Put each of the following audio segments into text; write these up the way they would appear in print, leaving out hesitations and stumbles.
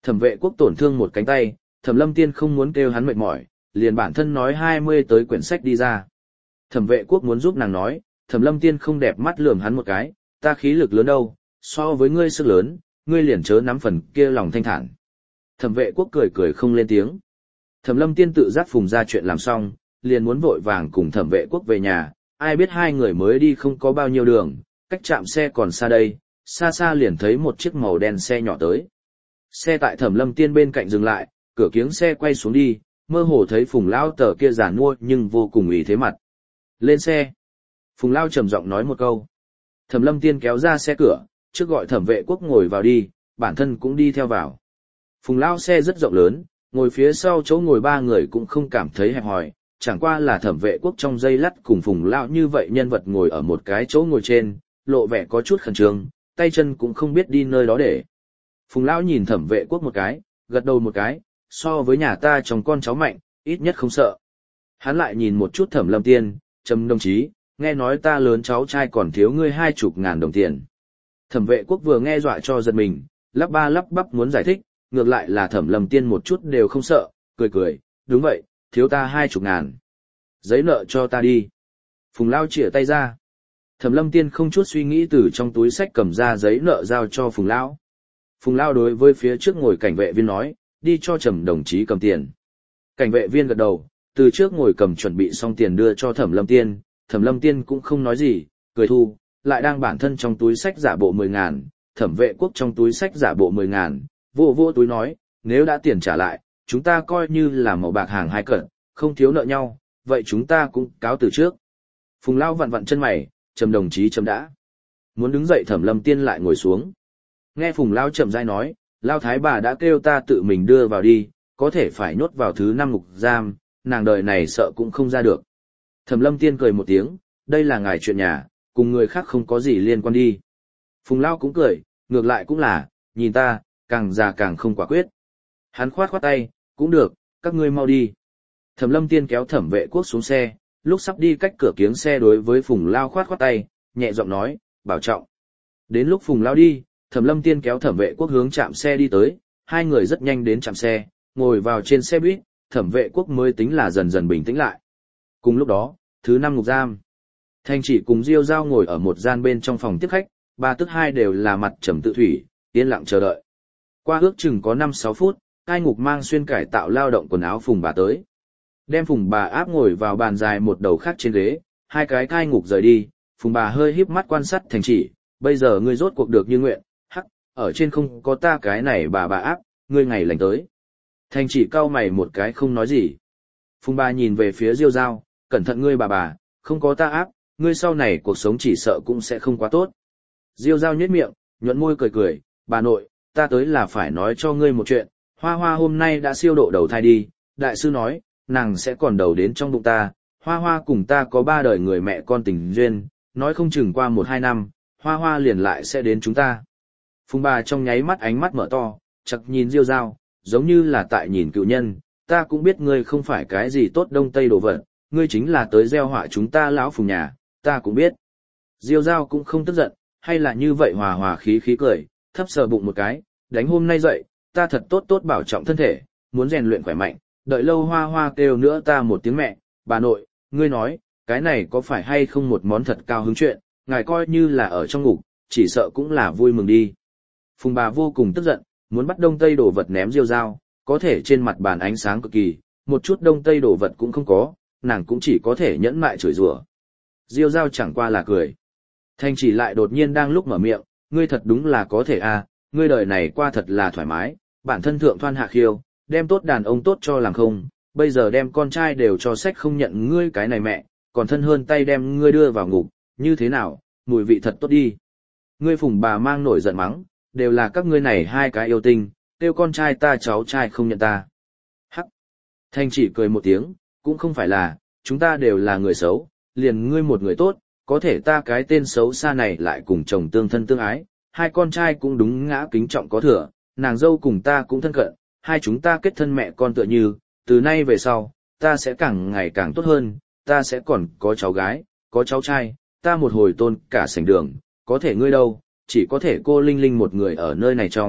Thẩm Vệ Quốc tổn thương một cánh tay, Thẩm Lâm Tiên không muốn kêu hắn mệt mỏi, liền bản thân nói 20 tới quyển sách đi ra. Thẩm Vệ Quốc muốn giúp nàng nói, Thẩm Lâm Tiên không đẹp mắt lườm hắn một cái, ta khí lực lớn đâu, so với ngươi sức lớn, ngươi liền chớ nắm phần kia lòng thanh thản. Thẩm Vệ Quốc cười cười không lên tiếng. Thẩm Lâm Tiên tự giác phùng ra chuyện làm xong, liền muốn vội vàng cùng Thẩm Vệ Quốc về nhà, ai biết hai người mới đi không có bao nhiêu đường, cách trạm xe còn xa đây, xa xa liền thấy một chiếc màu đen xe nhỏ tới. Xe tại Thẩm Lâm Tiên bên cạnh dừng lại, cửa kiếng xe quay xuống đi, mơ hồ thấy Phùng Lao tờ kia giàn mua nhưng vô cùng ý thế mặt. Lên xe. Phùng Lao trầm giọng nói một câu. Thẩm Lâm Tiên kéo ra xe cửa, trước gọi Thẩm Vệ Quốc ngồi vào đi, bản thân cũng đi theo vào. Phùng Lao xe rất rộng lớn, ngồi phía sau chỗ ngồi ba người cũng không cảm thấy hẹp hòi, chẳng qua là Thẩm Vệ Quốc trong giây lát cùng Phùng Lao như vậy nhân vật ngồi ở một cái chỗ ngồi trên, lộ vẻ có chút khẩn trương, tay chân cũng không biết đi nơi đó để. Phùng Lao nhìn Thẩm Vệ Quốc một cái, gật đầu một cái, so với nhà ta chồng con cháu mạnh, ít nhất không sợ. Hắn lại nhìn một chút Thẩm Lâm Tiên, trầm đồng chí, nghe nói ta lớn cháu trai còn thiếu ngươi 20.000 đồng tiền. Thẩm Vệ Quốc vừa nghe dọa cho giật mình, lắp ba lắp bắp muốn giải thích, ngược lại là Thẩm Lâm Tiên một chút đều không sợ, cười cười, đúng vậy, thiếu ta 20.000. Giấy nợ cho ta đi. Phùng Lao chìa tay ra. Thẩm Lâm Tiên không chút suy nghĩ từ trong túi sách cầm ra giấy nợ giao cho Phùng Lao. Phùng Lao đối với phía trước ngồi cảnh vệ viên nói, đi cho Trầm đồng chí cầm tiền. Cảnh vệ viên gật đầu, từ trước ngồi cầm chuẩn bị xong tiền đưa cho Thẩm Lâm Tiên, Thẩm Lâm Tiên cũng không nói gì, cười thu, lại đang bản thân trong túi sách giả bộ 10.000, Thẩm Vệ Quốc trong túi sách giả bộ 10.000, vô vô túi nói, nếu đã tiền trả lại, chúng ta coi như là màu bạc hàng hai cận, không thiếu nợ nhau, vậy chúng ta cũng cáo từ trước. Phùng Lao vặn vặn chân mày, Trầm đồng chí chấm đã. Muốn đứng dậy Thẩm Lâm Tiên lại ngồi xuống. Nghe Phùng Lao chậm rãi nói, Lao Thái bà đã kêu ta tự mình đưa vào đi, có thể phải nhốt vào thứ 5 ngục giam, nàng đời này sợ cũng không ra được. Thẩm Lâm Tiên cười một tiếng, đây là ngài chuyện nhà, cùng người khác không có gì liên quan đi. Phùng Lao cũng cười, ngược lại cũng là, nhìn ta, càng già càng không quả quyết. Hắn khoát khoát tay, cũng được, các ngươi mau đi. Thẩm Lâm Tiên kéo Thẩm Vệ Quốc xuống xe, lúc sắp đi cách cửa kiếng xe đối với Phùng Lao khoát khoát tay, nhẹ giọng nói, bảo trọng. Đến lúc Phùng Lao đi, Thẩm Lâm Tiên kéo Thẩm Vệ Quốc hướng trạm xe đi tới, hai người rất nhanh đến trạm xe, ngồi vào trên xe buýt, Thẩm Vệ Quốc mới tính là dần dần bình tĩnh lại. Cùng lúc đó, thứ 5 ngục giam. Thanh Chỉ cùng Diêu Giao ngồi ở một gian bên trong phòng tiếp khách, ba tức hai đều là mặt trầm tự thủy, yên lặng chờ đợi. Qua ước chừng có 5-6 phút, cai ngục mang xuyên cải tạo lao động quần áo Phùng bà tới. Đem Phùng bà áp ngồi vào bàn dài một đầu khác trên ghế, hai cái cai ngục rời đi, Phùng bà hơi híp mắt quan sát Thanh Chỉ, bây giờ ngươi rốt cuộc được như nguyện, hắc, ở trên không có ta cái này bà áp, ngươi ngày lành tới. Thanh Chỉ cau mày một cái không nói gì. Phùng bà nhìn về phía Diêu Giao, cẩn thận ngươi bà, không có ta áp, ngươi sau này cuộc sống chỉ sợ cũng sẽ không quá tốt. Diêu Giao nhếch miệng, nhuận môi cười cười, bà nội, ta tới là phải nói cho ngươi một chuyện, Hoa Hoa hôm nay đã siêu độ đầu thai đi, đại sư nói, nàng sẽ còn đầu đến trong bụng ta, Hoa Hoa cùng ta có 3 đời người mẹ con tình duyên, nói không chừng qua 1-2 năm, Hoa Hoa liền lại sẽ đến chúng ta. Phùng bà trong nháy mắt ánh mắt mở to, chặt nhìn Diêu Giao, giống như là tại nhìn cựu nhân, ta cũng biết ngươi không phải cái gì tốt đông tây đồ vật, ngươi chính là tới gieo họa chúng ta lão Phùng nhà, ta cũng biết. Diêu Giao cũng không tức giận, hay là như vậy hòa hòa khí khí cười, thấp sờ bụng một cái, đánh hôm nay dậy, ta thật tốt bảo trọng thân thể, muốn rèn luyện khỏe mạnh, đợi lâu Hoa Hoa kêu nữa ta một tiếng mẹ, bà nội, ngươi nói, cái này có phải hay không một món thật cao hứng chuyện, ngài coi như là ở trong ngục, chỉ sợ cũng là vui mừng đi. Phùng bà vô cùng tức giận, muốn bắt đông tây đồ vật ném Diêu Giao, có thể trên mặt bàn ánh sáng cực kỳ, một chút đông tây đồ vật cũng không có, nàng cũng chỉ có thể nhẫn mại chửi rủa. Diêu Giao chẳng qua là cười. Thanh Chỉ lại đột nhiên đang lúc mở miệng, ngươi thật đúng là có thể a, ngươi đời này qua thật là thoải mái, bản thân thượng thoan hạ khiêu, đem tốt đàn ông tốt cho làm không, bây giờ đem con trai đều cho sách không nhận ngươi cái này mẹ, còn thân hơn tay đem ngươi đưa vào ngục, như thế nào, mùi vị thật tốt đi. Ngươi Phùng bà mang nổi giận mắng, đều là các ngươi này hai cái yêu tinh, kêu con trai ta cháu trai không nhận ta. Hắc. Thanh Chỉ cười một tiếng, cũng không phải là, chúng ta đều là người xấu, liền ngươi một người tốt, có thể ta cái tên xấu xa này lại cùng chồng tương thân tương ái, hai con trai cũng đúng ngã kính trọng có thừa, nàng dâu cùng ta cũng thân cận, hai chúng ta kết thân mẹ con tựa như, từ nay về sau, ta sẽ càng ngày càng tốt hơn, ta sẽ còn có cháu gái, có cháu trai, ta một hồi tôn cả sảnh đường, có thể ngươi đâu, chỉ có thể cô Linh Linh một người ở nơi này trong,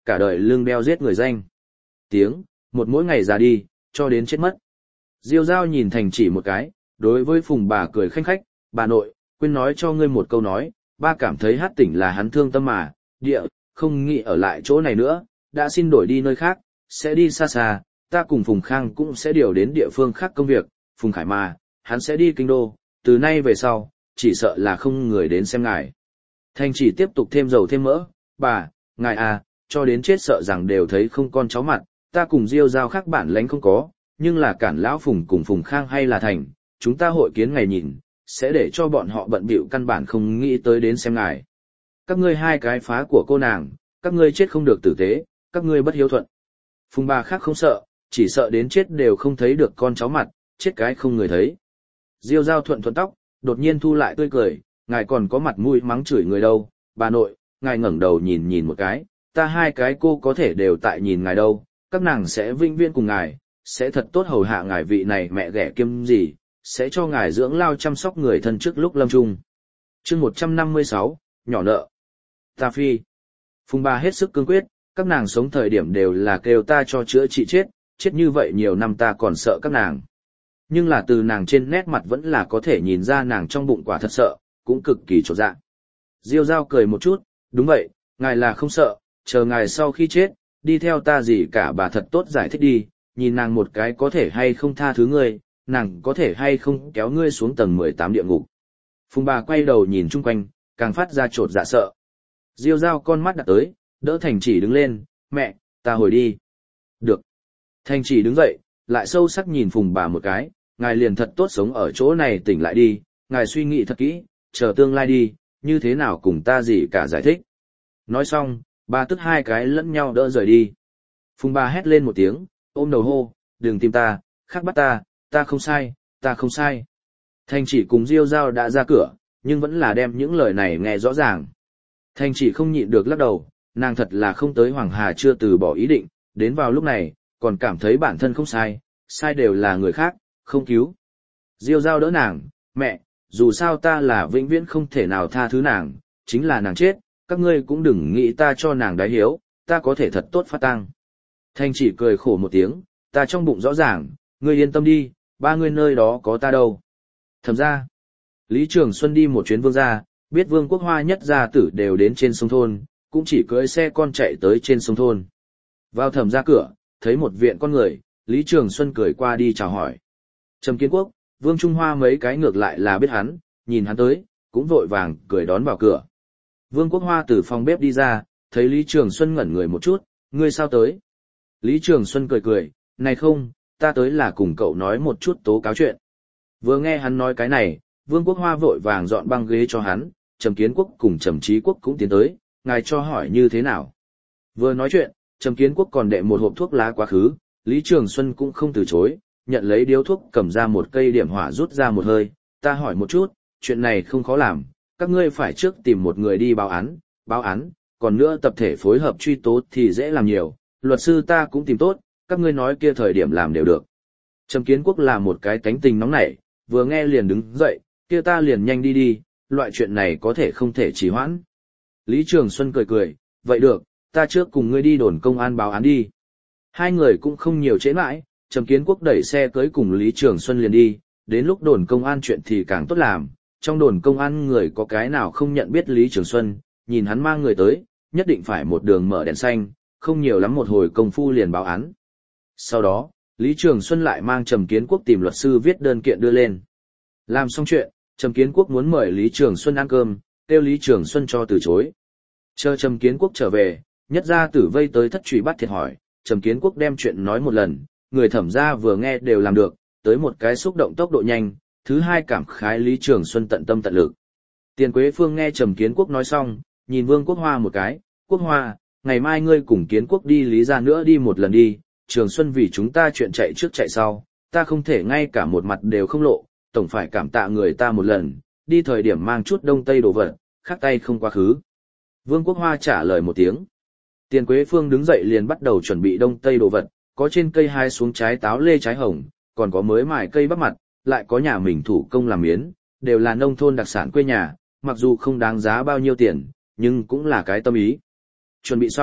cả đời lương đeo giết người danh. Tiếng, một mỗi ngày già đi, cho đến chết mất. Diêu Giao nhìn Thành Chỉ một cái, đối với Phùng bà cười khanh khách, bà nội, quên nói cho ngươi một câu nói, ba cảm thấy Hát Tỉnh là hắn thương tâm mà, địa, không nghĩ ở lại chỗ này nữa, đã xin đổi đi nơi khác, sẽ đi xa xa, ta cùng Phùng Khang cũng sẽ điều đến địa phương khác công việc, Phùng Khải mà, hắn sẽ đi kinh đô, từ nay về sau, chỉ sợ là không người đến xem ngài. Thành Chỉ tiếp tục thêm dầu thêm mỡ, bà, ngài à, cho đến chết sợ rằng đều thấy không con cháu mặt, ta cùng Diêu Giao khác bản lãnh không có, nhưng là cản lão Phùng cùng Phùng Khang hay là Thành, chúng ta hội kiến ngày nhìn, sẽ để cho bọn họ bận bịu căn bản không nghĩ tới đến xem ngài. Các ngươi hai cái phá của cô nàng, các ngươi chết không được tử tế, các ngươi bất hiếu thuận. Phùng bà khác không sợ, chỉ sợ đến chết đều không thấy được con cháu mặt, chết cái không người thấy. Diêu Giao thuận thuận tóc, đột nhiên thu lại tươi cười, ngài còn có mặt mũi mắng chửi người đâu, bà nội, ngài ngẩng đầu nhìn nhìn một cái, ta hai cái cô có thể đều tại nhìn ngài đâu, các nàng sẽ vinh viên cùng ngài, sẽ thật tốt hầu hạ ngài vị này mẹ ghẻ kiêm gì, sẽ cho ngài dưỡng lao chăm sóc người thân trước lúc lâm chung. Chương 156, nhỏ nợ. Ta phi. Phùng bà hết sức cương quyết, các nàng sống thời điểm đều là kêu ta cho chữa trị chết, chết như vậy nhiều năm ta còn sợ các nàng. Nhưng là từ nàng trên nét mặt vẫn là có thể nhìn ra nàng trong bụng quả thật sợ, cũng cực kỳ chột dạ. Diêu Giao cười một chút, đúng vậy, ngài là không sợ, chờ ngài sau khi chết, đi theo ta gì cả bà thật tốt giải thích đi, nhìn nàng một cái có thể hay không tha thứ ngươi, nàng có thể hay không kéo ngươi xuống tầng 18 địa ngục. Phùng bà quay đầu nhìn chung quanh, càng phát ra chột dạ sợ. Diêu Giao con mắt đặt tới, đỡ Thành Chỉ đứng lên, mẹ, ta hồi đi. Được. Thành Chỉ đứng dậy, lại sâu sắc nhìn Phùng bà một cái, ngài liền thật tốt sống ở chỗ này tỉnh lại đi, ngài suy nghĩ thật kỹ, chờ tương lai đi, như thế nào cùng ta gì cả giải thích. Nói xong, bà tức hai cái lẫn nhau đỡ rời đi. Phùng bà hét lên một tiếng, ôm đầu hô, đừng tìm ta, khác bắt ta không sai, ta không sai. Thành Chỉ cùng Diêu Giao đã ra cửa, nhưng vẫn là đem những lời này nghe rõ ràng. Thành Chỉ không nhịn được lắc đầu, nàng thật là không tới Hoàng Hà chưa từ bỏ ý định, đến vào lúc này, còn cảm thấy bản thân không sai, sai đều là người khác, không cứu. Diêu Giao đỡ nàng, mẹ, dù sao ta là vĩnh viễn không thể nào tha thứ nàng, chính là nàng chết, các ngươi cũng đừng nghĩ ta cho nàng đái hiếu, ta có thể thật tốt phát tăng. Thành Chỉ cười khổ một tiếng, ta trong bụng rõ ràng, ngươi yên tâm đi, ba ngươi nơi đó có ta đâu. Thẩm ra, Lý Trường Xuân đi một chuyến vương gia, biết Vương Quốc Hoa nhất gia tử đều đến trên sông thôn, cũng chỉ cưỡi xe con chạy tới trên sông thôn. Vào Thẩm ra cửa, thấy một viện con người, Lý Trường Xuân cười qua đi chào hỏi. Trầm Kiến Quốc, Vương Trung Hoa mấy cái ngược lại là biết hắn, nhìn hắn tới, cũng vội vàng cười đón vào cửa. Vương Quốc Hoa từ phòng bếp đi ra, thấy Lý Trường Xuân ngẩn người một chút, ngươi sao tới? Lý Trường Xuân cười cười, này không, ta tới là cùng cậu nói một chút tố cáo chuyện. Vừa nghe hắn nói cái này, Vương Quốc Hoa vội vàng dọn băng ghế cho hắn, Trầm Kiến Quốc cùng Trầm Chí Quốc cũng tiến tới, ngài cho hỏi như thế nào. Vừa nói chuyện, Trầm Kiến Quốc còn đệ một hộp thuốc lá quá khứ, Lý Trường Xuân cũng không từ chối, nhận lấy điếu thuốc cầm ra một cây điểm hỏa rút ra một hơi, ta hỏi một chút, chuyện này không khó làm, các ngươi phải trước tìm một người đi báo án, còn nữa tập thể phối hợp truy tố thì dễ làm nhiều, luật sư ta cũng tìm tốt, các ngươi nói kia thời điểm làm đều được. Trầm Kiến Quốc là một cái tánh tình nóng nảy, vừa nghe liền đứng dậy, kia ta liền nhanh đi đi, loại chuyện này có thể không thể trì hoãn. Lý Trường Xuân cười cười, vậy được, ta trước cùng ngươi đi đồn công an báo án đi. Hai người cũng không nhiều trễ mãi, Trầm Kiến Quốc đẩy xe cưới cùng Lý Trường Xuân liền đi, đến lúc đồn công an chuyện thì càng tốt làm, trong đồn công an người có cái nào không nhận biết Lý Trường Xuân, nhìn hắn mang người tới, nhất định phải một đường mở đèn xanh, không nhiều lắm một hồi công phu liền báo án. Sau đó, Lý Trường Xuân lại mang Trầm Kiến Quốc tìm luật sư viết đơn kiện đưa lên. Làm xong chuyện, Trầm Kiến Quốc muốn mời Lý Trường Xuân ăn cơm, kêu Lý Trường Xuân cho từ chối. Chờ Trầm Kiến Quốc trở về, nhất gia tử vây tới thất truy bắt thiệt hỏi, Trầm Kiến Quốc đem chuyện nói một lần, người Thẩm gia vừa nghe đều làm được, tới một cái xúc động tốc độ nhanh, thứ hai cảm khái Lý Trường Xuân tận tâm tận lực. Tiền Quế Phương nghe Trầm Kiến Quốc nói xong, nhìn Vương Quốc Hoa một cái, Quốc Hoa, ngày mai ngươi cùng Kiến Quốc đi Lý gia nữa đi một lần đi, Trường Xuân vì chúng ta chuyện chạy trước chạy sau, ta không thể ngay cả một mặt đều không lộ, tổng phải cảm tạ người ta một lần, đi thời điểm mang chút đông tây đồ vật, khác tay không quá khứ. Vương Quốc Hoa trả lời một tiếng. Tiền Quế Phương đứng dậy liền bắt đầu chuẩn bị đông tây đồ vật, có trên cây hái xuống trái táo lê trái hồng, còn có mới mài cây bắp mặt, lại có nhà mình thủ công làm miến, đều là nông thôn đặc sản quê nhà, mặc dù không đáng giá bao nhiêu tiền, nhưng cũng là cái tâm ý. Chuẩn bị xong,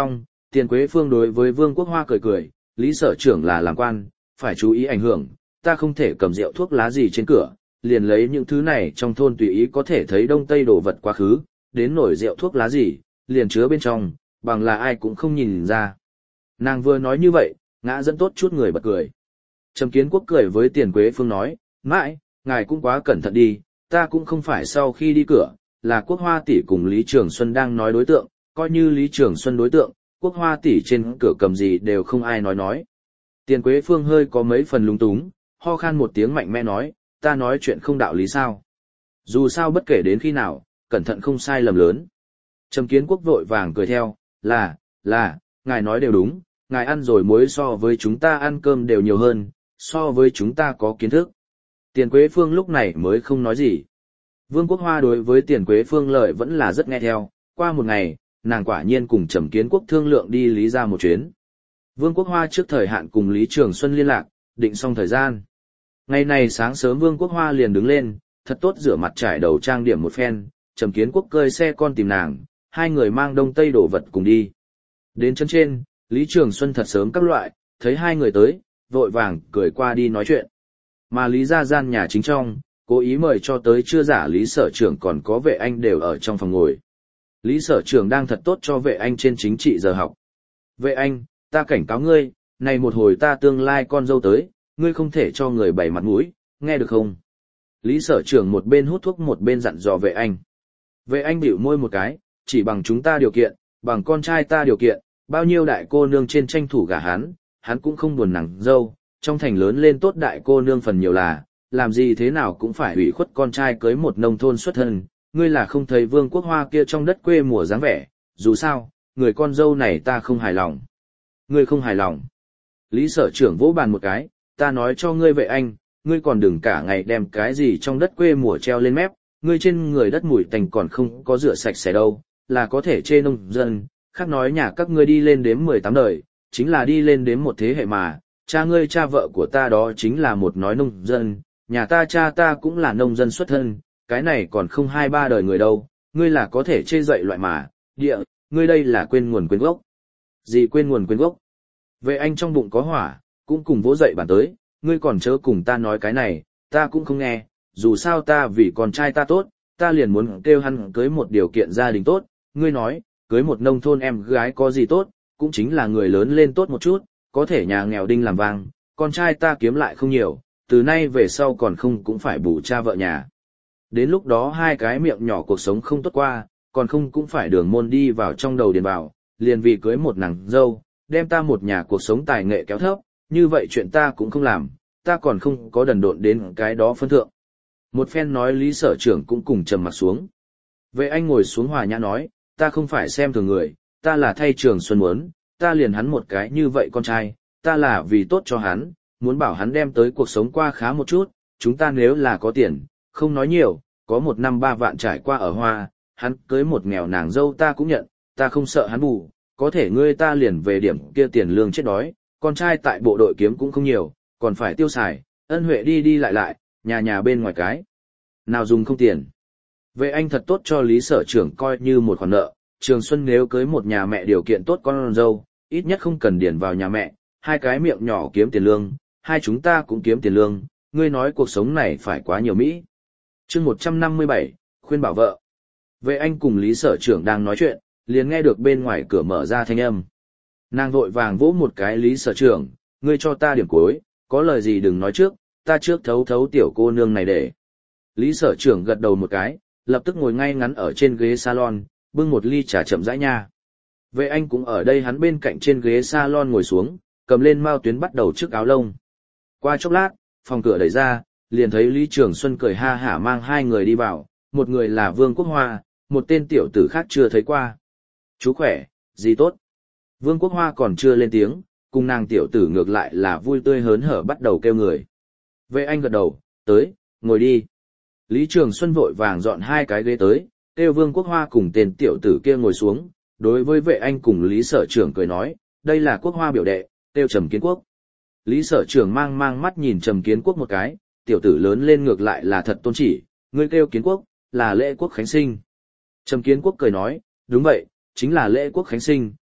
Tiền Quế Phương đối với Vương Quốc Hoa cười cười, Lý sở trưởng là làm quan, phải chú ý ảnh hưởng, ta không thể cầm rượu thuốc lá gì trên cửa, liền lấy những thứ này trong thôn tùy ý có thể thấy đông tây đồ vật quá khứ, đến nổi rượu thuốc lá gì, liền chứa bên trong, bằng là ai cũng không nhìn ra. Nàng vừa nói như vậy, ngã dẫn tốt chút người bật cười. Trầm Kiến Quốc cười với Tiền Quế Phương nói, mãi, ngài cũng quá cẩn thận đi, ta cũng không phải sau khi đi cửa, là Quốc Hoa tỷ cùng Lý Trường Xuân đang nói đối tượng, coi như Lý Trường Xuân đối tượng, Quốc Hoa tỷ trên cửa cầm gì đều không ai nói. Tiền Quế Phương hơi có mấy phần lúng túng, ho khan một tiếng mạnh mẽ nói, ta nói chuyện không đạo lý sao. Dù sao bất kể đến khi nào, cẩn thận không sai lầm lớn. Trầm Kiến Quốc vội vàng cười theo, là, ngài nói đều đúng, ngài ăn rồi muối so với chúng ta ăn cơm đều nhiều hơn, so với chúng ta có kiến thức. Tiền Quế Phương lúc này mới không nói gì. Vương Quốc Hoa đối với Tiền Quế Phương lời vẫn là rất nghe theo, qua một ngày, nàng quả nhiên cùng Trầm Kiến Quốc thương lượng đi Lý ra một chuyến. Vương Quốc Hoa trước thời hạn cùng Lý Trường Xuân liên lạc, định xong thời gian. Ngày này sáng sớm Vương Quốc Hoa liền đứng lên, thật tốt rửa mặt trải đầu trang điểm một phen, Trầm Kiến Quốc cơi xe con tìm nàng, hai người mang đông tây đổ vật cùng đi. Đến chân trên, Lý Trường Xuân thật sớm các loại, thấy hai người tới, vội vàng cười qua đi nói chuyện. Mà Lý gia gian nhà chính trong, cố ý mời cho tới chưa giả Lý sở trưởng còn có vệ anh đều ở trong phòng ngồi. Lý sở trưởng đang thật tốt cho vệ anh trên chính trị giờ học. Vệ anh, ta cảnh cáo ngươi, này một hồi ta tương lai con dâu tới, ngươi không thể cho người bày mặt mũi, nghe được không? Lý sở trưởng một bên hút thuốc một bên dặn dò vệ anh. Vệ anh bĩu môi một cái, chỉ bằng chúng ta điều kiện, bằng con trai ta điều kiện, bao nhiêu đại cô nương trên tranh thủ gả hắn cũng không buồn nàng dâu, trong thành lớn lên tốt đại cô nương phần nhiều là, làm gì thế nào cũng phải ủy khuất con trai cưới một nông thôn xuất thân, ngươi là không thấy Vương Quốc Hoa kia trong đất quê mùa dáng vẻ, dù sao, người con dâu này ta không hài lòng. Ngươi không hài lòng. Lý sở trưởng vỗ bàn một cái, ta nói cho ngươi vệ anh, ngươi còn đừng cả ngày đem cái gì trong đất quê mùa treo lên mép, ngươi trên người đất mùi tành còn không có rửa sạch sẽ đâu, là có thể chê nông dân, khác nói nhà các ngươi đi lên đếm 18 đời, chính là đi lên đếm một thế hệ mà, cha ngươi cha vợ của ta đó chính là một nói nông dân, nhà ta cha ta cũng là nông dân xuất thân, cái này còn không 2-3 đời người đâu, ngươi là có thể chê dậy loại mà, địa, ngươi đây là quên nguồn quên gốc. Gì quên nguồn quên gốc? Vệ anh trong bụng có hỏa, cũng cùng vỗ dậy bản tới, ngươi còn chớ cùng ta nói cái này, ta cũng không nghe, dù sao ta vì con trai ta tốt, ta liền muốn kêu hắn cưới một điều kiện gia đình tốt, ngươi nói, cưới một nông thôn em gái có gì tốt, cũng chính là người lớn lên tốt một chút, có thể nhà nghèo đinh làm vang, con trai ta kiếm lại không nhiều, từ nay về sau còn không cũng phải bù cha vợ nhà. Đến lúc đó hai cái miệng nhỏ cuộc sống không tốt qua, còn không cũng phải đường môn đi vào trong đầu điền vào, liền vì cưới một nàng dâu, đem ta một nhà cuộc sống tài nghệ kéo thấp, như vậy chuyện ta cũng không làm, ta còn không có đần độn đến cái đó phân thượng. Một phen nói Lý sở trưởng cũng cùng trầm mặt xuống. Vệ anh ngồi xuống hòa nhã nói, ta không phải xem thường người, ta là thay Trường Xuân muốn, ta liền hắn một cái như vậy con trai, ta là vì tốt cho hắn, muốn bảo hắn đem tới cuộc sống qua khá một chút, chúng ta nếu là có tiền, không nói nhiều, có 1 năm 3 vạn trải qua ở hoa, hắn cưới một nghèo nàng dâu ta cũng nhận, ta không sợ hắn bù, có thể ngươi ta liền về điểm kia tiền lương chết đói, con trai tại bộ đội kiếm cũng không nhiều, còn phải tiêu xài, ân huệ đi đi lại, nhà bên ngoài cái. Nào dùng không tiền. Vệ anh thật tốt cho Lý sở trưởng coi như một khoản nợ, Trường Xuân nếu cưới một nhà mẹ điều kiện tốt con dâu, ít nhất không cần điền vào nhà mẹ, hai cái miệng nhỏ kiếm tiền lương, hai chúng ta cũng kiếm tiền lương, ngươi nói cuộc sống này phải quá nhiều Mỹ. Chương 157, khuyên bảo vợ. Vệ anh cùng Lý sở trưởng đang nói chuyện, liền nghe được bên ngoài cửa mở ra thanh âm. Nàng vội vàng vỗ một cái Lý sở trưởng, ngươi cho ta điểm cuối, có lời gì đừng nói trước, ta trước thấu tiểu cô nương này để. Lý sở trưởng gật đầu một cái, lập tức ngồi ngay ngắn ở trên ghế salon, bưng một ly trà chậm rãi nha. Vệ anh cũng ở đây hắn bên cạnh trên ghế salon ngồi xuống, cầm lên mao tuyến bắt đầu trước áo lông. Qua chốc lát, phòng cửa đẩy ra, liền thấy Lý Trường Xuân cười ha hả mang hai người đi vào, một người là Vương Quốc Hoa, một tên tiểu tử khác chưa thấy qua. Chú khỏe, gì tốt. Vương Quốc Hoa còn chưa lên tiếng, cùng nàng tiểu tử ngược lại là vui tươi hớn hở bắt đầu kêu người. Vệ anh gật đầu, tới, ngồi đi. Lý Trường Xuân vội vàng dọn hai cái ghế tới, kêu Vương Quốc Hoa cùng tên tiểu tử kia ngồi xuống, đối với vệ anh cùng Lý sở trưởng cười nói, đây là Quốc Hoa biểu đệ, kêu Trầm Kiến Quốc. Lý sở trưởng mang mắt nhìn Trầm Kiến Quốc một cái, tiểu tử lớn lên ngược lại là thật tôn chỉ, ngươi kêu Kiến Quốc, là lễ quốc khánh sinh. Trầm Kiến Quốc cười nói, đúng vậy, chính là lễ quốc khánh sinh,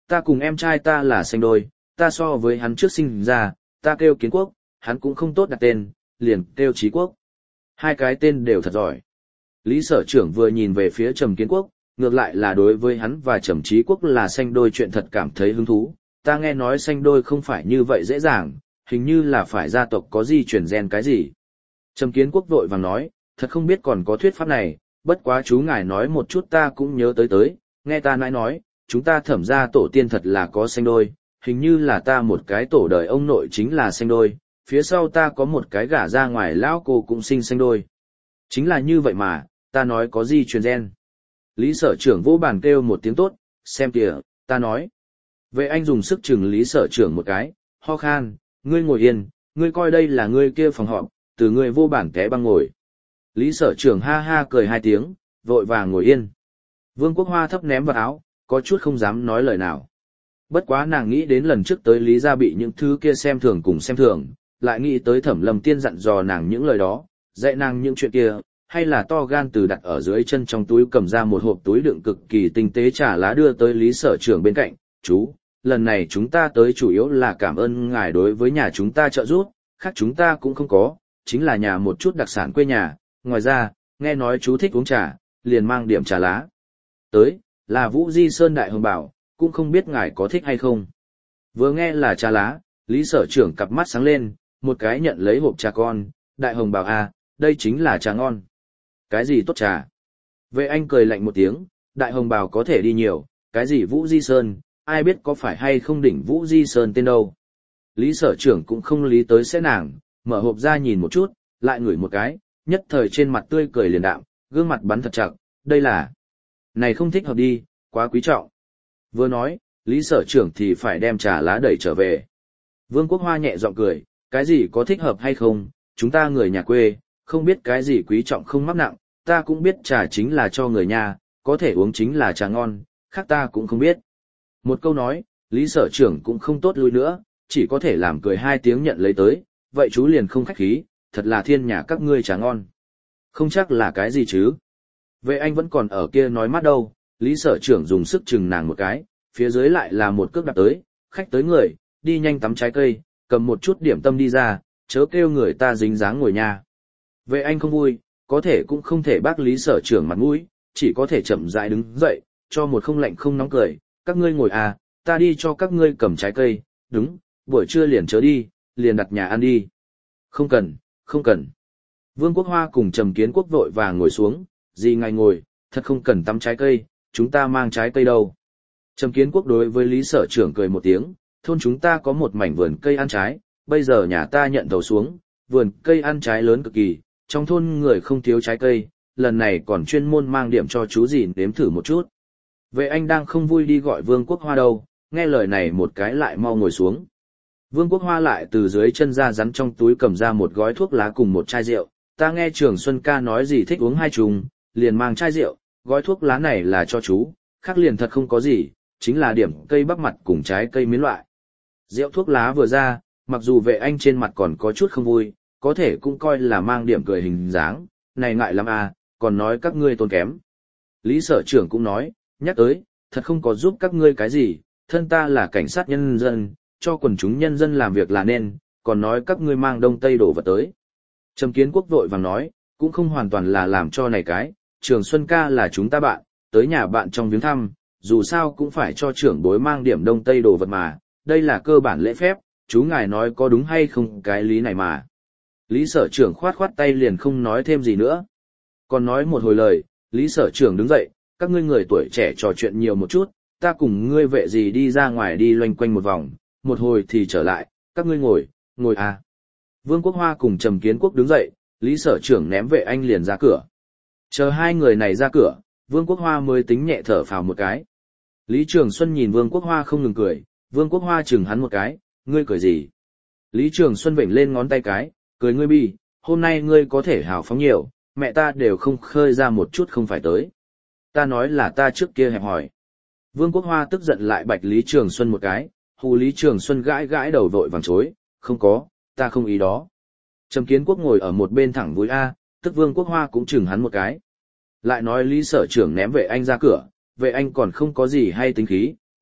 ta cùng em trai ta là sanh đôi, ta so với hắn trước sinh ra, ta kêu Kiến Quốc, hắn cũng không tốt đặt tên, liền kêu Chí Quốc. Hai cái tên đều thật giỏi. Lý Sở Trưởng vừa nhìn về phía Trầm Kiến Quốc, ngược lại là đối với hắn và Trầm Chí Quốc là sanh đôi chuyện thật cảm thấy hứng thú. Ta nghe nói sanh đôi không phải như vậy dễ dàng, hình như là phải gia tộc có di chuyển gen cái gì. Trầm Kiến Quốc vội vàng nói, thật không biết còn có thuyết pháp này, bất quá chú ngài nói một chút ta cũng nhớ tới, nghe ta nói, chúng ta Thẩm gia tổ tiên thật là có sanh đôi, hình như là ta một cái tổ đời ông nội chính là sanh đôi, phía sau ta có một cái gả ra ngoài lão cô cũng sinh sanh đôi. Chính là như vậy mà, ta nói có di truyền gen. Lý Sở Trưởng vỗ bàn kêu một tiếng tốt, xem kìa, ta nói. Vệ Anh dùng sức chừng Lý Sở Trưởng một cái, ho khan, ngươi ngồi yên, ngươi coi đây là ngươi kia phòng họp, từ ngươi vô bản té băng ngồi. Lý Sở Trưởng ha ha cười hai tiếng, vội vàng ngồi yên. Vương Quốc Hoa thấp ném vào áo, có chút không dám nói lời nào. Bất quá nàng nghĩ đến lần trước tới Lý gia bị những thứ kia xem thường cùng xem thường, lại nghĩ tới Thẩm Lâm Tiên dặn dò nàng những lời đó, dạy nàng những chuyện kia, hay là to gan từ đặt ở dưới chân trong túi cầm ra một hộp túi đựng cực kỳ tinh tế trà lá đưa tới Lý Sở Trưởng bên cạnh, chú, lần này chúng ta tới chủ yếu là cảm ơn ngài đối với nhà chúng ta trợ giúp, khác chúng ta cũng không có, chính là nhà một chút đặc sản quê nhà, ngoài ra, nghe nói chú thích uống trà, liền mang điểm trà lá. Tới, là Vũ Di Sơn Đại Hồng Bảo, cũng không biết ngài có thích hay không. Vừa nghe là trà lá, Lý Sở Trưởng cặp mắt sáng lên, một cái nhận lấy hộp trà con, Đại Hồng Bảo à, đây chính là trà ngon. Cái gì tốt trà? Vệ Anh cười lạnh một tiếng, Đại Hồng Bảo có thể đi nhiều, cái gì Vũ Di Sơn, ai biết có phải hay không đỉnh Vũ Di Sơn tên đâu. Lý Sở Trưởng cũng không lý tới sẽ nàng, mở hộp ra nhìn một chút, lại ngửi một cái, nhất thời trên mặt tươi cười liền đạm, gương mặt bắn thật chặt, đây là... Này không thích hợp đi, quá quý trọng. Vừa nói, Lý Sở Trưởng thì phải đem trà lá đẩy trở về. Vương Quốc Hoa nhẹ giọng cười, cái gì có thích hợp hay không, chúng ta người nhà quê, không biết cái gì quý trọng không mắc nặng, ta cũng biết trà chính là cho người nhà, có thể uống chính là trà ngon, khác ta cũng không biết. Một câu nói, Lý Sở Trưởng cũng không tốt lui nữa, chỉ có thể làm cười hai tiếng nhận lấy tới, vậy chú liền không khách khí, thật là thiên nhà các ngươi trà ngon. Không chắc là cái gì chứ. Vệ Anh vẫn còn ở kia nói mát đâu, Lý Sở Trưởng dùng sức chừng nàng một cái, phía dưới lại là một cước đạp tới, khách tới người, đi nhanh tắm trái cây, cầm một chút điểm tâm đi ra, chớ kêu người ta dính dáng ngồi nhà. Vệ Anh không vui, có thể cũng không thể bác Lý Sở Trưởng mặt mũi, chỉ có thể chậm rãi đứng dậy, cho một không lạnh không nóng cười, các ngươi ngồi à, ta đi cho các ngươi cầm trái cây, đúng, buổi trưa liền chớ đi, liền đặt nhà ăn đi. Không cần, không cần. Vương Quốc Hoa cùng Trầm Kiến Quốc vội vàng ngồi xuống, gì ngài ngồi, thật không cần tắm trái cây, chúng ta mang trái cây đâu. Trầm Kiến Quốc đối với Lý Sở Trưởng cười một tiếng, thôn chúng ta có một mảnh vườn cây ăn trái, bây giờ nhà ta nhận thầu xuống, vườn cây ăn trái lớn cực kỳ, trong thôn người không thiếu trái cây, lần này còn chuyên môn mang điểm cho chú gì nếm thử một chút. Vệ Anh đang không vui đi gọi Vương Quốc Hoa đâu, nghe lời này một cái lại mau ngồi xuống. Vương Quốc Hoa lại từ dưới chân ra rắn trong túi cầm ra một gói thuốc lá cùng một chai rượu, ta nghe Trường Xuân ca nói gì thích uống hai chùng, liền mang chai rượu, gói thuốc lá này là cho chú, khác liền thật không có gì, chính là điểm cây bắp mặt cùng trái cây miến loại. Rượu thuốc lá vừa ra, mặc dù Vệ Anh trên mặt còn có chút không vui, có thể cũng coi là mang điểm cười hình dáng, này ngại lắm à, còn nói các ngươi tốn kém. Lý Sở Trưởng cũng nói, nhắc tới, thật không có giúp các ngươi cái gì, thân ta là cảnh sát nhân dân, cho quần chúng nhân dân làm việc là nên, còn nói các ngươi mang đông tây đổ vật tới. Trầm Kiến Quốc vội vàng nói, cũng không hoàn toàn là làm cho này cái, Trường Xuân ca là chúng ta bạn, tới nhà bạn trong viếng thăm, dù sao cũng phải cho trưởng bối mang điểm đông tây đồ vật mà, đây là cơ bản lễ phép, chú ngài nói có đúng hay không cái lý này mà. Lý Sở Trưởng khoát khoát tay liền không nói thêm gì nữa. Còn nói một hồi lời, Lý Sở Trưởng đứng dậy, các ngươi người tuổi trẻ trò chuyện nhiều một chút, ta cùng ngươi vệ gì đi ra ngoài đi loanh quanh một vòng, một hồi thì trở lại, các ngươi ngồi à. Vương Quốc Hoa cùng Trầm Kiến Quốc đứng dậy, Lý Sở Trưởng ném Vệ Anh liền ra cửa. Chờ hai người này ra cửa, Vương Quốc Hoa mới tính nhẹ thở phào một cái. Lý Trường Xuân nhìn Vương Quốc Hoa không ngừng cười, Vương Quốc Hoa chừng hắn một cái, ngươi cười gì? Lý Trường Xuân vểnh lên ngón tay cái, cười ngươi bi, hôm nay ngươi có thể hào phóng nhiều, mẹ ta đều không khơi ra một chút không phải tới. Ta nói là ta trước kia hẹp hỏi. Vương Quốc Hoa tức giận lại bạch Lý Trường Xuân một cái, hù Lý Trường Xuân gãi gãi đầu vội vàng chối, không có, ta không ý đó. Trầm Kiến Quốc ngồi ở một bên thẳng vui a, tức Vương Quốc Hoa cũng chừng hắn một cái. Lại nói Lý Sở Trưởng ném Vệ Anh ra cửa, Vệ Anh còn không có gì hay tính khí,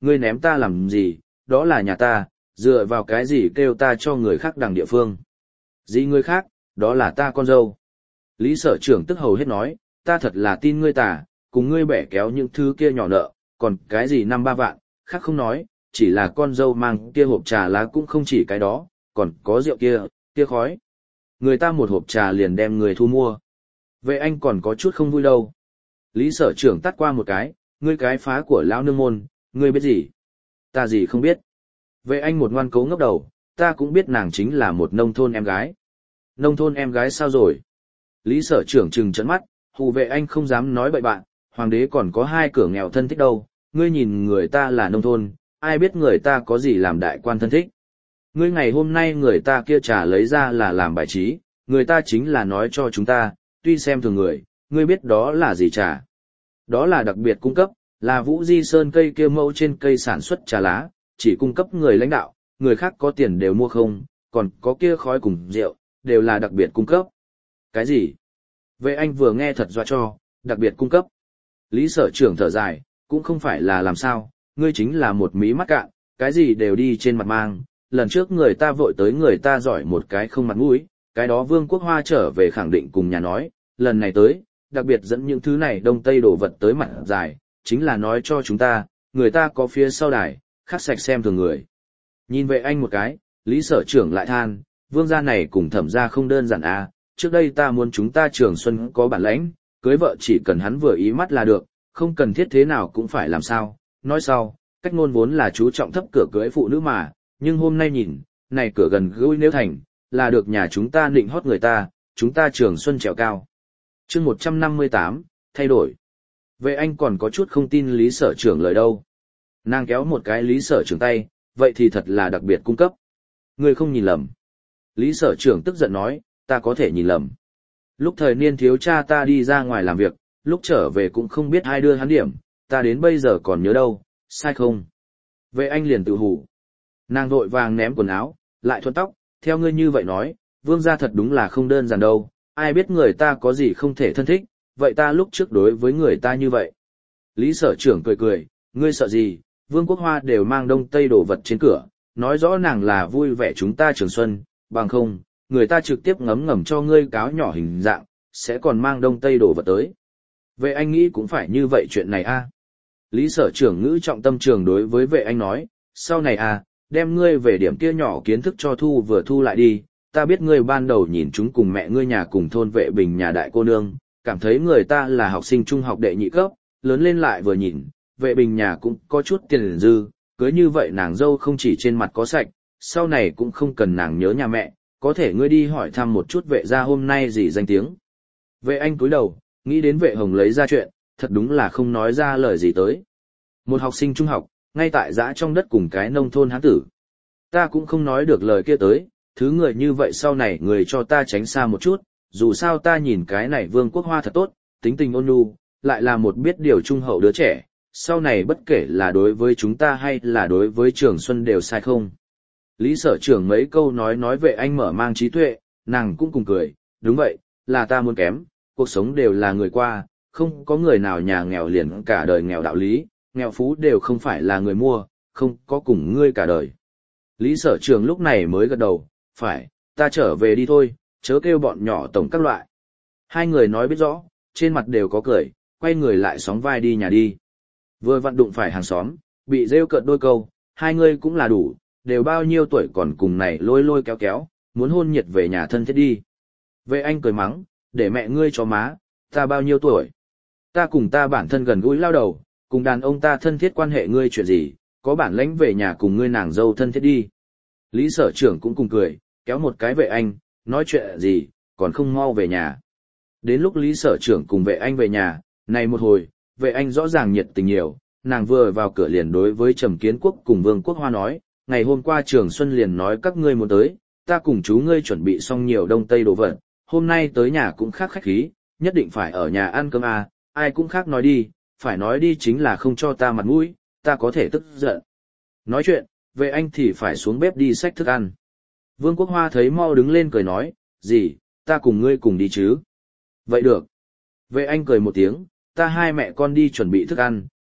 ngươi ném ta làm gì, đó là nhà ta, dựa vào cái gì kêu ta cho người khác đằng địa phương. Gì người khác, đó là ta con dâu. Lý sở trưởng tức hầu hết nói, ta thật là tin ngươi tà, cùng ngươi bẻ kéo những thứ kia nhỏ nợ, còn cái gì 5-3 vạn, khác không nói, chỉ là con dâu mang kia hộp trà lá cũng không chỉ cái đó, còn có rượu kia khói. Người ta một hộp trà liền đem người thu mua. Vậy anh còn có chút không vui đâu. Lý sở trưởng tắt qua một cái, ngươi cái phá của lão nương môn, ngươi biết gì? Ta gì không biết. Vậy anh một ngoan cố ngốc đầu, ta cũng biết nàng chính là một nông thôn em gái. Nông thôn em gái sao rồi? Lý sở trưởng trừng trợn mắt, hù vệ anh không dám nói bậy bạn, hoàng đế còn có 2 cửa nghèo thân thích đâu, ngươi nhìn người ta là nông thôn, ai biết người ta có gì làm đại quan thân thích. Ngươi ngày hôm nay người ta kia trả lấy ra là làm bài trí, người ta chính là nói cho chúng ta, tuy xem thường người, ngươi biết đó là gì trà. Đó là đặc biệt cung cấp, là Vũ Di Sơn cây kia mẫu trên cây sản xuất trà lá, chỉ cung cấp người lãnh đạo, người khác có tiền đều mua không, còn có kia khói cùng rượu, đều là đặc biệt cung cấp. Cái gì? Vệ anh vừa nghe thật dọa cho, đặc biệt cung cấp. Lý sở trưởng thở dài, cũng không phải là làm sao, ngươi chính là một mí mắt cạn, cái gì đều đi trên mặt mang. Lần trước người ta vội tới người ta giỏi một cái không mặt mũi, cái đó Vương Quốc Hoa trở về khẳng định cùng nhà nói, lần này tới, đặc biệt dẫn những thứ này đông tây đổ vật tới mặt dài, chính là nói cho chúng ta, người ta có phía sau đài, khắc sạch xem thường người. Nhìn vệ anh một cái, Lý sở trưởng lại than, Vương gia này cùng Thẩm gia không đơn giản à, trước đây ta muốn chúng ta Trường Xuân có bản lãnh, cưới vợ chỉ cần hắn vừa ý mắt là được, không cần thiết thế nào cũng phải làm sao. Nói sau, cách ngôn vốn là chú trọng thấp cửa cưới phụ nữ mà, nhưng hôm nay nhìn, này cửa gần gũi nếu thành, là được nhà chúng ta nịnh hót người ta, chúng ta Trường Xuân trèo cao. Chương 158, thay đổi. Vệ anh còn có chút không tin Lý sở trưởng lời đâu. Nàng kéo một cái Lý sở trưởng tay, vậy thì thật là đặc biệt cung cấp. Ngươi không nhìn lầm. Lý sở trưởng tức giận nói, ta có thể nhìn lầm. Lúc thời niên thiếu cha ta đi ra ngoài làm việc, lúc trở về cũng không biết ai đưa hắn điểm, ta đến bây giờ còn nhớ đâu, sai không? Vệ anh liền tự hủ. Nàng vội vàng ném quần áo, lại thuần tóc, theo ngươi như vậy nói, Vương gia thật đúng là không đơn giản đâu, ai biết người ta có gì không thể thân thích, vậy ta lúc trước đối với người ta như vậy. Lý sở trưởng cười cười, ngươi sợ gì, Vương Quốc Hoa đều mang đông tây đồ vật trên cửa, nói rõ nàng là vui vẻ chúng ta Trường Xuân, bằng không, người ta trực tiếp ngấm ngầm cho ngươi cáo nhỏ hình dạng, sẽ còn mang đông tây đồ vật tới. Vệ anh nghĩ cũng phải như vậy chuyện này a. Lý sở trưởng ngữ trọng tâm trường đối với vệ anh nói, sau này a, đem ngươi về điểm kia nhỏ kiến thức cho thu vừa thu lại đi, ta biết ngươi ban đầu nhìn chúng cùng mẹ ngươi nhà cùng thôn Vệ Bình nhà đại cô nương, cảm thấy người ta là học sinh trung học đệ nhị cấp, lớn lên lại vừa nhìn, Vệ Bình nhà cũng có chút tiền dư, cưới như vậy nàng dâu không chỉ trên mặt có sạch, sau này cũng không cần nàng nhớ nhà mẹ, có thể ngươi đi hỏi thăm một chút Vệ gia hôm nay gì danh tiếng. Vệ anh cúi đầu, nghĩ đến Vệ Hồng lấy ra chuyện, thật đúng là không nói ra lời gì tới. Một học sinh trung học, ngay tại dã trong đất cùng cái nông thôn hán tử. Ta cũng không nói được lời kia tới, thứ người như vậy sau này người cho ta tránh xa một chút, dù sao ta nhìn cái này Vương Quốc Hoa thật tốt, tính tình ôn nhu, lại là một biết điều trung hậu đứa trẻ, sau này bất kể là đối với chúng ta hay là đối với Trường Xuân đều sai không. Lý sở trưởng mấy câu nói Vệ anh mở mang trí tuệ, nàng cũng cùng cười, đúng vậy, là ta muốn kém, cuộc sống đều là người qua, không có người nào nhà nghèo liền cả đời nghèo đạo lý, nghèo phú đều không phải là người mua, không có cùng ngươi cả đời. Lý sở trưởng lúc này mới gật đầu, phải, ta trở về đi thôi, chớ kêu bọn nhỏ tổng các loại. Hai người nói biết rõ, trên mặt đều có cười, quay người lại sóng vai đi nhà đi. Vừa vặn đụng phải hàng xóm, bị rêu cợt đôi câu, hai người cũng là đủ, đều bao nhiêu tuổi còn cùng này lôi lôi kéo kéo, muốn hôn nhiệt về nhà thân thiết đi. Vệ anh cười mắng, để mẹ ngươi cho má, ta bao nhiêu tuổi? Ta cùng ta bản thân gần gũi lao đầu, cùng đàn ông ta thân thiết quan hệ ngươi chuyện gì, có bản lãnh về nhà cùng ngươi nàng dâu thân thiết đi. Lý sở trưởng cũng cùng cười, kéo một cái Vệ anh, nói chuyện gì, còn không mau về nhà. Đến lúc Lý sở trưởng cùng Vệ anh về nhà, này một hồi, Vệ anh rõ ràng nhiệt tình nhiều, nàng vừa vào cửa liền đối với Trầm Kiến Quốc cùng Vương Quốc Hoa nói, ngày hôm qua Trường Xuân liền nói các ngươi muốn tới, ta cùng chú ngươi chuẩn bị xong nhiều đông tây đồ vật, hôm nay tới nhà cũng khác khách khí, nhất định phải ở nhà ăn cơm à, ai cũng khác nói đi, phải nói đi chính là không cho ta mặt mũi, ta có thể tức giận. Nói chuyện, Vệ anh thì phải xuống bếp đi xách thức ăn. Vương Quốc Hoa thấy mau đứng lên cười nói, gì, ta cùng ngươi cùng đi chứ? Vậy được. Vệ anh cười một tiếng, ta hai mẹ con đi chuẩn bị thức ăn,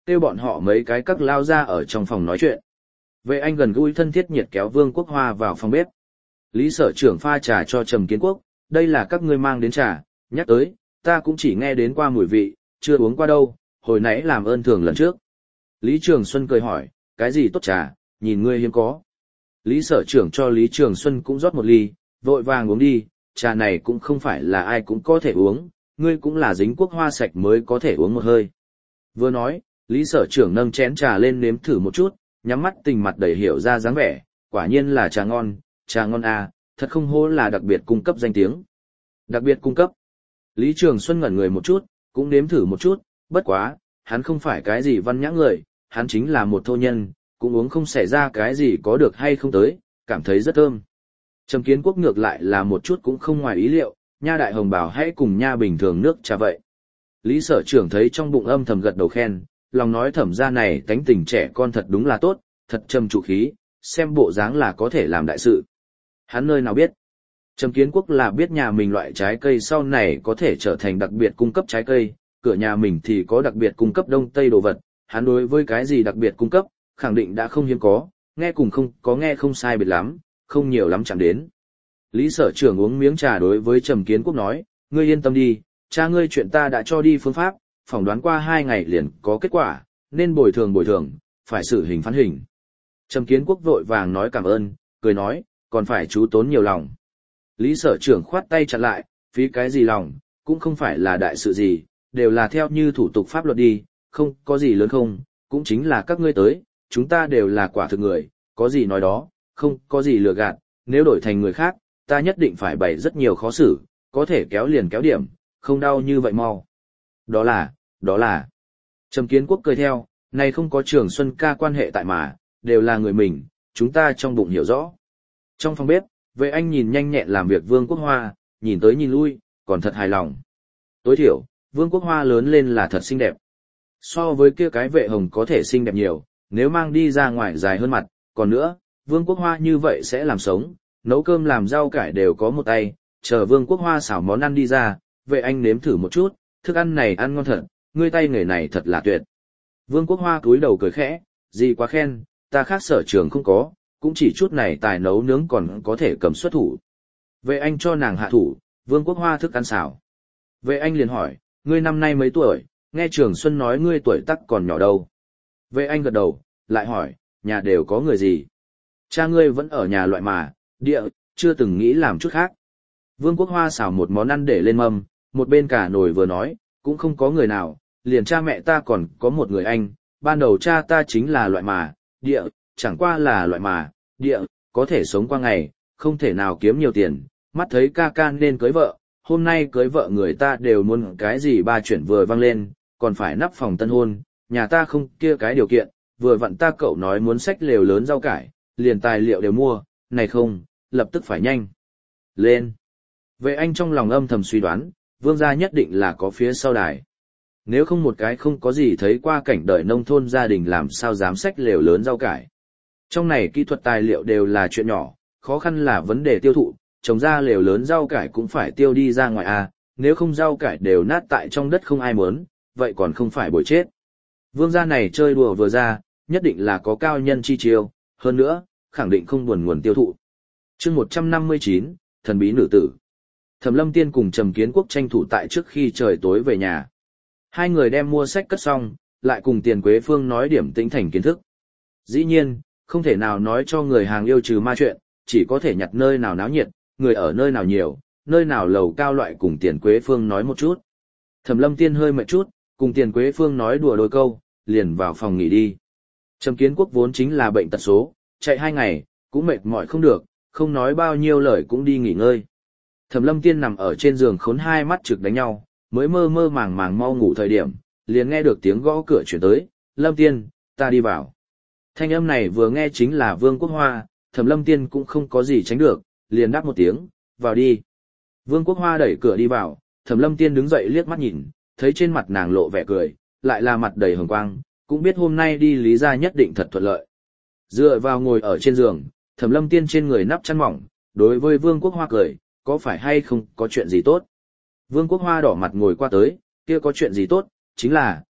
kêu bọn họ mấy cái các lao ra ở trong phòng nói chuyện. Vệ Anh gần gũi thân thiết nhiệt kéo Vương Quốc Hoa vào phòng bếp. Lý sở trưởng pha trà cho Trầm Kiến Quốc, đây là các ngươi mang đến trà, nhắc tới, ta cũng chỉ nghe đến qua mùi vị, chưa uống qua đâu, hồi nãy làm ơn thường lần trước. Lý Trường Xuân cười hỏi, cái gì tốt trà, nhìn ngươi hiếm có. Lý sở trưởng cho Lý Trường Xuân cũng rót một ly, vội vàng uống đi, trà này cũng không phải là ai cũng có thể uống, ngươi cũng là dính Quốc Hoa sạch mới có thể uống một hơi. Vừa nói, Lý sở trưởng nâng chén trà lên nếm thử một chút, nhắm mắt tình mặt đầy hiểu ra dáng vẻ, quả nhiên là trà ngon à, thật không hổ là đặc biệt cung cấp danh tiếng. Đặc biệt cung cấp. Lý Trường Xuân ngẩn người một chút, cũng nếm thử một chút, bất quá, hắn không phải cái gì văn nhã người, hắn chính là một thô nhân, cũng uống không xảy ra cái gì có được hay không tới, cảm thấy rất thơm. Trầm Kiến Quốc ngược lại là một chút cũng không ngoài ý liệu, nha đại hồng bảo hãy cùng nha bình thường nước trà vậy. Lý sở trưởng thấy trong bụng âm thầm gật đầu khen, lòng nói thẩm gia này tánh tình trẻ con thật đúng là tốt, thật trầm trụ khí, xem bộ dáng là có thể làm đại sự. Hắn nơi nào biết? Trầm Kiến Quốc là biết nhà mình loại trái cây sau này có thể trở thành đặc biệt cung cấp trái cây, cửa nhà mình thì có đặc biệt cung cấp đông tây đồ vật, hắn đối với cái gì đặc biệt cung cấp, khẳng định đã không hiếm có, nghe cùng không có nghe không sai biệt lắm, không nhiều lắm chẳng đến. Lý sở trưởng uống miếng trà đối với Trầm Kiến Quốc nói, ngươi yên tâm đi, cha ngươi chuyện ta đã cho đi phương pháp, phỏng đoán qua 2 ngày liền có kết quả, nên bồi thường, phải xử hình phán hình. Trầm Kiến Quốc vội vàng nói cảm ơn, cười nói, còn phải chú tốn nhiều lòng. Lý sở trưởng khoát tay chặn lại, phí cái gì lòng, cũng không phải là đại sự gì, đều là theo như thủ tục pháp luật đi, không có gì lớn không, cũng chính là các ngươi tới, chúng ta đều là quả thực người, có gì nói đó, không có gì lừa gạt, nếu đổi thành người khác, ta nhất định phải bày rất nhiều khó xử, có thể kéo liền kéo điểm, không đau như vậy mau. Đó là. Trầm Kiến Quốc cười theo, này không có Trường Xuân ca quan hệ tại mà, đều là người mình, chúng ta trong bụng hiểu rõ. Trong phòng bếp, Vệ Anh nhìn nhanh nhẹn làm việc Vương Quốc Hoa, nhìn tới nhìn lui, còn thật hài lòng. Tối thiểu, Vương Quốc Hoa lớn lên là thật xinh đẹp. So với kia cái Vệ Hồng có thể xinh đẹp nhiều, nếu mang đi ra ngoài dài hơn mặt, còn nữa, Vương Quốc Hoa như vậy sẽ làm sống, nấu cơm làm rau cải đều có một tay, chờ Vương Quốc Hoa xào món ăn đi ra, Vệ Anh nếm thử một chút, thức ăn này ăn ngon thật, ngươi tay nghề này thật là tuyệt. Vương Quốc Hoa cúi đầu cười khẽ, gì quá khen, ta khác sở trường không có, cũng chỉ chút này tài nấu nướng còn có thể cầm xuất thủ. Vệ Anh cho nàng hạ thủ, Vương Quốc Hoa thức ăn xào. Vệ Anh liền hỏi, ngươi năm nay mấy tuổi, nghe Trường Xuân nói ngươi tuổi tác còn nhỏ đâu. Vệ Anh gật đầu, lại hỏi, nhà đều có người gì? Cha ngươi vẫn ở nhà loại mà, địa, chưa từng nghĩ làm chút khác. Vương Quốc Hoa xào một món ăn để lên mâm, một bên cả nồi vừa nói, cũng không có người nào, liền cha mẹ ta còn có một người anh, ban đầu cha ta chính là loại mà, địa, chẳng qua là loại mà, địa, có thể sống qua ngày, không thể nào kiếm nhiều tiền, mắt thấy ca ca nên cưới vợ, hôm nay cưới vợ người ta đều muốn cái gì ba chuyển vừa vang lên, còn phải nắp phòng tân hôn, nhà ta không kia cái điều kiện, vừa vặn ta cậu nói muốn xách lều lớn rau cải, liền tài liệu đều mua, này không, lập tức phải nhanh lên. Vệ Anh trong lòng âm thầm suy đoán, Vương gia nhất định là có phía sau đài. Nếu không một cái không có gì thấy qua cảnh đời nông thôn gia đình làm sao dám xách lều lớn rau cải. Trong này kỹ thuật tài liệu đều là chuyện nhỏ, khó khăn là vấn đề tiêu thụ, trồng ra lều lớn rau cải cũng phải tiêu đi ra ngoài à, nếu không rau cải đều nát tại trong đất không ai muốn, vậy còn không phải bồi chết. Vương gia này chơi đùa vừa ra, nhất định là có cao nhân chi chiêu, hơn nữa, khẳng định không buồn nguồn tiêu thụ. Chương 159, thần bí nữ tử. Thẩm Lâm Tiên cùng Trầm Kiến Quốc tranh thủ tại trước khi trời tối về nhà. Hai người đem mua sách cất xong, lại cùng Tiền Quế Phương nói điểm tĩnh thành kiến thức. Dĩ nhiên, không thể nào nói cho người hàng yêu trừ ma chuyện, chỉ có thể nhặt nơi nào náo nhiệt, người ở nơi nào nhiều, nơi nào lầu cao loại cùng Tiền Quế Phương nói một chút. Thẩm Lâm Tiên hơi mệt chút, cùng Tiền Quế Phương nói đùa đôi câu, liền vào phòng nghỉ đi. Trầm Kiến Quốc vốn chính là bệnh tật số, chạy 2 ngày, cũng mệt mỏi không được, không nói bao nhiêu lời cũng đi nghỉ ngơi. Thẩm Lâm Tiên nằm ở trên giường khốn hai mắt trực đánh nhau, mới mơ mơ màng màng mau ngủ thời điểm, liền nghe được tiếng gõ cửa chuyển tới, Lâm Tiên, ta đi vào. Thanh âm này vừa nghe chính là Vương Quốc Hoa, Thẩm Lâm Tiên cũng không có gì tránh được, liền đáp một tiếng, vào đi. Vương Quốc Hoa đẩy cửa đi vào, Thẩm Lâm Tiên đứng dậy liếc mắt nhìn, thấy trên mặt nàng lộ vẻ cười, lại là mặt đầy hồng quang, cũng biết hôm nay đi Lý gia nhất định thật thuận lợi. Dựa vào ngồi ở trên giường, Thẩm Lâm Tiên trên người nắp chăn mỏng, đối với Vương Quốc Hoa cười, có phải hay không có chuyện gì tốt? Vương Quốc Hoa đỏ mặt ngồi qua tới, kia có chuyện gì tốt, chính là,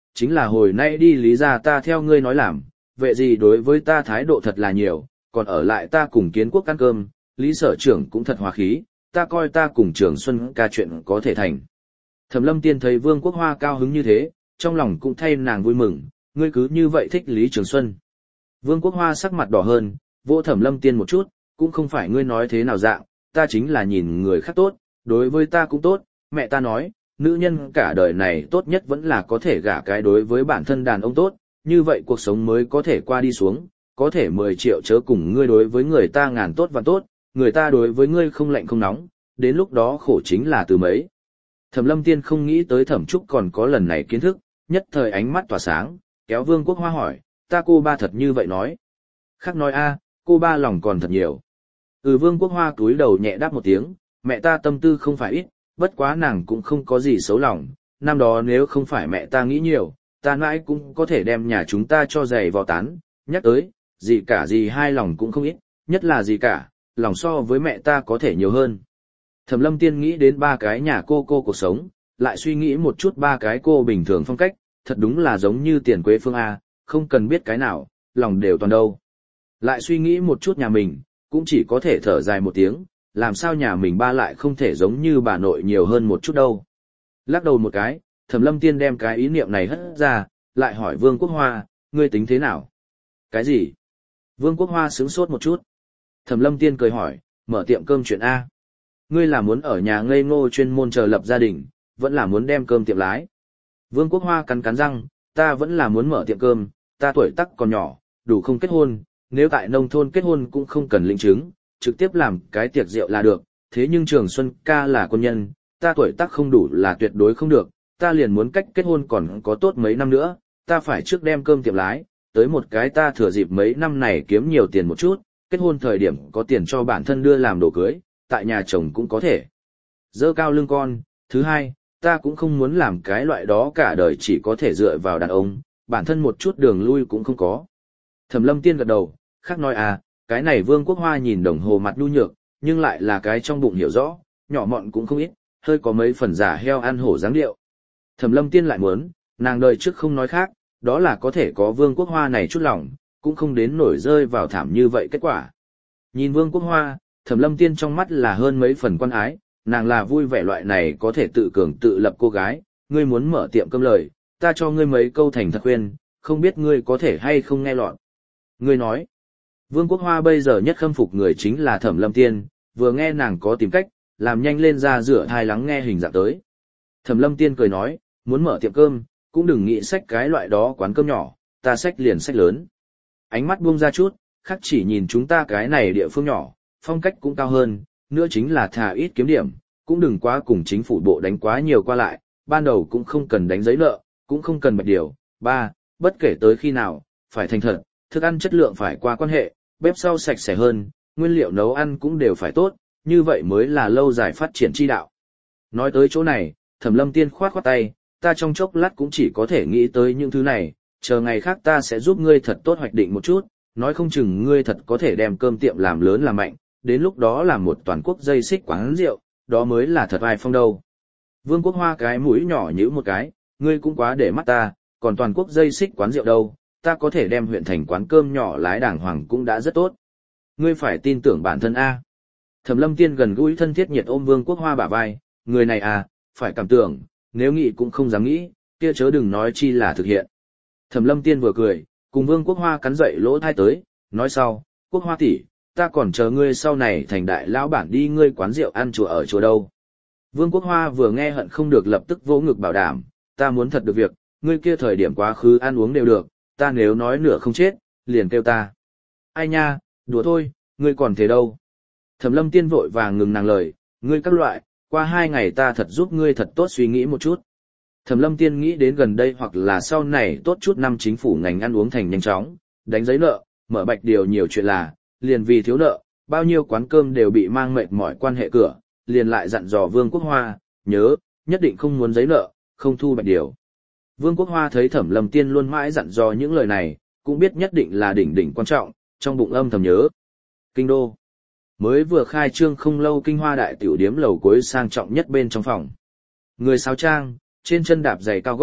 chính là hồi nay đi Lý gia ta theo ngươi nói làm, vệ gì đối với ta thái độ thật là nhiều, còn ở lại ta cùng Kiến Quốc ăn cơm, Lý sở trưởng cũng thật hòa khí, ta coi ta cùng Trường Xuân ca chuyện có thể thành. Thẩm Lâm Tiên thấy Vương Quốc Hoa cao hứng như thế, trong lòng cũng thay nàng vui mừng, ngươi cứ như vậy thích Lý Trường Xuân. Vương Quốc Hoa sắc mặt đỏ hơn, vỗ Thẩm Lâm Tiên một chút, cũng không phải ngươi nói thế nào dạng, ta chính là nhìn người khác tốt, đối với ta cũng tốt, mẹ ta nói, nữ nhân cả đời này tốt nhất vẫn là có thể gả cái đối với bản thân đàn ông tốt, như vậy cuộc sống mới có thể qua đi xuống, có thể 10 triệu chớ cùng ngươi đối với người ta ngàn tốt và tốt, người ta đối với ngươi không lạnh không nóng, đến lúc đó khổ chính là từ mấy. Thẩm Lâm Tiên không nghĩ tới Thẩm Trúc còn có lần này kiến thức, nhất thời ánh mắt tỏa sáng, kéo Vương Quốc Hoa hỏi, ta cô ba thật như vậy nói. Khác nói a, cô ba lòng còn thật nhiều. Vương Quốc Hoa cúi đầu nhẹ đáp một tiếng, mẹ ta tâm tư không phải ít, bất quá nàng cũng không có gì xấu lòng, năm đó nếu không phải mẹ ta nghĩ nhiều, ta mãi cũng có thể đem nhà chúng ta cho giày vò tán, nhắc tới, gì cả gì hai lòng cũng không ít, nhất là gì cả, lòng so với mẹ ta có thể nhiều hơn. Thẩm Lâm Tiên nghĩ đến ba cái nhà cô cuộc sống, lại suy nghĩ một chút ba cái cô bình thường phong cách, thật đúng là giống như Tiền Quế Phương A, không cần biết cái nào, lòng đều toàn đâu. Lại suy nghĩ một chút nhà mình, cũng chỉ có thể thở dài một tiếng, làm sao nhà mình ba lại không thể giống như bà nội nhiều hơn một chút đâu. Lắc đầu một cái, Thẩm Lâm Tiên đem cái ý niệm này hất ra, lại hỏi Vương Quốc Hoa, ngươi tính thế nào? Cái gì? Vương Quốc Hoa sững sốt một chút. Thẩm Lâm Tiên cười hỏi, mở tiệm cơm chuyện A. Ngươi là muốn ở nhà ngây ngô chuyên môn chờ lập gia đình, vẫn là muốn đem cơm tiệm lái. Vương Quốc Hoa cắn cắn răng, ta vẫn là muốn mở tiệm cơm, ta tuổi tác còn nhỏ, đủ không kết hôn, nếu tại nông thôn kết hôn cũng không cần lĩnh chứng, trực tiếp làm cái tiệc rượu là được, thế nhưng Trường Xuân ca là quân nhân, ta tuổi tác không đủ là tuyệt đối không được, ta liền muốn cách kết hôn còn có tốt mấy năm nữa, ta phải trước đem cơm tiệm lái, tới một cái ta thừa dịp mấy năm này kiếm nhiều tiền một chút, kết hôn thời điểm có tiền cho bản thân đưa làm đồ cưới, tại nhà chồng cũng có thể dơ cao lưng con. Thứ hai, ta cũng không muốn làm cái loại đó cả đời chỉ có thể dựa vào đàn ông, bản thân một chút đường lui cũng không có. Thẩm Lâm Tiên gật đầu, khác nói à, cái này Vương Quốc Hoa nhìn đồng hồ mặt nhu nhược, nhưng lại là cái trong bụng hiểu rõ, nhỏ mọn cũng không ít, hơi có mấy phần giả heo ăn hổ dáng điệu. Thẩm Lâm Tiên lại muốn, nàng đời trước không nói khác, đó là có thể có Vương Quốc Hoa này chút lòng, cũng không đến nổi rơi vào thảm như vậy kết quả. Nhìn Vương Quốc Hoa, Thẩm Lâm Tiên trong mắt là hơn mấy phần quan ái, nàng là vui vẻ loại này có thể tự cường tự lập cô gái, ngươi muốn mở tiệm cơm lời, ta cho ngươi mấy câu thành thật khuyên, không biết ngươi có thể hay không nghe lọt. Ngươi nói, Vương Quốc Hoa bây giờ nhất khâm phục người chính là Thẩm Lâm Tiên, vừa nghe nàng có tìm cách, làm nhanh lên ra rửa thai lắng nghe hình dạng tới. Thẩm Lâm Tiên cười nói, muốn mở tiệm cơm, cũng đừng nghĩ xách cái loại đó quán cơm nhỏ, ta xách liền xách lớn. Ánh mắt buông ra chút, khác chỉ nhìn chúng ta cái này địa phương nhỏ, phong cách cũng cao hơn, nữa chính là thà ít kiếm điểm, cũng đừng quá cùng chính phủ bộ đánh quá nhiều qua lại, ban đầu cũng không cần đánh giấy nợ, cũng không cần bạch điều. Ba, bất kể tới khi nào, phải thành thật, thức ăn chất lượng phải qua quan hệ, bếp sau sạch sẽ hơn, nguyên liệu nấu ăn cũng đều phải tốt, như vậy mới là lâu dài phát triển chi đạo. Nói tới chỗ này, Thẩm Lâm Tiên khoát khoát tay, ta trong chốc lát cũng chỉ có thể nghĩ tới những thứ này, chờ ngày khác ta sẽ giúp ngươi thật tốt hoạch định một chút, nói không chừng ngươi thật có thể đem cơm tiệm làm lớn làm mạnh, đến lúc đó làm một toàn quốc dây xích quán rượu, đó mới là thật ai phong đâu. Vương Quốc Hoa cái mũi nhỏ nhíu một cái, ngươi cũng quá để mắt ta, còn toàn quốc dây xích quán rượu đâu, ta có thể đem huyện thành quán cơm nhỏ lái đàng hoàng cũng đã rất tốt. Ngươi phải tin tưởng bản thân a. Thẩm Lâm Tiên gần gũi thân thiết nhiệt ôm Vương Quốc Hoa bả vai, người này à, phải cảm tưởng, nếu nghĩ cũng không dám nghĩ, kia chớ đừng nói chi là thực hiện. Thẩm Lâm Tiên vừa cười, cùng Vương Quốc Hoa cắn dậy lỗ thai tới, nói sau, Quốc Hoa tỷ, ta còn chờ ngươi sau này thành đại lão bản đi ngươi quán rượu ăn chùa ở chùa đâu. Vương Quốc Hoa vừa nghe hận không được lập tức vỗ ngực bảo đảm, ta muốn thật được việc, ngươi kia thời điểm quá khứ ăn uống đều được, ta nếu nói nửa không chết, liền kêu ta. Ai nha, đùa thôi, ngươi còn thế đâu. Thẩm Lâm Tiên vội vàng ngừng nàng lời, ngươi các loại, qua 2 ngày ta thật giúp ngươi thật tốt suy nghĩ một chút. Thẩm Lâm Tiên nghĩ đến gần đây hoặc là sau này tốt chút năm chính phủ ngành ăn uống thành nhanh chóng, đánh giấy nợ, mở bạch điều nhiều chuyện là, liền vì thiếu nợ, bao nhiêu quán cơm đều bị mang mệt mỏi quan hệ cửa, liền lại dặn dò Vương Quốc Hoa, nhớ, nhất định không muốn giấy nợ, không thu bạch điều. Vương Quốc Hoa thấy Thẩm Lâm Tiên luôn mãi dặn dò những lời này, cũng biết nhất định là đỉnh đỉnh quan trọng, trong bụng âm thầm nhớ. Kinh đô. Mới vừa khai trương không lâu Kinh Hoa đại tiểu điếm lầu cuối sang trọng nhất bên trong phòng. Người sáo trang, trên chân đạp giày cao gót,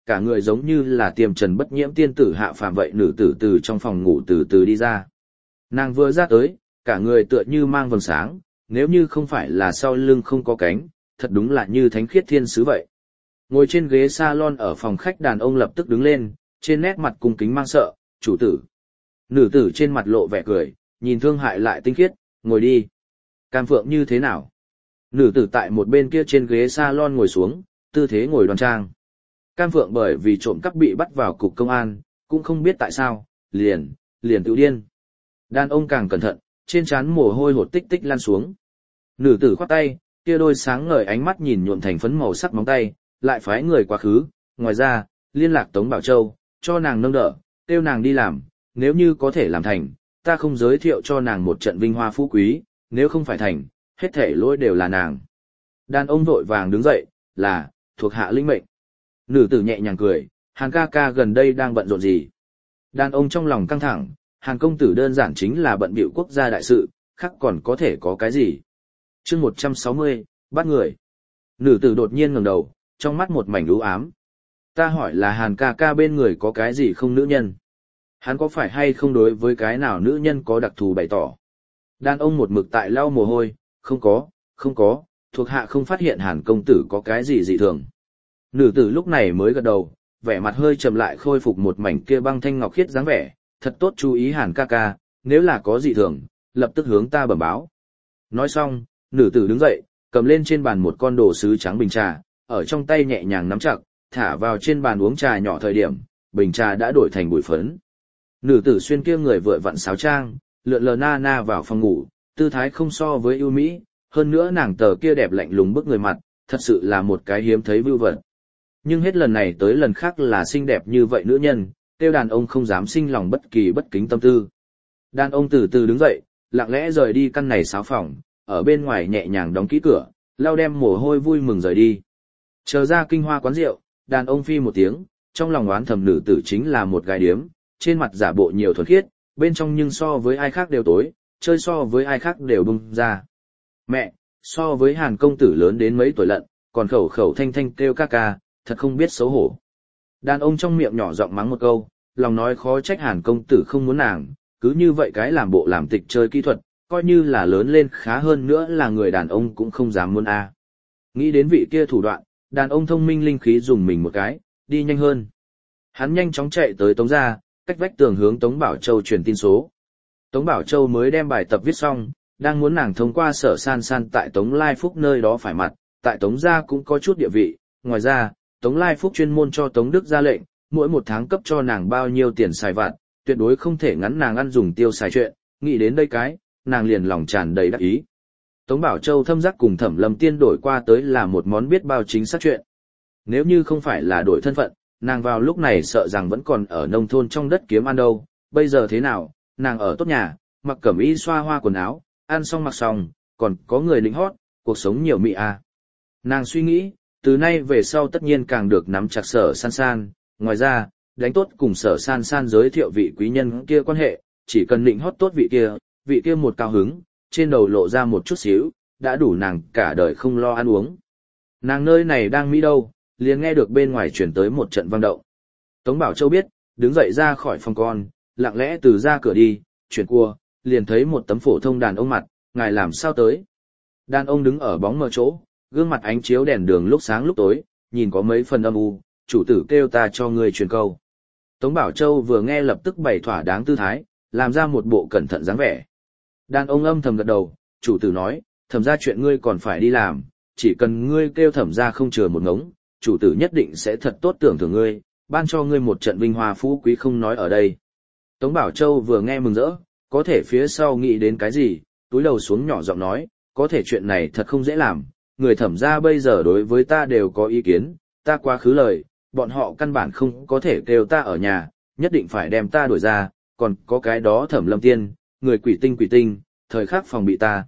cả người giống như là tiềm trần bất nhiễm tiên tử hạ phàm vậy. Nữ tử từ trong phòng ngủ từ từ đi ra. Nàng vừa ra tới, cả người tựa như mang vầng sáng, nếu như không phải là sau lưng không có cánh, thật đúng là như thánh khiết thiên sứ vậy. Ngồi trên ghế salon ở phòng khách, đàn ông lập tức đứng lên, trên nét mặt cung kính mang sợ, chủ tử. Nữ tử trên mặt lộ vẻ cười, nhìn thương hại lại tinh khiết, ngồi đi. Cam Phượng như thế nào? Nữ tử tại một bên kia trên ghế salon ngồi xuống, tư thế ngồi đoan trang. Cam Phượng bởi vì trộm cắp bị bắt vào cục công an, cũng không biết tại sao, liền tự điên. Đàn ông càng cẩn thận, trên trán mồ hôi hột tích tích lan xuống. Nữ tử khoát tay, kia đôi sáng ngời ánh mắt nhìn nhuộm thành phấn màu sắc móng tay, lại phái người quá khứ, ngoài ra, liên lạc Tống Bảo Châu, cho nàng nâng đỡ, kêu nàng đi làm, nếu như có thể làm thành, ta không giới thiệu cho nàng một trận vinh hoa phú quý, nếu không phải thành, hết thể lỗi đều là nàng. Đàn ông vội vàng đứng dậy, là, thuộc hạ linh mệnh. Nữ tử nhẹ nhàng cười, Hàn ca ca gần đây đang bận rộn gì? Đàn ông trong lòng căng thẳng, Hàn công tử đơn giản chính là bận bịu quốc gia đại sự, khác còn có thể có cái gì? Chương 160, bắt người. Nữ tử đột nhiên ngẩng đầu, trong mắt một mảnh u ám. Ta hỏi là Hàn ca ca bên người có cái gì không nữ nhân? Hắn có phải hay không đối với cái nào nữ nhân có đặc thù bày tỏ? Đàn ông một mực tại lau mồ hôi, không có, thuộc hạ không phát hiện Hàn công tử có cái gì dị thường. Nữ tử lúc này mới gật đầu, vẻ mặt hơi chậm lại khôi phục một mảnh kia băng thanh ngọc khiết dáng vẻ, thật tốt chú ý Hàn ca ca, nếu là có dị thường, lập tức hướng ta bẩm báo. Nói xong, nữ tử đứng dậy, cầm lên trên bàn một con đồ sứ trắng bình trà, ở trong tay nhẹ nhàng nắm chặt, thả vào trên bàn uống trà nhỏ thời điểm, bình trà đã đổi thành bụi phấn. Nữ tử xuyên kia người vội vặn sáo trang, lượn lờ na na vào phòng ngủ, tư thái không so với ưu mỹ, hơn nữa nàng tờ kia đẹp lạnh lùng bức người mặt, thật sự là một cái hiếm thấy vưu vật. Nhưng hết lần này tới lần khác là xinh đẹp như vậy nữ nhân, tiêu đàn ông không dám sinh lòng bất kỳ bất kính tâm tư. Đàn ông từ từ đứng dậy, lặng lẽ rời đi căn này sáo phòng, ở bên ngoài nhẹ nhàng đóng kỹ cửa, lau đem mồ hôi vui mừng rời đi. Chờ ra kinh hoa quán rượu, đàn ông phi một tiếng, trong lòng oán thầm nữ tử chính là một gái điếm, trên mặt giả bộ nhiều thuần khiết, bên trong nhưng so với ai khác đều tối, chơi so với ai khác đều bung ra. Mẹ, so với Hàn công tử lớn đến mấy tuổi lận, còn khẩu khẩu thanh thanh kêu ca ca, thật không biết xấu hổ. Đàn ông trong miệng nhỏ giọng mắng một câu, lòng nói khó trách Hàn công tử không muốn nàng, cứ như vậy cái làm bộ làm tịch chơi kỹ thuật, coi như là lớn lên khá hơn nữa là người đàn ông cũng không dám muốn a. Nghĩ đến vị kia thủ đoạn, đàn ông thông minh linh khí dùng mình một cái, đi nhanh hơn. Hắn nhanh chóng chạy tới Tống gia, cách vách tường hướng Tống Bảo Châu truyền tin số. Tống Bảo Châu mới đem bài tập viết xong, đang muốn nàng thông qua Sở San San tại Tống Lai Phúc nơi đó phải mặt, tại Tống gia cũng có chút địa vị, ngoài ra, Tống Lai Phúc chuyên môn cho Tống Đức ra lệnh, mỗi một tháng cấp cho nàng bao nhiêu tiền xài vặt, tuyệt đối không thể ngắn nàng ăn dùng tiêu xài chuyện, nghĩ đến đây cái, nàng liền lòng tràn đầy đắc ý. Tống Bảo Châu thâm giác cùng Thẩm Lâm Tiên đổi qua tới là một món biết bao chính xác chuyện. Nếu như không phải là đổi thân phận, nàng vào lúc này sợ rằng vẫn còn ở nông thôn trong đất kiếm ăn đâu, bây giờ thế nào, nàng ở tốt nhà, mặc cẩm y xoa hoa quần áo, ăn xong mặc xong, còn có người lính hót, cuộc sống nhiều mị à. Nàng suy nghĩ, từ nay về sau tất nhiên càng được nắm chặt Sở San San, ngoài ra, đánh tốt cùng Sở San San giới thiệu vị quý nhân kia quan hệ, chỉ cần lính hót tốt vị kia một cao hứng, trên đầu lộ ra một chút xíu, đã đủ nàng cả đời không lo ăn uống. Nàng nơi này đang mỹ đâu, liền nghe được bên ngoài chuyển tới một trận vang động. Tống Bảo Châu biết, đứng dậy ra khỏi phòng con, lặng lẽ từ ra cửa đi, chuyển cua, liền thấy một tấm phổ thông đàn ông mặt, ngài làm sao tới. Đàn ông đứng ở bóng mờ chỗ, gương mặt ánh chiếu đèn đường lúc sáng lúc tối, nhìn có mấy phần âm u, chủ tử kêu ta cho người truyền câu. Tống Bảo Châu vừa nghe lập tức bày thỏa đáng tư thái, làm ra một bộ cẩn thận dáng vẻ. Đàn ông âm thầm gật đầu, chủ tử nói, thẩm ra chuyện ngươi còn phải đi làm, chỉ cần ngươi kêu thẩm ra không chừa một ngống, chủ tử nhất định sẽ thật tốt tưởng thưởng ngươi, ban cho ngươi một trận vinh hoa phú quý không nói ở đây. Tống Bảo Châu vừa nghe mừng rỡ, có thể phía sau nghĩ đến cái gì, túi đầu xuống nhỏ giọng nói, có thể chuyện này thật không dễ làm, người thẩm ra bây giờ đối với ta đều có ý kiến, ta quá khứ lời, bọn họ căn bản không có thể kêu ta ở nhà, nhất định phải đem ta đuổi ra, còn có cái đó Thẩm Lâm Tiên, người quỷ tinh, thời khắc phòng bị ta,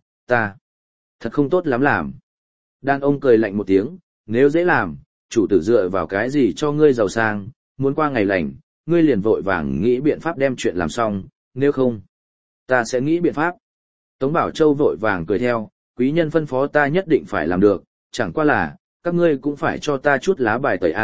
thật không tốt lắm làm. Đàn ông cười lạnh một tiếng, nếu dễ làm, chủ tử dựa vào cái gì cho ngươi giàu sang, muốn qua ngày lành, ngươi liền vội vàng nghĩ biện pháp đem chuyện làm xong, nếu không, ta sẽ nghĩ biện pháp. Tống Bảo Châu vội vàng cười theo, quý nhân phân phó ta nhất định phải làm được, chẳng qua là, các ngươi cũng phải cho ta chút lá bài tẩy a,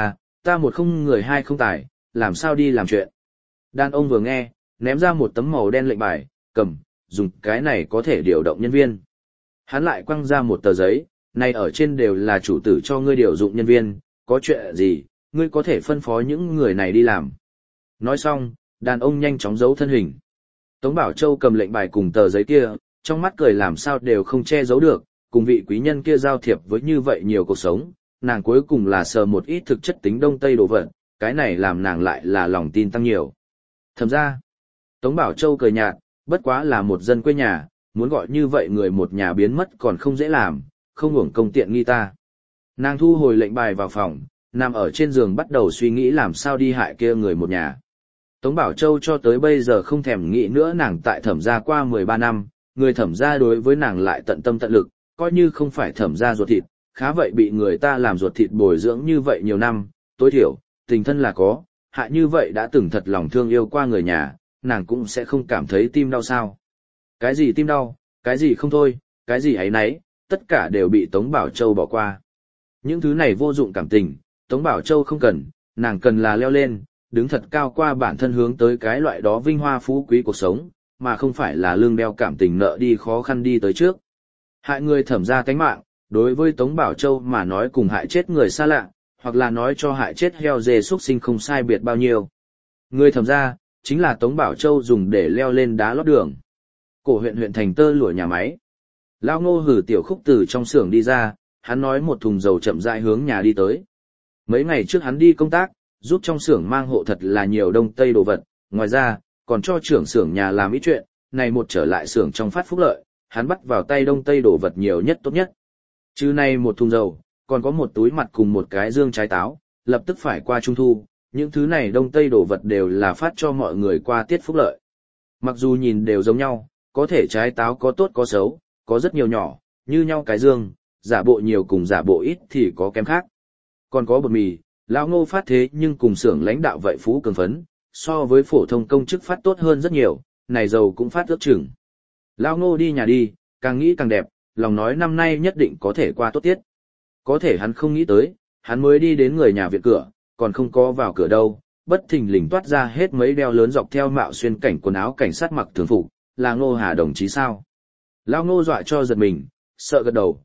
ta một không người hai không tài, làm sao đi làm chuyện. Đàn ông vừa nghe, ném ra một tấm màu đen lệnh bài, cầm, dùng cái này có thể điều động nhân viên. Hắn lại quăng ra một tờ giấy, này ở trên đều là chủ tử cho ngươi điều dụng nhân viên, có chuyện gì, ngươi có thể phân phó những người này đi làm. Nói xong, đàn ông nhanh chóng giấu thân hình. Tống Bảo Châu cầm lệnh bài cùng tờ giấy kia, trong mắt cười làm sao đều không che giấu được, cùng vị quý nhân kia giao thiệp với như vậy nhiều cuộc sống, nàng cuối cùng là sờ một ít thực chất tính đông tây đồ vật, cái này làm nàng lại là lòng tin tăng nhiều. Thầm ra, Tống Bảo Châu cười nhạt, bất quá là một dân quê nhà, muốn gọi như vậy người một nhà biến mất còn không dễ làm, không uổng công tiện nghi ta. Nàng thu hồi lệnh bài vào phòng, nằm ở trên giường bắt đầu suy nghĩ làm sao đi hại kia người một nhà. Tống Bảo Châu cho tới bây giờ không thèm nghĩ nữa nàng tại Thẩm gia qua 13 năm, người Thẩm gia đối với nàng lại tận tâm tận lực, coi như không phải Thẩm gia ruột thịt, khá vậy bị người ta làm ruột thịt bồi dưỡng như vậy nhiều năm, tối thiểu, tình thân là có, hại như vậy đã từng thật lòng thương yêu qua người nhà, nàng cũng sẽ không cảm thấy tim đau sao. Cái gì tim đau, cái gì không thôi, cái gì ấy nấy, tất cả đều bị Tống Bảo Châu bỏ qua. Những thứ này vô dụng cảm tình, Tống Bảo Châu không cần, nàng cần là leo lên, đứng thật cao qua bản thân hướng tới cái loại đó vinh hoa phú quý cuộc sống, mà không phải là lương đeo cảm tình nợ đi khó khăn đi tới trước. Hại người Thẩm gia tánh mạng, đối với Tống Bảo Châu mà nói cùng hại chết người xa lạ, hoặc là nói cho hại chết heo dê xuất sinh không sai biệt bao nhiêu. Người Thẩm gia, chính là Tống Bảo Châu dùng để leo lên đá lót đường. Cổ huyện thành tơ lụa nhà máy. Lao Ngô hử tiểu khúc từ trong xưởng đi ra, hắn nói một thùng dầu chậm rãi hướng nhà đi tới. Mấy ngày trước hắn đi công tác, giúp trong xưởng mang hộ thật là nhiều đông tây đồ vật, ngoài ra, còn cho trưởng xưởng nhà làm ít chuyện, này một trở lại xưởng trong phát phúc lợi, hắn bắt vào tay đông tây đồ vật nhiều nhất tốt nhất. Chứ này một thùng dầu, còn có một túi mặt cùng một cái dương trái táo, lập tức phải qua trung thu, những thứ này đông tây đồ vật đều là phát cho mọi người qua tiết phúc lợi. Mặc dù nhìn đều giống nhau, có thể trái táo có tốt có xấu, có rất nhiều nhỏ, như nhau cái dương, giả bộ nhiều cùng giả bộ ít thì có kém khác. Còn có bột mì, lão Ngô phát thế nhưng cùng xưởng lãnh đạo vậy phú cường phấn, so với phổ thông công chức phát tốt hơn rất nhiều, này dầu cũng phát ước chừng. Lão Ngô đi nhà đi, càng nghĩ càng đẹp, lòng nói năm nay nhất định có thể qua tốt tiết. Có thể hắn không nghĩ tới, hắn mới đi đến người nhà viện cửa, còn không có vào cửa đâu, bất thình lình toát ra hết mấy đeo lớn dọc theo mạo xuyên cảnh quần áo cảnh sát mặc thường phục, là Ngô Hà đồng chí sao? Lão Ngô dọa cho giật mình, sợ gật đầu,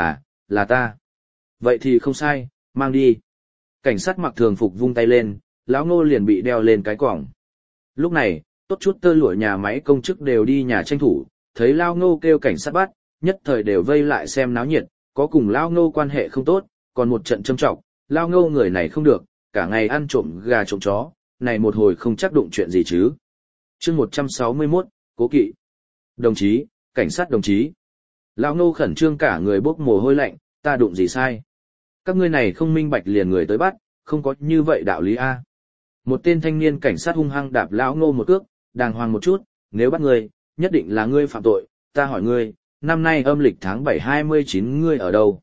là ta. Vậy thì không sai, mang đi. Cảnh sát mặc thường phục vung tay lên, lão Ngô liền bị đeo lên cái quòng. Lúc này, tốt chút tơ lụa nhà máy công chức đều đi nhà tranh thủ, thấy lão Ngô kêu cảnh sát bắt, nhất thời đều vây lại xem náo nhiệt, có cùng lão Ngô quan hệ không tốt, còn một trận châm trọng, lão Ngô người này không được, cả ngày ăn trộm gà trộm chó, này một hồi không chắc đụng chuyện gì chứ. Chương 161, Cố Kỵ. Đồng chí, cảnh sát đồng chí. Lão Ngô khẩn trương cả người bốc mồ hôi lạnh, ta đụng gì sai? Các ngươi này không minh bạch liền người tới bắt, không có như vậy đạo lý a. Một tên thanh niên cảnh sát hung hăng đạp lão Ngô một cước, đàng hoàng một chút, nếu bắt ngươi, nhất định là ngươi phạm tội, ta hỏi ngươi, năm nay âm lịch tháng 7 29 ngươi ở đâu?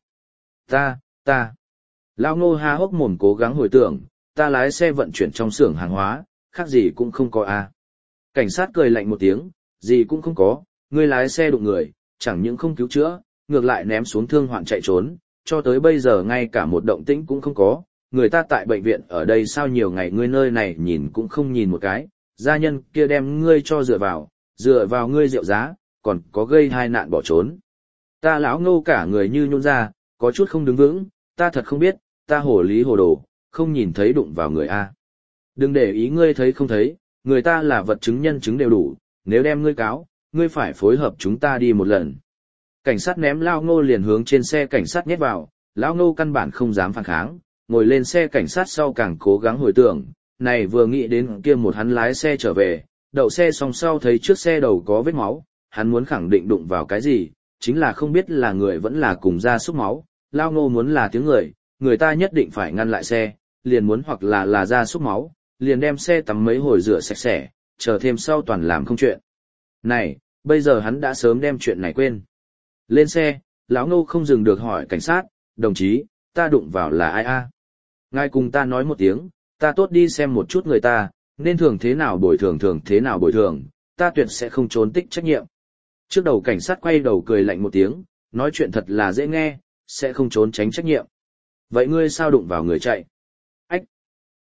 Ta. Lão Ngô há hốc mồm cố gắng hồi tưởng, ta lái xe vận chuyển trong xưởng hàng hóa, khác gì cũng không có a. Cảnh sát cười lạnh một tiếng, gì cũng không có, ngươi lái xe đụng người, chẳng những không cứu chữa, ngược lại ném xuống thương hoạn chạy trốn, cho tới bây giờ ngay cả một động tĩnh cũng không có, người ta tại bệnh viện ở đây sao nhiều ngày ngươi nơi này nhìn cũng không nhìn một cái, gia nhân kia đem ngươi cho dựa vào ngươi rượu giá, còn có gây tai nạn bỏ trốn. Ta lão Ngô cả người như nhũn ra, có chút không đứng vững, ta thật không biết, ta hồ lý hồ đồ, không nhìn thấy đụng vào người a. Đừng để ý ngươi thấy không thấy, người ta là vật chứng nhân chứng đều đủ, nếu đem ngươi cáo, ngươi phải phối hợp chúng ta đi một lần. Cảnh sát ném lão Ngô liền hướng trên xe cảnh sát nhét vào, lão Ngô căn bản không dám phản kháng, ngồi lên xe cảnh sát sau càng cố gắng hồi tưởng, này vừa nghĩ đến kia một hắn lái xe trở về, đậu xe xong sau thấy trước xe đầu có vết máu, hắn muốn khẳng định đụng vào cái gì, chính là không biết là người vẫn là cùng ra xúc máu, lão Ngô muốn là tiếng người ta nhất định phải ngăn lại xe, liền muốn hoặc là ra xúc máu, liền đem xe tắm mấy hồi rửa sạch sẽ, chờ thêm sau toàn làm không chuyện. Này, bây giờ hắn đã sớm đem chuyện này quên. Lên xe, lão Ngô không dừng được hỏi cảnh sát, đồng chí, ta đụng vào là ai a? Ngài cùng ta nói một tiếng, ta tốt đi xem một chút người ta, nên thường thế nào bồi thường thế nào bồi thường, ta tuyệt sẽ không trốn tích trách nhiệm. Trước đầu cảnh sát quay đầu cười lạnh một tiếng, nói chuyện thật là dễ nghe, sẽ không trốn tránh trách nhiệm. Vậy ngươi sao đụng vào người chạy? Ách!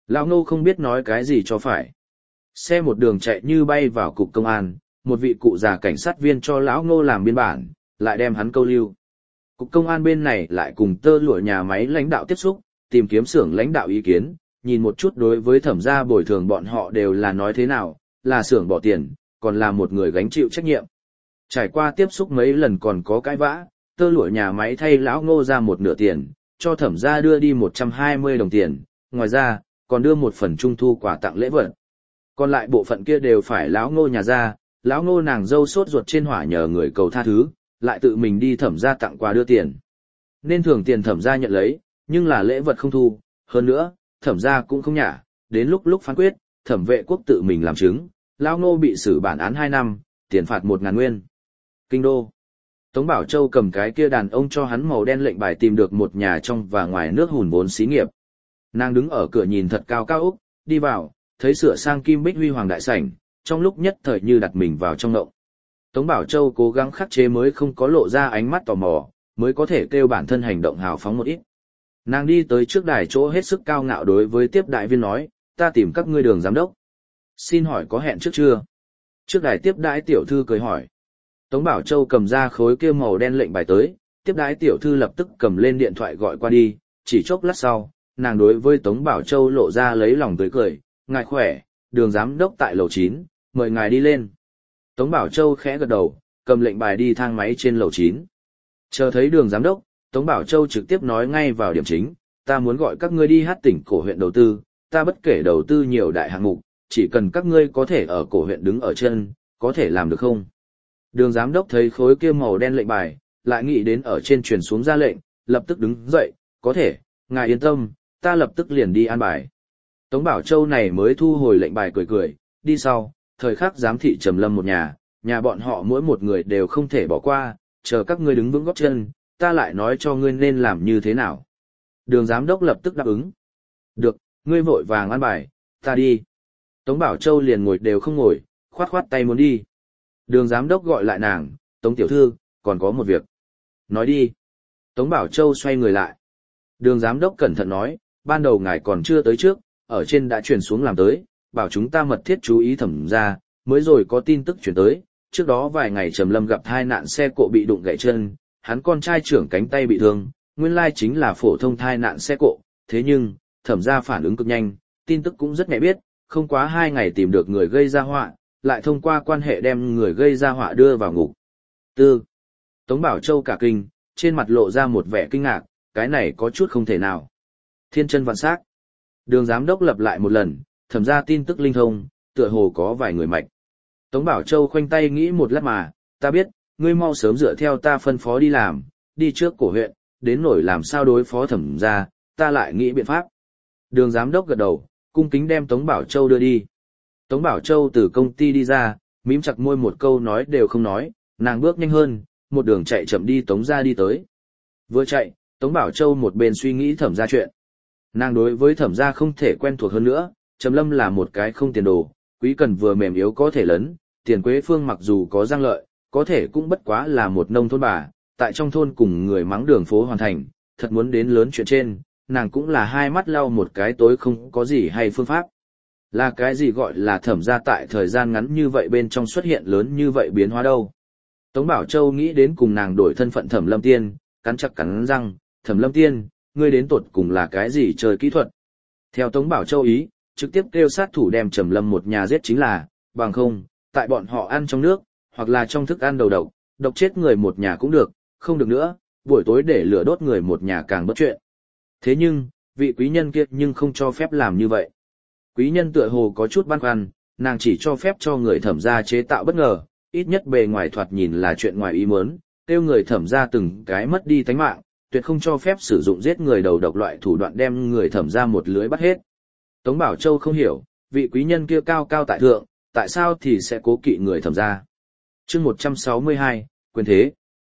Lão Ngô không biết nói cái gì cho phải. Xe một đường chạy như bay vào cục công an, một vị cụ già cảnh sát viên cho Lão Ngô làm biên bản, lại đem hắn câu lưu. Cục công an bên này lại cùng tơ lụa nhà máy lãnh đạo tiếp xúc, tìm kiếm xưởng lãnh đạo ý kiến, nhìn một chút đối với thẩm gia bồi thường bọn họ đều là nói thế nào, là xưởng bỏ tiền, còn là một người gánh chịu trách nhiệm. Trải qua tiếp xúc mấy lần còn có cãi vã, tơ lụa nhà máy thay Lão Ngô ra một nửa tiền, cho thẩm gia đưa đi 120 đồng tiền, ngoài ra, còn đưa một phần trung thu quà tặng lễ vật. Còn lại bộ phận kia đều phải Lão Ngô nhà ra, Lão Ngô nàng dâu sốt ruột trên hỏa nhờ người cầu tha thứ, lại tự mình đi thẩm gia tặng quà đưa tiền. Nên thường tiền thẩm gia nhận lấy, nhưng là lễ vật không thu, hơn nữa, thẩm gia cũng không nhả, đến lúc phán quyết, thẩm vệ quốc tự mình làm chứng, Lão Ngô bị xử bản án 2 năm, tiền phạt 1.000 nguyên. Kinh đô. Tống Bảo Châu cầm cái kia đàn ông cho hắn màu đen lệnh bài tìm được một nhà trong và ngoài nước hùn vốn xí nghiệp. Nàng đứng ở cửa nhìn thật cao cao úc, đi vào, thấy sửa sang kim bích huy hoàng đại sảnh, trong lúc nhất thời như đặt mình vào trong ngộng. Tống Bảo Châu cố gắng khắc chế mới không có lộ ra ánh mắt tò mò, mới có thể kêu bản thân hành động hào phóng một ít. Nàng đi tới trước đài chỗ hết sức cao ngạo đối với tiếp đại viên nói, ta tìm các ngươi Đường giám đốc. Xin hỏi có hẹn trước chưa? Trước đài tiếp đãi tiểu thư cười hỏi. Tống Bảo Châu cầm ra khối kia màu đen lệnh bài tới, tiếp đãi tiểu thư lập tức cầm lên điện thoại gọi qua đi, chỉ chốc lát sau, nàng đối với Tống Bảo Châu lộ ra lấy lòng tươi cười, ngài khỏe, Đường giám đốc tại lầu 9, mời ngài đi lên. Tống Bảo Châu khẽ gật đầu, cầm lệnh bài đi thang máy trên lầu 9. Chờ thấy Đường giám đốc, Tống Bảo Châu trực tiếp nói ngay vào điểm chính, ta muốn gọi các ngươi đi hát tỉnh cổ huyện đầu tư, ta bất kể đầu tư nhiều đại hạng mục, chỉ cần các ngươi có thể ở cổ huyện đứng ở chân, có thể làm được không? Đường giám đốc thấy khối kia màu đen lệnh bài, lại nghĩ đến ở trên truyền xuống ra lệnh, lập tức đứng dậy, có thể, ngài yên tâm, ta lập tức liền đi an bài. Tống Bảo Châu này mới thu hồi lệnh bài cười cười, đi sau, thời khắc giám thị Trầm Lâm một nhà bọn họ mỗi một người đều không thể bỏ qua, chờ các ngươi đứng vững gót chân, ta lại nói cho ngươi nên làm như thế nào. Đường giám đốc lập tức đáp ứng. Được, ngươi vội vàng an bài, ta đi. Tống Bảo Châu liền ngồi đều không ngồi, khoát tay muốn đi. Đường giám đốc gọi lại nàng, Tống tiểu thư, còn có một việc. Nói đi. Tống Bảo Châu xoay người lại. Đường giám đốc cẩn thận nói, ban đầu ngài còn chưa tới trước, ở trên đã chuyển xuống làm tới, bảo chúng ta mật thiết chú ý thẩm ra, mới rồi có tin tức chuyển tới. Trước đó vài ngày Trầm Lâm gặp thai nạn xe cộ bị đụng gãy chân, hắn con trai trưởng cánh tay bị thương, nguyên lai chính là phổ thông thai nạn xe cộ, thế nhưng, thẩm ra phản ứng cực nhanh, tin tức cũng rất nhạy biết, không quá 2 ngày tìm được người gây ra họa, lại thông qua quan hệ đem người gây ra họa đưa vào ngục. Tư. Tống Bảo Châu cả kinh, trên mặt lộ ra một vẻ kinh ngạc, cái này có chút không thể nào. Thiên chân vạn sắc. Đường giám đốc lặp lại một lần, thẩm ra tin tức linh thông, tựa hồ có vài người mạch. Tống Bảo Châu khoanh tay nghĩ một lát mà, ta biết, ngươi mau sớm dựa theo ta phân phó đi làm, đi trước cổ huyện, đến nổi làm sao đối phó thẩm ra, ta lại nghĩ biện pháp. Đường giám đốc gật đầu, cung kính đem Tống Bảo Châu đưa đi. Tống Bảo Châu từ công ty đi ra, mím chặt môi một câu nói đều không nói, nàng bước nhanh hơn, một đường chạy chậm đi Tống ra đi tới. Vừa chạy, Tống Bảo Châu một bên suy nghĩ thẩm ra chuyện. Nàng đối với thẩm ra không thể quen thuộc hơn nữa, Trầm Lâm là một cái không tiền đồ, Quý Cần vừa mềm yếu có thể lớn, Tiền Quế Phương mặc dù có giang lợi, có thể cũng bất quá là một nông thôn bà, tại trong thôn cùng người mắng đường phố hoàn thành, thật muốn đến lớn chuyện trên, nàng cũng là hai mắt lau một cái tối không có gì hay phương pháp. Là cái gì gọi là thẩm ra tại thời gian ngắn như vậy bên trong xuất hiện lớn như vậy biến hóa đâu. Tống Bảo Châu nghĩ đến cùng nàng đổi thân phận Thẩm Lâm Tiên, cắn chặt cắn răng, Thẩm Lâm Tiên, ngươi đến tột cùng là cái gì trời kỹ thuật. Theo Tống Bảo Châu ý, trực tiếp kêu sát thủ đem Trầm Lâm một nhà giết chính là, bằng không, tại bọn họ ăn trong nước, hoặc là trong thức ăn đầu độc, độc chết người một nhà cũng được, không được nữa, buổi tối để lửa đốt người một nhà càng bất chuyện. Thế nhưng, vị quý nhân kia nhưng không cho phép làm như vậy. Quý nhân tựa hồ có chút băn khoăn, nàng chỉ cho phép cho người thẩm gia chế tạo bất ngờ, ít nhất bề ngoài thoạt nhìn là chuyện ngoài ý muốn, kêu người thẩm gia từng cái mất đi tánh mạng, tuyệt không cho phép sử dụng giết người đầu độc loại thủ đoạn đem người thẩm gia một lưới bắt hết. Tống Bảo Châu không hiểu, vị quý nhân kia cao cao tại thượng, tại sao thì sẽ cố kỵ người thẩm gia. Chương 162, quyền thế.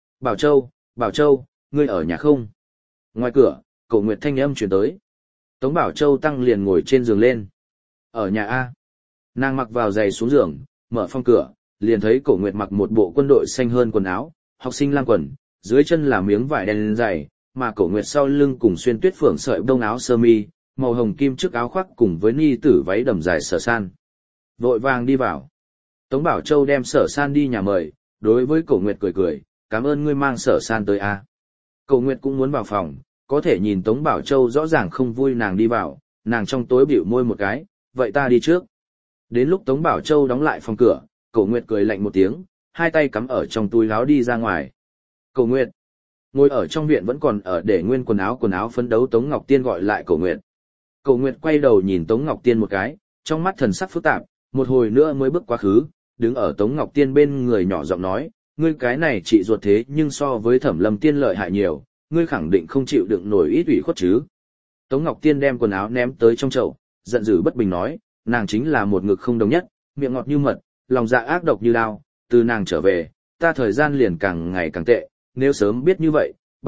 Bảo Châu, ngươi ở nhà không? Ngoài cửa, Cổ Nguyệt thanh âm truyền tới. Tống Bảo Châu tăng liền ngồi trên giường lên. Ở nhà A. Nàng mặc vào giày xuống giường, mở phong cửa, liền thấy Cổ Nguyệt mặc một bộ quân đội xanh hơn quần áo, học sinh lam quần, dưới chân là miếng vải đen dày, mà Cổ Nguyệt sau lưng cùng xuyên tuyết phượng sợi đông áo sơ mi, màu hồng kim trước áo khoác cùng với ni tử váy đầm dài Sở San. Vội vàng đi vào. Tống Bảo Châu đem Sở San đi nhà mời, đối với Cổ Nguyệt cười cười, cảm ơn ngươi mang Sở San tới a. Cổ Nguyệt cũng muốn vào phòng, có thể nhìn Tống Bảo Châu rõ ràng không vui nàng đi vào, nàng trong tối bĩu môi một cái, vậy ta đi trước. Đến lúc Tống Bảo Châu đóng lại phòng cửa, Cổ Nguyệt cười lạnh một tiếng, hai tay cắm ở trong túi áo đi ra ngoài. Cổ Nguyệt, ngồi ở trong viện vẫn còn ở để nguyên quần áo phấn đấu Tống Ngọc Tiên gọi lại Cổ Nguyệt. Cổ Nguyệt quay đầu nhìn Tống Ngọc Tiên một cái, trong mắt thần sắc phức tạp, một hồi nữa mới bước quá khứ, đứng ở Tống Ngọc Tiên bên người nhỏ giọng nói, ngươi cái này chị ruột thế nhưng so với Thẩm Lâm Tiên lợi hại nhiều, ngươi khẳng định không chịu đựng nổi ít ủy khuất chứ. Tống Ngọc Tiên đem quần áo ném tới trong chậu, giận dữ bất bình nói, nàng chính là một ngực không đồng nhất, miệng ngọt như mật, lòng dạ ác độc như lao, từ nàng trở về, ta thời gian liền càng ngày càng tệ, nếu sớm biết như vậy,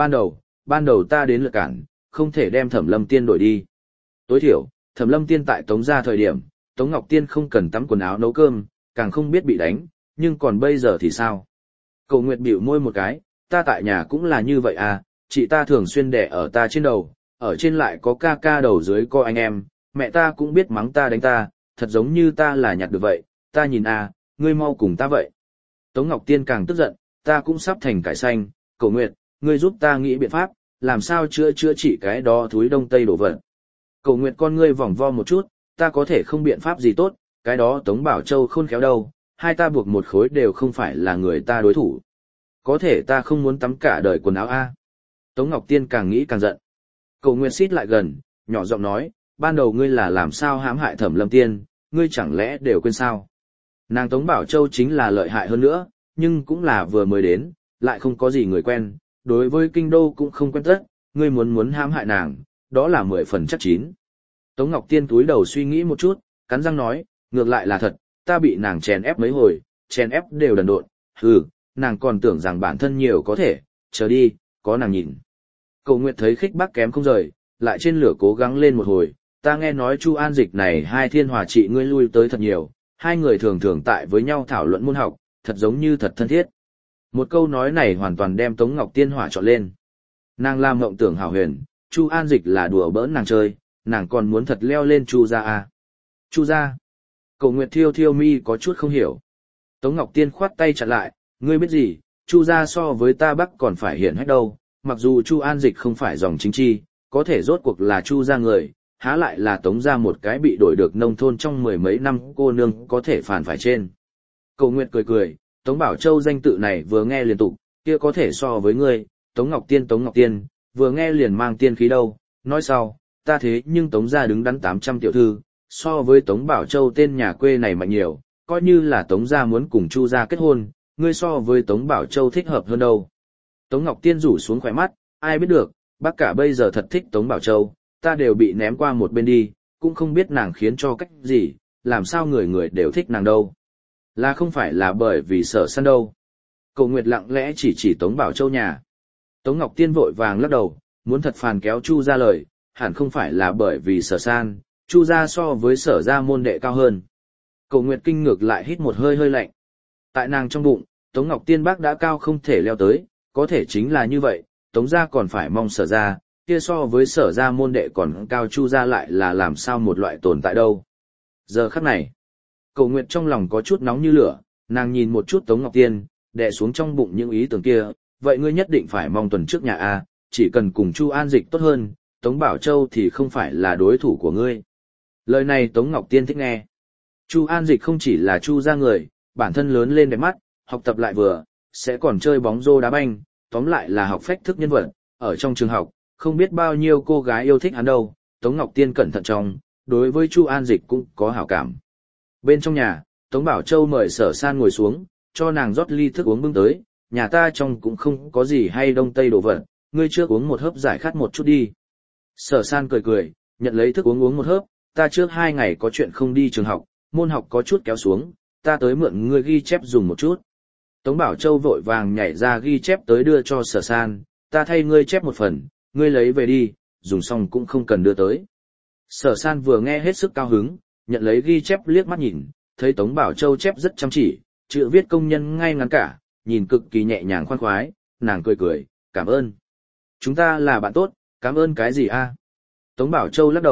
ban đầu ta đến lượt cản, không thể đem Thẩm Lâm Tiên đổi đi. Tối thiểu, Thẩm Lâm Tiên tại Tống gia thời điểm, Tống Ngọc Tiên không cần tắm quần áo nấu cơm, càng không biết bị đánh, nhưng còn bây giờ thì sao? Cổ Nguyệt bĩu môi một cái, ta tại nhà cũng là như vậy à, chị ta thường xuyên đẻ ở ta trên đầu, ở trên lại có ca ca đầu dưới có anh em, mẹ ta cũng biết mắng ta đánh ta, thật giống như ta là nhặt được vậy, ta nhìn à, ngươi mau cùng ta vậy. Tống Ngọc Tiên càng tức giận, ta cũng sắp thành cải xanh, Cổ Nguyệt, ngươi giúp ta nghĩ biện pháp, làm sao chữa trị cái đó thúi đông tây đổ vật. Cổ Nguyệt con ngươi vòng vo một chút, ta có thể không biện pháp gì tốt, cái đó Tống Bảo Châu khôn khéo đâu, hai ta buộc một khối đều không phải là người ta đối thủ. Có thể ta không muốn tắm cả đời quần áo a. Tống Ngọc Tiên càng nghĩ càng giận. Cổ Nguyệt xít lại gần, nhỏ giọng nói, ban đầu ngươi là làm sao hãm hại Thẩm Lâm Tiên, ngươi chẳng lẽ đều quên sao? Nàng Tống Bảo Châu chính là lợi hại hơn nữa, nhưng cũng là vừa mới đến, lại không có gì người quen, đối với kinh đô cũng không quen tất, ngươi muốn hãm hại nàng, đó là 10 phần chắc chín. Tống Ngọc Tiên túi đầu suy nghĩ một chút, cắn răng nói, ngược lại là thật, ta bị nàng chèn ép mấy hồi, chèn ép đều đần độn, nàng còn tưởng rằng bản thân nhiều có thể, chờ đi, có nàng nhìn. Cổ Nguyệt thấy khích bác kém không rời, lại trên lửa cố gắng lên một hồi, ta nghe nói Chu An Dịch này hai thiên hòa trị ngươi lui tới thật nhiều, hai người thường thường tại với nhau thảo luận môn học, thật giống như thật thân thiết. Một câu nói này hoàn toàn đem Tống Ngọc Tiên hỏa trọn lên. Nàng làm mộng tưởng hảo huyền, Chu An Dịch là đùa bỡn nàng chơi, nàng còn muốn thật leo lên Chu gia à. Chu gia. Cổ Nguyệt thiêu mi có chút không hiểu. Tống Ngọc Tiên khoát tay chặn lại, ngươi biết gì, Chu gia so với ta Bắc còn phải hiển hách đâu, mặc dù Chu An Dịch không phải dòng chính chi, có thể rốt cuộc là Chu gia người, há lại là Tống gia một cái bị đổi được nông thôn trong mười mấy năm cô nương có thể phản phải trên. Cổ Nguyệt cười, Tống Bảo Châu danh tự này vừa nghe liên tục, kia có thể so với ngươi, Tống Ngọc Tiên, vừa nghe liền mang tiên khí đâu, nói sau, ta thế nhưng Tống gia đứng đắn 800 tiểu thư, so với Tống Bảo Châu tên nhà quê này mạnh nhiều, coi như là Tống gia muốn cùng Chu gia kết hôn, ngươi so với Tống Bảo Châu thích hợp hơn đâu. Tống Ngọc Tiên rủ xuống khóe mắt, ai biết được, bác cả bây giờ thật thích Tống Bảo Châu, ta đều bị ném qua một bên đi, cũng không biết nàng khiến cho cách gì, làm sao người người đều thích nàng đâu. Là không phải là bởi vì Sở San đâu. Cổ Nguyệt lặng lẽ chỉ Tống Bảo Châu nhà. Tống Ngọc Tiên vội vàng lắc đầu, muốn thật phàn kéo Chu gia lời, hẳn không phải là bởi vì Sở San, Chu gia so với Sở gia môn đệ cao hơn. Cổ Nguyệt kinh ngược lại hít một hơi lạnh. Tại nàng trong bụng, Tống Ngọc Tiên bác đã cao không thể leo tới, có thể chính là như vậy, Tống gia còn phải mong Sở gia, kia so với Sở gia môn đệ còn cao Chu gia lại là làm sao một loại tồn tại đâu. Giờ khắc này, Cổ Nguyệt trong lòng có chút nóng như lửa, nàng nhìn một chút Tống Ngọc Tiên, đè xuống trong bụng những ý tưởng kia, vậy ngươi nhất định phải mong tuần trước nhà a, chỉ cần cùng Chu An Dịch tốt hơn, Tống Bảo Châu thì không phải là đối thủ của ngươi. Lời này Tống Ngọc Tiên thích nghe. Chu An Dịch không chỉ là Chu gia người, bản thân lớn lên đẹp mắt, học tập lại vừa, sẽ còn chơi bóng rô đá banh, tóm lại là học phách thức nhân vật, ở trong trường học, không biết bao nhiêu cô gái yêu thích hắn đâu, Tống Ngọc Tiên cẩn thận trong, đối với Chu An Dịch cũng có hảo cảm. Bên trong nhà, Tống Bảo Châu mời Sở San ngồi xuống, cho nàng rót ly thức uống bưng tới, nhà ta trong cũng không có gì hay đông tây đồ vật, ngươi trước uống một hớp giải khát một chút đi. Sở San cười, nhận lấy thức uống một hớp, ta trước 2 ngày có chuyện không đi trường học, môn học có chút kéo xuống, ta tới mượn ngươi ghi chép dùng một chút. Tống Bảo Châu vội vàng nhảy ra ghi chép tới đưa cho Sở San, ta thay ngươi chép một phần, ngươi lấy về đi, dùng xong cũng không cần đưa tới. Sở San vừa nghe hết sức cao hứng, nhận lấy ghi chép liếc mắt nhìn, thấy Tống Bảo Châu chép rất chăm chỉ, chữ viết công nhân ngay ngắn cả, nhìn cực kỳ nhẹ nhàng khoan khoái, nàng cười, cảm ơn. Chúng ta là bạn tốt, cảm ơn cái gì a? Tống Bảo Châu lắc đầu,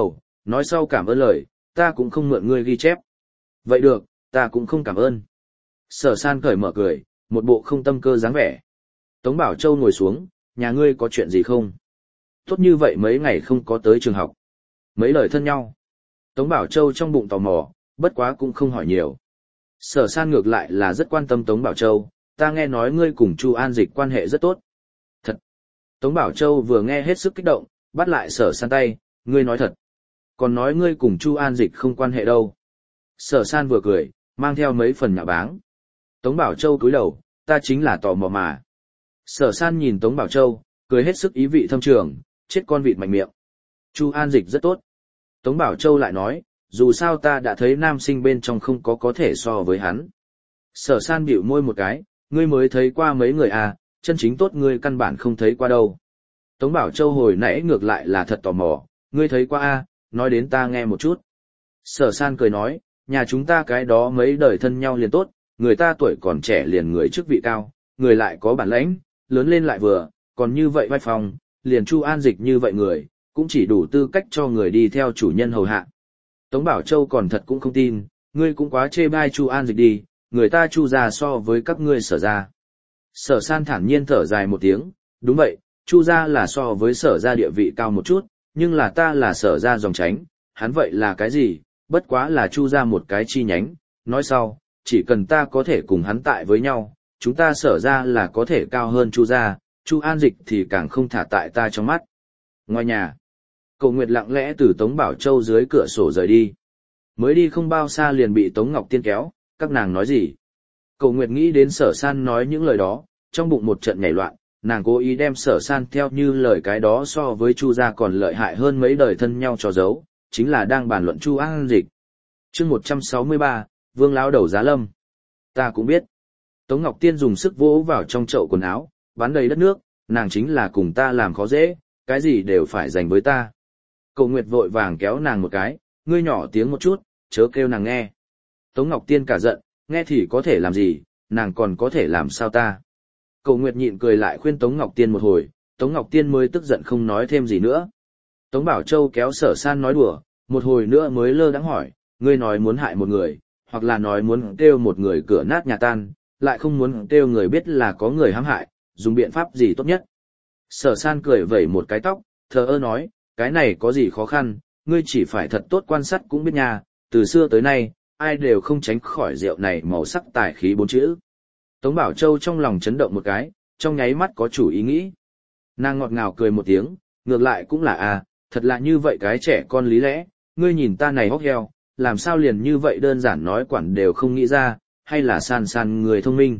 nói sau cảm ơn lời, ta cũng không mượn ngươi ghi chép. Vậy được, ta cũng không cảm ơn. Sở San cởi mở cười, một bộ không tâm cơ dáng vẻ. Tống Bảo Châu ngồi xuống, nhà ngươi có chuyện gì không? Tốt như vậy mấy ngày không có tới trường học. Mấy lời thân nhau. Tống Bảo Châu trong bụng tò mò, bất quá cũng không hỏi nhiều. Sở San ngược lại là rất quan tâm Tống Bảo Châu, ta nghe nói ngươi cùng Chu An Dịch quan hệ rất tốt. Thật. Tống Bảo Châu vừa nghe hết sức kích động, bắt lại Sở San tay, ngươi nói thật. Còn nói ngươi cùng Chu An Dịch không quan hệ đâu. Sở San vừa cười, mang theo mấy phần nhạo báng. Tống Bảo Châu cúi đầu, ta chính là tò mò mà. Sở San nhìn Tống Bảo Châu, cười hết sức ý vị thâm trường, chết con vịt mạnh miệng. Chu An Dịch rất tốt. Tống Bảo Châu lại nói, dù sao ta đã thấy nam sinh bên trong không có thể so với hắn. Sở San bĩu môi một cái, ngươi mới thấy qua mấy người à, chân chính tốt ngươi căn bản không thấy qua đâu. Tống Bảo Châu hồi nãy ngược lại là thật tò mò, ngươi thấy qua à, nói đến ta nghe một chút. Sở San cười nói, nhà chúng ta cái đó mấy đời thân nhau liền tốt, người ta tuổi còn trẻ liền người chức vị cao, người lại có bản lãnh, lớn lên lại vừa, còn như vậy vai phòng, liền Chu An Dịch như vậy người, cũng chỉ đủ tư cách cho người đi theo chủ nhân hầu hạ. Tống Bảo Châu còn thật cũng không tin, ngươi cũng quá chê bai Chu An Dịch đi, người ta Chu gia so với các ngươi Sở gia. Sở San thản nhiên thở dài một tiếng, đúng vậy, Chu gia là so với Sở gia địa vị cao một chút, nhưng là ta là Sở gia dòng tránh, hắn vậy là cái gì, bất quá là Chu gia một cái chi nhánh, nói sau, chỉ cần ta có thể cùng hắn tại với nhau, chúng ta Sở gia là có thể cao hơn Chu gia, Chu An Dịch thì càng không thả tại ta trong mắt. Ngoài nhà, Cầu Nguyệt lặng lẽ từ Tống Bảo Châu dưới cửa sổ rời đi. Mới đi không bao xa liền bị Tống Ngọc Tiên kéo, các nàng nói gì? Cầu Nguyệt nghĩ đến Sở San nói những lời đó, trong bụng một trận nhảy loạn, nàng cố ý đem Sở San theo như lời cái đó so với Chu gia còn lợi hại hơn mấy đời thân nhau cho giấu, chính là đang bàn luận Chu An Dịch. Chương 163, Vương lão đầu giá lâm. Ta cũng biết. Tống Ngọc Tiên dùng sức vỗ vào trong chậu quần áo, bắn đầy đất nước, nàng chính là cùng ta làm khó dễ, cái gì đều phải dành với ta. Cầu Nguyệt vội vàng kéo nàng một cái, ngươi nhỏ tiếng một chút, chớ kêu nàng nghe. Tống Ngọc Tiên cả giận, nghe thì có thể làm gì, nàng còn có thể làm sao ta. Cầu Nguyệt nhịn cười lại khuyên Tống Ngọc Tiên một hồi, Tống Ngọc Tiên mới tức giận không nói thêm gì nữa. Tống Bảo Châu kéo Sở San nói đùa, một hồi nữa mới lơ đãng hỏi, ngươi nói muốn hại một người, hoặc là nói muốn kêu một người cửa nát nhà tan, lại không muốn kêu người biết là có người hãm hại, dùng biện pháp gì tốt nhất. Sở San cười vẩy một cái tóc, thờ ơ nói, cái này có gì khó khăn, ngươi chỉ phải thật tốt quan sát cũng biết nha, từ xưa tới nay, ai đều không tránh khỏi rượu này màu sắc tài khí bốn chữ. Tống Bảo Châu trong lòng chấn động một cái, trong nháy mắt có chủ ý nghĩ. Nàng ngọt ngào cười một tiếng, ngược lại cũng là thật là như vậy cái trẻ con lý lẽ, ngươi nhìn ta này hốc heo, làm sao liền như vậy đơn giản nói quản đều không nghĩ ra, hay là San San người thông minh.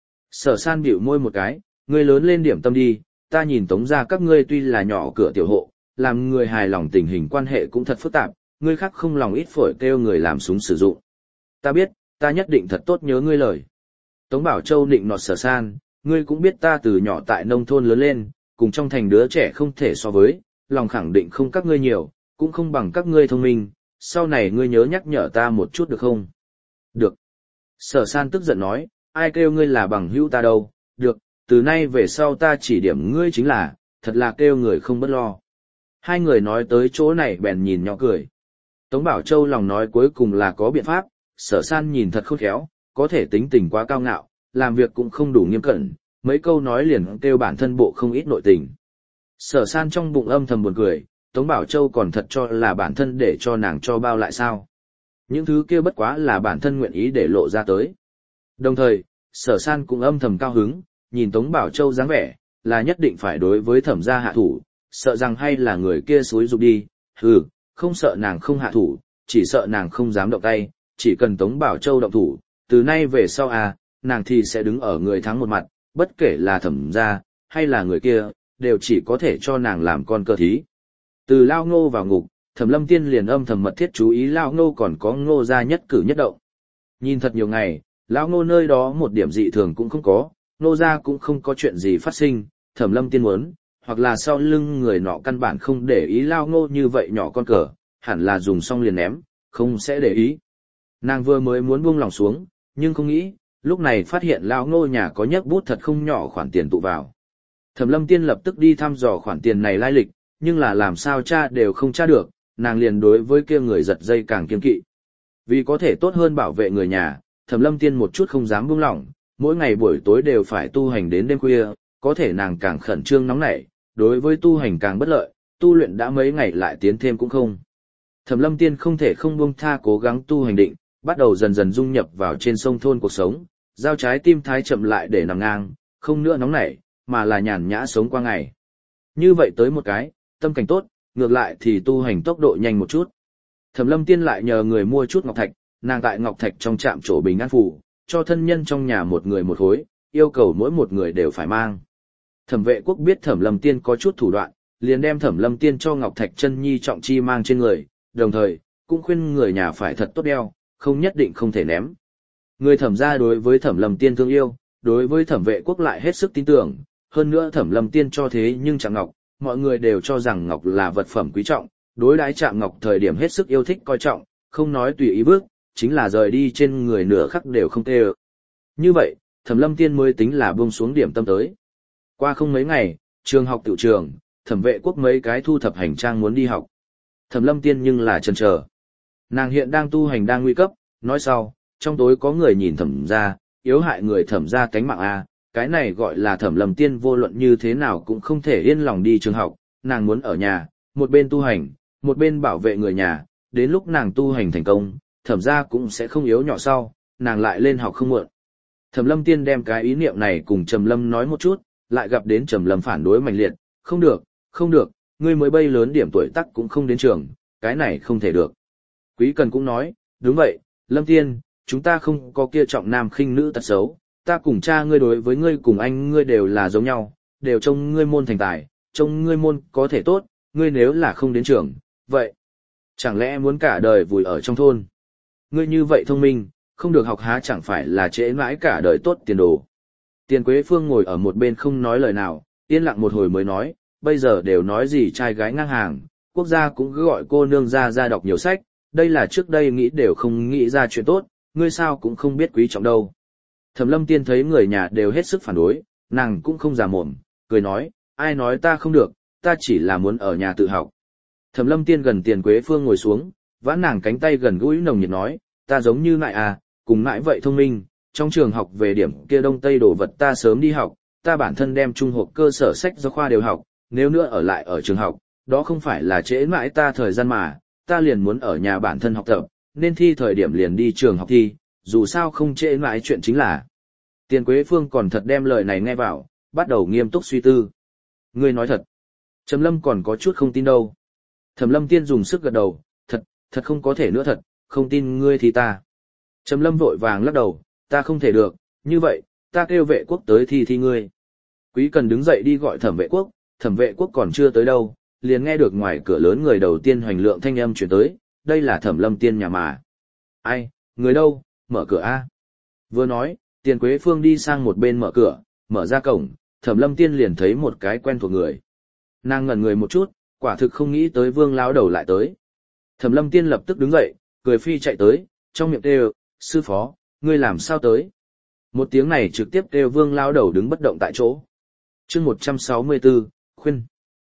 Sở San bĩu môi một cái, ngươi lớn lên điểm tâm đi, ta nhìn Tống gia các ngươi tuy là nhỏ cửa tiểu hộ, làm người hài lòng tình hình quan hệ cũng thật phức tạp, ngươi khác không lòng ít phổi kêu người làm súng sử dụng. Ta biết, ta nhất định thật tốt nhớ ngươi lời. Tống Bảo Châu nịnh nọt Sở San, ngươi cũng biết ta từ nhỏ tại nông thôn lớn lên, cùng trong thành đứa trẻ không thể so với, lòng khẳng định không các ngươi nhiều, cũng không bằng các ngươi thông minh, sau này ngươi nhớ nhắc nhở ta một chút được không? Được. Sở San tức giận nói, ai kêu ngươi là bằng hữu ta đâu, được, từ nay về sau ta chỉ điểm ngươi chính là, thật là kêu người không bất lo. Hai người nói tới chỗ này bèn nhìn nhỏ cười. Tống Bảo Châu lòng nói cuối cùng là có biện pháp, Sở San nhìn thật khôn khéo, có thể tính tình quá cao ngạo, làm việc cũng không đủ nghiêm cẩn, mấy câu nói liền kêu bản thân bộ không ít nội tình. Sở San trong bụng âm thầm buồn cười, Tống Bảo Châu còn thật cho là bản thân để cho nàng cho bao lại sao. Những thứ kia bất quá là bản thân nguyện ý để lộ ra tới. Đồng thời, Sở San cũng âm thầm cao hứng, nhìn Tống Bảo Châu dáng vẻ, là nhất định phải đối với Thẩm gia hạ thủ, sợ rằng hay là người kia xúi giục đi, không sợ nàng không hạ thủ, chỉ sợ nàng không dám động tay, chỉ cần Tống Bảo Châu động thủ, từ nay về sau nàng thì sẽ đứng ở người thắng một mặt, bất kể là Thẩm gia, hay là người kia, đều chỉ có thể cho nàng làm con cờ thí. Từ Lao Ngô vào ngục, Thẩm Lâm Tiên liền âm thầm mật thiết chú ý Lao Ngô còn có Ngô gia nhất cử nhất động. Nhìn thật nhiều ngày, Lao Ngô nơi đó một điểm dị thường cũng không có, Ngô gia cũng không có chuyện gì phát sinh, Thẩm Lâm Tiên muốn, hoặc là sau lưng người nọ căn bản không để ý Lao Ngô như vậy nhỏ con cờ, hẳn là dùng xong liền ném, không sẽ để ý. Nàng vừa mới muốn buông lòng xuống, nhưng không nghĩ, lúc này phát hiện Lao Ngô nhà có nhấc bút thật không nhỏ khoản tiền tụ vào. Thẩm Lâm Tiên lập tức đi thăm dò khoản tiền này lai lịch, nhưng là làm sao tra đều không tra được, nàng liền đối với kia người giật dây càng kiên kỵ. Vì có thể tốt hơn bảo vệ người nhà, Thẩm Lâm Tiên một chút không dám buông lỏng, mỗi ngày buổi tối đều phải tu hành đến đêm khuya, có thể nàng càng khẩn trương nóng nảy, đối với tu hành càng bất lợi, tu luyện đã mấy ngày lại tiến thêm cũng không. Thẩm Lâm Tiên không thể không buông tha cố gắng tu hành định, bắt đầu dần dần dung nhập vào trên sông thôn cuộc sống, giao trái tim thái chậm lại để nằm ngang, không nữa nóng nảy, mà là nhàn nhã sống qua ngày. Như vậy tới một cái, tâm cảnh tốt, ngược lại thì tu hành tốc độ nhanh một chút. Thẩm Lâm Tiên lại nhờ người mua chút ngọc thạch, nàng tại ngọc thạch trong trạm chỗ bình an phủ, cho thân nhân trong nhà một người một khối, yêu cầu mỗi một người đều phải mang. Thẩm Vệ Quốc biết Thẩm Lâm Tiên có chút thủ đoạn, liền đem Thẩm Lâm Tiên cho ngọc thạch chân nhi trọng chi mang trên người, đồng thời cũng khuyên người nhà phải thật tốt đeo, không nhất định không thể ném. Người Thẩm gia đối với Thẩm Lâm Tiên thương yêu, đối với Thẩm Vệ Quốc lại hết sức tin tưởng, hơn nữa Thẩm Lâm Tiên cho thế nhưng chạm ngọc, mọi người đều cho rằng ngọc là vật phẩm quý trọng, đối đãi chạm ngọc thời điểm hết sức yêu thích coi trọng, không nói tùy ý bước, chính là rời đi trên người nửa khắc đều không tê ơ. Như vậy, Thẩm Lâm Tiên mới tính là buông xuống điểm tâm tới. Qua không mấy ngày, trường học tự trường, Thẩm Vệ Quốc mấy cái thu thập hành trang muốn đi học. Thẩm Lâm Tiên nhưng là chần chờ. Nàng hiện đang tu hành đang nguy cấp, nói sau, trong tối có người nhìn Thẩm gia, yếu hại người Thẩm gia cánh mạng a, cái này gọi là Thẩm Lâm Tiên vô luận như thế nào cũng không thể yên lòng đi trường học, nàng muốn ở nhà, một bên tu hành, một bên bảo vệ người nhà, đến lúc nàng tu hành thành công, Thẩm gia cũng sẽ không yếu nhỏ sau, nàng lại lên học không muộn. Thẩm Lâm Tiên đem cái ý niệm này cùng Trầm Lâm nói một chút, lại gặp đến Trầm Lâm phản đối mạnh liệt, không được, không được, ngươi mới bay lớn điểm tuổi tác cũng không đến trường, cái này không thể được. Quý Cần cũng nói, đúng vậy, Lâm Tiên, chúng ta không có kia trọng nam khinh nữ tật xấu, ta cùng cha ngươi đối với ngươi cùng anh ngươi đều là giống nhau, đều trông ngươi môn thành tài, trông ngươi môn có thể tốt, ngươi nếu là không đến trường, vậy, chẳng lẽ muốn cả đời vùi ở trong thôn? Ngươi như vậy thông minh, không được học há chẳng phải là trễ mãi cả đời tốt tiền đồ. Tiền Quế Phương ngồi ở một bên không nói lời nào, yên lặng một hồi mới nói, bây giờ đều nói gì trai gái ngang hàng, quốc gia cũng cứ gọi cô nương ra đọc nhiều sách, đây là trước đây nghĩ đều không nghĩ ra chuyện tốt, ngươi sao cũng không biết quý trọng đâu. Thẩm Lâm Tiên thấy người nhà đều hết sức phản đối, nàng cũng không già mồm, cười nói, ai nói ta không được, ta chỉ là muốn ở nhà tự học. Thẩm Lâm Tiên gần Tiền Quế Phương ngồi xuống, vãn nàng cánh tay gần gũi nồng nhiệt nói, ta giống như mại à, cùng mãi vậy thông minh, trong trường học về điểm kia đông tây đồ vật ta sớm đi học, ta bản thân đem trung học cơ sở sách giáo khoa đều học, nếu nữa ở lại ở trường học, đó không phải là trễ mãi ta thời gian mà, ta liền muốn ở nhà bản thân học tập, nên thi thời điểm liền đi trường học thi, dù sao không trễ mãi chuyện chính là. Tiền Quế Phương còn thật đem lời này nghe vào, bắt đầu nghiêm túc suy tư. Ngươi nói thật. Trầm Lâm còn có chút không tin đâu. Thẩm Lâm Tiên dùng sức gật đầu, thật không có thể nữa thật, không tin ngươi thì ta. Trầm Lâm vội vàng lắc đầu, ta không thể được, như vậy, ta kêu Vệ Quốc tới thi ngươi. Quý Cần đứng dậy đi gọi Thẩm Vệ Quốc, Thẩm Vệ Quốc còn chưa tới đâu, liền nghe được ngoài cửa lớn người đầu tiên hoành lượng thanh âm truyền tới, đây là Thẩm Lâm Tiên nhà mà. Ai, người đâu, mở cửa a. Vừa nói, Tiền Quế Phương đi sang một bên mở cửa, mở ra cổng, Thẩm Lâm Tiên liền thấy một cái quen thuộc người. Nàng ngẩn người một chút, quả thực không nghĩ tới Vương lão đầu lại tới. Thẩm Lâm Tiên lập tức đứng dậy, cười phi chạy tới, trong miệng kêu, sư phó, ngươi làm sao tới? Một tiếng này trực tiếp kêu Vương lão đầu đứng bất động tại chỗ. Chương 164, khuyên.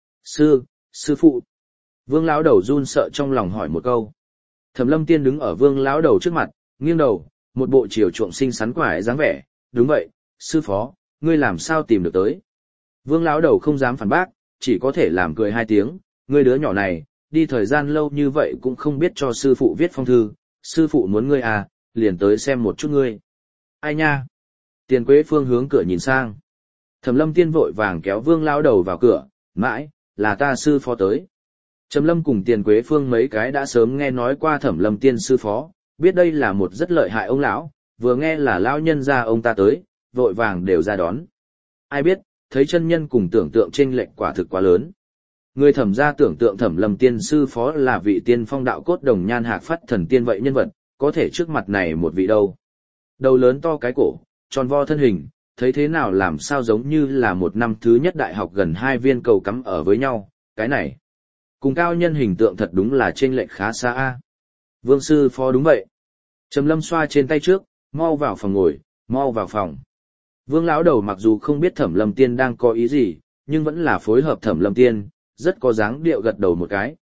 Sư phụ. Vương lão đầu run sợ trong lòng hỏi một câu. Thẩm Lâm Tiên đứng ở Vương lão đầu trước mặt, nghiêng đầu, một bộ chiều chuộng xinh xắn quải dáng vẻ, đúng vậy, sư phó, ngươi làm sao tìm được tới? Vương lão đầu không dám phản bác, chỉ có thể làm cười hai tiếng, ngươi đứa nhỏ này, đi thời gian lâu như vậy cũng không biết cho sư phụ viết phong thư, sư phụ muốn ngươi à, liền tới xem một chút ngươi. Ai nha? Tiền Quế Phương hướng cửa nhìn sang. Thẩm Lâm Tiên vội vàng kéo Vương lão đầu vào cửa, mãi, là ta sư phó tới. Trầm Lâm cùng Tiền Quế Phương mấy cái đã sớm nghe nói qua Thẩm Lâm Tiên sư phó, biết đây là một rất lợi hại ông lão, vừa nghe là lão nhân gia ông ta tới, vội vàng đều ra đón. Ai biết, thấy chân nhân cùng tưởng tượng chênh lệch quả thực quá lớn. Người Thẩm gia tưởng tượng Thẩm Lâm Tiên sư phó là vị tiên phong đạo cốt đồng nhan hạc phát thần tiên vậy nhân vật, có thể trước mặt này một vị đâu. Đầu lớn to cái cổ, tròn vo thân hình, thấy thế nào làm sao giống như là một năm thứ nhất đại học gần hai viên cầu cắm ở với nhau, cái này. Cùng cao nhân hình tượng thật đúng là chênh lệch khá xa a. Vương sư phó đúng vậy. Trầm Lâm xoa trên tay trước, mau vào phòng ngồi, mau vào phòng. Vương lão đầu mặc dù không biết Thẩm Lâm Tiên đang có ý gì, nhưng vẫn là phối hợp Thẩm Lâm Tiên, rất có dáng điệu gật đầu một cái,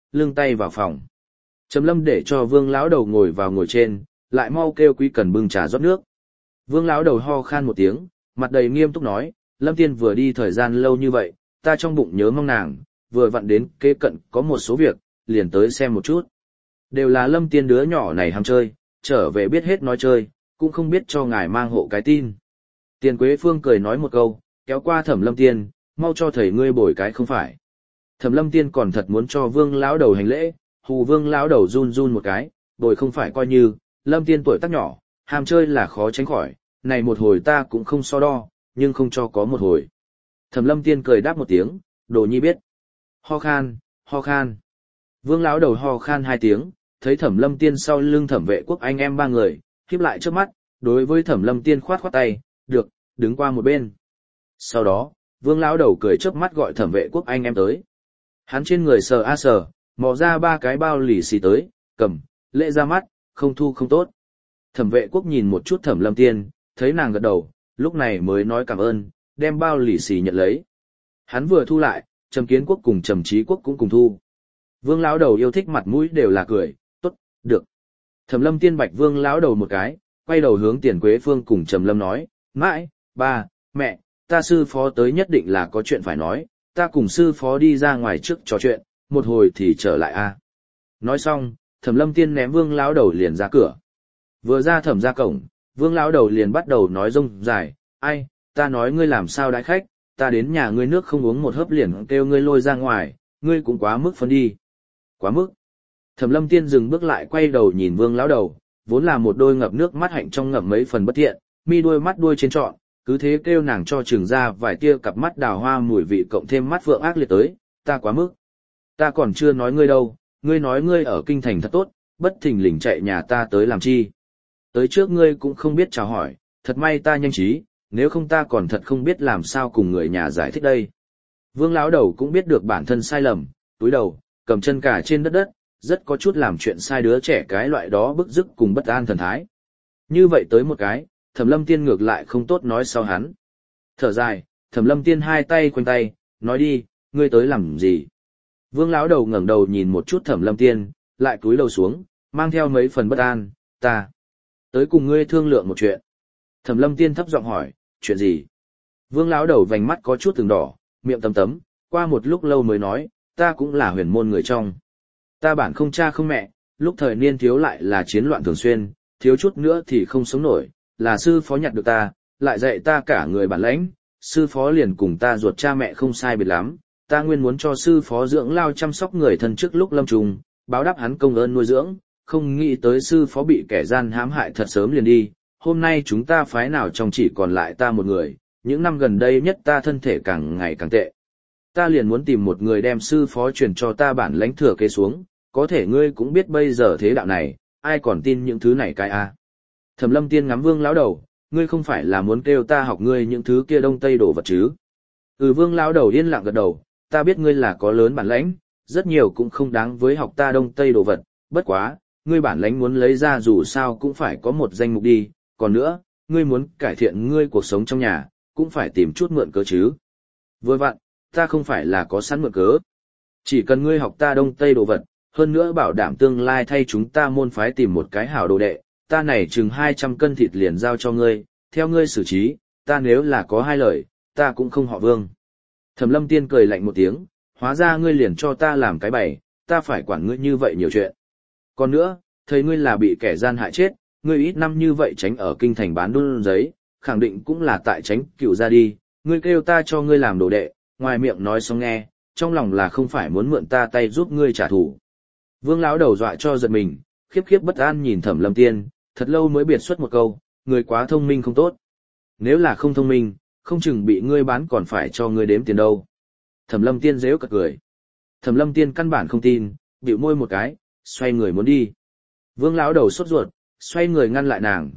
lưng tay vào phòng. Trầm Lâm để cho Vương lão đầu ngồi vào ngồi trên, lại mau kêu Quý Cần bưng trà rót nước. Vương lão đầu ho khan một tiếng, mặt đầy nghiêm túc nói, Lâm Tiên vừa đi thời gian lâu như vậy, ta trong bụng nhớ mong nàng, vừa vặn đến kế cận có một số việc, liền tới xem một chút. Đều là Lâm Tiên đứa nhỏ này ham chơi, trở về biết hết nói chơi, cũng không biết cho ngài mang hộ cái tin. Tiền Quế Phương cười nói một câu, kéo qua Thẩm Lâm Tiên, mau cho thầy ngươi bồi cái không phải. Thẩm Lâm Tiên còn thật muốn cho Vương lão đầu hành lễ, hù Vương lão đầu run run một cái, bồi không phải coi như, Lâm Tiên tuổi tác nhỏ, ham chơi là khó tránh khỏi, này một hồi ta cũng không so đo, nhưng không cho có một hồi. Thẩm Lâm Tiên cười đáp một tiếng, Đồ Nhi biết. Ho khan, ho khan. Vương lão đầu ho khan 2 tiếng, thấy Thẩm Lâm Tiên sau lưng Thẩm Vệ Quốc anh em 3 người, khép lại trước mắt, đối với Thẩm Lâm Tiên khoát khoát tay, được, đứng qua một bên. Sau đó, Vương lão đầu cười chớp mắt gọi Thẩm Vệ Quốc anh em tới. Hắn trên người sờ a sờ, mò ra 3 cái bao lì xì tới, cầm, lễ ra mắt, không thu không tốt. Thẩm Vệ Quốc nhìn một chút Thẩm Lâm Tiên, thấy nàng gật đầu, lúc này mới nói cảm ơn, đem bao lì xì nhận lấy. Hắn vừa thu lại, Trầm Kiến Quốc cùng Trầm Chí Quốc cũng cùng thu. Vương lão đầu yêu thích mặt mũi đều là cười, tốt, được. Thẩm Lâm Tiên bạch Vương lão đầu một cái, quay đầu hướng Tiền Quế Phương cùng Trầm Lâm nói, mãi, ba, mẹ, ta sư phó tới nhất định là có chuyện phải nói, ta cùng sư phó đi ra ngoài trước trò chuyện, một hồi thì trở lại a. Nói xong, Thẩm Lâm Tiên ném Vương lão đầu liền ra cửa. Vừa ra thẩm ra cổng, Vương lão đầu liền bắt đầu nói rông dài, ai, ta nói ngươi làm sao đãi khách, ta đến nhà ngươi nước không uống một hớp liền kêu ngươi lôi ra ngoài, ngươi cũng quá mức phân đi. Quá mức. Thẩm Lâm Tiên dừng bước lại quay đầu nhìn Vương lão đầu, vốn là một đôi ngập nước mắt hạnh trong ngậm mấy phần bất thiện, mi đôi mắt đuôi trên trọn, cứ thế kêu nàng cho chừng ra vài tia cặp mắt đào hoa mùi vị cộng thêm mắt phượng ác liệt tới, ta quá mức. Ta còn chưa nói ngươi đâu, ngươi nói ngươi ở kinh thành thật tốt, bất thình lình chạy nhà ta tới làm chi. Tới trước ngươi cũng không biết chào hỏi, thật may ta nhanh trí, nếu không ta còn thật không biết làm sao cùng người nhà giải thích đây. Vương lão đầu cũng biết được bản thân sai lầm, túi đầu, cầm chân cả trên đất đất, rất có chút làm chuyện sai đứa trẻ cái loại đó bức rứt cùng bất an thần thái. Như vậy tới một cái, Thẩm Lâm Tiên ngược lại không tốt nói sau hắn. Thở dài, Thẩm Lâm Tiên 2 tay quanh tay, nói đi, ngươi tới làm gì? Vương lão đầu ngẩng đầu nhìn một chút Thẩm Lâm Tiên, lại cúi đầu xuống, mang theo mấy phần bất an, ta tới cùng ngươi thương lượng một chuyện. Thẩm Lâm Tiên thấp giọng hỏi, chuyện gì? Vương lão đầu vành mắt có chút từng đỏ, miệng tấm tấm, qua một lúc lâu mới nói, ta cũng là huyền môn người trong. Ta bản không cha không mẹ, lúc thời niên thiếu lại là chiến loạn thường xuyên, thiếu chút nữa thì không sống nổi, là sư phó nhặt được ta, lại dạy ta cả người bản lãnh, sư phó liền cùng ta ruột cha mẹ không sai biệt lắm, ta nguyên muốn cho sư phó dưỡng lao chăm sóc người thân trước lúc lâm trùng, báo đáp hắn công ơn nuôi dưỡng, không nghĩ tới sư phó bị kẻ gian hãm hại thật sớm liền đi, hôm nay chúng ta phái nào trong chỉ còn lại ta một người, những năm gần đây nhất ta thân thể càng ngày càng tệ. Ta liền muốn tìm một người đem sư phó truyền cho ta bản lãnh thừa kế xuống, có thể ngươi cũng biết bây giờ thế đạo này, ai còn tin những thứ này cái a? Thẩm Lâm Tiên ngắm Vương lão đầu, ngươi không phải là muốn kêu ta học ngươi những thứ kia đông tây đồ vật chứ? Vương lão đầu yên lặng gật đầu, ta biết ngươi là có lớn bản lãnh, rất nhiều cũng không đáng với học ta đông tây đồ vật, bất quá, ngươi bản lãnh muốn lấy ra dù sao cũng phải có một danh mục đi, còn nữa, ngươi muốn cải thiện ngươi cuộc sống trong nhà, cũng phải tìm chút mượn cớ chứ. Vừa vặn, ta không phải là có sẵn mượn cớ. Chỉ cần ngươi học ta đông tây đồ vật, hơn nữa bảo đảm tương lai thay chúng ta môn phái tìm một cái hảo đồ đệ, ta này chừng 200 cân thịt liền giao cho ngươi, theo ngươi xử trí, ta nếu là có 2 lời, ta cũng không họ Vương. Thẩm Lâm Tiên cười lạnh một tiếng, hóa ra ngươi liền cho ta làm cái bày, ta phải quản ngươi như vậy nhiều chuyện. Còn nữa, thấy ngươi là bị kẻ gian hại chết, ngươi ít năm như vậy tránh ở kinh thành bán đun giấy, khẳng định cũng là tại tránh cựu ra đi, ngươi kêu ta cho ngươi làm đồ đệ, ngoài miệng nói xong nghe, trong lòng là không phải muốn mượn ta tay giúp ngươi trả thù. Vương lão đầu dọa cho giật mình, khiếp khiếp bất an nhìn Thẩm Lâm Tiên, thật lâu mới biệt xuất một câu, người quá thông minh không tốt. Nếu là không thông minh, không chừng bị ngươi bán còn phải cho ngươi đếm tiền đâu. Thẩm Lâm Tiên giễu cợt cười. Thẩm Lâm Tiên căn bản không tin, bĩu môi một cái, xoay người muốn đi. Vương lão đầu sốt ruột, xoay người ngăn lại nàng,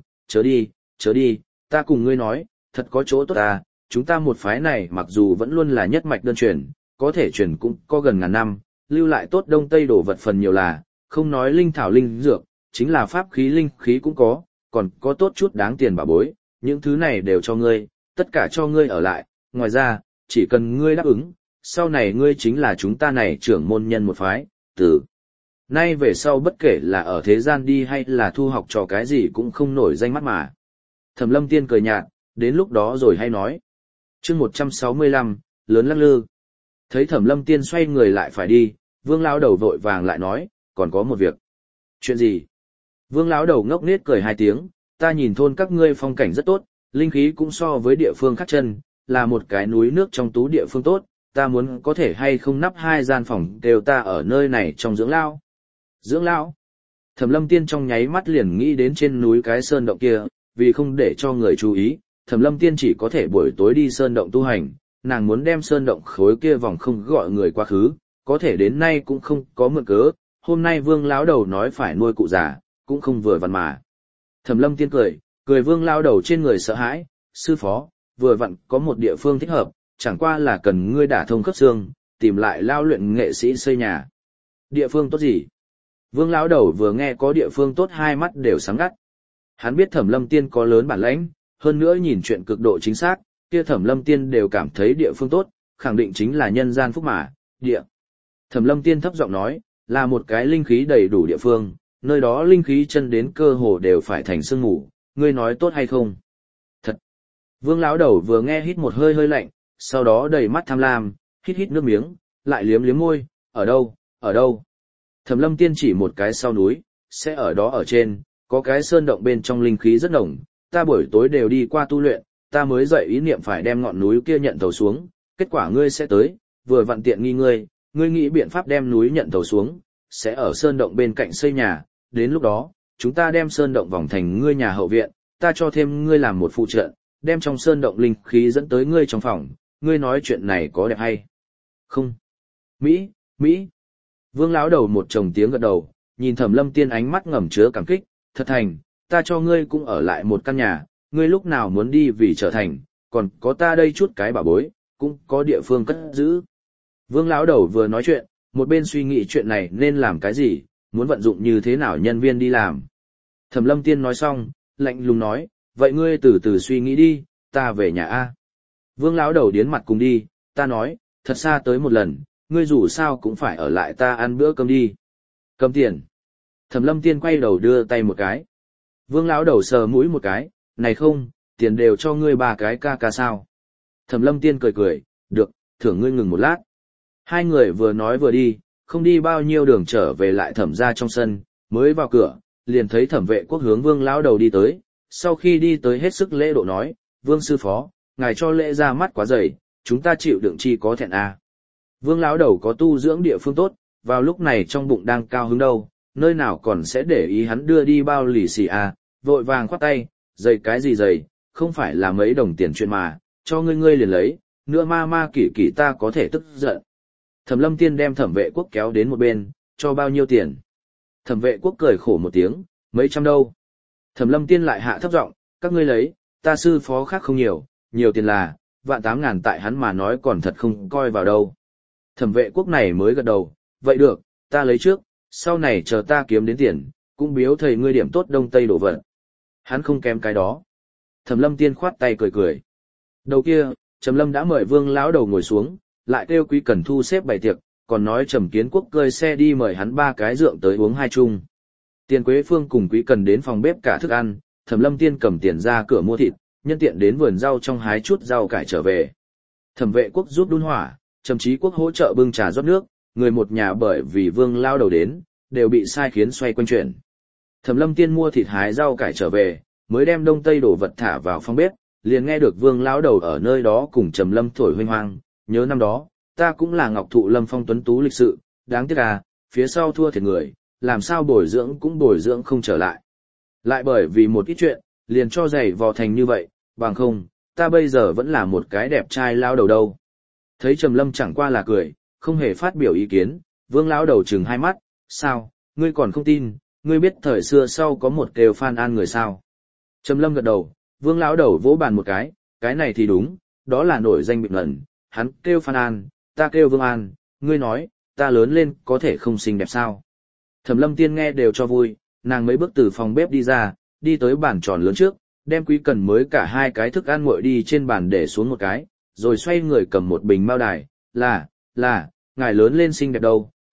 chớ đi, ta cùng ngươi nói, thật có chỗ tốt ta, chúng ta một phái này mặc dù vẫn luôn là nhất mạch đơn truyền, có thể truyền cũng có gần ngàn năm, lưu lại tốt đông tây đồ vật phần nhiều là, không nói linh thảo linh dược, chính là pháp khí linh khí cũng có, còn có tốt chút đáng tiền bảo bối, những thứ này đều cho ngươi, tất cả cho ngươi ở lại, ngoài ra, chỉ cần ngươi đáp ứng, sau này ngươi chính là chúng ta này trưởng môn nhân một phái, từ nay về sau bất kể là ở thế gian đi hay là thu học trò cái gì cũng không nổi danh mắt mà. Thẩm Lâm Tiên cười nhạt, đến lúc đó rồi hay nói. Chương 165, lớn lắc lư. Thấy Thẩm Lâm Tiên xoay người lại phải đi, Vương lão đầu vội vàng lại nói, còn có một việc. Chuyện gì? Vương lão đầu ngốc nghếch cười hai tiếng, ta nhìn thôn các ngươi phong cảnh rất tốt, linh khí cũng so với địa phương khác chân, là một cái núi nước trong tú địa phương tốt, ta muốn có thể hay không nắp 2 gian phòng đều ta ở nơi này trong dưỡng lão. Dưỡng lão? Thẩm Lâm Tiên trong nháy mắt liền nghĩ đến trên núi cái sơn động kia, vì không để cho người chú ý, Thẩm Lâm Tiên chỉ có thể buổi tối đi sơn động tu hành, nàng muốn đem sơn động khối kia vòng không gọi người quá khứ, có thể đến nay cũng không có mượn cớ, hôm nay Vương lão đầu nói phải nuôi cụ già, cũng không vừa vặn mà. Thẩm Lâm Tiên cười Vương lão đầu trên người sợ hãi, sư phó, vừa vặn có một địa phương thích hợp, chẳng qua là cần ngươi đả thông khớp xương, tìm lại lao luyện nghệ sĩ xây nhà. Địa phương tốt gì? Vương lão đầu vừa nghe có địa phương tốt hai mắt đều sáng ngắt. Hắn biết Thẩm Lâm Tiên có lớn bản lãnh, hơn nữa nhìn chuyện cực độ chính xác, kia Thẩm Lâm Tiên đều cảm thấy địa phương tốt, khẳng định chính là nhân gian phúc mà, địa. Thẩm Lâm Tiên thấp giọng nói, là một cái linh khí đầy đủ địa phương, nơi đó linh khí chân đến cơ hồ đều phải thành sương mù, ngươi nói tốt hay không? Thật. Vương lão đầu vừa nghe hít một hơi hơi lạnh, sau đó đầy mắt tham lam, hít nước miếng, lại liếm liếm môi, ở đâu, ở đâu? Thẩm Lâm Tiên chỉ một cái sau núi, sẽ ở đó ở trên, có cái sơn động bên trong linh khí rất nồng, ta buổi tối đều đi qua tu luyện, ta mới dậy ý niệm phải đem ngọn núi kia nhận tàu xuống, kết quả ngươi sẽ tới, vừa vặn tiện nghi ngươi nghĩ biện pháp đem núi nhận tàu xuống, sẽ ở sơn động bên cạnh xây nhà, đến lúc đó, chúng ta đem sơn động vòng thành ngươi nhà hậu viện, ta cho thêm ngươi làm một phụ trợ, đem trong sơn động linh khí dẫn tới ngươi trong phòng, ngươi nói chuyện này có đẹp hay không? Mỹ. Vương lão đầu một chồng tiếng gật đầu, nhìn Thẩm Lâm Tiên ánh mắt ngầm chứa cảm kích, thật thành, ta cho ngươi cũng ở lại một căn nhà, ngươi lúc nào muốn đi vì trở thành, còn có ta đây chút cái bảo bối, cũng có địa phương cất giữ. Vương lão đầu vừa nói chuyện, một bên suy nghĩ chuyện này nên làm cái gì, muốn vận dụng như thế nào nhân viên đi làm. Thẩm Lâm Tiên nói xong, lạnh lùng nói, vậy ngươi từ từ suy nghĩ đi, ta về nhà a. Vương lão đầu điến mặt cùng đi, ta nói, thật xa tới một lần, ngươi dù sao cũng phải ở lại ta ăn bữa cơm đi. Cầm tiền. Thẩm Lâm Tiên quay đầu đưa tay một cái. Vương lão đầu sờ mũi một cái, này không, tiền đều cho ngươi 3 cái ca sao. Thẩm Lâm Tiên cười, được, thưởng ngươi ngừng một lát. Hai người vừa nói vừa đi, không đi bao nhiêu đường trở về lại Thẩm ra trong sân, mới vào cửa, liền thấy Thẩm Vệ Quốc hướng Vương lão đầu đi tới, sau khi đi tới hết sức lễ độ nói, Vương sư phó, ngài cho lễ ra mắt quá dày, chúng ta chịu đựng chi có thẹn a. Vương lão đầu có tu dưỡng địa phương tốt, vào lúc này trong bụng đang cao hứng đâu, nơi nào còn sẽ để ý hắn đưa đi bao lì xì a, vội vàng khoát tay, giày cái gì giày, không phải là mấy đồng tiền chuyện mà, cho ngươi liền lấy, nữa ma kỷ ta có thể tức giận. Thẩm Lâm Tiên đem Thẩm Vệ Quốc kéo đến một bên, cho bao nhiêu tiền? Thẩm Vệ Quốc cười khổ một tiếng, mấy trăm đâu. Thẩm Lâm Tiên lại hạ thấp giọng, các ngươi lấy, ta sư phó khác không nhiều tiền là, 1.800.000 tại hắn mà nói còn thật không coi vào đâu. Thẩm Vệ Quốc này mới gật đầu, vậy được, ta lấy trước, sau này chờ ta kiếm đến tiền, cũng biếu thầy ngươi điểm tốt đông tây đổ vật. Hắn không kém cái đó. Thẩm Lâm Tiên khoát tay cười. Đầu kia, Trầm Lâm đã mời Vương lão đầu ngồi xuống, lại kêu Quý Cần thu xếp bày tiệc, còn nói Trầm Kiến Quốc cơi xe đi mời hắn 3 cái rượu tới uống 2 chung. Tiền Quế Phương cùng Quý Cần đến phòng bếp cả thức ăn, Thẩm Lâm Tiên cầm tiền ra cửa mua thịt, nhân tiện đến vườn rau trong hái chút rau cải trở về. Thẩm Vệ Quốc giúp đun hỏa, Trầm Chí Quốc hỗ trợ bưng trà rót nước, người một nhà bởi vì Vương lao đầu đến, đều bị sai khiến xoay quanh chuyện. Thẩm Lâm Tiên mua thịt hái rau cải trở về, mới đem đông tây đổ vật thả vào phòng bếp, liền nghe được Vương lão đầu ở nơi đó cùng Trầm Lâm thổi huênh hoang, nhớ năm đó, ta cũng là Ngọc Thụ Lâm Phong tuấn tú lịch sự, đáng tiếc à, phía sau thua thiệt người, làm sao bồi dưỡng cũng bồi dưỡng không trở lại. Lại bởi vì một ít chuyện, liền cho giày vò thành như vậy, bằng không, ta bây giờ vẫn là một cái đẹp trai lao đầu đâu. Thấy Trầm Lâm chẳng qua là cười, không hề phát biểu ý kiến, Vương lão đầu trừng hai mắt, sao, ngươi còn không tin, ngươi biết thời xưa sau có một kêu Phan An người sao. Trầm Lâm gật đầu, Vương lão đầu vỗ bàn một cái này thì đúng, đó là nổi danh bịt ngẩn, hắn kêu Phan An, ta kêu Vương An, ngươi nói, ta lớn lên có thể không xinh đẹp sao. Thẩm Lâm Tiên nghe đều cho vui, nàng mấy bước từ phòng bếp đi ra, đi tới bàn tròn lớn trước, đem Quý Cần mới cả 2 cái thức ăn nguội đi trên bàn để xuống một cái, rồi xoay người cầm một bình mao đài, là, ngài lớn lên xinh đẹp đâu,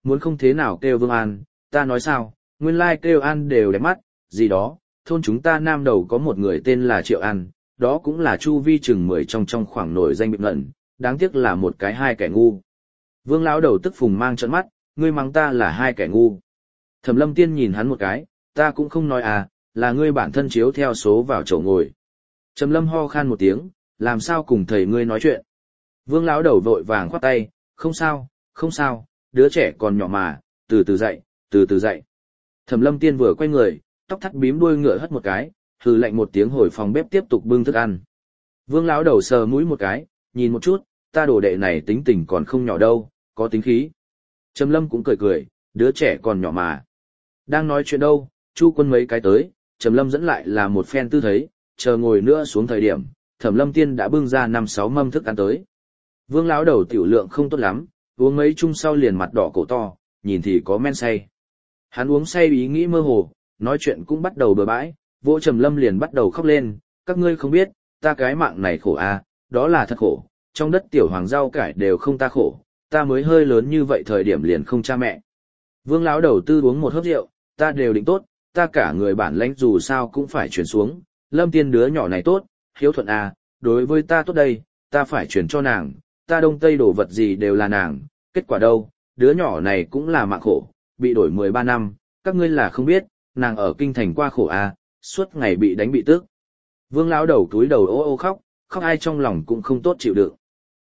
muốn không thế nào kêu Vương An, ta nói sao, nguyên lai kêu An đều đẹp mắt, gì đó, thôn chúng ta Nam Đầu có một người tên là Triệu An, đó cũng là chu vi chừng 10 trong khoảng nổi danh bị ngẩn, đáng tiếc là một cái hai kẻ ngu. Vương lão đầu tức phùng mang trợn mắt, ngươi mắng ta là hai kẻ ngu. Thẩm Lâm Tiên nhìn hắn một cái, ta cũng không nói à, là ngươi bản thân chiếu theo số vào chỗ ngồi. Trầm Lâm ho khan một tiếng, làm sao cùng thầy ngươi nói chuyện. Vương lão đầu vội vàng khoát tay, không sao, không sao, đứa trẻ còn nhỏ mà, từ từ dậy, từ từ dậy. Thẩm Lâm Tiên vừa quay người, tóc thắt bím đuôi ngựa hất một cái, hừ lạnh một tiếng hồi phòng bếp tiếp tục bưng thức ăn. Vương lão đầu sờ mũi một cái, nhìn một chút, ta đồ đệ này tính tình còn không nhỏ đâu, có tính khí. Trầm Lâm cũng cười cười, đứa trẻ còn nhỏ mà. Đang nói chuyện đâu, Chu Quân mấy cái tới, Trầm Lâm dẫn lại là một phen tư thấy, chờ ngồi nữa xuống thời điểm, Thẩm Lâm Tiên đã bưng ra 5-6 mâm thức ăn tới. Vương lão đầu tiểu lượng không tốt lắm, uống mấy chung sau liền mặt đỏ cổ to, nhìn thì có men say. Hắn uống say ý nghĩ mơ hồ, nói chuyện cũng bắt đầu bừa bãi, vỗ Trầm Lâm liền bắt đầu khóc lên, các ngươi không biết, ta cái mạng này khổ à, đó là thật khổ, trong đất tiểu hoàng rau cải đều không ta khổ, ta mới hơi lớn như vậy thời điểm liền không cha mẹ. Vương lão đầu tư uống một hớp rượu, ta đều định tốt, ta cả người bản lãnh dù sao cũng phải chuyển xuống, Lâm Tiên đứa nhỏ này tốt, hiếu thuận à, đối với ta tốt đây, ta phải chuyển cho nàng, ta đông tây đổ vật gì đều là nàng, kết quả đâu, đứa nhỏ này cũng là mạng khổ, bị đổi 13 năm, các ngươi là không biết, nàng ở kinh thành qua khổ à, suốt ngày bị đánh bị tước. Vương lão đầu túi đầu ô ô khóc, khóc ai trong lòng cũng không tốt chịu đựng.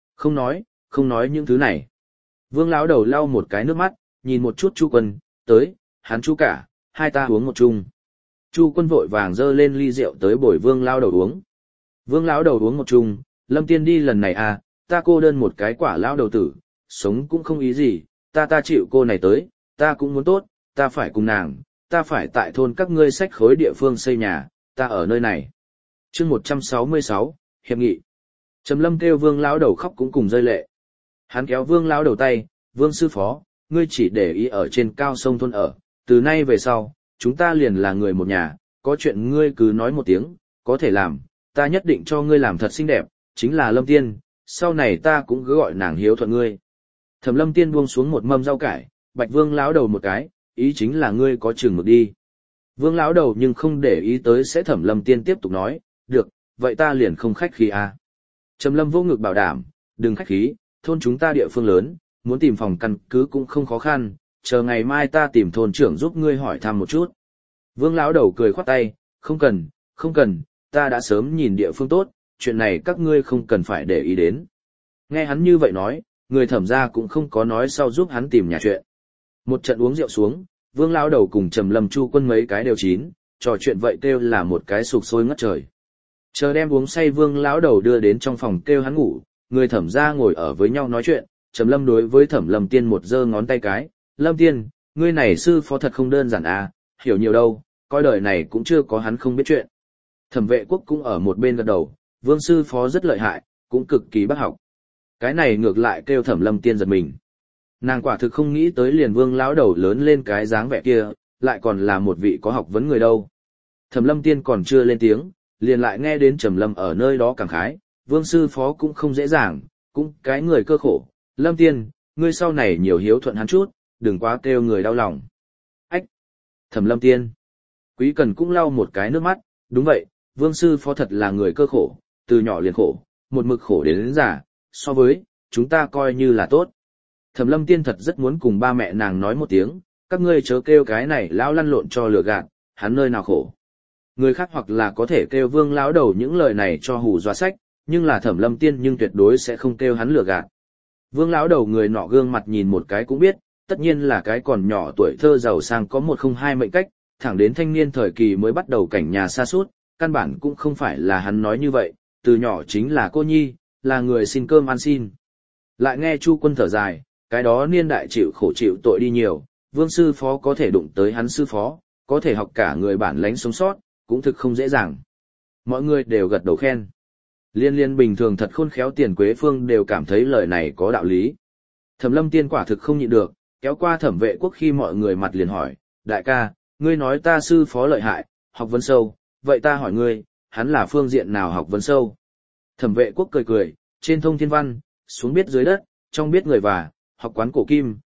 Không nói những thứ này. Vương lão đầu lau một cái nước mắt, nhìn một chút Chu Quân, tới, hắn Chu cả, hai ta uống một chung. Chu Quân vội vàng dơ lên ly rượu tới bồi Vương lão đầu uống. Vương lão đầu uống một chung, Lâm Tiên đi lần này à, ta cô đơn một cái quả lão đầu tử, sống cũng không ý gì, ta chịu cô này tới, ta cũng muốn tốt, ta phải cùng nàng, ta phải tại thôn các ngươi xách khối địa phương xây nhà, ta ở nơi này. Chương 166, hiệp nghị. Trầm Lâm kêu Vương lão đầu khóc cũng cùng rơi lệ. Hắn kéo Vương lão đầu tay, Vương sư phó, ngươi chỉ để ý ở trên cao sông thôn ở, từ nay về sau, chúng ta liền là người một nhà, có chuyện ngươi cứ nói một tiếng, có thể làm, ta nhất định cho ngươi làm thật xinh đẹp, chính là Lâm Tiên, sau này ta cũng cứ gọi nàng hiếu thuận ngươi. Thẩm Lâm Tiên buông xuống một mâm rau cải, bạch Vương lão đầu một cái, ý chính là ngươi có chừng mực đi. Vương lão đầu nhưng không để ý tới sẽ Thẩm Lâm Tiên tiếp tục nói, được, vậy ta liền không khách khí à. Trầm Lâm vô ngực bảo đảm, đừng khách khí, thôn chúng ta địa phương lớn, muốn tìm phòng căn cứ cũng không khó khăn, chờ ngày mai ta tìm thôn trưởng giúp ngươi hỏi thăm một chút. Vương lão đầu cười khoát tay, không cần, ta đã sớm nhìn địa phương tốt, chuyện này các ngươi không cần phải để ý đến. Nghe hắn như vậy nói, người Thẩm gia cũng không có nói sau giúp hắn tìm nhà chuyện. Một trận uống rượu xuống, Vương lão đầu cùng Trầm Lâm Chu Quân mấy cái đều chín, trò chuyện vậy kêu là một cái sục sôi ngất trời. Chờ đem uống say Vương lão đầu đưa đến trong phòng kêu hắn ngủ, người Thẩm gia ngồi ở với nhau nói chuyện, Trầm Lâm đối với Thẩm Lâm Tiên một giơ ngón tay cái, Lâm Tiên, ngươi này sư phó thật không đơn giản à, hiểu nhiều đâu, coi đời này cũng chưa có hắn không biết chuyện. Thẩm Vệ Quốc cũng ở một bên gật đầu, Vương sư phó rất lợi hại, cũng cực kỳ bác học. Cái này ngược lại kêu Thẩm Lâm Tiên giật mình. Nàng quả thực không nghĩ tới liền Vương lão đầu lớn lên cái dáng vẻ kia, lại còn là một vị có học vấn người đâu. Thẩm Lâm Tiên còn chưa lên tiếng, liền lại nghe đến Trầm Lâm ở nơi đó cảm khái, Vương sư phó cũng không dễ dàng, cũng cái người cơ khổ. Lâm Tiên, ngươi sau này nhiều hiếu thuận hắn chút, đừng quá kêu người đau lòng. Ách! Thẩm Lâm Tiên. Quý Cần cũng lau một cái nước mắt, đúng vậy, Vương sư phó thật là người cơ khổ, từ nhỏ liền khổ, một mực khổ đến già, so với, chúng ta coi như là tốt. Thẩm Lâm Tiên thật rất muốn cùng ba mẹ nàng nói một tiếng, các ngươi chớ kêu cái này lão lăn lộn cho lừa gạt, hắn nơi nào khổ. Người khác hoặc là có thể kêu Vương lão đầu những lời này cho hù dọa sách, nhưng là Thẩm Lâm Tiên nhưng tuyệt đối sẽ không kêu hắn lừa gạt. Vương lão đầu người nọ gương mặt nhìn một cái cũng biết, tất nhiên là cái còn nhỏ tuổi thơ giàu sang có 102 mệnh cách, thẳng đến thanh niên thời kỳ mới bắt đầu cảnh nhà xa suốt, căn bản cũng không phải là hắn nói như vậy, từ nhỏ chính là cô nhi, là người xin cơm ăn xin. Lại nghe Chu Quân thở dài, cái đó niên đại chịu khổ chịu tội đi nhiều, Vương sư phó có thể đụng tới hắn sư phó, có thể học cả người bản lãnh sống sót, cũng thực không dễ dàng. Mọi người đều gật đầu khen. Liên bình thường thật khôn khéo Tiền Quế Phương đều cảm thấy lời này có đạo lý. Thẩm Lâm Tiên quả thực không nhịn được, kéo qua Thẩm Vệ Quốc khi mọi người mặt liền hỏi, đại ca, ngươi nói ta sư phó lợi hại, học vấn sâu, vậy ta hỏi ngươi, hắn là phương diện nào học vấn sâu? Thẩm Vệ Quốc cười cười, trên thông thiên văn, xuống biết dưới đất, trong biết người và, học quán cổ kim,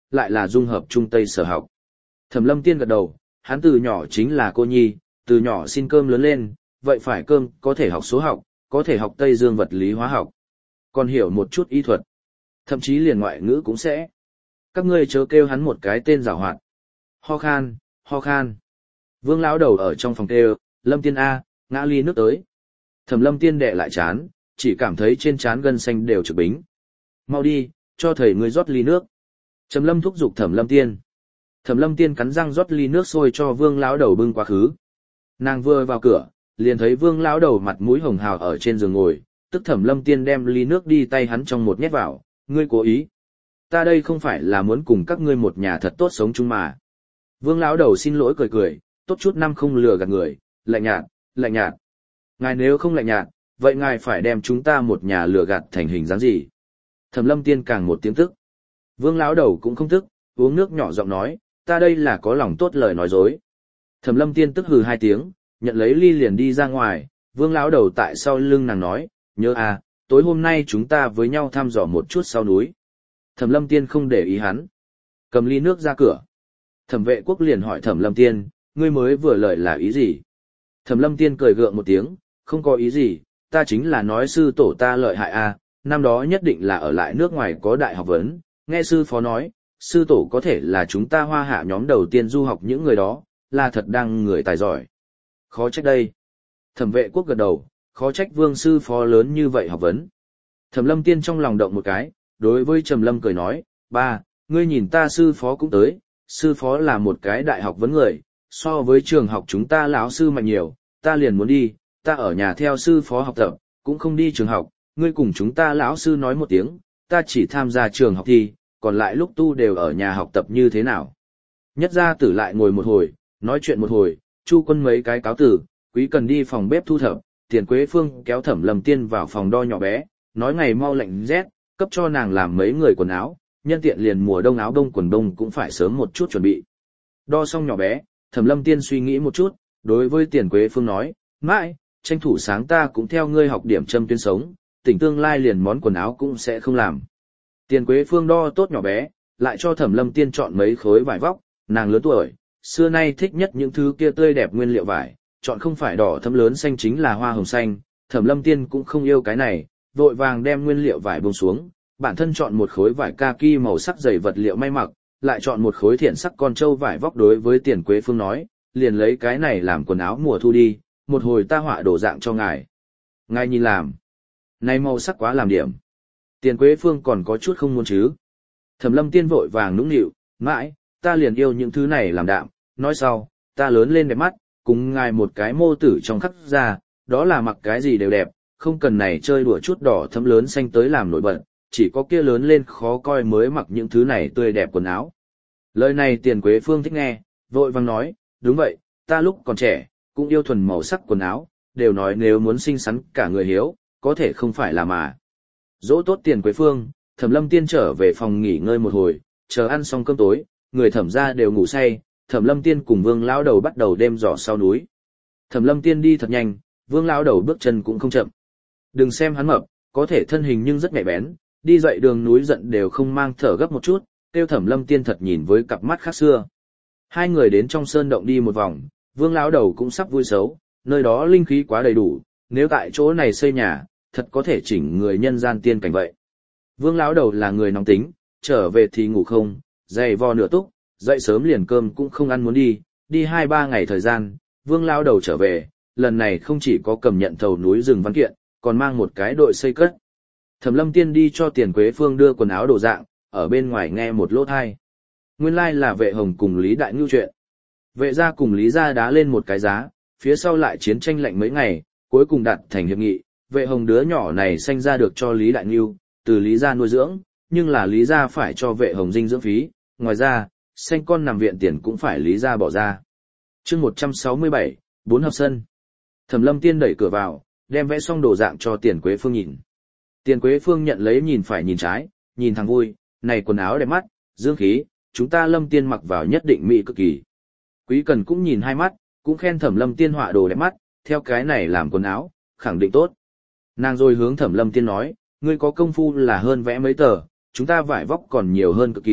lại là dung hợp trung tây sở học. Thẩm Lâm Tiên gật đầu, hắn từ nhỏ chính là cô nhi, từ nhỏ xin cơm lớn lên, vậy phải cơm có thể học số học, có thể học Tây Dương vật lý hóa học, còn hiểu một chút y thuật, thậm chí liền ngoại ngữ cũng sẽ. Các ngươi chớ kêu hắn một cái tên giàu hoạt. Ho khan, ho khan. Vương lão đầu ở trong phòng kêu, Lâm Tiên A, ngã ly nước tới. Thẩm Lâm Tiên đệ lại chán, chỉ cảm thấy trên trán gân xanh đều trực bính. Mau đi, cho thầy ngươi rót ly nước. Trầm Lâm thúc giục Thẩm Lâm Tiên. Thẩm Lâm Tiên cắn răng rót ly nước sôi cho Vương lão đầu bưng quá khứ. Nàng vừa vào cửa, liền thấy Vương lão đầu mặt mũi hồng hào ở trên giường ngồi, tức Thẩm Lâm Tiên đem ly nước đi tay hắn trong một nhét vào, ngươi cố ý. Ta đây không phải là muốn cùng các ngươi một nhà thật tốt sống chung mà. Vương lão đầu xin lỗi cười cười, tốt chút năm không lừa gạt người, lạnh nhạt, lạnh nhạt. Ngài nếu không lạnh nhạt, vậy ngài phải đem chúng ta một nhà lừa gạt thành hình dáng gì? Thẩm Lâm Tiên càng một tiếng tức. Vương lão đầu cũng không tức, uống nước nhỏ giọng nói, ta đây là có lòng tốt lời nói dối. Thẩm Lâm Tiên tức hừ hai tiếng, nhận lấy ly liền đi ra ngoài. Vương lão đầu tại sau lưng nàng nói, nhớ à, tối hôm nay chúng ta với nhau thăm dò một chút sau núi. Thẩm Lâm Tiên không để ý hắn, cầm ly nước ra cửa. Thẩm Vệ Quốc liền hỏi Thẩm Lâm Tiên, ngươi mới vừa lời là ý gì? Thẩm Lâm Tiên cười gượng một tiếng, không có ý gì, ta chính là nói sư tổ ta lợi hại a, năm đó nhất định là ở lại nước ngoài có đại học vấn, nghe sư phó nói, sư tổ có thể là chúng ta Hoa Hạ nhóm đầu tiên du học những người đó, là thật đang người tài giỏi. Khó trách đây. Thẩm Vệ Quốc gật đầu, khó trách Vương sư phó lớn như vậy học vấn. Thẩm Lâm Tiên trong lòng động một cái, đối với Trầm Lâm cười nói, ba, ngươi nhìn ta sư phó cũng tới, sư phó là một cái đại học vấn người, so với trường học chúng ta lão sư mạnh nhiều, ta liền muốn đi, ta ở nhà theo sư phó học tập, cũng không đi trường học, ngươi cùng chúng ta lão sư nói một tiếng, ta chỉ tham gia trường học thi, còn lại lúc tu đều ở nhà học tập như thế nào. Nhất gia tử lại ngồi một hồi, nói chuyện một hồi, Chu Quân mấy cái cáo tử, Quý Cần đi phòng bếp thu thập, Tiền Quế Phương kéo Thẩm Lâm Tiên vào phòng đo nhỏ bé, nói ngày mau lạnh rét, cấp cho nàng làm mấy người quần áo, nhân tiện liền mùa đông áo đông quần đông cũng phải sớm một chút chuẩn bị. Đo xong nhỏ bé, Thẩm Lâm Tiên suy nghĩ một chút, đối với Tiền Quế Phương nói, mãi, tranh thủ sáng ta cũng theo ngươi học điểm châm tuyến sống, tỉnh tương lai liền món quần áo cũng sẽ không làm. Tiền Quế Phương đo tốt nhỏ bé, lại cho Thẩm Lâm Tiên chọn mấy khối vải vóc, nàng lớn tuổi, xưa nay thích nhất những thứ kia tươi đẹp nguyên liệu vải, chọn không phải đỏ thẫm lớn xanh chính là hoa hồng xanh, Thẩm Lâm Tiên cũng không yêu cái này, vội vàng đem nguyên liệu vải buông xuống, bản thân chọn một khối vải kaki màu sắc dày vật liệu may mặc, lại chọn một khối thiện sắc con trâu vải vóc đối với Tiền Quế Phương nói, liền lấy cái này làm quần áo mùa thu đi, một hồi ta họa đồ dạng cho ngài. Ngài nhìn làm. Này màu sắc quá làm điểm. Tiền Quế Phương còn có chút không muốn chứ. Thẩm Lâm Tiên vội vàng nũng nịu, mãi, ta liền yêu những thứ này làm đạm, nói sau, ta lớn lên đẹp mắt, cùng ngài một cái mô tử trong khắc ra, đó là mặc cái gì đều đẹp, không cần này chơi đùa chút đỏ thấm lớn xanh tới làm nổi bật, chỉ có kia lớn lên khó coi mới mặc những thứ này tươi đẹp quần áo. Lời này Tiền Quế Phương thích nghe, vội vàng nói, đúng vậy, ta lúc còn trẻ, cũng yêu thuần màu sắc quần áo, đều nói nếu muốn xinh xắn cả người hiếu, có thể không phải là mà. Dỗ tốt Tiền Quế Phương, Thẩm Lâm Tiên trở về phòng nghỉ ngơi một hồi, chờ ăn xong cơm tối, người Thẩm gia đều ngủ say, Thẩm Lâm Tiên cùng Vương lão đầu bắt đầu đêm dò sau núi. Thẩm Lâm Tiên đi thật nhanh, Vương lão đầu bước chân cũng không chậm. Đừng xem hắn mập, có thể thân hình nhưng rất nhạy bén, đi dậy đường núi giận đều không mang thở gấp một chút, tiêu Thẩm Lâm Tiên thật nhìn với cặp mắt khác xưa. Hai người đến trong sơn động đi một vòng, Vương lão đầu cũng sắp vui xấu, nơi đó linh khí quá đầy đủ, nếu tại chỗ này xây nhà, thật có thể chỉnh người nhân gian tiên cảnh vậy. Vương lão đầu là người nóng tính, trở về thì ngủ không, dày vò nửa túc, dậy sớm liền cơm cũng không ăn muốn đi, đi 2-3 ngày thời gian, Vương lão đầu trở về, lần này không chỉ có cầm nhận thầu núi rừng văn kiện, còn mang một cái đội xây cất. Thẩm Lâm Tiên đi cho Tiền Quế Phương đưa quần áo đồ dạng, ở bên ngoài nghe một lỗ thai. Nguyên lai là Vệ Hồng cùng Lý Đại Ngưu chuyện. Vệ gia cùng Lý gia đá lên một cái giá, phía sau lại chiến tranh lạnh mấy ngày, cuối cùng đạt thành hiệp nghị, Vệ Hồng đứa nhỏ này sanh ra được cho Lý Đại Ngưu, từ Lý gia nuôi dưỡng, nhưng là Lý gia phải cho Vệ Hồng dinh dưỡng phí, ngoài ra, sanh con nằm viện tiền cũng phải Lý gia bỏ ra. Chương 167, 4 hợp sân. Thẩm Lâm Tiên đẩy cửa vào, đem vẽ xong đồ dạng cho Tiền Quế Phương nhìn. Tiền Quế Phương nhận lấy nhìn phải nhìn trái, nhìn thằng vui, này quần áo đẹp mắt, dương khí, chúng ta Lâm Tiên mặc vào nhất định mỹ cực kỳ. Quý Cần cũng nhìn hai mắt, cũng khen Thẩm Lâm Tiên họa đồ đẹp mắt, theo cái này làm quần áo, khẳng định tốt. Nàng rồi hướng Thẩm Lâm Tiên nói, ngươi có công phu là hơn vẽ mấy tờ, chúng ta vải vóc còn nhiều hơn cực kỳ,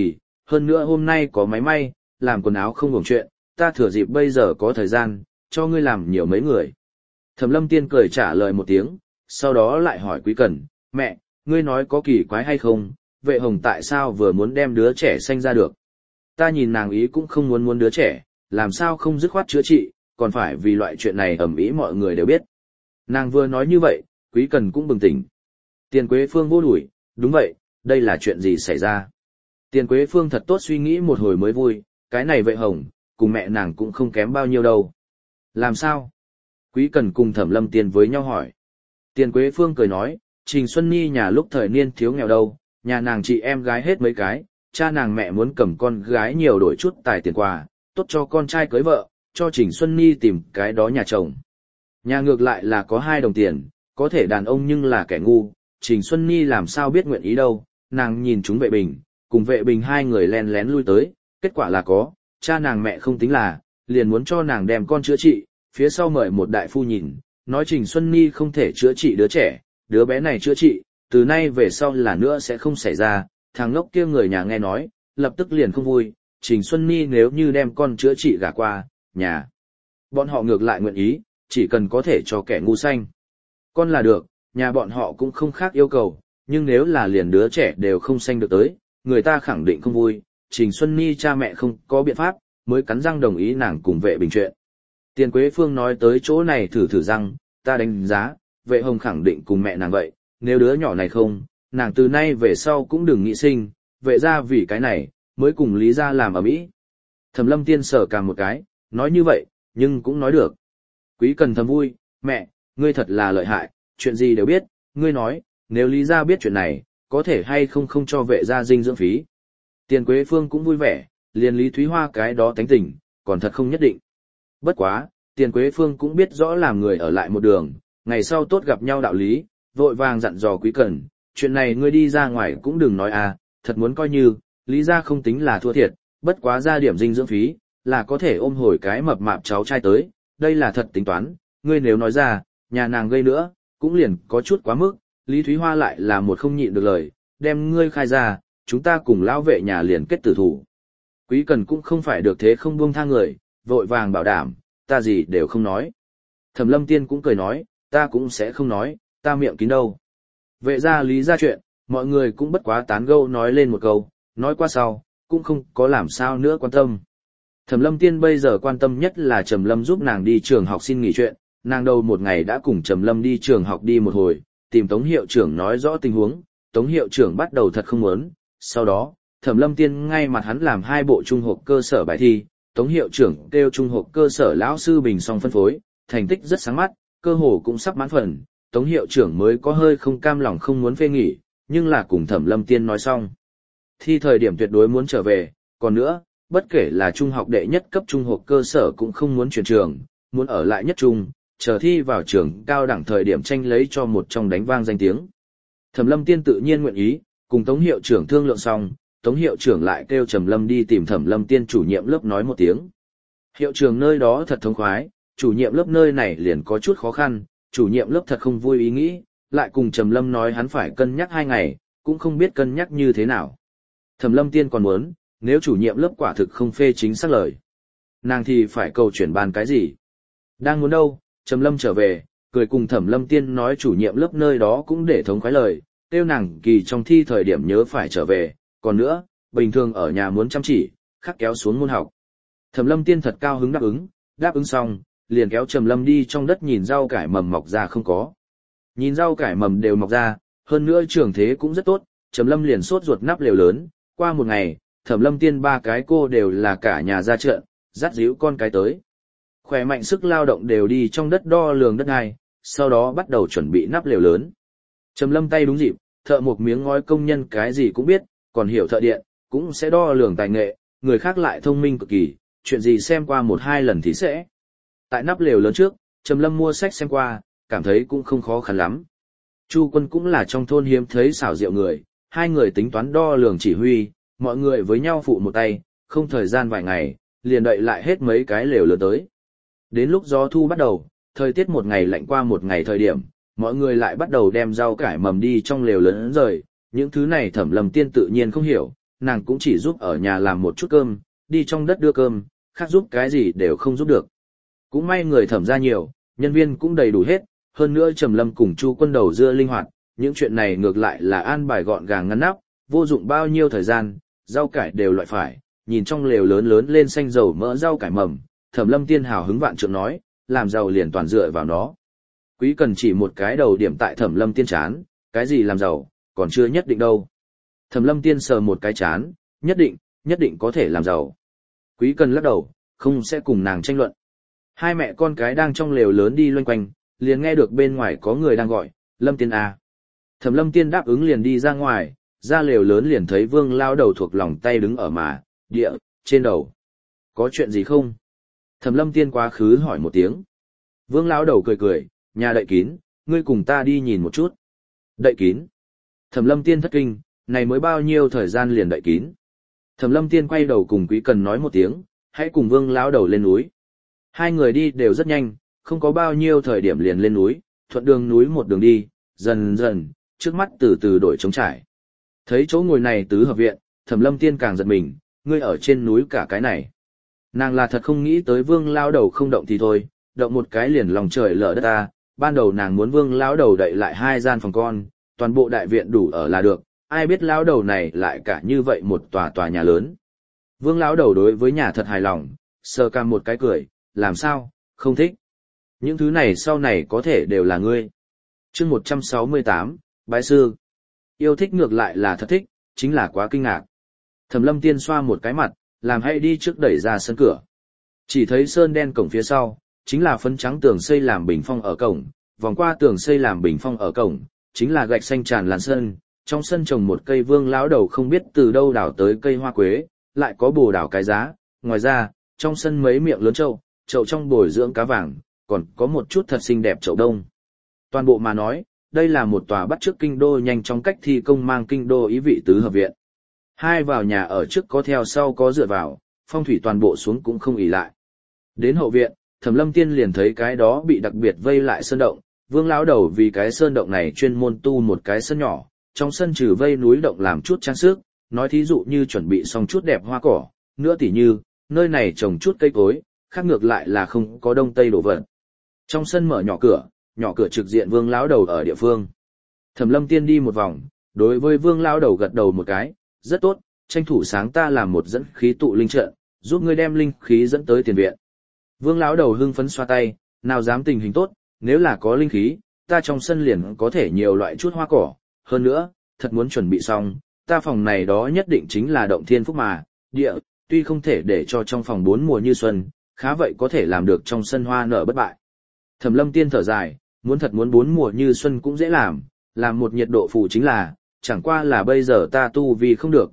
hơn nữa hôm nay có máy may, làm quần áo không hưởng chuyện, ta thừa dịp bây giờ có thời gian, cho ngươi làm nhiều mấy người. Thẩm Lâm Tiên cười trả lời một tiếng, sau đó lại hỏi Quý Cần, mẹ, ngươi nói có kỳ quái hay không, Vệ Hồng tại sao vừa muốn đem đứa trẻ sanh ra được. Ta nhìn nàng ý cũng không muốn đứa trẻ, làm sao không dứt khoát chữa trị, còn phải vì loại chuyện này ầm ĩ mọi người đều biết. Nàng vừa nói như vậy, Quý Cần cũng bừng tỉnh. Tiền Quế Phương vô đuổi, đúng vậy, đây là chuyện gì xảy ra. Tiền Quế Phương thật tốt suy nghĩ một hồi mới vui, cái này Vệ Hồng, cùng mẹ nàng cũng không kém bao nhiêu đâu. Làm sao? Quý Cần cùng Thẩm Lâm Tiên với nhau hỏi. Tiền Quế Phương cười nói, Trình Xuân Nhi nhà lúc thời niên thiếu nghèo đâu, nhà nàng chị em gái hết mấy cái, cha nàng mẹ muốn cầm con gái nhiều đổi chút tài tiền quà, tốt cho con trai cưới vợ, cho Trình Xuân Nhi tìm cái đó nhà chồng. Nhà ngược lại là có 2 đồng tiền, có thể đàn ông nhưng là kẻ ngu, Trình Xuân Nhi làm sao biết nguyện ý đâu, nàng nhìn chúng Vệ Bình, cùng Vệ Bình 2 người lén lén lui tới, kết quả là có, cha nàng mẹ không tính là, liền muốn cho nàng đem con chữa trị, phía sau mời một đại phu nhìn, nói Trình Xuân Nhi không thể chữa trị đứa trẻ, đứa bé này chữa trị, từ nay về sau là nữa sẽ không xảy ra, thằng ngốc kia người nhà nghe nói, lập tức liền không vui, Trình Xuân Nhi nếu như đem con chữa trị gả qua, nhà. Bọn họ ngược lại nguyện ý, chỉ cần có thể cho kẻ ngu xanh. Con là được, nhà bọn họ cũng không khác yêu cầu, nhưng nếu là liền đứa trẻ đều không sanh được tới, người ta khẳng định không vui, Trình Xuân Nhi cha mẹ không có biện pháp, mới cắn răng đồng ý nàng cùng Vệ Bình chuyện. Tiền Quế Phương nói tới chỗ này thử răng, ta đánh giá, Vệ Hồng khẳng định cùng mẹ nàng vậy, nếu đứa nhỏ này không, nàng từ nay về sau cũng đừng nghĩ sinh, Vệ ra vì cái này, mới cùng Lý ra làm ở mỹ. Thẩm Lâm Tiên sờ cả một cái, nói như vậy, nhưng cũng nói được. Quý Cần thầm vui, mẹ, ngươi thật là lợi hại, chuyện gì đều biết, ngươi nói, nếu Lý ra biết chuyện này, có thể hay không cho Vệ ra dinh dưỡng phí. Tiền Quế Phương cũng vui vẻ, liền Lý Thúy Hoa cái đó tánh tình, còn thật không nhất định. Bất quá, Tiền Quế Phương cũng biết rõ làm người ở lại một đường, ngày sau tốt gặp nhau đạo lý, vội vàng dặn dò Quý Cần, chuyện này ngươi đi ra ngoài cũng đừng nói à, thật muốn coi như, Lý ra không tính là thua thiệt, bất quá ra điểm dinh dưỡng phí, là có thể ôm hồi cái mập mạp cháu trai tới, đây là thật tính toán, ngươi nếu nói ra, nhà nàng gây nữa, cũng liền có chút quá mức, Lý Thúy Hoa lại là một không nhịn được lời, đem ngươi khai ra, chúng ta cùng lão vệ nhà liền kết tử thủ. Quý Cần cũng không phải được thế không buông tha người, vội vàng bảo đảm, ta gì đều không nói. Thẩm Lâm Tiên cũng cười nói, ta cũng sẽ không nói, ta miệng kín đâu. Vệ ra Lý ra chuyện, mọi người cũng bất quá tán gẫu nói lên một câu, nói qua sau, cũng không có làm sao nữa quan tâm. Thẩm Lâm Tiên bây giờ quan tâm nhất là Trầm Lâm giúp nàng đi trường học xin nghỉ chuyện, nàng đầu một ngày đã cùng Trầm Lâm đi trường học đi một hồi, tìm Tống hiệu trưởng nói rõ tình huống, Tống hiệu trưởng bắt đầu thật không muốn, sau đó, Thẩm Lâm Tiên ngay mặt hắn làm 2 bộ trung học cơ sở bài thi, Tống hiệu trưởng kêu trung học cơ sở lão sư bình xong phân phối, thành tích rất sáng mắt, cơ hồ cũng sắp mãn phần, Tống hiệu trưởng mới có hơi không cam lòng không muốn phê nghỉ, nhưng là cùng Thẩm Lâm Tiên nói xong. Thi thời điểm tuyệt đối muốn trở về, còn nữa, bất kể là trung học đệ nhất cấp trung học cơ sở cũng không muốn chuyển trường, muốn ở lại nhất trung, chờ thi vào trường cao đẳng thời điểm tranh lấy cho một trong đánh vang danh tiếng. Thẩm Lâm Tiên tự nhiên nguyện ý, cùng Tống hiệu trưởng thương lượng xong, Tống hiệu trưởng lại kêu Trầm Lâm đi tìm Thẩm Lâm Tiên chủ nhiệm lớp nói một tiếng. Hiệu trưởng nơi đó thật thống khoái, chủ nhiệm lớp nơi này liền có chút khó khăn, chủ nhiệm lớp thật không vui ý nghĩ, lại cùng Trầm Lâm nói hắn phải cân nhắc 2 ngày, cũng không biết cân nhắc như thế nào. Thẩm Lâm Tiên còn muốn, nếu chủ nhiệm lớp quả thực không phê chính xác lời, nàng thì phải cầu chuyển ban cái gì. Đang muốn đâu, Trầm Lâm trở về, cười cùng Thẩm Lâm Tiên nói chủ nhiệm lớp nơi đó cũng để thống khoái lời, tiêu nàng kỳ trong thi thời điểm nhớ phải trở về, còn nữa, bình thường ở nhà muốn chăm chỉ, khắc kéo xuống môn học. Thẩm Lâm Tiên thật cao hứng đáp ứng xong, liền kéo Trầm Lâm đi trong đất nhìn rau cải mầm mọc ra không có. Nhìn rau cải mầm đều mọc ra, hơn nữa trường thế cũng rất tốt, Trầm Lâm liền sốt ruột nắp lều lớn, qua một ngày, Thẩm Lâm Tiên 3 cái cô đều là cả nhà ra chợ, dắt díu con cái tới. Khỏe mạnh sức lao động đều đi trong đất đo lường đất này, sau đó bắt đầu chuẩn bị nắp lều lớn. Trầm Lâm tay đúng dịp, thợ một miếng ngói công nhân cái gì cũng biết, còn hiểu thợ điện, cũng sẽ đo lường tài nghệ, người khác lại thông minh cực kỳ, chuyện gì xem qua 1-2 lần thì sẽ. Tại nắp lều lớn trước, Trầm Lâm mua sách xem qua, cảm thấy cũng không khó khăn lắm. Chu Quân cũng là trong thôn hiếm thấy xảo diệu người, 2 người tính toán đo lường chỉ huy, mọi người với nhau phụ một tay, không thời gian vài ngày, liền đậy lại hết mấy cái lều lớn tới. Đến lúc gió thu bắt đầu, thời tiết một ngày lạnh qua một ngày thời điểm, mọi người lại bắt đầu đem rau cải mầm đi trong lều lớn rời, những thứ này Thẩm Lâm Tiên tự nhiên không hiểu, nàng cũng chỉ giúp ở nhà làm một chút cơm, đi trong đất đưa cơm, khác giúp cái gì đều không giúp được. Cũng may người Thẩm ra nhiều, nhân viên cũng đầy đủ hết, hơn nữa Trầm Lâm cùng Chu Quân đầu dưa linh hoạt, những chuyện này ngược lại là an bài gọn gàng ngăn nắp, vô dụng bao nhiêu thời gian, rau cải đều loại phải, nhìn trong lều lớn lớn lên xanh dầu mỡ rau cải mầm, Thẩm Lâm Tiên hào hứng vạn trượng nói, làm giàu liền toàn dựa vào nó. Quý Cần chỉ một cái đầu điểm tại Thẩm Lâm Tiên chán, cái gì làm giàu, còn chưa nhất định đâu. Thẩm Lâm Tiên sờ một cái chán, nhất định có thể làm giàu. Quý Cần lắc đầu, không sẽ cùng nàng tranh luận. Hai mẹ con cái đang trong lều lớn đi loanh quanh, liền nghe được bên ngoài có người đang gọi, Lâm Tiên à. Thẩm Lâm Tiên đáp ứng liền đi ra ngoài, ra lều lớn liền thấy Vương lao đầu thuộc lòng tay đứng ở địa, trên đầu. Có chuyện gì không? Thẩm Lâm Tiên quá khứ hỏi một tiếng. Vương lao đầu cười cười, nhà đậy kín, ngươi cùng ta đi nhìn một chút. Đậy kín. Thẩm Lâm Tiên thất kinh, này mới bao nhiêu thời gian liền đậy kín. Thẩm Lâm Tiên quay đầu cùng Quý Cần nói một tiếng, hãy cùng Vương lão đầu lên núi. Hai người đi đều rất nhanh, không có bao nhiêu thời điểm liền lên núi, thuận đường núi một đường đi, dần dần, trước mắt từ từ đổi trống trải. Thấy chỗ ngồi này tứ hợp viện, Thẩm Lâm Tiên càng giật mình, ngươi ở trên núi cả cái này. Nàng là thật không nghĩ tới Vương lão đầu không động thì thôi, động một cái liền lòng trời lở đất ta, ban đầu nàng muốn Vương lão đầu đậy lại hai gian phòng con, toàn bộ đại viện đủ ở là được, ai biết lão đầu này lại cả như vậy một tòa nhà lớn. Vương lão đầu đối với nhà thật hài lòng, sờ cằm một cái cười, làm sao, không thích. Những thứ này sau này có thể đều là ngươi. Chương 168, Bái sư. Yêu thích ngược lại là thật thích, chính là quá kinh ngạc. Thẩm Lâm Tiên xoa một cái mặt, làm hay đi trước đẩy ra sân cửa. Chỉ thấy sơn đen cổng phía sau, chính là phấn trắng tường xây làm bình phong ở cổng, vòng qua tường xây làm bình phong ở cổng, chính là gạch xanh tràn lan sân, trong sân trồng một cây Vương lão đầu không biết từ đâu đào tới cây hoa quế, lại có bồ đào cái giá, ngoài ra, trong sân mấy miệng lớn chậu trong bồi dưỡng cá vàng, còn có một chút thật xinh đẹp chậu đông. Toàn bộ mà nói, đây là một tòa bắt chước kinh đô nhanh chóng cách thi công mang kinh đô ý vị tứ hợp viện. Hai vào nhà ở trước có theo sau có dựa vào, phong thủy toàn bộ xuống cũng không ỷ lại. Đến hậu viện, Thẩm Lâm Tiên liền thấy cái đó bị đặc biệt vây lại sơn động, Vương lão đầu vì cái sơn động này chuyên môn tu một cái sân nhỏ, trong sân trừ vây núi động làm chút trang sức, nói thí dụ như chuẩn bị xong chút đẹp hoa cỏ, nữa tỉ như, nơi này trồng chút cây cối, khác ngược lại là không có đông tây đổ vật. Trong sân mở nhỏ cửa trực diện Vương lão đầu ở địa phương. Thẩm Lâm Tiên đi một vòng, đối với Vương lão đầu gật đầu một cái, rất tốt, tranh thủ sáng ta làm một dẫn khí tụ linh trận, giúp ngươi đem linh khí dẫn tới tiền viện. Vương lão đầu hưng phấn xoa tay, nào dám tình hình tốt, nếu là có linh khí, ta trong sân liền có thể nhiều loại chút hoa cỏ, hơn nữa, thật muốn chuẩn bị xong, ta phòng này đó nhất định chính là động thiên phúc mà, địa, tuy không thể để cho trong phòng bốn mùa như xuân, khá vậy có thể làm được trong sân hoa nở bất bại. Thẩm Lâm Tiên thở dài, muốn bốn mùa như xuân cũng dễ làm một nhiệt độ phù chính là, chẳng qua là bây giờ ta tu vi không được,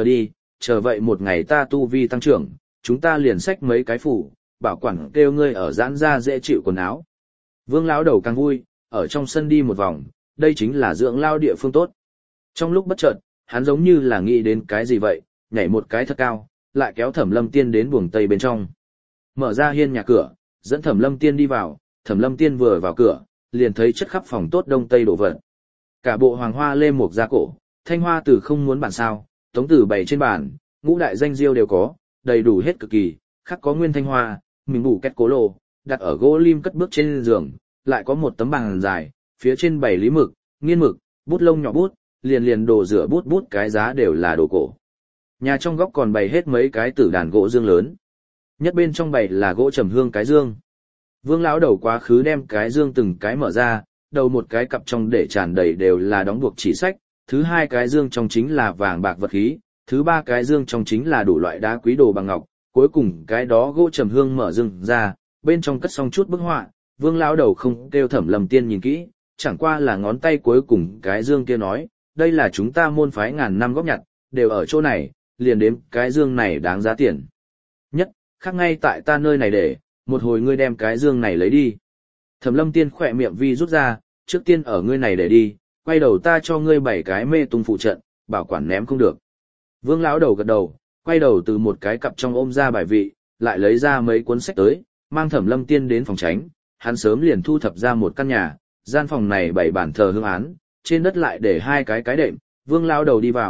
chờ vậy một ngày ta tu vi tăng trưởng, chúng ta liền xách mấy cái phủ, bảo quản kêu ngươi ở giãn ra dễ chịu quần áo. Vương lão đầu càng vui, ở trong sân đi một vòng, đây chính là dưỡng lao địa phương tốt. Trong lúc bất chợt, hắn giống như là nghĩ đến cái gì vậy, nhảy một cái thật cao, lại kéo Thẩm Lâm Tiên đến buồng tây bên trong. Mở ra hiên nhà cửa, dẫn Thẩm Lâm Tiên đi vào, Thẩm Lâm Tiên vừa vào cửa, liền thấy chất khắp phòng tốt đông tây đổ vật. Cả bộ hoàng hoa lê mục ra cổ, thanh hoa từ không muốn bản sao, tống tử bày trên bàn, ngũ đại danh diêu đều có, đầy đủ hết cực kỳ, khắc có nguyên thanh hoa, mình bủ két cố lô, đặt ở gỗ lim cất bước trên giường, lại có một tấm bàn dài, phía trên bày lý mực, nghiên mực, bút lông nhỏ bút, liền đồ rửa bút cái giá đều là đồ cổ. Nhà trong góc còn bày hết mấy cái tử đàn gỗ dương lớn. Nhất bên trong bày là gỗ trầm hương cái dương. Vương lão đầu quá khứ đem cái dương từng cái mở ra, đầu một cái cặp trong để tràn đầy đều là đóng buộc chỉ sách, thứ hai cái dương trong chính là vàng bạc vật khí, thứ ba cái dương trong chính là đủ loại đá quý đồ bằng ngọc, cuối cùng cái đó gỗ trầm hương mở dương ra, bên trong cất xong chút bức họa. Vương lão đầu không kêu Thẩm Lâm Tiên nhìn kỹ, chẳng qua là ngón tay cuối cùng cái dương kia nói, đây là chúng ta môn phái ngàn năm góp nhặt, đều ở chỗ này, liền đếm cái dương này đáng giá tiền nhất, khác ngay tại ta nơi này để, một hồi ngươi đem cái dương này lấy đi. Thẩm Lâm Tiên khỏe miệng vi rút ra, trước tiên ở ngươi này để đi, quay đầu ta cho ngươi 7 cái mê tung phụ trận, bảo quản ném không được. Vương lão đầu gật đầu, quay đầu từ một cái cặp trong ôm ra bài vị, lại lấy ra mấy cuốn sách tới, mang Thẩm Lâm Tiên đến phòng tránh, hắn sớm liền thu thập ra một căn nhà, gian phòng này 7 bàn thờ hương án, trên đất lại để 2 cái đệm, Vương lão đầu đi vào,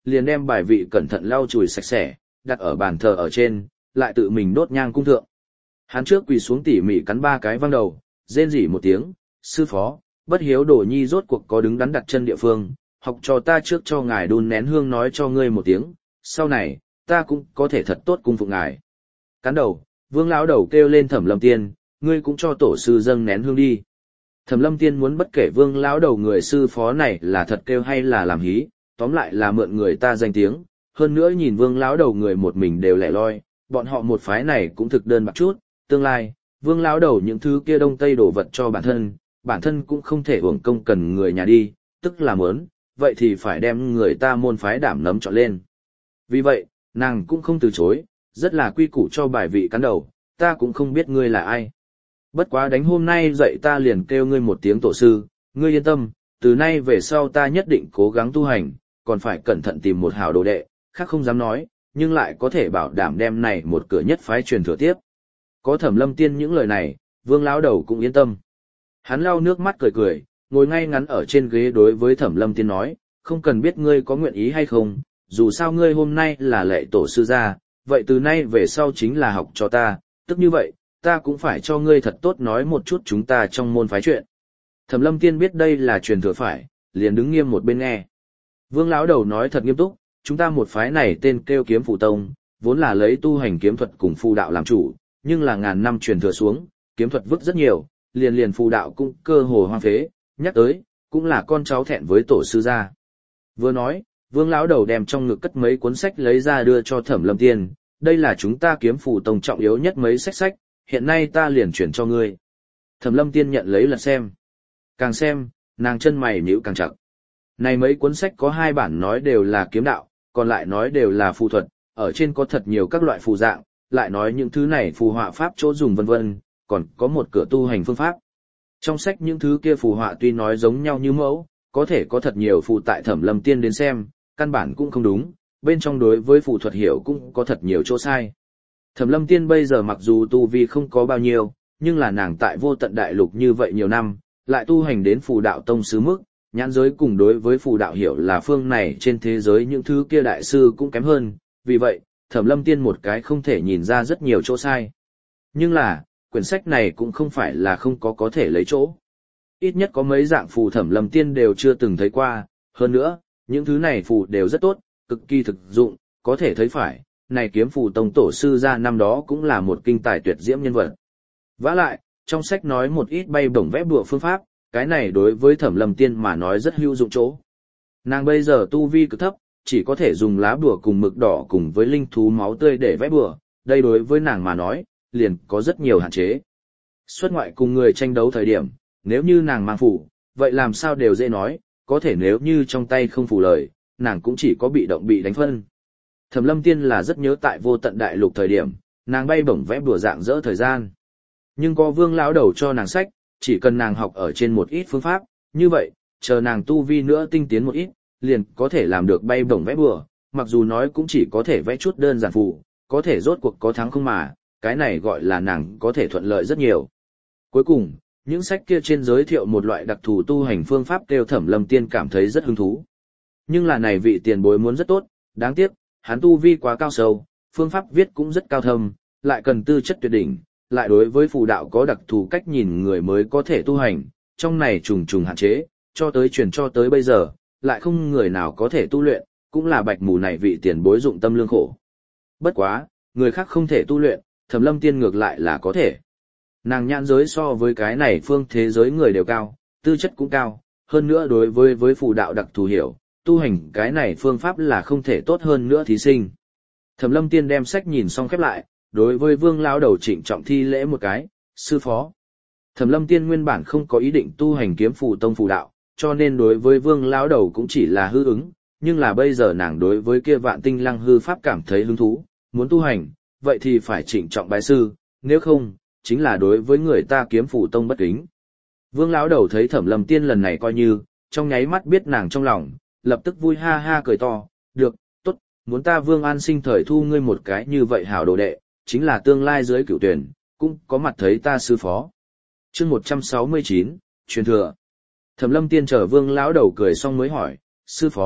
liền đem bài vị cẩn thận lau chùi sạch sẽ, đặt ở bàn thờ ở trên, lại tự mình đốt nhang cung thượng. Hắn trước quỳ xuống tỉ mỉ cắn 3 cái văng đầu, rên rỉ một tiếng, sư phó, bất hiếu đồ nhi rốt cuộc có đứng đắn đặt chân địa phương, học cho ta trước cho ngài đun nén hương nói cho ngươi một tiếng, sau này, ta cũng có thể thật tốt cung phụng ngài. Cắn đầu, Vương lão đầu kêu lên Thẩm Lâm Tiên, ngươi cũng cho tổ sư dâng nén hương đi. Thẩm Lâm Tiên muốn bất kể Vương lão đầu người sư phó này là thật kêu hay là làm hí, tóm lại là mượn người ta danh tiếng, hơn nữa nhìn Vương lão đầu người một mình đều lẻ loi, bọn họ một phái này cũng thực đơn bạc chút, tương lai, Vương lão đầu những thứ kia đông tây đổ vật cho bản thân cũng không thể uổng công cần người nhà đi, tức là muốn, vậy thì phải đem người ta môn phái đảm nấm chọn lên. Vì vậy, nàng cũng không từ chối, rất là quy củ cho bài vị cắn đầu, ta cũng không biết ngươi là ai. Bất quá đánh hôm nay dậy ta liền kêu ngươi một tiếng tổ sư, ngươi yên tâm, từ nay về sau ta nhất định cố gắng tu hành, còn phải cẩn thận tìm một hảo đồ đệ, khác không dám nói, nhưng lại có thể bảo đảm đem này một cửa nhất phái truyền thừa tiếp. Có Thẩm Lâm Tiên những lời này, Vương lão đầu cũng yên tâm. Hắn lau nước mắt cười cười, ngồi ngay ngắn ở trên ghế đối với Thẩm Lâm Tiên nói, không cần biết ngươi có nguyện ý hay không, dù sao ngươi hôm nay là lệ tổ sư gia, vậy từ nay về sau chính là học cho ta, tức như vậy, ta cũng phải cho ngươi thật tốt nói một chút chúng ta trong môn phái chuyện. Thẩm Lâm Tiên biết đây là truyền thừa phải, liền đứng nghiêm một bên nghe. Vương lão đầu nói thật nghiêm túc, chúng ta một phái này tên kêu Kiếm Phù Tông, vốn là lấy tu hành kiếm thuật cùng phù đạo làm chủ, nhưng là ngàn năm truyền thừa xuống, kiếm thuật vứt rất nhiều, liền phù đạo cũng cơ hồ hoang phế, nhắc tới, cũng là con cháu thẹn với tổ sư gia. Vừa nói, Vương lão đầu đem trong ngực cất mấy cuốn sách lấy ra đưa cho Thẩm Lâm Tiên, đây là chúng ta Kiếm Phù Tông trọng yếu nhất mấy sách, hiện nay ta liền chuyển cho ngươi. Thẩm Lâm Tiên nhận lấy lật xem. Càng xem, nàng chân mày nhíu càng chặt. Này mấy cuốn sách có 2 bản nói đều là kiếm đạo, còn lại nói đều là phù thuật, ở trên có thật nhiều các loại phù dạng, lại nói những thứ này phù họa pháp chỗ dùng vân vân, còn có một cửa tu hành phương pháp. Trong sách những thứ kia phù họa tuy nói giống nhau như mẫu, có thể có thật nhiều phù tại Thẩm Lâm Tiên đến xem, căn bản cũng không đúng, bên trong đối với phù thuật hiểu cũng có thật nhiều chỗ sai. Thẩm Lâm Tiên bây giờ mặc dù tu vi không có bao nhiêu, nhưng là nàng tại Vô Tận Đại Lục như vậy nhiều năm, lại tu hành đến phù đạo tông sứ mức, nhãn giới cùng đối với phù đạo hiểu là phương này trên thế giới những thứ kia đại sư cũng kém hơn, vì vậy, Thẩm Lâm Tiên một cái không thể nhìn ra rất nhiều chỗ sai. Nhưng là, quyển sách này cũng không phải là không có thể lấy chỗ. Ít nhất có mấy dạng phù Thẩm Lâm Tiên đều chưa từng thấy qua, hơn nữa, những thứ này phù đều rất tốt, cực kỳ thực dụng, có thể thấy phải, này Kiếm Phù Tông tổ sư ra năm đó cũng là một kinh tài tuyệt diễm nhân vật. Vả lại, trong sách nói một ít bay bổng vẽ bùa phương pháp, cái này đối với Thẩm Lâm Tiên mà nói rất hữu dụng chỗ. Nàng bây giờ tu vi cực thấp, chỉ có thể dùng lá bùa cùng mực đỏ cùng với linh thú máu tươi để vẽ bùa, đây đối với nàng mà nói, liền có rất nhiều hạn chế. Xuất ngoại cùng người tranh đấu thời điểm, nếu như nàng mang phù, vậy làm sao đều dễ nói, có thể nếu như trong tay không phù lời, nàng cũng chỉ có bị động bị đánh phân. Thẩm Lâm Tiên là rất nhớ tại Vô Tận Đại Lục thời điểm, nàng bay bổng vẽ bùa dạng dỡ thời gian. Nhưng có Vương lão đầu cho nàng sách, chỉ cần nàng học ở trên một ít phương pháp, như vậy, chờ nàng tu vi nữa tinh tiến một ít, liền có thể làm được bay bổng vẽ bùa, mặc dù nói cũng chỉ có thể vẽ chút đơn giản phù, có thể rốt cuộc có thắng không mà, cái này gọi là nàng có thể thuận lợi rất nhiều. Cuối cùng, những sách kia trên giới thiệu một loại đặc thù tu hành phương pháp kêu Thẩm Lâm Tiên cảm thấy rất hứng thú. Nhưng là này vị tiền bối muốn rất tốt, đáng tiếc, hắn tu vi quá cao sâu, phương pháp viết cũng rất cao thâm, lại cần tư chất tuyệt đỉnh, lại đối với phù đạo có đặc thù cách nhìn người mới có thể tu hành, trong này trùng trùng hạn chế, cho tới truyền cho tới bây giờ, lại không người nào có thể tu luyện, cũng là bạch mù này vị tiền bối dụng tâm lương khổ. Bất quá, người khác không thể tu luyện, Thẩm Lâm Tiên ngược lại là có thể. Nàng nhãn giới so với cái này phương thế giới người đều cao, tư chất cũng cao, hơn nữa đối với phù đạo đặc thù hiểu, tu hành cái này phương pháp là không thể tốt hơn nữa thí sinh. Thẩm Lâm Tiên đem sách nhìn xong khép lại, đối với Vương lão đầu trịnh trọng thi lễ một cái, sư phó. Thẩm Lâm Tiên nguyên bản không có ý định tu hành Kiếm Phù Tông phù đạo, cho nên đối với Vương lão đầu cũng chỉ là hư ứng, nhưng là bây giờ nàng đối với kia Vạn Tinh Lăng hư pháp cảm thấy hứng thú, muốn tu hành, vậy thì phải trịnh trọng bái sư, nếu không, chính là đối với người ta Kiếm Phù Tông bất kính. Vương lão đầu thấy Thẩm Lâm Tiên lần này coi như, trong nháy mắt biết nàng trong lòng, lập tức vui ha ha cười to, được, tốt, muốn ta Vương An Sinh thời thu ngươi một cái như vậy hảo đồ đệ, chính là tương lai dưới cửu tuyển, cũng có mặt thấy ta sư phó. Chương 169, truyền thừa. Thẩm Lâm Tiên chờ Vương lão đầu cười xong mới hỏi, sư phó,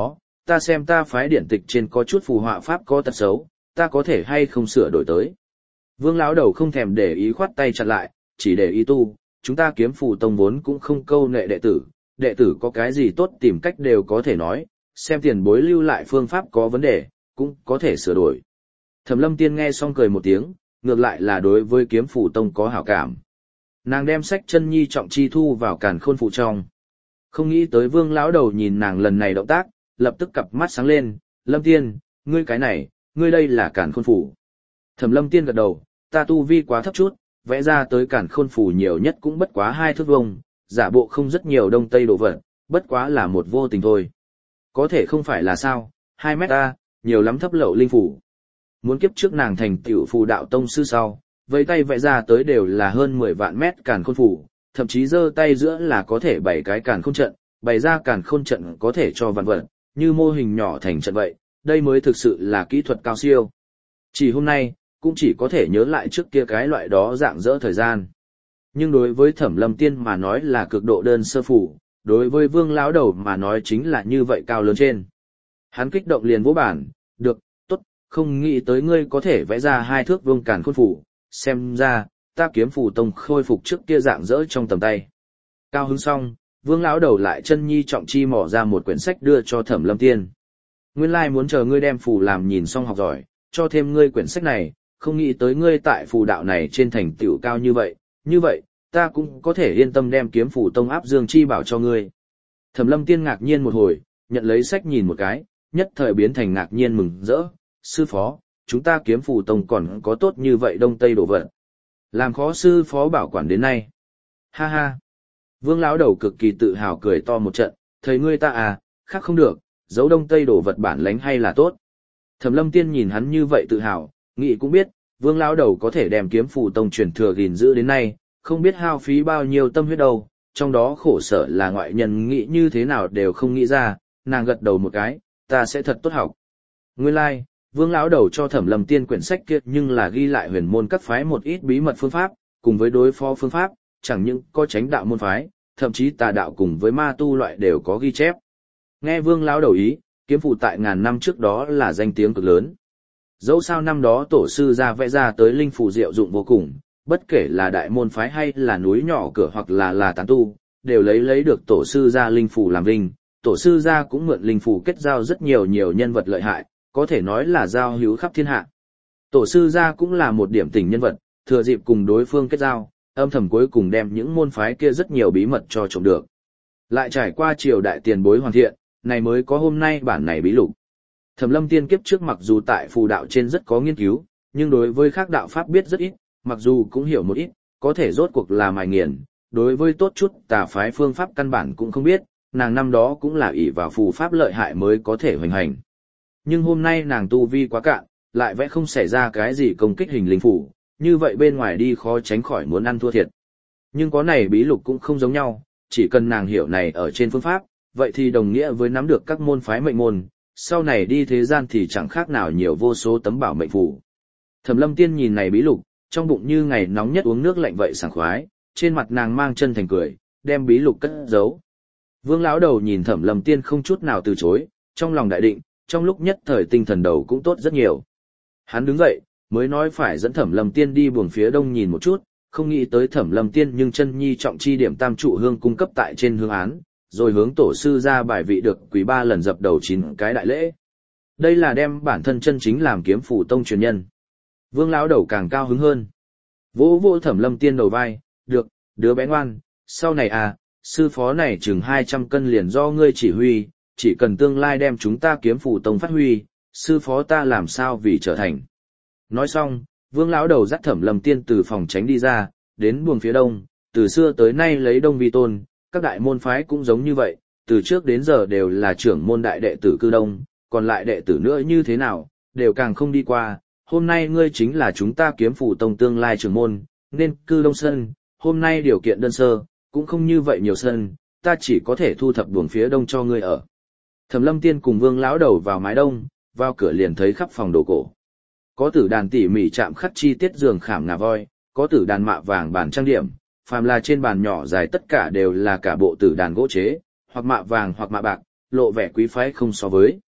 ta xem ta phái điển tịch trên có chút phù họa pháp có tật xấu, ta có thể hay không sửa đổi tới. Vương lão đầu không thèm để ý khoát tay chặn lại, chỉ để ý tu, chúng ta kiếm phù tông vốn cũng không câu nệ đệ tử có cái gì tốt tìm cách đều có thể nói, xem tiền bối lưu lại phương pháp có vấn đề, cũng có thể sửa đổi. Thẩm Lâm Tiên nghe xong cười một tiếng, ngược lại là đối với kiếm phù tông có hảo cảm. Nàng đem sách chân nhi trọng chi thu vào càn khôn phụ trong. Không nghĩ tới Vương lão đầu nhìn nàng lần này động tác, lập tức cặp mắt sáng lên, Lâm Tiên, ngươi cái này, ngươi đây là càn khôn phủ. Thẩm Lâm Tiên gật đầu, ta tu vi quá thấp chút, vẽ ra tới càn khôn phủ nhiều nhất cũng bất quá 2 thước vuông, giả bộ không rất nhiều đông tây đồ vật, bất quá là một vô tình thôi. Có thể không phải là sao, 2 mét ta, nhiều lắm thấp lậu linh phủ. Muốn kiếp trước nàng thành tiểu phù đạo tông sư sau, với tay vẽ ra tới đều là hơn 10 vạn mét càn khôn phủ, thậm chí giơ tay giữa là có thể bày cái càn khôn trận, bày ra càn khôn trận có thể cho vạn vật, như mô hình nhỏ thành trận vậy, đây mới thực sự là kỹ thuật cao siêu. Chỉ hôm nay, cũng chỉ có thể nhớ lại trước kia cái loại đó dạng dỡ thời gian. Nhưng đối với Thẩm Lâm Tiên mà nói là cực độ đơn sơ phủ, đối với Vương lão đầu mà nói chính là như vậy cao lớn trên. Hắn kích động liền vỗ bản, được, tốt, không nghĩ tới ngươi có thể vẽ ra 2 thước vuông càn khôn phủ, xem ra, ta kiếm phù tông khôi phục trước kia dạng dỡ trong tầm tay. Cao hứng xong, Vương lão đầu lại chân nhi trọng chi mỏ ra một quyển sách đưa cho Thẩm Lâm Tiên. Nguyên lai muốn chờ ngươi đem phù làm nhìn xong học giỏi, cho thêm ngươi quyển sách này, không nghĩ tới ngươi tại phù đạo này trên thành tựu cao như vậy, ta cũng có thể yên tâm đem kiếm phù tông áp dương chi bảo cho ngươi. Thẩm Lâm Tiên ngạc nhiên một hồi, nhận lấy sách nhìn một cái, nhất thời biến thành ngạc nhiên mừng rỡ, sư phó, chúng ta kiếm phù tông còn có tốt như vậy đông tây đồ vật. Làm khó sư phó bảo quản đến nay. Ha ha. Vương lão đầu cực kỳ tự hào cười to một trận, thầy ngươi ta à, khác không được, giấu đông tây đồ vật bản lánh hay là tốt. Thẩm Lâm Tiên nhìn hắn như vậy tự hào, nghĩ cũng biết, Vương lão đầu có thể đem kiếm phù tông truyền thừa gìn giữ đến nay, không biết hao phí bao nhiêu tâm huyết đâu, trong đó khổ sở là ngoại nhân nghĩ như thế nào đều không nghĩ ra, nàng gật đầu một cái, ta sẽ thật tốt học. Nguyên lai, like, Vương lão đầu cho Thẩm Lâm Tiên quyển sách kia nhưng là ghi lại huyền môn các phái một ít bí mật phương pháp, cùng với đối phó phương pháp, chẳng những có chánh đạo môn phái, thậm chí tà đạo cùng với ma tu loại đều có ghi chép. Nghe Vương lão đầu ý, kiếm phù tại ngàn năm trước đó là danh tiếng cực lớn. Dẫu sao năm đó tổ sư ra vẽ ra tới linh phù diệu dụng vô cùng, bất kể là đại môn phái hay là núi nhỏ cửa hoặc là tán tu, đều lấy được tổ sư ra linh phù làm vinh. Tổ sư ra cũng mượn linh phù kết giao rất nhiều nhân vật lợi hại, có thể nói là giao hữu khắp thiên hạ. Tổ sư gia cũng là một điểm tình nhân vật, thừa dịp cùng đối phương kết giao, âm thầm cuối cùng đem những môn phái kia rất nhiều bí mật cho trộm được. Lại trải qua triều đại tiền bối hoàn thiện, này mới có hôm nay bản này bí lục. Thẩm Lâm Tiên kiếp trước mặc dù tại phù đạo trên rất có nghiên cứu, nhưng đối với khác đạo pháp biết rất ít, mặc dù cũng hiểu một ít, có thể rốt cuộc là mài nghiền, đối với tốt chút tà phái phương pháp căn bản cũng không biết, nàng năm đó cũng là ỷ vào phù pháp lợi hại mới có thể hoành hành. Nhưng hôm nay nàng tu vi quá cạn, lại vẽ không xảy ra cái gì công kích hình linh phủ, như vậy bên ngoài đi khó tránh khỏi muốn ăn thua thiệt. Nhưng có này bí lục cũng không giống nhau, chỉ cần nàng hiểu này ở trên phương pháp, vậy thì đồng nghĩa với nắm được các môn phái mệnh môn, sau này đi thế gian thì chẳng khác nào nhiều vô số tấm bảo mệnh phù. Thẩm Lâm Tiên nhìn này bí lục, trong bụng như ngày nóng nhất uống nước lạnh vậy sảng khoái, trên mặt nàng mang chân thành cười, đem bí lục cất giấu. Vương lão đầu nhìn Thẩm Lâm Tiên không chút nào từ chối, trong lòng đại định, trong lúc nhất thời tinh thần đầu cũng tốt rất nhiều. Hắn đứng dậy, mới nói phải dẫn Thẩm Lâm Tiên đi buồng phía đông nhìn một chút, không nghĩ tới Thẩm Lâm Tiên nhưng chân nhi trọng chi điểm tam trụ hương cung cấp tại trên hương án, rồi hướng tổ sư ra bài vị được quỳ 3 lần dập đầu 9 cái đại lễ. Đây là đem bản thân chân chính làm kiếm phù tông truyền nhân. Vương lão đầu càng cao hứng hơn. Vỗ vỗ Thẩm Lâm Tiên đầu vai, được, đứa bé ngoan, sau này à, sư phó này chừng 200 cân liền do ngươi chỉ huy, chỉ cần tương lai đem chúng ta kiếm phù tông phát huy, sư phó ta làm sao vì trở thành. Nói xong, Vương lão đầu dắt Thẩm Lâm Tiên từ phòng tránh đi ra, đến buồng phía đông, từ xưa tới nay lấy đông vi tôn, các đại môn phái cũng giống như vậy, từ trước đến giờ đều là trưởng môn đại đệ tử cư đông, còn lại đệ tử nữa như thế nào, đều càng không đi qua. Hôm nay ngươi chính là chúng ta kiếm phù tông tương lai trưởng môn, nên cư đông sân, hôm nay điều kiện đơn sơ, cũng không như vậy nhiều sân, ta chỉ có thể thu thập buồng phía đông cho ngươi ở. Thẩm Lâm Tiên cùng Vương lão đầu vào mái đông, vào cửa liền thấy khắp phòng đồ cổ. Có tử đàn tỉ mỉ chạm khắc chi tiết giường khảm ngà voi, có tử đàn mạ vàng bàn trang điểm, phàm là trên bàn nhỏ dài tất cả đều là cả bộ tử đàn gỗ chế, hoặc mạ vàng hoặc mạ bạc, lộ vẻ quý phái không so với.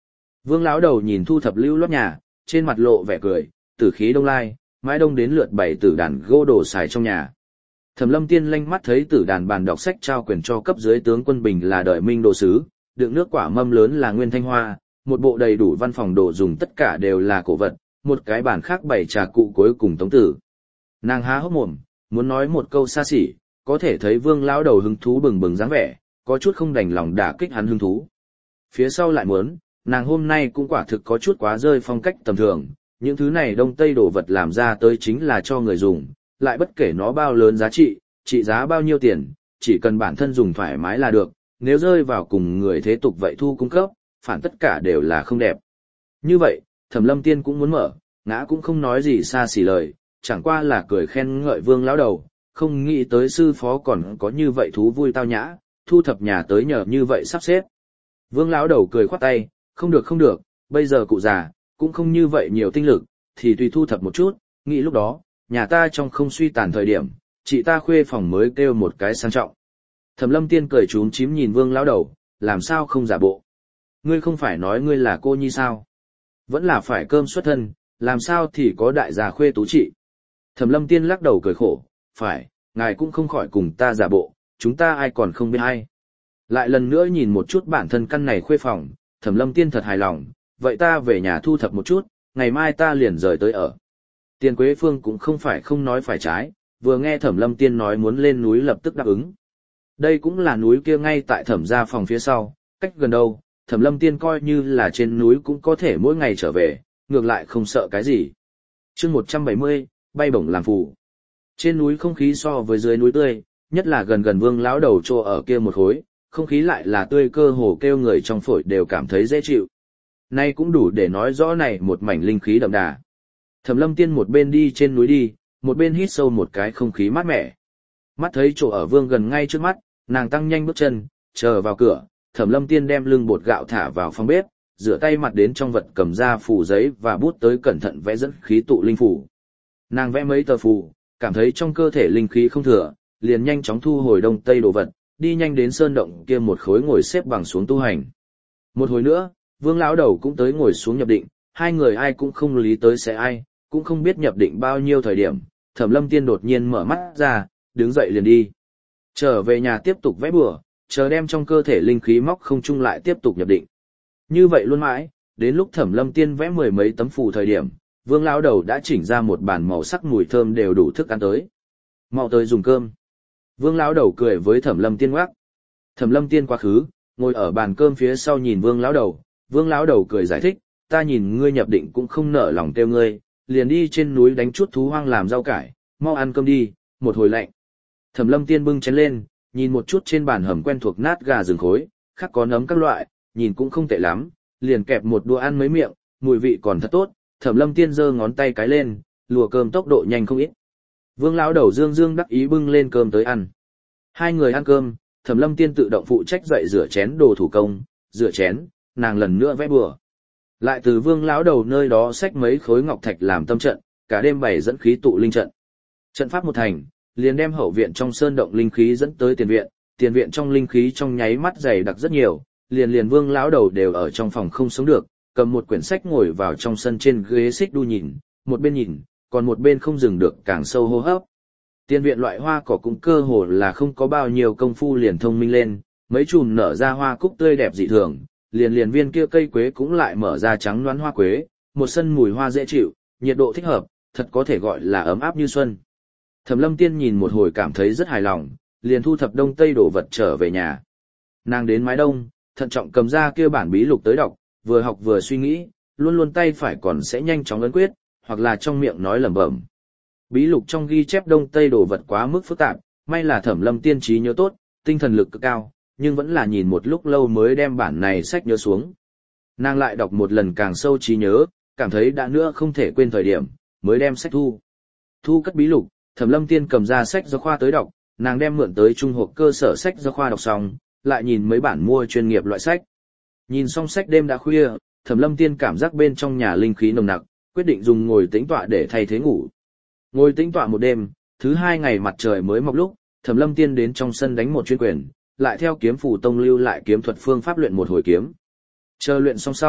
Vương lão đầu nhìn thu thập lưu loát nhà, trên mặt lộ vẻ cười, tử khí đông lai, mãi đông đến lượt bảy tử đàn gỗ đồ xài trong nhà. Thẩm Lâm Tiên lanh mắt thấy tử đàn bàn đọc sách trao quyền cho cấp dưới tướng quân Bình là đợi minh đồ sứ, đựng nước quả mâm lớn là nguyên thanh hoa, một bộ đầy đủ văn phòng đồ dùng tất cả đều là cổ vật, một cái bàn khác bày trà cụ cuối cùng tống tử. Nàng há hốc mồm, muốn nói một câu xa xỉ, có thể thấy Vương lão đầu hứng thú bừng bừng dáng vẻ, có chút không đành lòng đả kích hắn hứng thú. Phía sau lại muốn, nàng hôm nay cũng quả thực có chút quá rơi phong cách tầm thường, những thứ này đông tây đồ vật làm ra tới chính là cho người dùng, lại bất kể nó bao lớn giá trị giá bao nhiêu tiền, chỉ cần bản thân dùng thoải mái là được, nếu rơi vào cùng người thế tục vậy thu cung cấp, phản tất cả đều là không đẹp. Như vậy, Thẩm Lâm Tiên cũng muốn mở, ngã cũng không nói gì xa xỉ lời, chẳng qua là cười khen ngợi Vương lão đầu, không nghĩ tới sư phó còn có như vậy thú vui tao nhã, thu thập nhà tới nhờ như vậy sắp xếp. Vương lão đầu cười khoát tay, không được, bây giờ cụ già, cũng không như vậy nhiều tinh lực, thì tùy thu thập một chút, nghĩ lúc đó, nhà ta trong không suy tàn thời điểm, chị ta khuê phòng mới kêu một cái sang trọng. Thẩm Lâm Tiên cười chúm chím nhìn Vương lão đầu, làm sao không giả bộ. Ngươi không phải nói ngươi là cô nhi sao? Vẫn là phải cơm xuất thân, làm sao thì có đại gia khuê tú chị. Thẩm Lâm Tiên lắc đầu cười khổ, phải, ngài cũng không khỏi cùng ta giả bộ, chúng ta ai còn không biết ai. Lại lần nữa nhìn một chút bản thân căn này khuê phòng, Thẩm Lâm Tiên thật hài lòng, vậy ta về nhà thu thập một chút, ngày mai ta liền rời tới ở. Tiền Quế Phương cũng không phải không nói phải trái, vừa nghe Thẩm Lâm Tiên nói muốn lên núi lập tức đáp ứng. Đây cũng là núi kia ngay tại Thẩm gia phòng phía sau, cách gần đâu, Thẩm Lâm Tiên coi như là trên núi cũng có thể mỗi ngày trở về, ngược lại không sợ cái gì. Chương 170, bay bổng làm phù. Trên núi không khí so với dưới núi tươi, nhất là gần Vương lão đầu trô ở kia một khối, không khí lại là tươi cơ hồ kêu người trong phổi đều cảm thấy dễ chịu. Nay cũng đủ để nói rõ này một mảnh linh khí đậm đà. Thẩm Lâm Tiên một bên đi trên núi đi, một bên hít sâu một cái không khí mát mẻ. Mắt thấy chỗ ở Vương gần ngay trước mắt, nàng tăng nhanh bước chân, chờ vào cửa, Thẩm Lâm Tiên đem lưng bột gạo thả vào phòng bếp, rửa tay mặt đến trong vật cầm ra phù giấy và bút tới cẩn thận vẽ dẫn khí tụ linh phù. Nàng vẽ mấy tờ phù, cảm thấy trong cơ thể linh khí không thừa, liền nhanh chóng thu hồi đông tây đồ vật, đi nhanh đến sơn động kia một khối ngồi xếp bằng xuống tu hành. Một hồi nữa, Vương lão đầu cũng tới ngồi xuống nhập định, hai người ai cũng không lý tới sẽ ai, cũng không biết nhập định bao nhiêu thời điểm, Thẩm Lâm Tiên đột nhiên mở mắt ra, đứng dậy liền đi. Trở về nhà tiếp tục vẽ bừa, chờ đem trong cơ thể linh khí móc không chung lại tiếp tục nhập định. Như vậy luôn mãi, đến lúc Thẩm Lâm Tiên vẽ mười mấy tấm phù thời điểm, Vương lão đầu đã chỉnh ra một bàn màu sắc mùi thơm đều đủ thức ăn tới. Mau tới dùng cơm. Vương lão đầu cười với Thẩm Lâm Tiên ngoắc. Thẩm Lâm Tiên quá khứ, ngồi ở bàn cơm phía sau nhìn Vương lão đầu. Vương lão đầu cười giải thích, ta nhìn ngươi nhập định cũng không nỡ lòng tiêu ngươi, liền đi trên núi đánh chút thú hoang làm rau cải, mau ăn cơm đi, một hồi lạnh. Thẩm Lâm Tiên bưng chén lên, nhìn một chút trên bàn hầm quen thuộc nát gà rừng khối, khác có nấm các loại, nhìn cũng không tệ lắm, liền kẹp một đũa ăn mấy miệng, mùi vị còn thật tốt. Thẩm Lâm Tiên giơ ngón tay cái lên, lùa cơm tốc độ nhanh không ít. Vương lão đầu dương dương đắc ý bưng lên cơm tới ăn. Hai người ăn cơm, Thẩm Lâm Tiên tự động phụ trách dậy rửa chén đồ thủ công, rửa chén, nàng lần nữa vẽ bừa. Lại từ Vương lão đầu nơi đó xách mấy khối ngọc thạch làm tâm trận, cả đêm bày dẫn khí tụ linh trận. Trận pháp một thành, liền đem hậu viện trong sơn động linh khí dẫn tới tiền viện trong linh khí trong nháy mắt dày đặc rất nhiều, liền Vương lão đầu đều ở trong phòng không sống được, cầm một quyển sách ngồi vào trong sân trên ghế xích đu nhìn, một bên nhìn, còn một bên không dừng được càng sâu hô hấp. Tiền viện loại hoa cỏ cũng cơ hồ là không có bao nhiêu công phu liền thông minh lên, mấy chùm nở ra hoa cúc tươi đẹp dị thường, liền viên kia cây quế cũng lại mở ra trắng loáng hoa quế, một sân mùi hoa dễ chịu, nhiệt độ thích hợp, thật có thể gọi là ấm áp như xuân. Thẩm Lâm Tiên nhìn một hồi cảm thấy rất hài lòng, liền thu thập đông tây đổ vật trở về nhà. Nàng đến mái đông, thận trọng cầm ra kia bản bí lục tới đọc, vừa học vừa suy nghĩ, luôn luôn tay phải còn sẽ nhanh chóng ấn quyết, hoặc là trong miệng nói lẩm bẩm. Bí lục trong ghi chép đông tây đồ vật quá mức phức tạp, may là Thẩm Lâm Tiên trí nhớ tốt, tinh thần lực cực cao, nhưng vẫn là nhìn một lúc lâu mới đem bản này sách nhớ xuống. Nàng lại đọc một lần càng sâu trí nhớ, cảm thấy đã nữa không thể quên thời điểm, mới đem sách thu cất bí lục. Thẩm Lâm Tiên cầm ra sách giáo khoa tới đọc, nàng đem mượn tới trung học cơ sở sách giáo khoa đọc xong, lại nhìn mấy bản mua chuyên nghiệp loại sách. Nhìn xong sách đêm đã khuya, Thẩm Lâm Tiên cảm giác bên trong nhà linh khí nồng nặc, quyết định dùng ngồi tĩnh tọa để thay thế ngủ. Ngồi tĩnh tọa một đêm, thứ hai ngày mặt trời mới mọc lúc, Thẩm Lâm Tiên đến trong sân đánh một chuyên quyền, lại theo kiếm phù tông lưu lại kiếm thuật phương pháp luyện một hồi kiếm. Chờ luyện xong sau,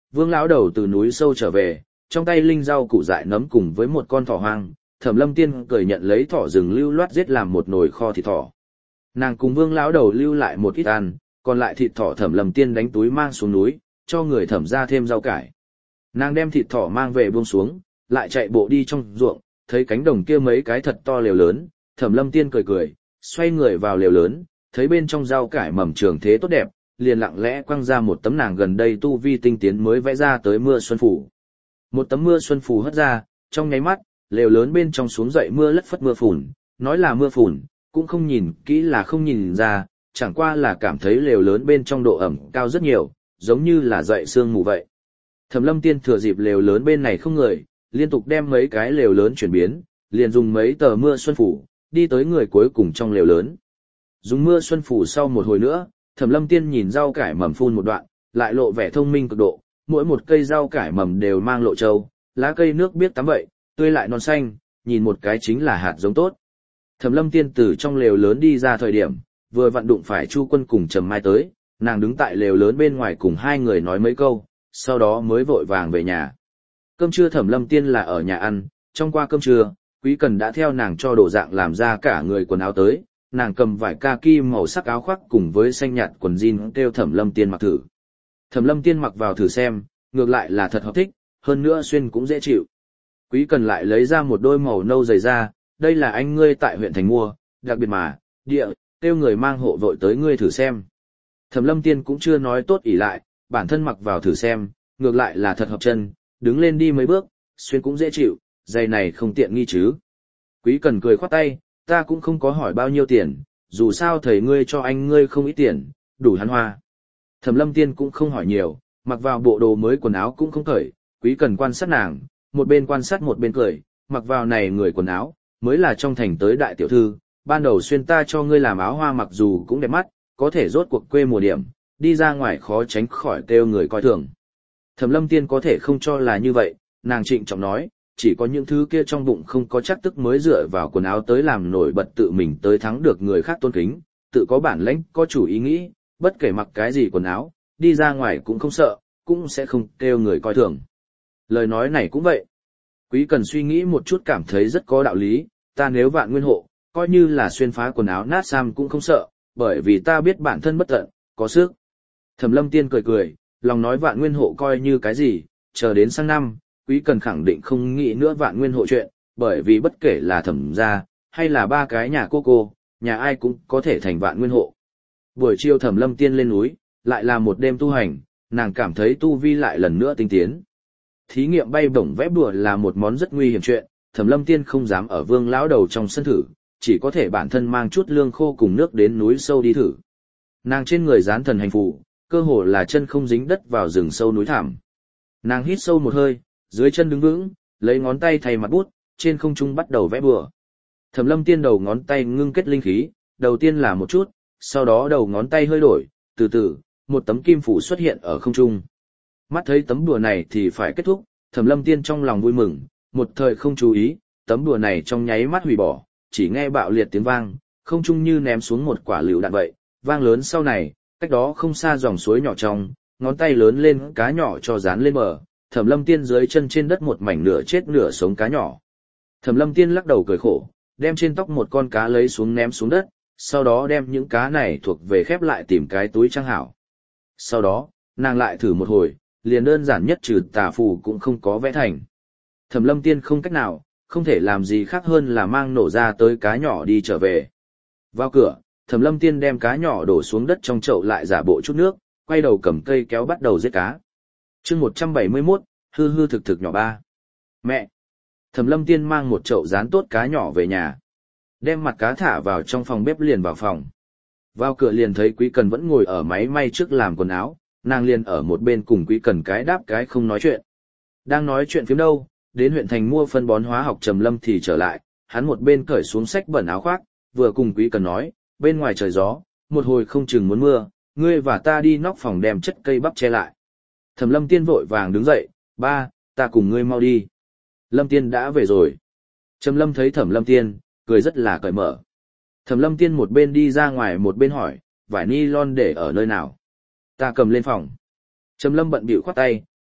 Vương lão đầu từ núi sâu trở về, trong tay linh rau củ dại nấm cùng với một con thỏ hoang, Thẩm Lâm Tiên cười nhận lấy thỏ rừng lưu loát giết làm một nồi kho thịt thỏ. Nàng cùng Vương lão đầu lưu lại một ít ăn, còn lại thịt thỏ Thẩm Lâm Tiên đánh túi mang xuống núi, cho người Thẩm ra thêm rau cải. Nàng đem thịt thỏ mang về buông xuống, lại chạy bộ đi trong ruộng, thấy cánh đồng kia mấy cái thật to lều lớn, Thẩm Lâm Tiên cười cười, xoay người vào lều lớn, thấy bên trong rau cải mầm trường thế tốt đẹp, liền lặng lẽ quăng ra một tấm nàng gần đây tu vi tinh tiến mới vẽ ra tới mưa xuân phủ. Một tấm mưa xuân phủ hất ra, trong nháy mắt, lều lớn bên trong xuống dậy mưa lất phất mưa phùn, nói là mưa phùn, cũng không nhìn kỹ là không nhìn ra, chẳng qua là cảm thấy lều lớn bên trong độ ẩm cao rất nhiều, giống như là dậy sương mù vậy. Thẩm Lâm Tiên thừa dịp lều lớn bên này không người, liên tục đem mấy cái lều lớn chuyển biến, liền dùng mấy tờ mưa xuân phủ, đi tới người cuối cùng trong lều lớn. Dùng mưa xuân phủ sau một hồi nữa, Thẩm Lâm Tiên nhìn rau cải mầm phun một đoạn, lại lộ vẻ thông minh cực độ, mỗi một cây rau cải mầm đều mang lộ châu, lá cây nước biết tắm vậy, tươi lại non xanh, nhìn một cái chính là hạt giống tốt. Thẩm Lâm Tiên từ trong lều lớn đi ra thời điểm, vừa vặn đụng phải Chu Quân cùng Trầm Mai tới, nàng đứng tại lều lớn bên ngoài cùng hai người nói mấy câu, sau đó mới vội vàng về nhà. Cơm trưa Thẩm Lâm Tiên là ở nhà ăn, trong qua cơm trưa, Quý Cần đã theo nàng cho đồ dạng làm ra cả người quần áo tới, nàng cầm vải kaki màu sắc áo khoác cùng với xanh nhạt quần jean kêu Thẩm Lâm Tiên mặc thử. Thẩm Lâm Tiên mặc vào thử xem, ngược lại là thật hợp thích, hơn nữa xuyên cũng dễ chịu. Quý Cần lại lấy ra một đôi màu nâu giày da, đây là anh ngươi tại huyện thành mua, đặc biệt mà, kêu người mang hộ vội tới ngươi thử xem. Thẩm Lâm Tiên cũng chưa nói tốt ỉ lại, bản thân mặc vào thử xem, ngược lại là thật hợp chân, đứng lên đi mấy bước, xuyên cũng dễ chịu, giày này không tiện nghi chứ. Quý Cần cười khoát tay, ta cũng không có hỏi bao nhiêu tiền, dù sao thầy ngươi cho anh ngươi không ít tiền, đủ hắn hoa. Thẩm Lâm Tiên cũng không hỏi nhiều, mặc vào bộ đồ mới quần áo cũng không cởi, Quý Cần quan sát nàng, một bên quan sát một bên cười, mặc vào này người quần áo, mới là trong thành tới đại tiểu thư, ban đầu xuyên ta cho ngươi làm áo hoa mặc dù cũng đẹp mắt, có thể rốt cuộc quê mùa điểm, đi ra ngoài khó tránh khỏi kêu người coi thường. Thẩm Lâm Tiên có thể không cho là như vậy, nàng trịnh trọng nói, chỉ có những thứ kia trong bụng không có chắc tức mới dựa vào quần áo tới làm nổi bật tự mình tới thắng được người khác tôn kính, tự có bản lĩnh, có chủ ý nghĩ, bất kể mặc cái gì quần áo, đi ra ngoài cũng không sợ, cũng sẽ không kêu người coi thường. Lời nói này cũng vậy. Quý Cần suy nghĩ một chút cảm thấy rất có đạo lý, ta nếu Vạn Nguyên hộ, coi như là xuyên phá quần áo nát sam cũng không sợ, bởi vì ta biết bản thân bất tận, có sức. Thẩm Lâm Tiên cười cười, lòng nói Vạn Nguyên hộ coi như cái gì, chờ đến sang năm, Quý Cần khẳng định không nghĩ nữa Vạn Nguyên hộ chuyện, bởi vì bất kể là Thẩm gia, hay là ba cái nhà cô, nhà ai cũng có thể thành Vạn Nguyên hộ. Buổi chiều Thẩm Lâm Tiên lên núi, lại là một đêm tu hành, nàng cảm thấy tu vi lại lần nữa tinh tiến. Thí nghiệm bay bổng vẽ bùa là một món rất nguy hiểm chuyện, Thẩm Lâm Tiên không dám ở Vương lão đầu trong sân thử, chỉ có thể bản thân mang chút lương khô cùng nước đến núi sâu đi thử. Nàng trên người dán thần hành phù, cơ hồ là chân không dính đất vào rừng sâu núi thẳm. Nàng hít sâu một hơi, dưới chân đứng vững, lấy ngón tay thay mặt bút, trên không trung bắt đầu vẽ bùa. Thẩm Lâm Tiên đầu ngón tay ngưng kết linh khí, đầu tiên là một chút, sau đó đầu ngón tay hơi đổi, từ từ, một tấm kim phủ xuất hiện ở không trung. Mắt thấy tấm đùa này thì phải kết thúc, Thẩm Lâm Tiên trong lòng vui mừng, một thời không chú ý, tấm đùa này trong nháy mắt hủy bỏ, chỉ nghe bạo liệt tiếng vang, không trung như ném xuống một quả lựu đạn vậy, vang lớn sau này, cách đó không xa dòng suối nhỏ trong, ngón tay lớn lên cá nhỏ cho dán lên bờ, Thẩm Lâm Tiên dưới chân trên đất một mảnh nửa chết nửa sống cá nhỏ. Thẩm Lâm Tiên lắc đầu cười khổ, đem trên tóc một con cá lấy xuống ném xuống đất, sau đó đem những cá này thuộc về khép lại tìm cái túi trang hảo. Sau đó, nàng lại thử một hồi, liền đơn giản nhất trừ tà phù cũng không có vẽ thành. Thẩm Lâm Tiên không cách nào, không thể làm gì khác hơn là mang nổ ra tới cá nhỏ đi trở về. Vào cửa, Thẩm Lâm Tiên đem cá nhỏ đổ xuống đất trong chậu lại giả bộ chút nước, quay đầu cầm cây kéo bắt đầu giết cá. Chương 171, hư hư thực thực nhỏ ba. Mẹ! Thẩm Lâm Tiên mang một chậu rán tốt cá nhỏ về nhà. Đem mặt cá thả vào trong phòng bếp liền vào phòng. Vào cửa liền thấy Quý Cần vẫn ngồi ở máy may trước làm quần áo, nàng liền ở một bên cùng Quý Cần cái đáp cái không nói chuyện. Đang nói chuyện phiếm đâu, đến huyện thành mua phân bón hóa học Trầm Lâm thì trở lại, hắn một bên cởi xuống xách bẩn áo khoác, vừa cùng Quý Cần nói, bên ngoài trời gió, một hồi không chừng muốn mưa, ngươi và ta đi nóc phòng đem chất cây bắp che lại. Thẩm Lâm Tiên vội vàng đứng dậy, ba, ta cùng ngươi mau đi. Lâm Tiên đã về rồi. Trầm Lâm thấy Thẩm Lâm Tiên, cười rất là cởi mở. Thẩm Lâm Tiên một bên đi ra ngoài một bên hỏi, vải ni lon để ở nơi nào? Ta cầm lên phòng. Trầm Lâm bận bịu khoát tay,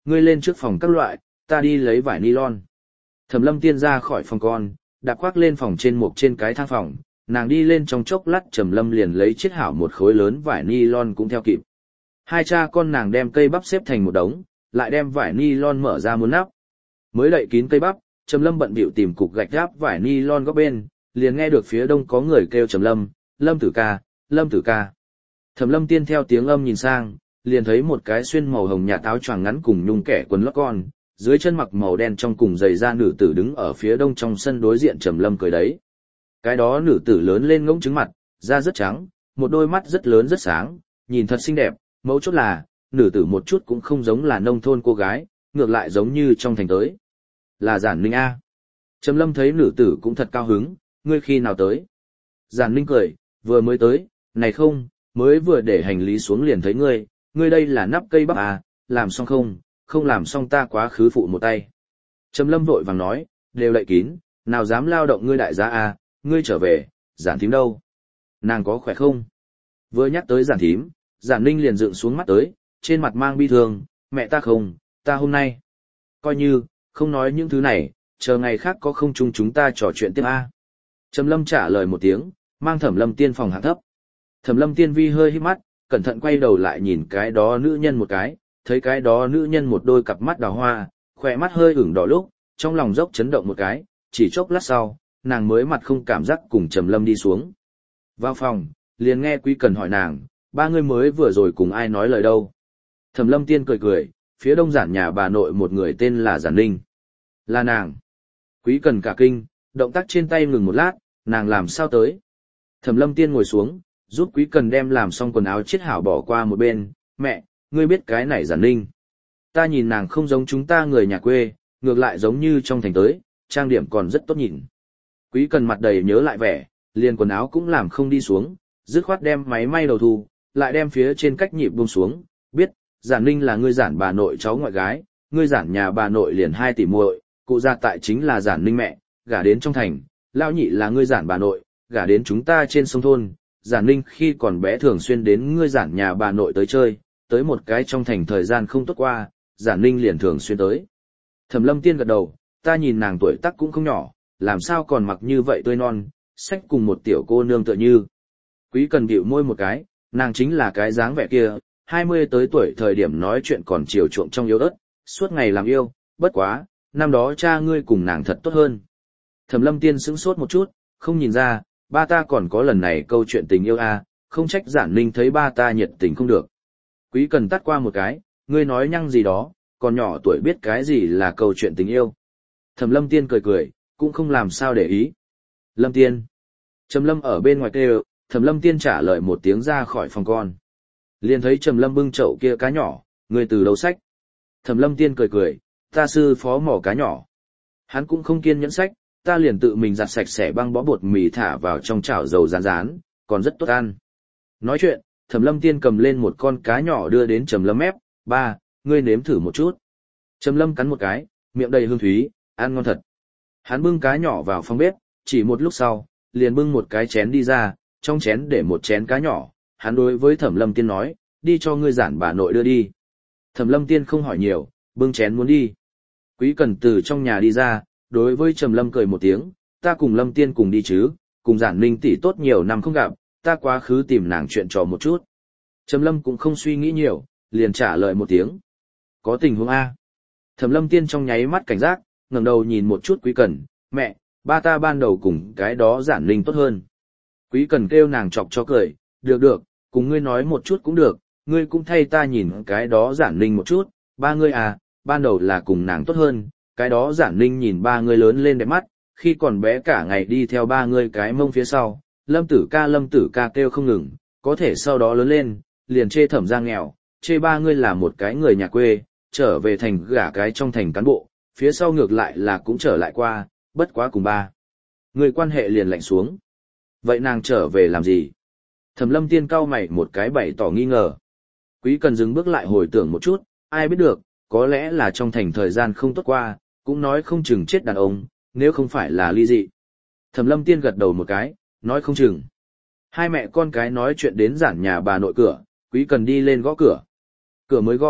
ngươi lên trước phòng các loại, ta đi lấy vải nylon. Thẩm Lâm Tiên ra khỏi phòng con, đạp khoác lên phòng trên một trên cái thang phòng, nàng đi lên trong chốc lát Trầm Lâm liền lấy chiếc hảo một khối lớn vải nylon cũng theo kịp. Hai cha con nàng đem cây bắp xếp thành một đống, lại đem vải nylon mở ra muốn nắp. Mới đậy kín cây bắp, Trầm Lâm bận bịu tìm cục gạch gáp vải nylon góc bên, liền nghe được phía đông có người kêu Trầm Lâm, Lâm Tử ca, Lâm Tử ca. Thẩm Lâm Tiên theo tiếng âm nhìn sang, liền thấy một cái xuyên màu hồng nhạt áo choàng ngắn cùng nhung kẻ quần lót con, dưới chân mặc màu đen trong cùng giày da nữ tử đứng ở phía đông trong sân đối diện Trầm Lâm cười đấy. Cái đó nữ tử lớn lên ngỗng trứng mặt, da rất trắng, một đôi mắt rất lớn rất sáng, nhìn thật xinh đẹp, mấu chốt là, nữ tử một chút cũng không giống là nông thôn cô gái, ngược lại giống như trong thành tới. Là Giản Ninh A. Trầm Lâm thấy nữ tử cũng thật cao hứng, ngươi khi nào tới? Giản Ninh cười, vừa mới tới, này không, mới vừa để hành lý xuống liền thấy ngươi đây là nắp cây bắp à, làm xong không, không làm xong ta quá khứ phụ một tay. Trầm Lâm vội vàng nói, đều đậy kín, nào dám lao động ngươi đại gia à, ngươi trở về, Giản thím đâu? Nàng có khỏe không? Vừa nhắc tới Giản thím, Giản Ninh liền dựng xuống mắt tới, trên mặt mang bi thương, mẹ ta không, ta hôm nay. Coi như, không nói những thứ này, chờ ngày khác có không chung chúng ta trò chuyện tiếp a. Trầm Lâm trả lời một tiếng, mang Thẩm Lâm Tiên phòng hạng thấp. Thẩm Lâm Tiên vi hơi hít mắt, cẩn thận quay đầu lại nhìn cái đó nữ nhân một cái, thấy cái đó nữ nhân một đôi cặp mắt đào hoa, khỏe mắt hơi ửng đỏ lúc, trong lòng dốc chấn động một cái, chỉ chốc lát sau, nàng mới mặt không cảm giác cùng Trầm Lâm đi xuống. Vào phòng, liền nghe Quý Cần hỏi nàng, ba người mới vừa rồi cùng ai nói lời đâu. Thẩm Lâm Tiên cười cười, phía đông Giản nhà bà nội một người tên là Giản Ninh. Là nàng. Quý Cần cả kinh, động tác trên tay ngừng một lát, nàng làm sao tới. Thẩm Lâm Tiên ngồi xuống, giúp Quý Cần đem làm xong quần áo chiết hảo bỏ qua một bên, mẹ, ngươi biết cái này Giản Ninh. Ta nhìn nàng không giống chúng ta người nhà quê, ngược lại giống như trong thành tới, trang điểm còn rất tốt nhìn. Quý Cần mặt đầy nhớ lại vẻ, liền quần áo cũng làm không đi xuống, dứt khoát đem máy may đầu thu, lại đem phía trên cách nhịp buông xuống, biết, Giản Ninh là ngươi Giản bà nội cháu ngoại gái, ngươi Giản nhà bà nội liền 2 tỷ muội, cụ gia tại chính là Giản Ninh mẹ, gả đến trong thành, lão nhị là ngươi Giản bà nội, gả đến chúng ta trên sông thôn. Giản Ninh khi còn bé thường xuyên đến ngươi Giản nhà bà nội tới chơi, tới một cái trong thành thời gian không tốt qua, Giản Ninh liền thường xuyên tới. Thẩm Lâm Tiên gật đầu, ta nhìn nàng tuổi tác cũng không nhỏ, làm sao còn mặc như vậy tươi non, xách cùng một tiểu cô nương tựa như. Quý Cần bĩu môi một cái, nàng chính là cái dáng vẻ kia, 20 tới tuổi thời điểm nói chuyện còn chiều chuộng trong yếu ớt, suốt ngày làm yêu, bất quá, năm đó cha ngươi cùng nàng thật tốt hơn. Thẩm Lâm Tiên sững sốt một chút, không nhìn ra, ba ta còn có lần này câu chuyện tình yêu à, không trách Giản Ninh thấy ba ta nhiệt tình không được. Quý Cần tắt qua một cái, ngươi nói nhăng gì đó, còn nhỏ tuổi biết cái gì là câu chuyện tình yêu. Thẩm Lâm Tiên cười cười, cũng không làm sao để ý. Lâm Tiên. Trầm Lâm ở bên ngoài kêu, Thẩm Lâm Tiên trả lời một tiếng ra khỏi phòng con. Liền thấy Trầm Lâm bưng chậu kia cá nhỏ, ngươi từ đâu sách. Thẩm Lâm Tiên cười cười, ta sư phó mỏ cá nhỏ. Hắn cũng không kiên nhẫn sách, ta liền tự mình giặt sạch sẽ băng bó bột mì thả vào trong chảo dầu rán rán, còn rất tốt ăn. Nói chuyện, Thẩm Lâm Tiên cầm lên một con cá nhỏ đưa đến Trầm Lâm mép, ba, ngươi nếm thử một chút. Trầm Lâm cắn một cái, miệng đầy hương thúy, ăn ngon thật. Hắn bưng cá nhỏ vào phòng bếp, chỉ một lúc sau, liền bưng một cái chén đi ra, trong chén để một chén cá nhỏ, hắn đối với Thẩm Lâm Tiên nói, đi cho ngươi Giản bà nội đưa đi. Thẩm Lâm Tiên không hỏi nhiều, bưng chén muốn đi. Quý Cần từ trong nhà đi ra, đối với Trầm Lâm cười một tiếng, ta cùng Lâm Tiên cùng đi chứ, cùng Giản Ninh tỷ tốt nhiều năm không gặp, ta quá khứ tìm nàng chuyện trò một chút. Trầm Lâm cũng không suy nghĩ nhiều, liền trả lời một tiếng. Có tình huống A. Thẩm Lâm Tiên trong nháy mắt cảnh giác, ngẩng đầu nhìn một chút Quý Cần, mẹ, ba ta ban đầu cùng cái đó Giản Ninh tốt hơn. Quý Cần kêu nàng chọc cho cười, được, cùng ngươi nói một chút cũng được, ngươi cũng thay ta nhìn cái đó Giản Ninh một chút, ba ngươi à, ban đầu là cùng nàng tốt hơn, cái đó Giản Ninh nhìn ba ngươi lớn lên đẹp mắt, khi còn bé cả ngày đi theo ba ngươi cái mông phía sau, Lâm Tử ca kêu không ngừng, có thể sau đó lớn lên, liền chê Thẩm gia nghèo, chê ba ngươi là một cái người nhà quê, trở về thành gả cái trong thành cán bộ, phía sau ngược lại là cũng trở lại qua, bất quá cùng ba. Người quan hệ liền lạnh xuống. Vậy nàng trở về làm gì? Thẩm Lâm Tiên cau mày một cái bày tỏ nghi ngờ. Quý Cần dừng bước lại hồi tưởng một chút, ai biết được, có lẽ là trong thành thời gian không tốt qua, cũng nói không chừng chết đàn ông, nếu không phải là ly dị. Thẩm Lâm Tiên gật đầu một cái, nói không chừng. Hai mẹ con cái nói chuyện đến Giản nhà bà nội cửa, Quý Cần đi lên gõ cửa. Cửa mới gõ,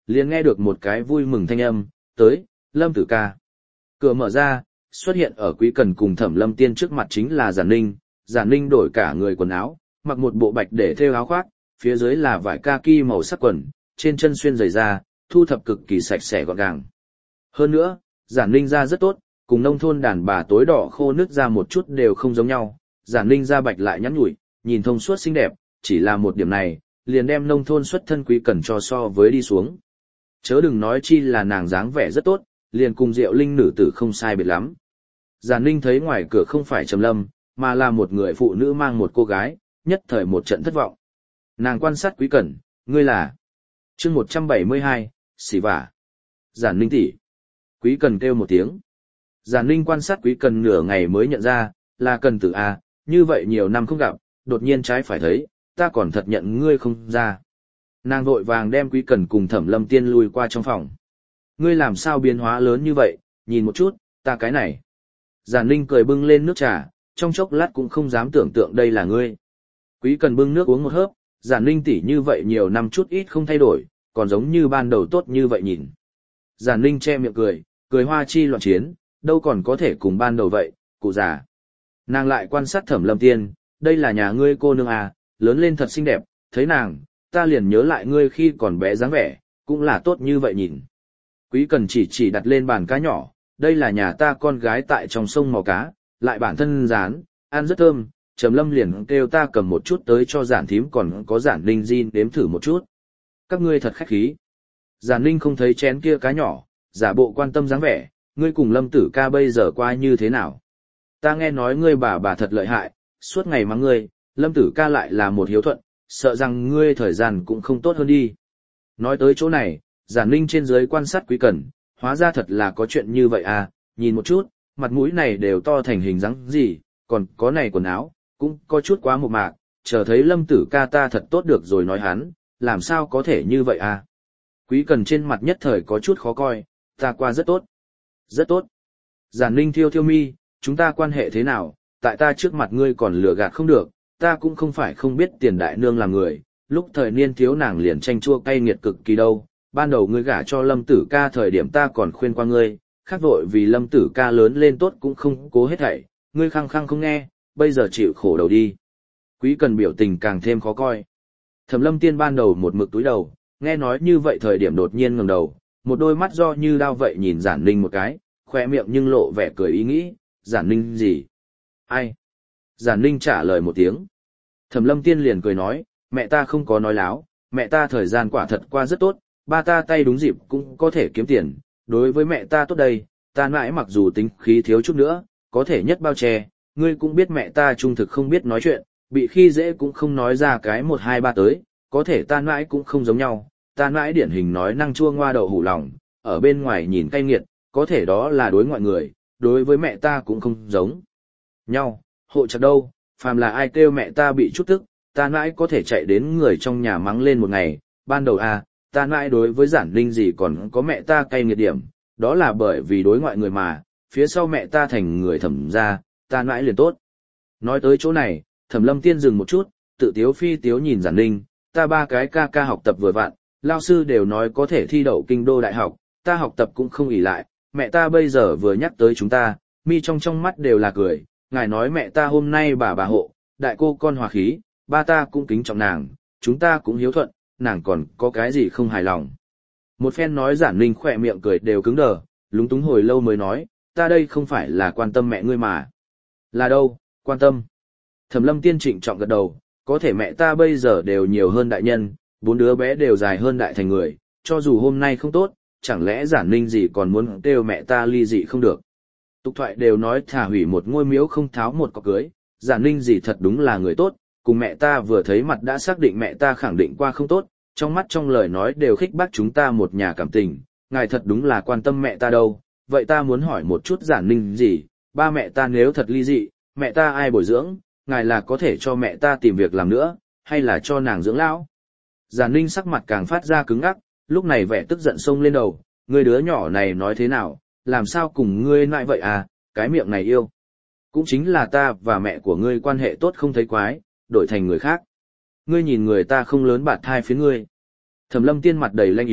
liền nghe được một cái vui mừng thanh âm, tới, Lâm Tử ca. Cửa mở ra, xuất hiện ở Quý Cần cùng Thẩm Lâm Tiên trước mặt chính là Giản Ninh. Giản Ninh đổi cả người quần áo, mặc một bộ bạch để thêu áo khoác, phía dưới là vải kaki màu sắc quần, trên chân xuyên giày da, thu thập cực kỳ sạch sẽ gọn gàng. Hơn nữa, Giản Ninh da rất tốt, cùng nông thôn đàn bà tối đỏ khô nước da một chút đều không giống nhau. Giản Ninh da bạch lại nhắn nhủi, nhìn thông suốt xinh đẹp, chỉ là một điểm này, liền đem nông thôn xuất thân Quý Cần cho so với đi xuống. Chớ đừng nói chi là nàng dáng vẻ rất tốt, liền cùng Diệu Linh nữ tử không sai biệt lắm. Giản Ninh thấy ngoài cửa không phải Trầm Lâm, mà là một người phụ nữ mang một cô gái, nhất thời một trận thất vọng. Nàng quan sát Quý Cẩn, ngươi là chương 172, xỉ vả. Giản Ninh tỷ. Quý Cần kêu một tiếng. Giản Ninh quan sát Quý Cần nửa ngày mới nhận ra, là Cần tử A, như vậy nhiều năm không gặp, đột nhiên trái phải thấy, ta còn thật nhận ngươi không ra. Nàng vội vàng đem Quý Cần cùng Thẩm Lâm Tiên lui qua trong phòng. Ngươi làm sao biến hóa lớn như vậy, nhìn một chút, ta cái này. Giản Ninh cười bưng lên nước trà, trong chốc lát cũng không dám tưởng tượng đây là ngươi. Quý Cần bưng nước uống một hớp, Giản Ninh tỷ như vậy nhiều năm chút ít không thay đổi, còn giống như ban đầu tốt như vậy nhìn. Giản Ninh che miệng cười, cười hoa chi loạn chiến, đâu còn có thể cùng ban đầu vậy, cụ già. Nàng lại quan sát Thẩm Lâm Tiên, đây là nhà ngươi cô nương à, lớn lên thật xinh đẹp, thấy nàng, ta liền nhớ lại ngươi khi còn bé dáng vẻ, cũng là tốt như vậy nhìn. Quý Cần chỉ đặt lên bàn cá nhỏ, đây là nhà ta con gái tại trong sông mò cá, lại bản thân rán, ăn rất thơm, Trầm Lâm liền kêu ta cầm một chút tới cho Giản thím còn có Giản Ninh Di đếm thử một chút. Các ngươi thật khách khí. Giản Ninh không thấy chén kia cá nhỏ, giả bộ quan tâm dáng vẻ, ngươi cùng Lâm Tử ca bây giờ qua như thế nào? Ta nghe nói ngươi bà thật lợi hại, suốt ngày mắng ngươi, Lâm Tử ca lại là một hiếu thuận, sợ rằng ngươi thời gian cũng không tốt hơn đi. Nói tới chỗ này, Giản Ninh trên dưới quan sát Quý Cẩn, hóa ra thật là có chuyện như vậy à, nhìn một chút, mặt mũi này đều to thành hình dáng gì, còn có này quần áo, cũng có chút quá mộc mạc, chờ thấy Lâm Tử ca ta thật tốt được rồi nói hắn, làm sao có thể như vậy à. Quý Cần trên mặt nhất thời có chút khó coi, ta qua rất tốt. Rất tốt. Giản Ninh thiêu mi, chúng ta quan hệ thế nào, tại ta trước mặt ngươi còn lừa gạt không được, ta cũng không phải không biết tiền đại nương là người, lúc thời niên thiếu nàng liền tranh chua cay nghiệt cực kỳ đâu, ban đầu ngươi gả cho Lâm Tử ca thời điểm ta còn khuyên qua ngươi, khác vội vì Lâm Tử ca lớn lên tốt cũng không cố hết thảy, ngươi khăng khăng không nghe, bây giờ chịu khổ đầu đi. Quý Cần biểu tình càng thêm khó coi. Thẩm Lâm Tiên ban đầu một mực túi đầu, nghe nói như vậy thời điểm đột nhiên ngẩng đầu, một đôi mắt do như đao vậy nhìn Giản Ninh một cái, khoe miệng nhưng lộ vẻ cười ý nghĩ, Giản Ninh gì? Ai? Giản Ninh trả lời một tiếng. Thẩm Lâm Tiên liền cười nói, mẹ ta không có nói láo, mẹ ta thời gian quả thật qua rất tốt, ba ta tay đúng dịp cũng có thể kiếm tiền, đối với mẹ ta tốt đây, ta mãi mặc dù tính khí thiếu chút nữa, có thể nhất bao che, ngươi cũng biết mẹ ta trung thực không biết nói chuyện, bị khi dễ cũng không nói ra cái 1 2 3 tới, có thể ta mãi cũng không giống nhau, ta mãi điển hình nói năng chua ngoa đậu hủ lòng, ở bên ngoài nhìn cay nghiệt, có thể đó là đối ngoại người, đối với mẹ ta cũng không giống nhau, hộ chặt đâu, phàm là ai kêu mẹ ta bị chút tức, ta mãi có thể chạy đến người trong nhà mắng lên một ngày, ban đầu ta mãi đối với Giản Ninh gì còn có mẹ ta cay nghiệt điểm, đó là bởi vì đối ngoại người mà, phía sau mẹ ta thành người Thẩm gia, ta mãi liền tốt. Nói tới chỗ này, Thẩm Lâm Tiên dừng một chút, tự tiếu phi tiếu nhìn Giản Ninh, ta ba cái ca học tập vừa vặn, lao sư đều nói có thể thi đậu kinh đô đại học, ta học tập cũng không ỷ lại, mẹ ta bây giờ vừa nhắc tới chúng ta, mi trong mắt đều là cười, ngài nói mẹ ta hôm nay bà hộ, đại cô con hòa khí, ba ta cũng kính trọng nàng, chúng ta cũng hiếu thuận, nàng còn có cái gì không hài lòng. Một phen nói Giản Ninh khỏe miệng cười đều cứng đờ, lúng túng hồi lâu mới nói, ta đây không phải là quan tâm mẹ ngươi mà. Là đâu, quan tâm. Thẩm Lâm Tiên trịnh trọng gật đầu, có thể mẹ ta bây giờ đều nhiều hơn đại nhân, 4 đứa bé đều dài hơn đại thành người, cho dù hôm nay không tốt, chẳng lẽ Giản Ninh gì còn muốn kêu mẹ ta ly dị không được. Tục thoại đều nói thả hủy một ngôi miếu không tháo một cọc cưới, Giản Ninh gì thật đúng là người tốt, cùng mẹ ta vừa thấy mặt đã xác định mẹ ta khẳng định qua không tốt, trong mắt trong lời nói đều khích bác chúng ta một nhà cảm tình, ngài thật đúng là quan tâm mẹ ta đâu, vậy ta muốn hỏi một chút Giản Ninh gì, ba mẹ ta nếu thật ly dị, mẹ ta ai bồi dưỡng, ngài là có thể cho mẹ ta tìm việc làm nữa, hay là cho nàng dưỡng lão? Giản Ninh sắc mặt càng phát ra cứng ngắc, lúc này vẻ tức giận xông lên đầu, ngươi đứa nhỏ này nói thế nào, làm sao cùng ngươi lại vậy à, cái miệng này yêu. Cũng chính là ta và mẹ của ngươi quan hệ tốt không thấy quái, đổi thành người khác. Ngươi nhìn người ta không lớn bạt thai phía ngươi. Thẩm Lâm Tiên mặt đầy lanh ý,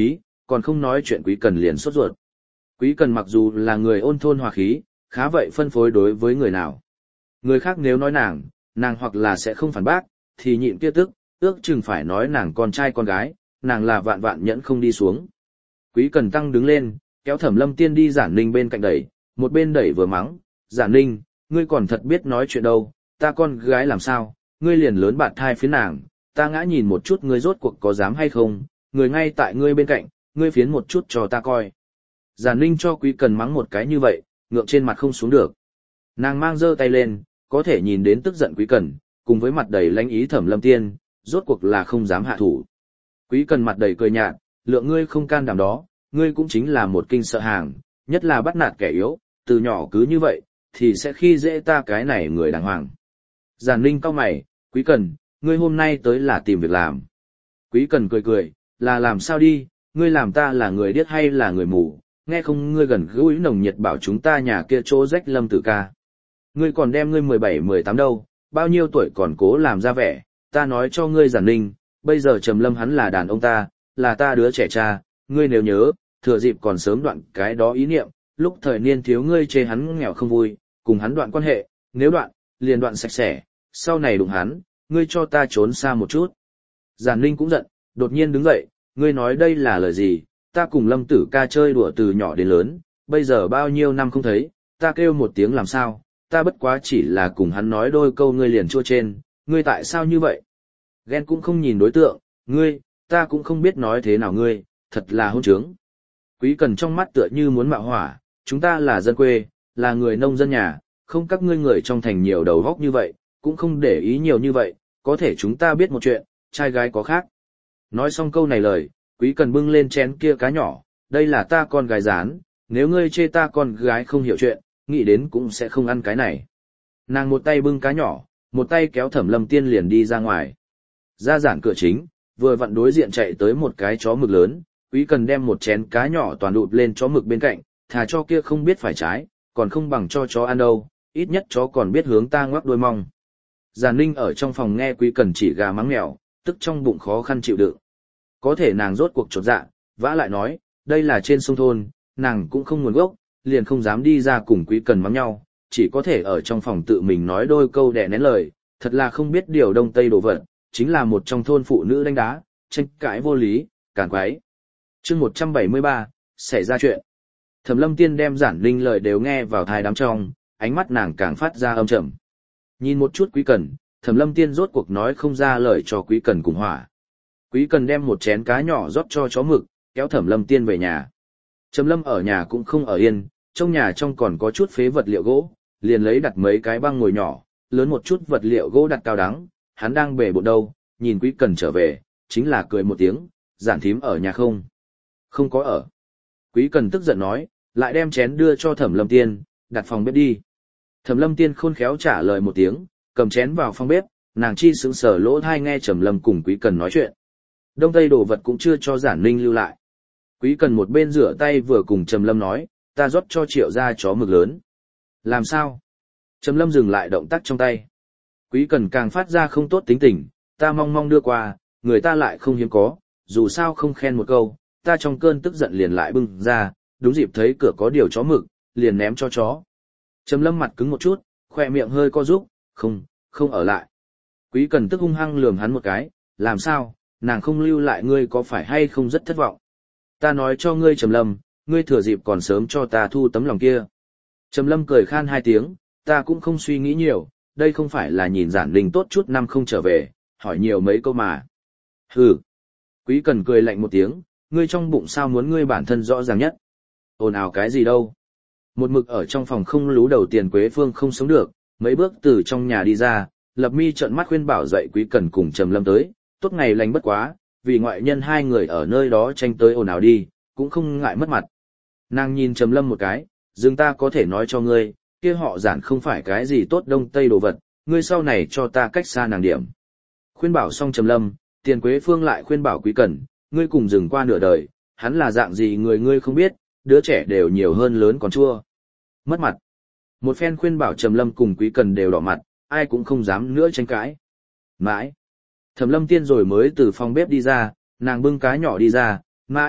còn không nói chuyện Quý Cần liền sốt ruột. Quý Cần mặc dù là người ôn thôn hòa khí, khá vậy phân phối đối với người nào. Người khác nếu nói nàng hoặc là sẽ không phản bác, thì nhịn kia tức, ước chừng phải nói nàng con trai con gái, nàng là vạn vạn nhẫn không đi xuống. Quý Cần tăng đứng lên, kéo Thẩm Lâm Tiên đi Giản Ninh bên cạnh đẩy, một bên đẩy vừa mắng, Giản Ninh, ngươi còn thật biết nói chuyện đâu, ta con gái làm sao, ngươi liền lớn bạt thai phía nàng, ta ngã nhìn một chút ngươi rốt cuộc có dám hay không, người ngay tại ngươi bên cạnh, ngươi phiến một chút cho ta coi. Giản Ninh cho Quý Cần mắng một cái như vậy, ngượng trên mặt không xuống được. Nàng mang giơ tay lên, có thể nhìn đến tức giận Quý Cần, cùng với mặt đầy lãnh ý Thẩm Lâm Tiên, rốt cuộc là không dám hạ thủ. Quý Cần mặt đầy cười nhạt, lượng ngươi không can đảm đó, ngươi cũng chính là một kinh sợ hàng, nhất là bắt nạt kẻ yếu, từ nhỏ cứ như vậy, thì sẽ khi dễ ta cái này người đàng hoàng. Giản Ninh cau mày, Quý Cần, ngươi hôm nay tới là tìm việc làm. Quý Cần cười cười, là làm sao đi, ngươi làm ta là người điếc hay là người mù, nghe không ngươi gần gũi nồng nhiệt bảo chúng ta nhà kia chỗ rách Lâm Tử ca. Ngươi còn đem ngươi 17-18 đâu, bao nhiêu tuổi còn cố làm ra vẻ, ta nói cho ngươi Giản Ninh, bây giờ Trầm Lâm hắn là đàn ông ta, là ta đứa trẻ cha, ngươi nếu nhớ, thừa dịp còn sớm đoạn cái đó ý niệm, lúc thời niên thiếu ngươi chê hắn nghèo không vui, cùng hắn đoạn quan hệ, nếu đoạn, liền đoạn sạch sẽ, sau này đụng hắn, ngươi cho ta trốn xa một chút. Giản Ninh cũng giận, đột nhiên đứng dậy, ngươi nói đây là lời gì, ta cùng Lâm Tử ca chơi đùa từ nhỏ đến lớn, bây giờ bao nhiêu năm không thấy, ta kêu một tiếng làm sao, ta bất quá chỉ là cùng hắn nói đôi câu ngươi liền chua trên, ngươi tại sao như vậy? Ghen cũng không nhìn đối tượng, ngươi, ta cũng không biết nói thế nào ngươi, thật là hôn trướng. Quý Cần trong mắt tựa như muốn mạo hỏa, chúng ta là dân quê, là người nông dân nhà, không các ngươi người trong thành nhiều đầu góc như vậy, cũng không để ý nhiều như vậy, có thể chúng ta biết một chuyện, trai gái có khác. Nói xong câu này lời, Quý Cần bưng lên chén kia cá nhỏ, đây là ta con gái rán, nếu ngươi chê ta con gái không hiểu chuyện, nghĩ đến cũng sẽ không ăn cái này. Nàng một tay bưng cá nhỏ, một tay kéo Thẩm Lâm Tiên liền đi ra ngoài. Ra giản cửa chính, vừa vặn đối diện chạy tới một cái chó mực lớn, Quý Cần đem một chén cá nhỏ toàn đụt lên chó mực bên cạnh, thà cho kia không biết phải trái, còn không bằng cho chó ăn đâu, ít nhất chó còn biết hướng ta ngoắc đuôi mong. Giản Ninh ở trong phòng nghe Quý Cần chỉ gà mắng mèo, tức trong bụng khó khăn chịu đựng. Có thể nàng rốt cuộc chột dạ, vã lại nói, đây là trên sông thôn, nàng cũng không nguồn gốc, liền không dám đi ra cùng Quý Cần mắng nhau, chỉ có thể ở trong phòng tự mình nói đôi câu đẻ nén lời, thật là không biết điều đông tây đồ vật, chính là một trong thôn phụ nữ đánh đá, tranh cãi vô lý, cản quái. Chương 173, xảy ra chuyện. Thẩm Lâm Tiên đem Giản Ninh lời đều nghe vào tai đám trong, ánh mắt nàng càng phát ra âm trầm. Nhìn một chút Quý Cần, Thẩm Lâm Tiên rốt cuộc nói không ra lời cho Quý Cần cùng hỏa. Quý Cần đem một chén cá nhỏ rót cho chó mực, kéo Thẩm Lâm Tiên về nhà. Trầm Lâm ở nhà cũng không ở yên, trong nhà trong còn có chút phế vật liệu gỗ, liền lấy đặt mấy cái băng ngồi nhỏ, lớn một chút vật liệu gỗ đặt cao đắng, hắn đang bể bộn đâu, nhìn Quý Cần trở về, chính là cười một tiếng, Giản thím ở nhà không? Không có ở. Quý Cần tức giận nói, lại đem chén đưa cho Thẩm Lâm Tiên, đặt phòng bếp đi. Thẩm Lâm Tiên khôn khéo trả lời một tiếng, cầm chén vào phòng bếp, nàng chi sững sờ lỗ tai nghe Trầm Lâm cùng Quý Cần nói chuyện. Đông tây đồ vật cũng chưa cho Giản Ninh lưu lại. Quý Cần một bên rửa tay vừa cùng Trầm Lâm nói, ta rót cho Triệu gia chó mực lớn. Làm sao? Trầm Lâm dừng lại động tác trong tay. Quý Cần càng phát ra không tốt tính tình, ta mong mong đưa qua, người ta lại không hiếm có, dù sao không khen một câu, ta trong cơn tức giận liền lại bưng ra, đúng dịp thấy cửa có điều chó mực, liền ném cho chó. Trầm Lâm mặt cứng một chút, khoe miệng hơi co rúm, không ở lại. Quý Cần tức hung hăng lườm hắn một cái, làm sao, nàng không lưu lại ngươi có phải hay không rất thất vọng. Ta nói cho ngươi Trầm Lâm, ngươi thừa dịp còn sớm cho ta thu tấm lòng kia. Trầm Lâm cười khan hai tiếng, ta cũng không suy nghĩ nhiều, đây không phải là nhìn Giản Ninh tốt chút năm không trở về, hỏi nhiều mấy câu mà. Hừ. Quý Cần cười lạnh một tiếng, ngươi trong bụng sao muốn ngươi bản thân rõ ràng nhất. Ồn ào cái gì đâu. Một mực ở trong phòng không lú đầu Tiền Quế Phương không sống được, mấy bước từ trong nhà đi ra, Lập Mi trợn mắt khuyên bảo dậy Quý Cần cùng Trầm Lâm tới, tốt ngày lành bất quá, vì ngoại nhân hai người ở nơi đó tranh tới ồn ào đi, cũng không ngại mất mặt. Nàng nhìn Trầm Lâm một cái, dừng ta có thể nói cho ngươi, kia họ Giản không phải cái gì tốt đông tây đồ vật, ngươi sau này cho ta cách xa nàng điểm. Khuyên bảo xong Trầm Lâm, Tiền Quế Phương lại khuyên bảo Quý Cần, ngươi cùng dừng qua nửa đời, hắn là dạng gì người ngươi không biết, đứa trẻ đều nhiều hơn lớn còn chua. Mất mặt. Một phen khuyên bảo Trầm Lâm cùng Quý Cần đều đỏ mặt, ai cũng không dám nữa tranh cãi. Mãi. Thẩm Lâm Tiên rồi mới từ phòng bếp đi ra, nàng bưng cá nhỏ đi ra, mãi,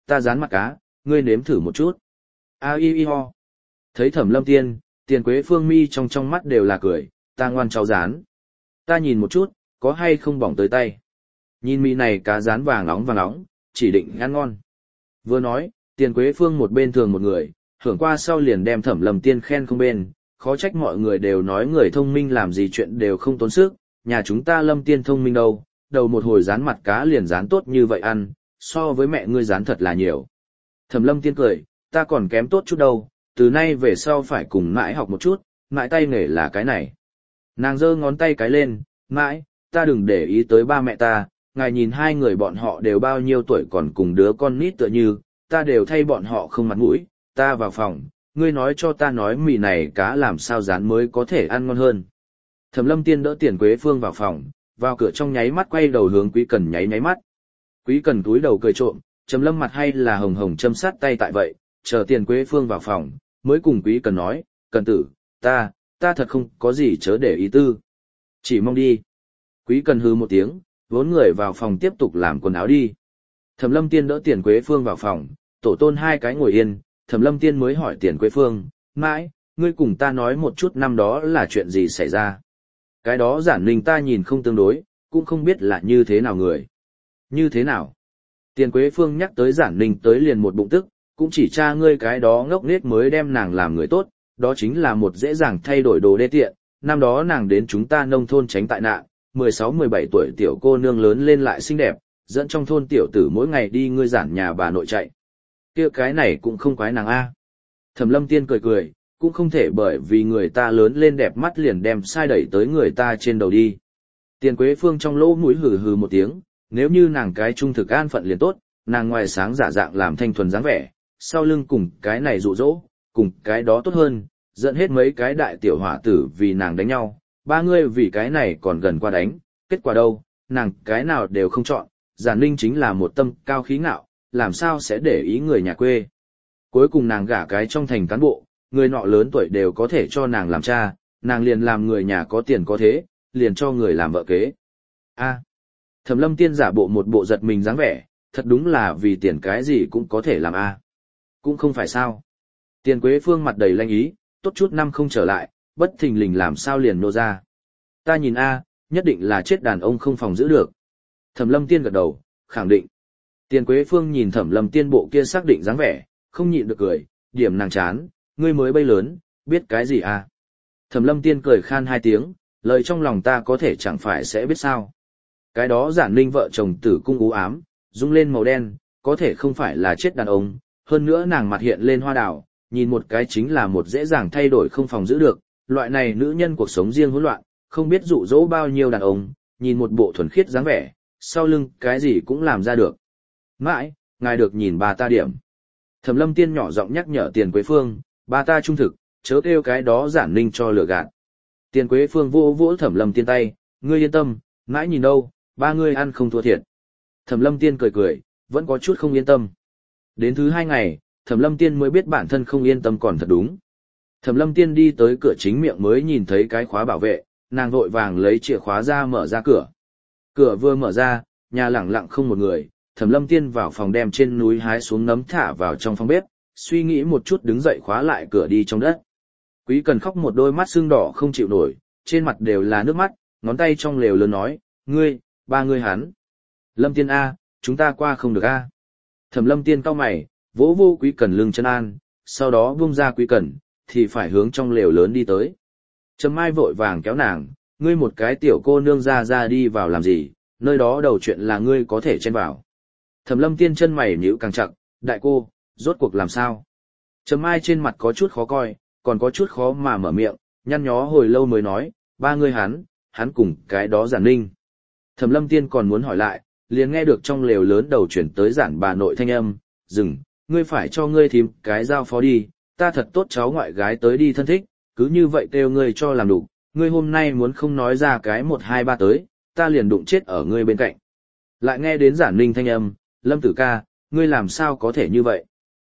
ta rán mặt cá, ngươi nếm thử một chút. A y y ho. Thấy Thẩm Lâm Tiên, Tiền Quế Phương mi trong mắt đều là cười, ta ngoan cháu rán. Ta nhìn một chút, có hay không bỏng tới tay. Nhìn mì này cá rán vàng nóng, chỉ định ăn ngon. Vừa nói, Tiền Quế Phương một bên thường một người, hưởng qua sau liền đem Thẩm Lâm Tiên khen không bên, khó trách mọi người đều nói người thông minh làm gì chuyện đều không tốn sức, nhà chúng ta Lâm Tiên thông minh đâu, đầu một hồi rán mặt cá liền rán tốt như vậy ăn, so với mẹ ngươi rán thật là nhiều. Thẩm Lâm Tiên cười, ta còn kém tốt chút đâu, từ nay về sau phải cùng mãi học một chút, mãi tay nghề là cái này. Nàng giơ ngón tay cái lên, mãi, ta đừng để ý tới ba mẹ ta, ngài nhìn hai người bọn họ đều bao nhiêu tuổi còn cùng đứa con nít tựa như, ta đều thay bọn họ không mặt mũi, ta vào phòng, ngươi nói cho ta nói mì này cá làm sao rán mới có thể ăn ngon hơn. Thẩm Lâm Tiên đỡ Tiền Quế Phương vào phòng, vào cửa trong nháy mắt quay đầu hướng Quý Cần nháy mắt. Quý Cần túi đầu cười trộm, Trầm Lâm mặt hay là hồng hồng châm sát tay tại vậy, chờ Tiền Quế Phương vào phòng, mới cùng Quý Cần nói, Cần tử, ta thật không có gì chớ để ý tư. Chỉ mong đi. Quý Cần hừ một tiếng, vốn người vào phòng tiếp tục làm quần áo đi. Thẩm Lâm Tiên đỡ Tiền Quế Phương vào phòng, tổ tôn hai cái ngồi yên, Thẩm Lâm Tiên mới hỏi Tiền Quế Phương, mãi, ngươi cùng ta nói một chút năm đó là chuyện gì xảy ra. Cái đó Giản Ninh ta nhìn không tương đối, cũng không biết là như thế nào người. Như thế nào? Tiền Quế Phương nhắc tới Giản Ninh tới liền một bụng tức, cũng chỉ cha ngươi cái đó ngốc nghếch mới đem nàng làm người tốt, đó chính là một dễ dàng thay đổi đồ đê tiện. Năm đó nàng đến chúng ta nông thôn tránh tại nạn, 16-17 tuổi tiểu cô nương lớn lên lại xinh đẹp, dẫn trong thôn tiểu tử mỗi ngày đi ngươi Giản nhà bà nội chạy. Kia cái này cũng không quái nàng a. Thẩm Lâm Tiên cười cười, cũng không thể bởi vì người ta lớn lên đẹp mắt liền đem sai đẩy tới người ta trên đầu đi. Tiền Quế Phương trong lỗ mũi hừ hừ một tiếng, nếu như nàng cái trung thực an phận liền tốt, nàng ngoài sáng giả dạng làm thanh thuần dáng vẻ, sau lưng cùng cái này dụ dỗ, cùng cái đó tốt hơn, dẫn hết mấy cái đại tiểu hỏa tử vì nàng đánh nhau, ba người vì cái này còn gần qua đánh, kết quả đâu, nàng cái nào đều không chọn, Giản Ninh chính là một tâm cao khí ngạo, làm sao sẽ để ý người nhà quê. Cuối cùng nàng gả cái trong thành cán bộ, người nọ lớn tuổi đều có thể cho nàng làm cha, nàng liền làm người nhà có tiền có thế, liền cho người làm vợ kế. A. Thẩm Lâm Tiên giả bộ một bộ giật mình dáng vẻ, thật đúng là vì tiền cái gì cũng có thể làm a. Cũng không phải sao. Tiền Quế Phương mặt đầy lanh ý, tốt chút năm không trở lại, bất thình lình làm sao liền nô ra. Ta nhìn a, nhất định là chết đàn ông không phòng giữ được. Thẩm Lâm Tiên gật đầu, khẳng định. Tiền Quế Phương nhìn Thẩm Lâm Tiên bộ kia xác định dáng vẻ, không nhịn được cười, điểm nàng chán, ngươi mới bay lớn, biết cái gì à? Thẩm Lâm Tiên cười khan hai tiếng, lời trong lòng ta có thể chẳng phải sẽ biết sao. Cái đó Giản Ninh vợ chồng tử cung u ám, rung lên màu đen, có thể không phải là chết đàn ông, hơn nữa nàng mặt hiện lên hoa đào, nhìn một cái chính là một dễ dàng thay đổi không phòng giữ được, loại này nữ nhân cuộc sống riêng hỗn loạn, không biết dụ dỗ bao nhiêu đàn ông, nhìn một bộ thuần khiết dáng vẻ, sau lưng cái gì cũng làm ra được. Mãi, ngài được nhìn bà ta điểm. Thẩm Lâm Tiên nhỏ giọng nhắc nhở Tiền Quế Phương, bà ta trung thực, chớ kêu cái đó Giản Ninh cho lừa gạt. Tiền Quế Phương vỗ vỗ Thẩm Lâm Tiên tay, ngươi yên tâm, mãi nhìn đâu, ba ngươi ăn không thua thiệt. Thẩm Lâm Tiên cười cười, vẫn có chút không yên tâm. Đến thứ 2 ngày, Thẩm Lâm Tiên mới biết bản thân không yên tâm còn thật đúng. Thẩm Lâm Tiên đi tới cửa chính miệng mới nhìn thấy cái khóa bảo vệ, nàng vội vàng lấy chìa khóa ra mở ra cửa. Cửa vừa mở ra, nhà lẳng lặng không một người, Thẩm Lâm Tiên vào phòng đem trên núi hái xuống nấm thả vào trong phòng bếp, suy nghĩ một chút đứng dậy khóa lại cửa đi trong đất. Quý Cần khóc một đôi mắt sưng đỏ không chịu nổi, trên mặt đều là nước mắt, ngón tay trong lều lớn nói, ngươi, ba ngươi hắn. Lâm Tiên A, chúng ta qua không được A. Thẩm Lâm Tiên cau mày, vỗ vô Quý Cần lưng chân an, sau đó buông ra Quý Cần, thì phải hướng trong lều lớn đi tới. Trầm Mai vội vàng kéo nàng, ngươi một cái tiểu cô nương ra đi vào làm gì, nơi đó đầu chuyện là ngươi có thể chen vào. Thẩm Lâm Tiên chân mày nhíu càng chặt, đại cô, rốt cuộc làm sao? Trầm Mai trên mặt có chút khó coi, còn có chút khó mà mở miệng, nhăn nhó hồi lâu mới nói, ba ngươi hắn cùng cái đó Giản Ninh. Thẩm Lâm Tiên còn muốn hỏi lại, liền nghe được trong lều lớn đầu chuyển tới Giản bà nội thanh âm, dừng, ngươi phải cho ngươi thím cái giao phó đi, ta thật tốt cháu ngoại gái tới đi thân thích, cứ như vậy kêu ngươi cho làm đủ, ngươi hôm nay muốn không nói ra cái 1 2 3 tới, ta liền đụng chết ở ngươi bên cạnh. Lại nghe đến Giản Ninh thanh âm, Lâm Tử ca, ngươi làm sao có thể như vậy?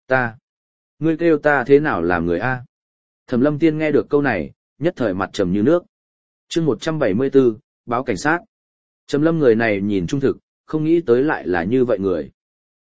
Ngươi kêu ta thế nào làm người a? Thẩm Lâm Tiên nghe được câu này, nhất thời mặt trầm như nước. Chương 174, báo cảnh sát. Trầm Lâm người này nhìn trung thực, không nghĩ tới lại là như vậy người.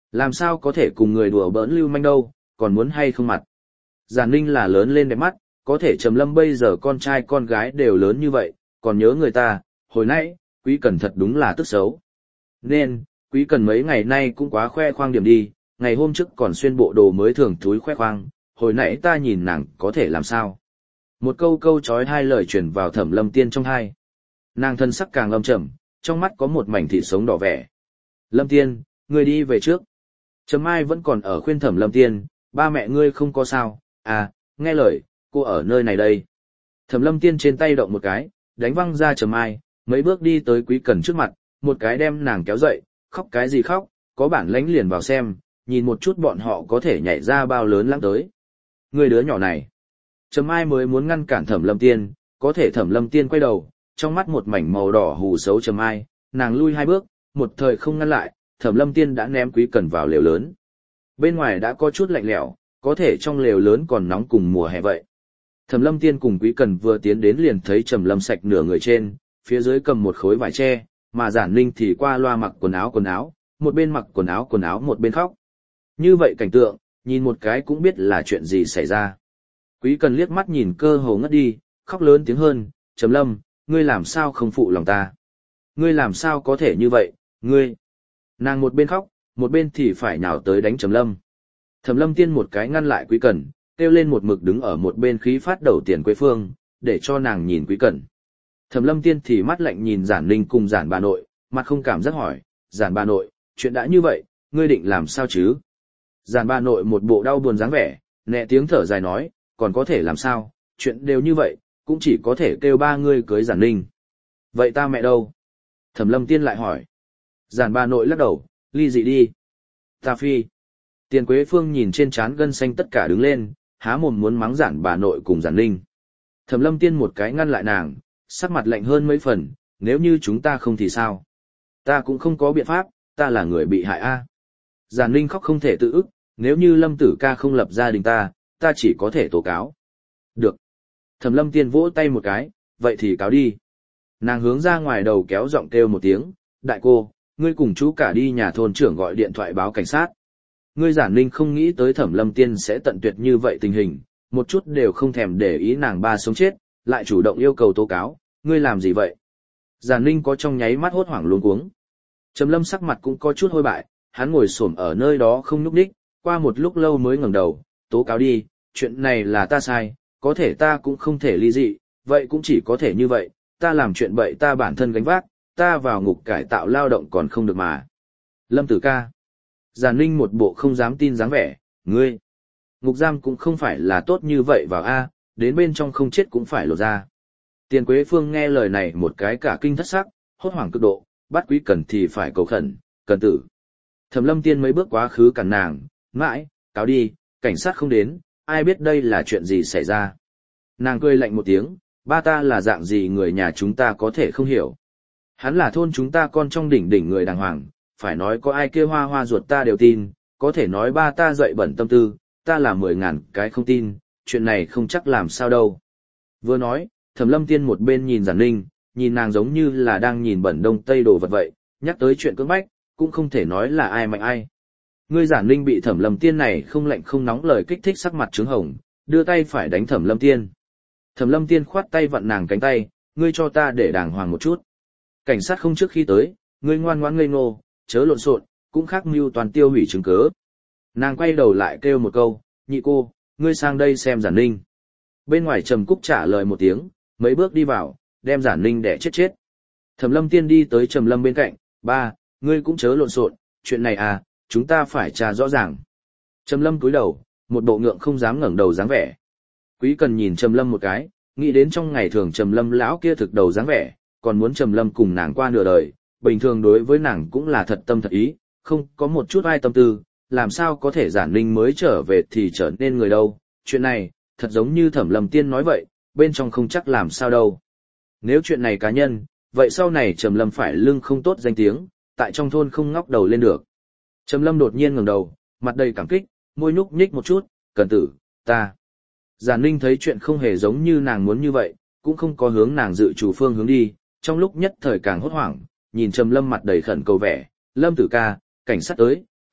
Làm sao có thể cùng người đùa bỡn lưu manh đâu, còn muốn hay không mặt. Giản Ninh là lớn lên đẹp mắt, có thể Trầm Lâm bây giờ con trai con gái đều lớn như vậy, còn nhớ người ta, hồi nãy, Quý Cần thật đúng là tức xấu. Nên, Quý Cần mấy ngày nay cũng quá khoe khoang điểm đi, ngày hôm trước còn xuyên bộ đồ mới thường túi khoe khoang, hồi nãy ta nhìn nàng có thể làm sao. Một câu chói hai lời truyền vào Thẩm Lâm Tiên trong hai. Nàng thân sắc càng âm trầm, trong mắt có một mảnh thịt sống đỏ vẻ. Lâm Tiên, ngươi đi về trước. Trầm Mai vẫn còn ở khuyên Thẩm Lâm Tiên, ba mẹ ngươi không có sao, à, nghe lời, cô ở nơi này đây. Thẩm Lâm Tiên trên tay động một cái, đánh văng ra Trầm Mai, mấy bước đi tới Quý Cần trước mặt, một cái đem nàng kéo dậy, khóc cái gì khóc, có bản lãnh liền vào xem, nhìn một chút bọn họ có thể nhảy ra bao lớn lãng tới. Người đứa nhỏ này. Trầm Mai mới muốn ngăn cản Thẩm Lâm Tiên, có thể Thẩm Lâm Tiên quay đầu, trong mắt một mảnh màu đỏ hù xấu Trầm Mai, nàng lui hai bước, một thời không ngăn lại, Thẩm Lâm Tiên đã ném Quý Cần vào lều lớn. Bên ngoài đã có chút lạnh lẽo, có thể trong lều lớn còn nóng cùng mùa hè vậy. Thẩm Lâm Tiên cùng Quý Cần vừa tiến đến liền thấy Trầm Lâm Sạch nửa người trên, phía dưới cầm một khối vải tre, mà Giản Ninh thì qua loa mặc quần áo, một bên mặc quần áo một bên khóc. Như vậy cảnh tượng, nhìn một cái cũng biết là chuyện gì xảy ra. Quý Cần liếc mắt nhìn cơ hồ ngất đi, khóc lớn tiếng hơn, Trầm Lâm, ngươi làm sao không phụ lòng ta? Ngươi làm sao có thể như vậy, ngươi? Nàng một bên khóc, một bên thì phải nhào tới đánh Trầm Lâm. Thẩm Lâm Tiên một cái ngăn lại Quý Cần, kêu lên một mực đứng ở một bên khí phát đầu tiền Quế Phương, để cho nàng nhìn Quý Cần. Thẩm Lâm Tiên thì mắt lạnh nhìn Giản Ninh cùng Giản bà nội, mặt không cảm giác hỏi, Giản bà nội, chuyện đã như vậy, ngươi định làm sao chứ? Giản bà nội một bộ đau buồn dáng vẻ, nhẹ tiếng thở dài nói, còn có thể làm sao, chuyện đều như vậy, cũng chỉ có thể kêu ba ngươi cưới Giản Ninh. Vậy ta mẹ đâu? Thẩm Lâm Tiên lại hỏi. Giản bà nội lắc đầu, ly dị đi. Ta phi. Tiền Quế Phương nhìn trên trán gân xanh tất cả đứng lên, há mồm muốn mắng Giản bà nội cùng Giản Ninh. Thẩm Lâm Tiên một cái ngăn lại nàng, sắc mặt lạnh hơn mấy phần, nếu như chúng ta không thì sao? Ta cũng không có biện pháp, ta là người bị hại a. Giản Ninh khóc không thể tự ức, nếu như Lâm Tử Ca không lập gia đình ta chỉ có thể tố cáo. Được. Thẩm Lâm Tiên vỗ tay một cái, vậy thì cáo đi. Nàng hướng ra ngoài đầu kéo giọng kêu một tiếng, đại cô, ngươi cùng chú cả đi nhà thôn trưởng gọi điện thoại báo cảnh sát. Ngươi Giản Ninh không nghĩ tới Thẩm Lâm Tiên sẽ tận tuyệt như vậy tình hình, một chút đều không thèm để ý nàng ba sống chết, lại chủ động yêu cầu tố cáo, ngươi làm gì vậy? Giản Ninh có trong nháy mắt hốt hoảng luống cuống. Trầm Lâm sắc mặt cũng có chút hôi bại, hắn ngồi xổm ở nơi đó không nhúc nhích, qua một lúc lâu mới ngẩng đầu, tố cáo đi, chuyện này là ta sai, có thể ta cũng không thể ly dị, vậy cũng chỉ có thể như vậy, ta làm chuyện bậy ta bản thân gánh vác, ta vào ngục cải tạo lao động còn không được mà. Lâm Tử Ca. Giản Ninh một bộ không dám tin dáng vẻ, ngươi. Ngục giam cũng không phải là tốt như vậy vào A, đến bên trong không chết cũng phải lột ra. Tiền Quế Phương nghe lời này một cái cả kinh thất sắc, hốt hoảng cực độ, bắt Quý Cần thì phải cầu khẩn, Cần tử. Thẩm Lâm Tiên mấy bước quá khứ cản nàng, mãi, cáo đi, cảnh sát không đến, ai biết đây là chuyện gì xảy ra. Nàng cười lạnh một tiếng, ba ta là dạng gì người nhà chúng ta có thể không hiểu. Hắn là thôn chúng ta con trong đỉnh người đàng hoàng, phải nói có ai kêu hoa hoa ruột ta đều tin, có thể nói ba ta dậy bẩn tâm tư, ta là 10.000 cái không tin, chuyện này không chắc làm sao đâu. Vừa nói, Thẩm Lâm Tiên một bên nhìn Giản Ninh, nhìn nàng giống như là đang nhìn bẩn đông tây đồ vật vậy, nhắc tới chuyện cưỡng bách, cũng không thể nói là ai mạnh ai. Ngươi Giản Ninh bị Thẩm Lâm Tiên này không lạnh không nóng lời kích thích sắc mặt trướng hồng, đưa tay phải đánh Thẩm Lâm Tiên. Thẩm Lâm Tiên khoát tay vặn nàng cánh tay, ngươi cho ta để đàng hoàng một chút. Cảnh sát không trước khi tới, ngươi ngoan ngoãn ngây ngô, chớ lộn xộn, cũng khác mưu toàn tiêu hủy chứng cứ. Nàng quay đầu lại kêu một câu, nhị cô, ngươi sang đây xem Giản Ninh. Bên ngoài Trầm Cúc trả lời một tiếng, mấy bước đi vào, đem Giản Ninh đẻ chết. Thẩm Lâm Tiên đi tới Trầm Lâm bên cạnh, ba, ngươi cũng chớ lộn xộn, chuyện này à, chúng ta phải tra rõ ràng. Trầm Lâm cúi đầu, một bộ ngượng không dám ngẩng đầu dáng vẻ. Quý Cần nhìn Trầm Lâm một cái, nghĩ đến trong ngày thường Trầm Lâm lão kia thực đầu dáng vẻ, còn muốn Trầm Lâm cùng nàng qua nửa đời, bình thường đối với nàng cũng là thật tâm thật ý, không có một chút ai tâm tư, làm sao có thể Giản Ninh mới trở về thì trở nên người đâu, chuyện này, thật giống như Thẩm Lâm Tiên nói vậy, bên trong không chắc làm sao đâu. Nếu chuyện này cá nhân, vậy sau này Trầm Lâm phải lưng không tốt danh tiếng, tại trong thôn không ngóc đầu lên được. Trầm Lâm đột nhiên ngẩng đầu, mặt đầy cảm kích, môi nhúc nhích một chút, Cần tử, ta. Giản Ninh thấy chuyện không hề giống như nàng muốn như vậy, cũng không có hướng nàng dự chủ phương hướng đi, trong lúc nhất thời càng hốt hoảng, nhìn Trầm Lâm mặt đầy khẩn cầu vẻ, Lâm Tử Ca, cảnh sát tới,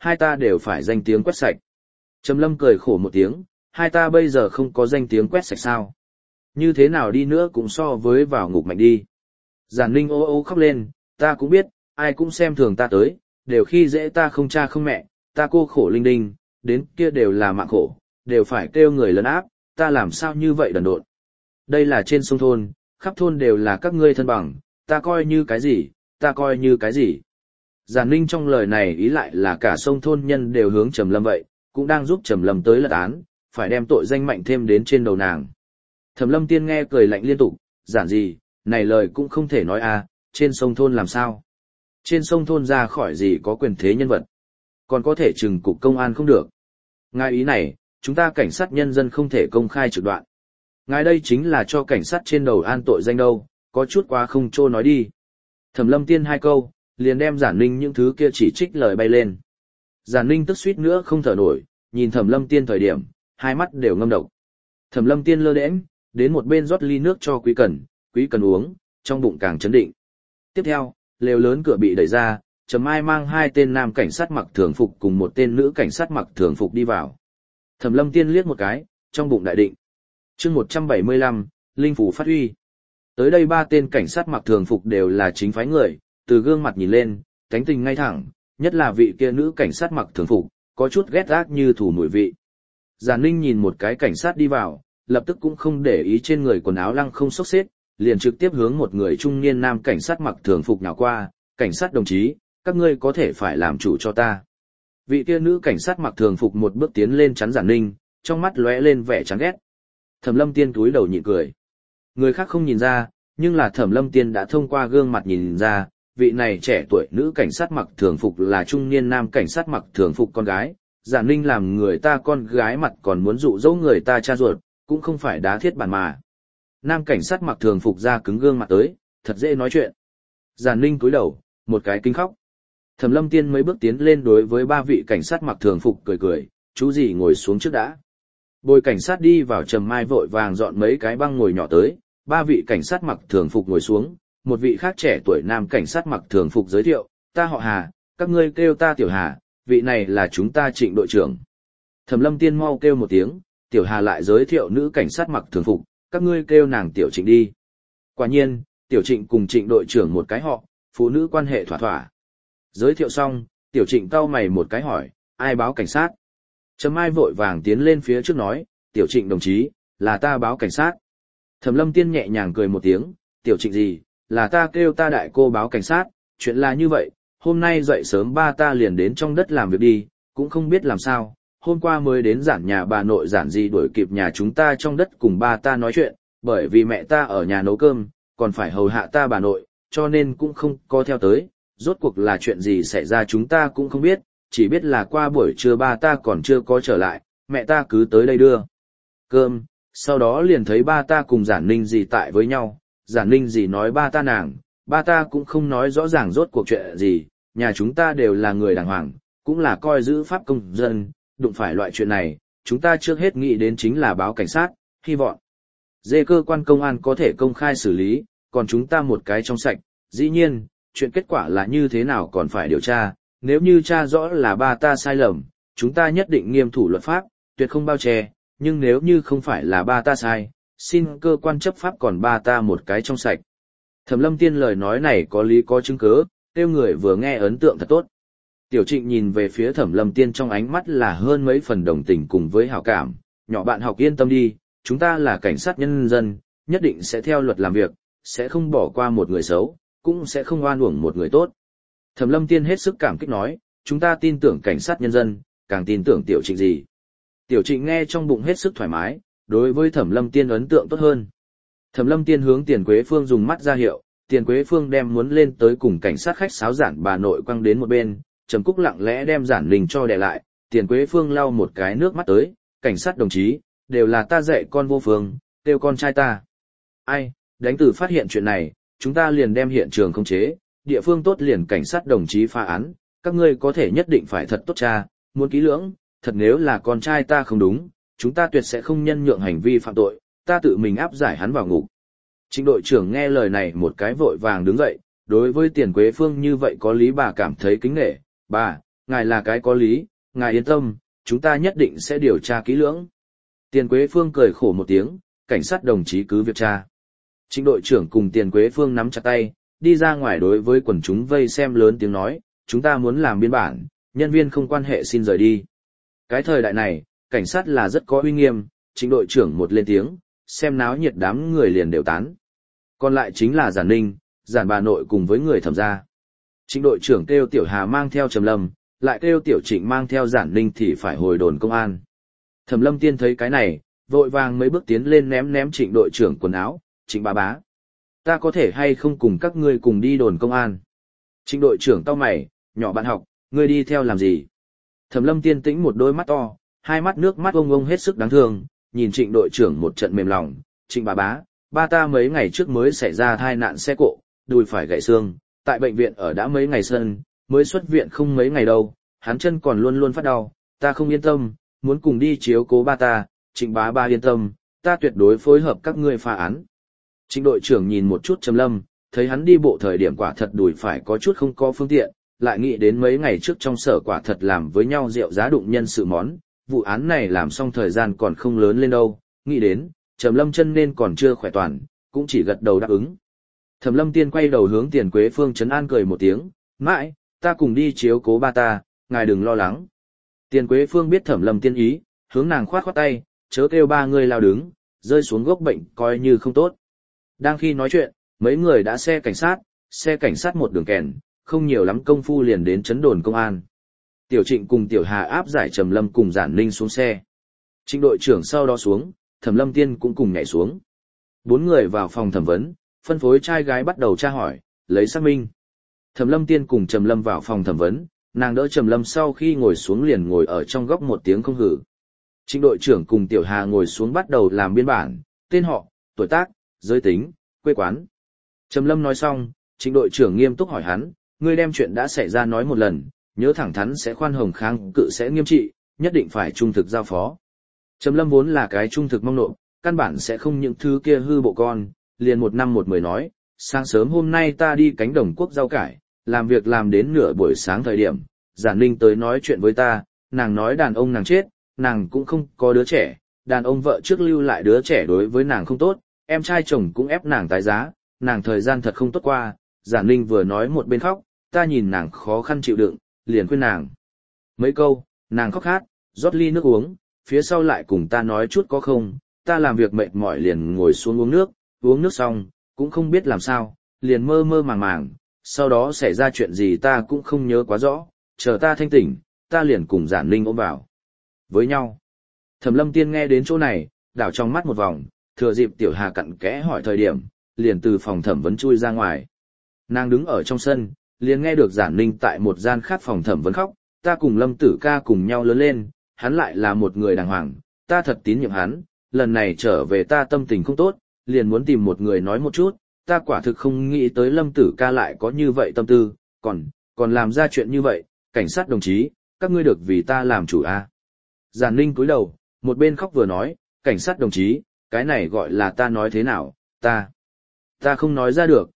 hai ta đều phải danh tiếng quét sạch. Trầm Lâm cười khổ một tiếng, hai ta bây giờ không có danh tiếng quét sạch sao? Như thế nào đi nữa cũng so với vào ngục mạnh đi. Giản Ninh ô ô khóc lên, ta cũng biết, ai cũng xem thường ta tới, đều khi dễ ta không cha không mẹ, ta cô khổ linh đinh, đến kia đều là mạng khổ, đều phải kêu người lấn áp, ta làm sao như vậy đần độn. Đây là trên sông thôn, khắp thôn đều là các ngươi thân bằng, ta coi như cái gì, ta coi như cái gì. Giản Ninh trong lời này ý lại là cả sông thôn nhân đều hướng Trầm Lâm vậy, cũng đang giúp Trầm Lâm tới lật án, phải đem tội danh mạnh thêm đến trên đầu nàng. Thẩm Lâm Tiên nghe cười lạnh liên tục, giản gì, này lời cũng không thể nói à, trên sông thôn làm sao? Trên sông thôn ra khỏi gì có quyền thế nhân vật, còn có thể trừng cục công an không được. Ngài ý này, chúng ta cảnh sát nhân dân không thể công khai trực đoạn. Ngài đây chính là cho cảnh sát trên đầu an tội danh đâu, có chút quá không trô nói đi. Thẩm Lâm Tiên hai câu, liền đem Giản Ninh những thứ kia chỉ trích lời bay lên. Giản Ninh tức suýt nữa không thở nổi, nhìn Thẩm Lâm Tiên thời điểm, hai mắt đều ngâm độc. Thẩm Lâm Tiên lơ đễnh, đến một bên rót ly nước cho Quý Cần uống, trong bụng càng chấn định. Tiếp theo, lều lớn cửa bị đẩy ra, Trầm Ai mang hai tên nam cảnh sát mặc thường phục cùng một tên nữ cảnh sát mặc thường phục đi vào. Thẩm Lâm Tiên liếc một cái, trong bụng đại định. Chương 175, linh phủ phát huy. Tới đây ba tên cảnh sát mặc thường phục đều là chính phái người, từ gương mặt nhìn lên, cánh tình ngay thẳng, nhất là vị kia nữ cảnh sát mặc thường phục, có chút ghét gác như thủ mùi vị. Giản Ninh nhìn một cái cảnh sát đi vào, lập tức cũng không để ý trên người quần áo lăng không xốc xếp, liền trực tiếp hướng một người trung niên nam cảnh sát mặc thường phục nhào qua, cảnh sát đồng chí, các ngươi có thể phải làm chủ cho ta. Vị kia nữ cảnh sát mặc thường phục một bước tiến lên chắn Giản Ninh, trong mắt lóe lên vẻ chán ghét. Thẩm Lâm Tiên túi đầu nhịn cười. Người khác không nhìn ra, nhưng là Thẩm Lâm Tiên đã thông qua gương mặt nhìn ra, vị này trẻ tuổi nữ cảnh sát mặc thường phục là trung niên nam cảnh sát mặc thường phục con gái. Giản Ninh làm người ta con gái mặt còn muốn dụ dỗ người ta cha ruột, cũng không phải đá thiết bản mà. Nam cảnh sát mặc thường phục ra cứng gương mặt tới, thật dễ nói chuyện. Giản Ninh cúi đầu, một cái kinh khóc. Thẩm Lâm Tiên mấy bước tiến lên đối với ba vị cảnh sát mặc thường phục cười cười, chú gì ngồi xuống trước đã. Bồi cảnh sát đi vào Trầm Mai vội vàng dọn mấy cái băng ngồi nhỏ tới, ba vị cảnh sát mặc thường phục ngồi xuống, một vị khác trẻ tuổi nam cảnh sát mặc thường phục giới thiệu, ta họ Hà, các ngươi kêu ta Tiểu Hà, vị này là chúng ta Trịnh đội trưởng. Thẩm Lâm Tiên mau kêu một tiếng, Tiểu Hà lại giới thiệu nữ cảnh sát mặc thường phục, các ngươi kêu nàng Tiểu Trịnh đi. Quả nhiên, Tiểu Trịnh cùng Trịnh đội trưởng một cái họ, phụ nữ quan hệ thỏa thỏa. Giới thiệu xong, Tiểu Trịnh cau mày một cái hỏi, ai báo cảnh sát? Trầm Ai vội vàng tiến lên phía trước nói, Tiểu Trịnh đồng chí, là ta báo cảnh sát. Thẩm Lâm Tiên nhẹ nhàng cười một tiếng, Tiểu Trịnh gì, là ta kêu ta đại cô báo cảnh sát, chuyện là như vậy, hôm nay dậy sớm ba ta liền đến trong đất làm việc đi, cũng không biết làm sao, hôm qua mới đến Giản nhà bà nội Giản gì đuổi kịp nhà chúng ta trong đất cùng ba ta nói chuyện, bởi vì mẹ ta ở nhà nấu cơm, còn phải hầu hạ ta bà nội, cho nên cũng không có theo tới, rốt cuộc là chuyện gì xảy ra chúng ta cũng không biết, chỉ biết là qua buổi trưa ba ta còn chưa có trở lại, mẹ ta cứ tới đây đưa cơm, sau đó liền thấy ba ta cùng Giản Ninh gì tại với nhau, Giản Ninh gì nói ba ta nàng, ba ta cũng không nói rõ ràng rốt cuộc chuyện gì, nhà chúng ta đều là người đàng hoàng, cũng là coi giữ pháp công dân, đụng phải loại chuyện này, chúng ta trước hết nghĩ đến chính là báo cảnh sát, hy vọng dê cơ quan công an có thể công khai xử lý, còn chúng ta một cái trong sạch, dĩ nhiên, chuyện kết quả là như thế nào còn phải điều tra, nếu như tra rõ là ba ta sai lầm, chúng ta nhất định nghiêm thủ luật pháp, tuyệt không bao che, nhưng nếu như không phải là ba ta sai, xin cơ quan chấp pháp còn ba ta một cái trong sạch. Thẩm Lâm Tiên lời nói này có lý có chứng cứ, tiêu người vừa nghe ấn tượng thật tốt. Tiểu Trịnh nhìn về phía Thẩm Lâm Tiên trong ánh mắt là hơn mấy phần đồng tình cùng với hảo cảm, nhỏ bạn học yên tâm đi, chúng ta là cảnh sát nhân dân, nhất định sẽ theo luật làm việc, sẽ không bỏ qua một người xấu, cũng sẽ không oan uổng một người tốt. Thẩm Lâm Tiên hết sức cảm kích nói, chúng ta tin tưởng cảnh sát nhân dân, càng tin tưởng Tiểu Trịnh gì. Tiểu Trịnh nghe trong bụng hết sức thoải mái, đối với Thẩm Lâm Tiên ấn tượng tốt hơn. Thẩm Lâm Tiên hướng Tiền Quế Phương dùng mắt ra hiệu, Tiền Quế Phương đem muốn lên tới cùng cảnh sát khách sáo Giản bà nội quăng đến một bên, Trầm Cúc lặng lẽ đem Giản Ninh cho đè lại, Tiền Quế Phương lau một cái nước mắt tới, cảnh sát đồng chí, đều là ta dạy con vô phương, kêu con trai ta. Ai, đánh từ phát hiện chuyện này, chúng ta liền đem hiện trường khống chế, địa phương tốt liền cảnh sát đồng chí phá án, các ngươi có thể nhất định phải thật tốt tra, muốn kỹ lưỡng, thật nếu là con trai ta không đúng, chúng ta tuyệt sẽ không nhân nhượng hành vi phạm tội, ta tự mình áp giải hắn vào ngục. Trịnh đội trưởng nghe lời này một cái vội vàng đứng dậy, đối với Tiền Quế Phương như vậy có lý bà cảm thấy kính nể, bà, ngài là cái có lý, ngài yên tâm, chúng ta nhất định sẽ điều tra kỹ lưỡng. Tiền Quế Phương cười khổ một tiếng, cảnh sát đồng chí cứ việc tra. Trịnh đội trưởng cùng Tiền Quế Phương nắm chặt tay, đi ra ngoài đối với quần chúng vây xem lớn tiếng nói, chúng ta muốn làm biên bản, nhân viên không quan hệ xin rời đi. Cái thời đại này, cảnh sát là rất có uy nghiêm, Trịnh đội trưởng một lên tiếng, xem náo nhiệt đám người liền đều tán. Còn lại chính là Giản Ninh, Giản bà nội cùng với người thẩm gia. Trịnh đội trưởng kêu Tiểu Hà mang theo Trầm Lâm, lại kêu Tiểu Trịnh mang theo Giản Ninh thì phải hồi đồn công an. Thẩm Lâm Tiên thấy cái này, vội vàng mấy bước tiến lên ném Trịnh đội trưởng quần áo, Trịnh bá bá. Ta có thể hay không cùng các ngươi cùng đi đồn công an? Trịnh đội trưởng cau mày, nhỏ bạn học, ngươi đi theo làm gì? Thẩm Lâm Tiên tĩnh một đôi mắt to, hai mắt nước mắt ông hết sức đáng thương, nhìn Trịnh đội trưởng một trận mềm lòng, Trịnh bá bá, ba ta mấy ngày trước mới xảy ra tai nạn xe cộ, đùi phải gãy xương, tại bệnh viện ở đã mấy ngày sân, mới xuất viện không mấy ngày đâu, hắn chân còn luôn luôn phát đau, ta không yên tâm, muốn cùng đi chiếu cố ba ta, Trịnh bá ba yên tâm, ta tuyệt đối phối hợp các ngươi phá án. Trịnh đội trưởng nhìn một chút Trầm Lâm, thấy hắn đi bộ thời điểm quả thật đùi phải có chút không có phương tiện, lại nghĩ đến mấy ngày trước trong sở quả thật làm với nhau rượu giá đụng nhân sự món, vụ án này làm xong thời gian còn không lớn lên đâu, nghĩ đến, Trầm Lâm chân nên còn chưa khỏe toàn, cũng chỉ gật đầu đáp ứng. Thẩm Lâm Tiên quay đầu hướng Tiền Quế Phương trấn an cười một tiếng, mãi, ta cùng đi chiếu cố ba ta, ngài đừng lo lắng. Tiền Quế Phương biết Thẩm Lâm Tiên ý, hướng nàng khoát khoát tay, chớ kêu ba người lao đứng, rơi xuống gốc bệnh coi như không tốt. Đang khi nói chuyện, mấy người đã xe cảnh sát một đường kèn, không nhiều lắm công phu liền đến trấn đồn công an. Tiểu Trịnh cùng Tiểu Hà áp giải Trầm Lâm cùng Giản Ninh xuống xe. Trịnh đội trưởng sau đó xuống, Thẩm Lâm Tiên cũng cùng nhảy xuống. Bốn người vào phòng thẩm vấn, phân phối trai gái bắt đầu tra hỏi, lấy xác minh. Thẩm Lâm Tiên cùng Trầm Lâm vào phòng thẩm vấn, nàng đỡ Trầm Lâm sau khi ngồi xuống liền ngồi ở trong góc một tiếng không hử. Trịnh đội trưởng cùng Tiểu Hà ngồi xuống bắt đầu làm biên bản, tên họ, tuổi tác, giới tính, quê quán. Trầm Lâm nói xong, Trịnh đội trưởng nghiêm túc hỏi hắn, ngươi đem chuyện đã xảy ra nói một lần, nhớ thẳng thắn sẽ khoan hồng kháng cự sẽ nghiêm trị, nhất định phải trung thực giao phó. Trầm Lâm vốn là cái trung thực mong nộp, căn bản sẽ không những thứ kia hư bộ con, liền 1 năm 1 mười nói, sáng sớm hôm nay ta đi cánh đồng quốc rau cải, làm việc làm đến nửa buổi sáng thời điểm, Giản Ninh tới nói chuyện với ta, nàng nói đàn ông nàng chết, nàng cũng không có đứa trẻ, đàn ông vợ trước lưu lại đứa trẻ đối với nàng không tốt, em trai chồng cũng ép nàng tái giá, nàng thời gian thật không tốt qua, Giản Ninh vừa nói một bên khóc, ta nhìn nàng khó khăn chịu đựng, liền khuyên nàng. Mấy câu, nàng khóc hát, rót ly nước uống, phía sau lại cùng ta nói chút có không, ta làm việc mệt mỏi liền ngồi xuống uống nước xong, cũng không biết làm sao, liền mơ mơ màng màng, sau đó xảy ra chuyện gì ta cũng không nhớ quá rõ, chờ ta thanh tỉnh, ta liền cùng Giản Ninh ôm vào với nhau. Thẩm Lâm Tiên nghe đến chỗ này, đảo trong mắt một vòng, thừa dịp Tiểu Hà cặn kẽ hỏi thời điểm, liền từ phòng thẩm vấn chui ra ngoài. Nàng đứng ở trong sân, liền nghe được Giản Ninh tại một gian khác phòng thẩm vấn khóc, ta cùng Lâm Tử Ca cùng nhau lớn lên, hắn lại là một người đàng hoàng, ta thật tín nhiệm hắn, lần này trở về ta tâm tình không tốt, liền muốn tìm một người nói một chút, ta quả thực không nghĩ tới Lâm Tử Ca lại có như vậy tâm tư, còn làm ra chuyện như vậy, cảnh sát đồng chí, các ngươi được vì ta làm chủ à. Giản Ninh cúi đầu, một bên khóc vừa nói, cảnh sát đồng chí, cái này gọi là ta nói thế nào, ta không nói ra được,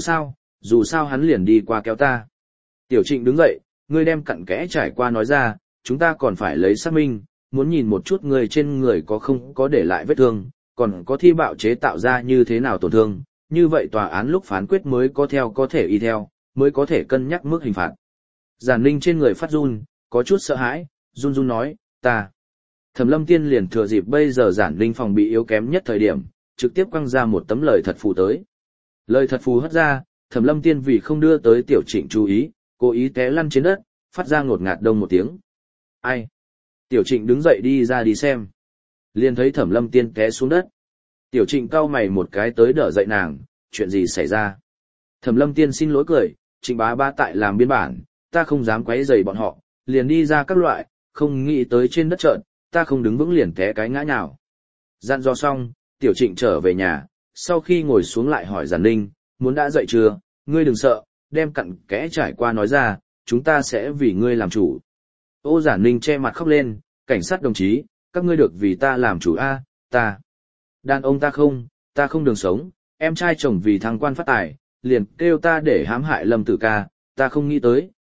dù sao hắn liền đi qua kéo ta. Tiểu Trịnh đứng dậy, ngươi đem cặn kẽ trải qua nói ra, chúng ta còn phải lấy xác minh, muốn nhìn một chút người trên người có không có để lại vết thương, còn có thi bạo chế tạo ra như thế nào tổn thương, như vậy tòa án lúc phán quyết mới có thể y theo, mới có thể cân nhắc mức hình phạt. Giản Ninh trên người phát run, có chút sợ hãi, run run nói, ta. Thẩm Lâm Tiên liền thừa dịp bây giờ Giản Ninh phòng bị yếu kém nhất thời điểm, trực tiếp quăng ra một tấm lời thật phù tới. Lời thật phù hất ra, Thẩm Lâm Tiên vì không đưa tới Tiểu Trịnh chú ý, cố ý té lăn trên đất, phát ra ngột ngạt đông một tiếng. Ai? Tiểu Trịnh đứng dậy đi ra đi xem. Liền thấy Thẩm Lâm Tiên té xuống đất. Tiểu Trịnh cau mày một cái tới đỡ dậy nàng, chuyện gì xảy ra? Thẩm Lâm Tiên xin lỗi cười, Trịnh bá ba tại làm biên bản, ta không dám quấy rầy bọn họ, liền đi ra các loại, không nghĩ tới trên đất trợn, ta không đứng vững liền té cái ngã nhào. Dặn dò xong, Tiểu Trịnh trở về nhà, sau khi ngồi xuống lại hỏi Giản Ninh, muốn đã dậy chưa, ngươi đừng sợ, đem cặn kẽ trải qua nói ra, chúng ta sẽ vì ngươi làm chủ. Ô Giản Ninh che mặt khóc lên, cảnh sát đồng chí, các ngươi được vì ta làm chủ a, ta. Đàn ông ta không đường sống, em trai chồng vì thăng quan phát tài, liền kêu ta để hãm hại Lâm Tử Ca, ta không nghĩ tới,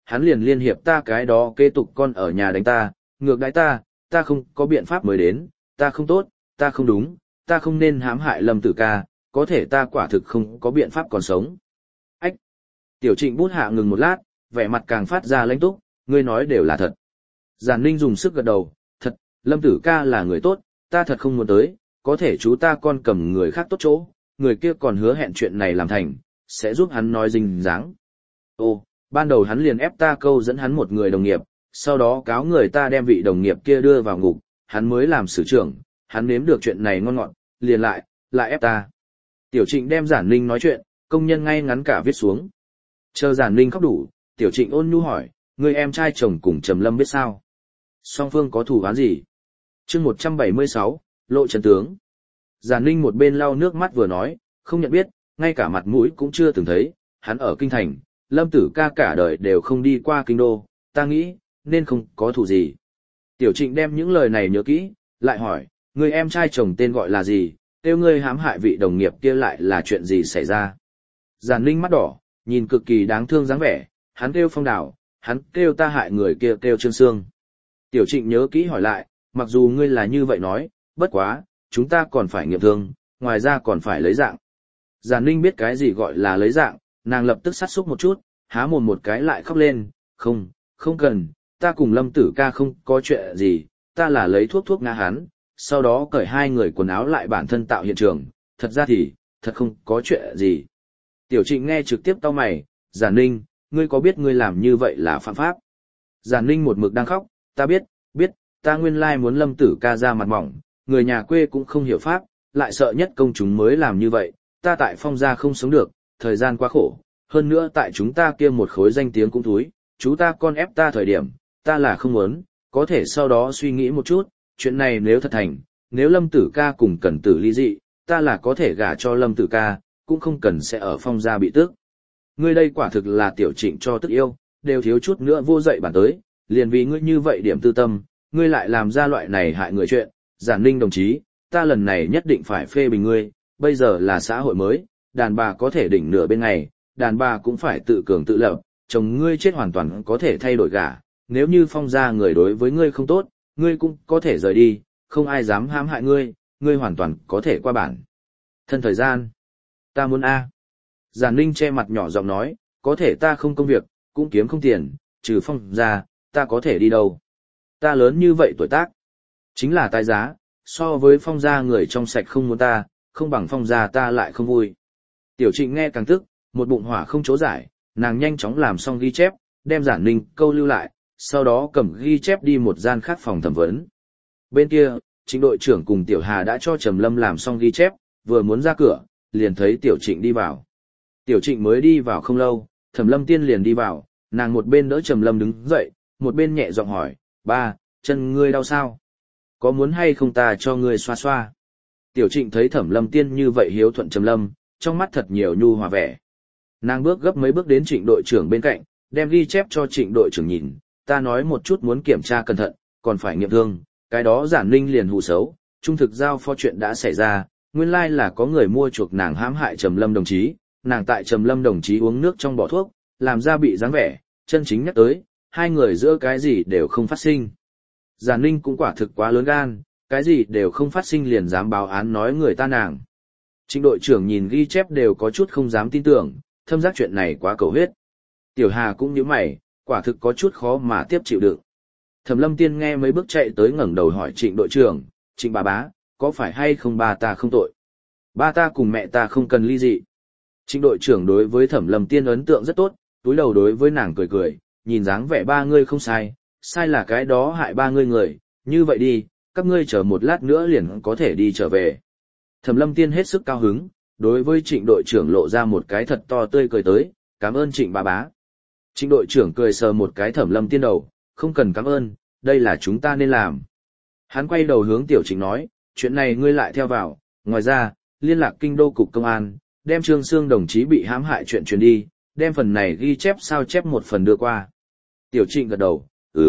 hắn liền liên hiệp ta cái đó kế tục con ở nhà đánh ta, ngược đãi ta không có biện pháp mới đến, ta không tốt, ta không đúng, ta không nên hãm hại Lâm Tử Ca, có thể ta quả thực không có biện pháp còn sống. Ách! Tiểu Trịnh bút hạ ngừng một lát, vẻ mặt càng phát ra lãnh túc, ngươi nói đều là thật. Giản Ninh dùng sức gật đầu, thật, Lâm Tử Ca là người tốt, ta thật không muốn tới, có thể chú ta con cầm người khác tốt chỗ, người kia còn hứa hẹn chuyện này làm thành, sẽ giúp hắn nói dinh dáng. Ô, ban đầu hắn liền ép ta câu dẫn hắn một người đồng nghiệp, sau đó cáo người ta đem vị đồng nghiệp kia đưa vào ngục, hắn mới làm xử trưởng, hắn nếm được chuyện này ngon ngọt, liền lại ép ta. Tiểu Trịnh đem Giản Ninh nói chuyện, công nhân ngay ngắn cả viết xuống. Chờ Giản Ninh khóc đủ, Tiểu Trịnh ôn nhu hỏi, người em trai chồng cùng Trầm Lâm biết sao? Song phương có thù oán gì? Chương 176, lộ chân tướng. Giản Ninh một bên lau nước mắt vừa nói, không nhận biết, ngay cả mặt mũi cũng chưa từng thấy, hắn ở kinh thành, Lâm Tử Ca cả đời đều không đi qua kinh đô, ta nghĩ, nên không có thù gì. Tiểu Trịnh đem những lời này nhớ kỹ, lại hỏi, người em trai chồng tên gọi là gì, kêu ngươi hãm hại vị đồng nghiệp kia lại là chuyện gì xảy ra. Giản Ninh mắt đỏ, nhìn cực kỳ đáng thương dáng vẻ, hắn kêu Phong Đào, hắn kêu ta hại người kia kêu Trương Sương. Tiểu Trịnh nhớ kỹ hỏi lại, mặc dù ngươi là như vậy nói, bất quá, chúng ta còn phải nghiệm thương, ngoài ra còn phải lấy dạng. Giản Ninh biết cái gì gọi là lấy dạng, nàng lập tức sát xúc một chút, há mồm một cái lại khóc lên, không cần, ta cùng Lâm Tử Ca không có chuyện gì, ta là lấy thuốc ngã hắn, sau đó cởi hai người quần áo lại bản thân tạo hiện trường, thật ra thì, thật không có chuyện gì. Tiểu Trịnh nghe trực tiếp cau mày, Giản Ninh, ngươi có biết ngươi làm như vậy là phạm pháp? Giản Ninh một mực đang khóc, ta biết, ta nguyên lai muốn Lâm Tử Ca ra mặt mỏng, người nhà quê cũng không hiểu pháp, lại sợ nhất công chúng mới làm như vậy, ta tại Phong gia không sống được, thời gian quá khổ, hơn nữa tại chúng ta kia một khối danh tiếng cũng thúi, chú ta con ép ta thời điểm, ta là không muốn, có thể sau đó suy nghĩ một chút, chuyện này nếu thật thành, nếu Lâm Tử Ca cùng Cẩn Tử ly dị, ta là có thể gả cho Lâm Tử Ca, cũng không cần sẽ ở Phong gia bị tước. Ngươi đây quả thực là Tiểu Trịnh cho tức yêu, đều thiếu chút nữa vô dậy bản tới, liền vì ngươi như vậy điểm tư tâm, ngươi lại làm ra loại này hại người chuyện. Giản Ninh đồng chí, ta lần này nhất định phải phê bình ngươi, bây giờ là xã hội mới, đàn bà có thể đỉnh nửa bên ngày, đàn bà cũng phải tự cường tự lập, chồng ngươi chết hoàn toàn có thể thay đổi gả, nếu như Phong gia người đối với ngươi không tốt, ngươi cũng có thể rời đi, không ai dám hãm hại ngươi, ngươi hoàn toàn có thể qua bản. Thân thời gian, ta muốn A. Giản Ninh che mặt nhỏ giọng nói, có thể ta không công việc, cũng kiếm không tiền, trừ Phong gia, ta có thể đi đâu. Ta lớn như vậy tuổi tác, chính là tài giá, so với Phong gia người trong sạch không muốn ta, không bằng Phong gia ta lại không vui. Tiểu Trịnh nghe càng tức, một bụng hỏa không chỗ giải, nàng nhanh chóng làm xong ghi chép, đem Giản Ninh câu lưu lại, sau đó cầm ghi chép đi một gian khác phòng thẩm vấn. Bên kia, Trịnh đội trưởng cùng Tiểu Hà đã cho Trầm Lâm làm xong ghi chép, vừa muốn ra cửa, liền thấy Tiểu Trịnh đi vào. Tiểu Trịnh mới đi vào không lâu, Thẩm Lâm Tiên liền đi vào, nàng một bên đỡ Trầm Lâm đứng dậy, một bên nhẹ giọng hỏi, ba, chân ngươi đau sao? Có muốn hay không ta cho ngươi xoa xoa? Tiểu Trịnh thấy Thẩm Lâm Tiên như vậy hiếu thuận Trầm Lâm, trong mắt thật nhiều nhu hòa vẻ. Nàng bước gấp mấy bước đến Trịnh đội trưởng bên cạnh, đem ghi chép cho Trịnh đội trưởng nhìn, ta nói một chút muốn kiểm tra cẩn thận, còn phải nghiệm thương, cái đó Giản Ninh liền hù xấu, trung thực giao phó chuyện đã xảy ra, nguyên lai là có người mua chuộc nàng hãm hại Trầm Lâm đồng chí, nàng tại Trầm Lâm đồng chí uống nước trong bỏ thuốc, làm ra bị dáng vẻ, chân chính nhắc tới, hai người giữa cái gì đều không phát sinh. Giản Ninh cũng quả thực quá lớn gan, cái gì đều không phát sinh liền dám báo án nói người ta nàng. Trịnh đội trưởng nhìn ghi chép đều có chút không dám tin tưởng, thâm giác chuyện này quá cầu huyết. Tiểu Hà cũng nhíu mày, quả thực có chút khó mà tiếp chịu được. Thẩm Lâm Tiên nghe mấy bước chạy tới ngẩng đầu hỏi Trịnh đội trưởng, Trịnh bà bá, có phải hay không ba ta không tội? Ba ta cùng mẹ ta không cần ly dị. Trịnh đội trưởng đối với Thẩm Lâm Tiên ấn tượng rất tốt, túi đầu đối với nàng cười cười, nhìn dáng vẻ ba ngươi không sai, sai là cái đó hại ba ngươi người, như vậy đi, các ngươi chờ một lát nữa liền có thể đi trở về. Thẩm Lâm Tiên hết sức cao hứng, đối với Trịnh đội trưởng lộ ra một cái thật to tươi cười tới, cảm ơn Trịnh bà bá. Trịnh đội trưởng cười sờ một cái Thẩm Lâm Tiên đầu, không cần cảm ơn, đây là chúng ta nên làm. Hắn quay đầu hướng Tiểu Trịnh nói, chuyện này ngươi lại theo vào, ngoài ra, liên lạc kinh đô cục công an, đem Trương Sương đồng chí bị hãm hại chuyện truyền đi, đem phần này ghi chép sao chép một phần đưa qua. Tiểu Trịnh gật đầu,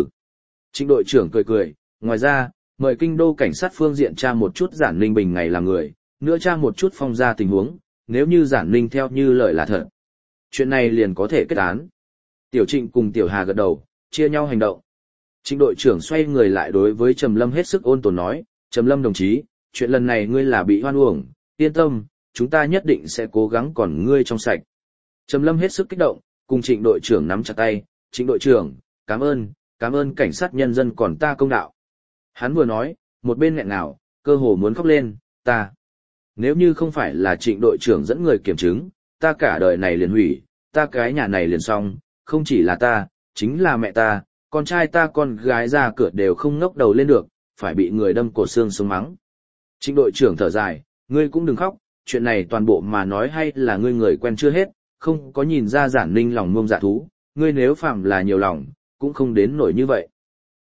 Trịnh đội trưởng cười cười, ngoài ra, mời kinh đô cảnh sát phương diện tra một chút Giản Ninh bình ngày làm người, nữa tra một chút Phong gia tình huống, nếu như Giản Ninh theo như lời là thật. Chuyện này liền có thể kết án. Tiểu Trịnh cùng Tiểu Hà gật đầu, chia nhau hành động. Trịnh đội trưởng xoay người lại đối với Trầm Lâm hết sức ôn tồn nói, Trầm Lâm đồng chí, chuyện lần này ngươi là bị hoan uổng, yên tâm, chúng ta nhất định sẽ cố gắng còn ngươi trong sạch. Trầm Lâm hết sức kích động, cùng Trịnh đội trưởng nắm chặt tay, Trịnh đội trưởng, cảm ơn cảnh sát nhân dân còn ta công đạo. Hắn vừa nói, một bên nghẹn ngào, cơ hồ muốn khóc lên, nếu như không phải là Trịnh đội trưởng dẫn người kiểm chứng, ta cả đời này liền hủy, ta cái nhà này liền xong, không chỉ là ta, chính là mẹ ta, con trai ta con gái ra cửa đều không ngóc đầu lên được, phải bị người đâm cổ xương sống mắng. Trịnh đội trưởng thở dài, ngươi cũng đừng khóc, chuyện này toàn bộ mà nói hay là ngươi người quen chưa hết, không có nhìn ra Giản Ninh lòng ngông dạ thú, ngươi nếu phạm là nhiều lòng, cũng không đến nổi như vậy.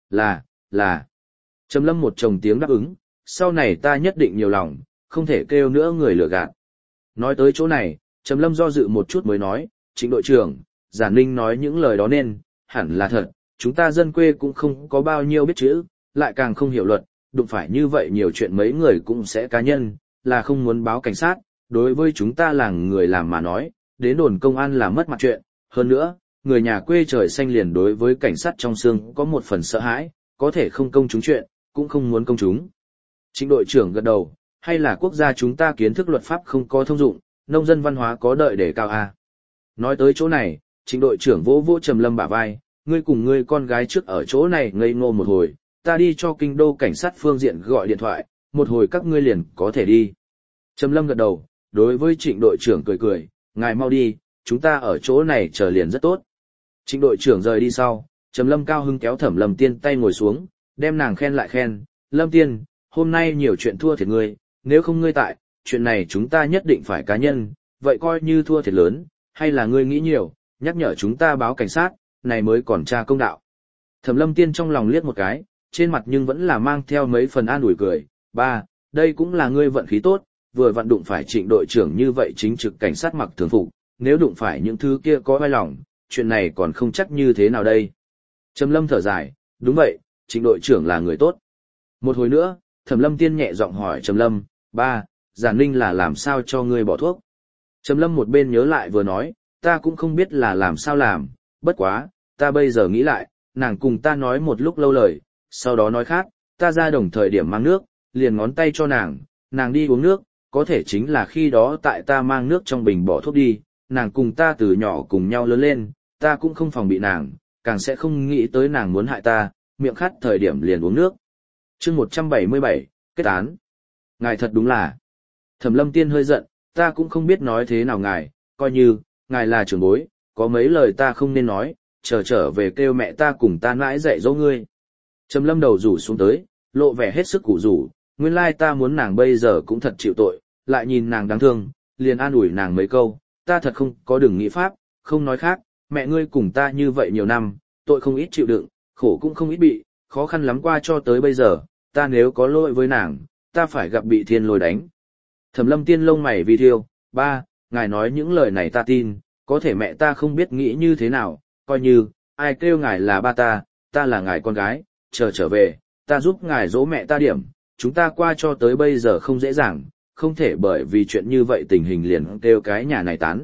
Là. Trầm Lâm một chồng tiếng đáp ứng, sau này ta nhất định nhiều lòng, không thể kêu nữa người lừa gạt. Nói tới chỗ này, Trầm Lâm do dự một chút mới nói, Trịnh đội trưởng, Giản Ninh nói những lời đó nên, hẳn là thật, chúng ta dân quê cũng không có bao nhiêu biết chữ, lại càng không hiểu luật, đụng phải như vậy nhiều chuyện mấy người cũng sẽ cá nhân, là không muốn báo cảnh sát, đối với chúng ta là người làm mà nói, đến đồn công an là mất mặt chuyện, hơn nữa, người nhà quê trời xanh liền đối với cảnh sát trong xương có một phần sợ hãi, có thể không công chúng chuyện, cũng không muốn công chúng. Trịnh đội trưởng gật đầu, hay là quốc gia chúng ta kiến thức luật pháp không có thông dụng, nông dân văn hóa có đợi để cao à. Nói tới chỗ này, Trịnh đội trưởng vỗ vỗ Trầm Lâm bả vai, ngươi cùng ngươi con gái trước ở chỗ này ngây ngô một hồi, ta đi cho kinh đô cảnh sát phương diện gọi điện thoại, một hồi các ngươi liền có thể đi. Trầm Lâm gật đầu, đối với Trịnh đội trưởng cười cười, ngài mau đi, chúng ta ở chỗ này chờ liền rất tốt. Trịnh đội trưởng rời đi sau, Trầm Lâm cao hưng kéo Thẩm Lâm Tiên tay ngồi xuống, đem nàng khen lại khen, Lâm Tiên, hôm nay nhiều chuyện thua thiệt ngươi, nếu không ngươi tại, chuyện này chúng ta nhất định phải cá nhân, vậy coi như thua thiệt lớn, hay là ngươi nghĩ nhiều, nhắc nhở chúng ta báo cảnh sát, này mới còn tra công đạo. Thẩm Lâm Tiên trong lòng liếc một cái, trên mặt nhưng vẫn là mang theo mấy phần an ủi cười, ba, đây cũng là ngươi vận khí tốt, vừa vặn đụng phải Trịnh đội trưởng như vậy chính trực cảnh sát mặc thường phục, nếu đụng phải những thứ kia có vai lòng, chuyện này còn không chắc như thế nào đây. Trầm Lâm thở dài, đúng vậy, Trịnh đội trưởng là người tốt. Một hồi nữa, Thẩm Lâm Tiên nhẹ giọng hỏi Trầm Lâm, ba, Giản Ninh là làm sao cho ngươi bỏ thuốc? Trầm Lâm một bên nhớ lại vừa nói, ta cũng không biết là làm sao làm, bất quá, ta bây giờ nghĩ lại, nàng cùng ta nói một lúc lâu lời, sau đó nói khác, ta ra đồng thời điểm mang nước, liền ngón tay cho nàng đi uống nước, có thể chính là khi đó tại ta mang nước trong bình bỏ thuốc đi, nàng cùng ta từ nhỏ cùng nhau lớn lên, ta cũng không phòng bị nàng, càng sẽ không nghĩ tới nàng muốn hại ta, miệng khát thời điểm liền uống nước. Chương 177, kết án. Ngài thật đúng là. Thẩm Lâm Tiên hơi giận, ta cũng không biết nói thế nào ngài, coi như, ngài là trưởng bối, có mấy lời ta không nên nói, trở về kêu mẹ ta cùng ta nãi dạy dỗ ngươi. Trầm Lâm đầu rủ xuống tới, lộ vẻ hết sức củ rủ, nguyên lai ta muốn nàng bây giờ cũng thật chịu tội, lại nhìn nàng đáng thương, liền an ủi nàng mấy câu, ta thật không có đừng nghĩ pháp, không nói khác, mẹ ngươi cùng ta như vậy nhiều năm, tội không ít chịu đựng, khổ cũng không ít bị, khó khăn lắm qua cho tới bây giờ, ta nếu có lỗi với nàng, ta phải gặp bị thiên lôi đánh. Thẩm Lâm Tiên lông mày vì thiêu, ba, ngài nói những lời này ta tin, có thể mẹ ta không biết nghĩ như thế nào, coi như, ai kêu ngài là ba ta là ngài con gái, trở về, ta giúp ngài dỗ mẹ ta điểm, chúng ta qua cho tới bây giờ không dễ dàng, không thể bởi vì chuyện như vậy tình hình liền kêu cái nhà này tán.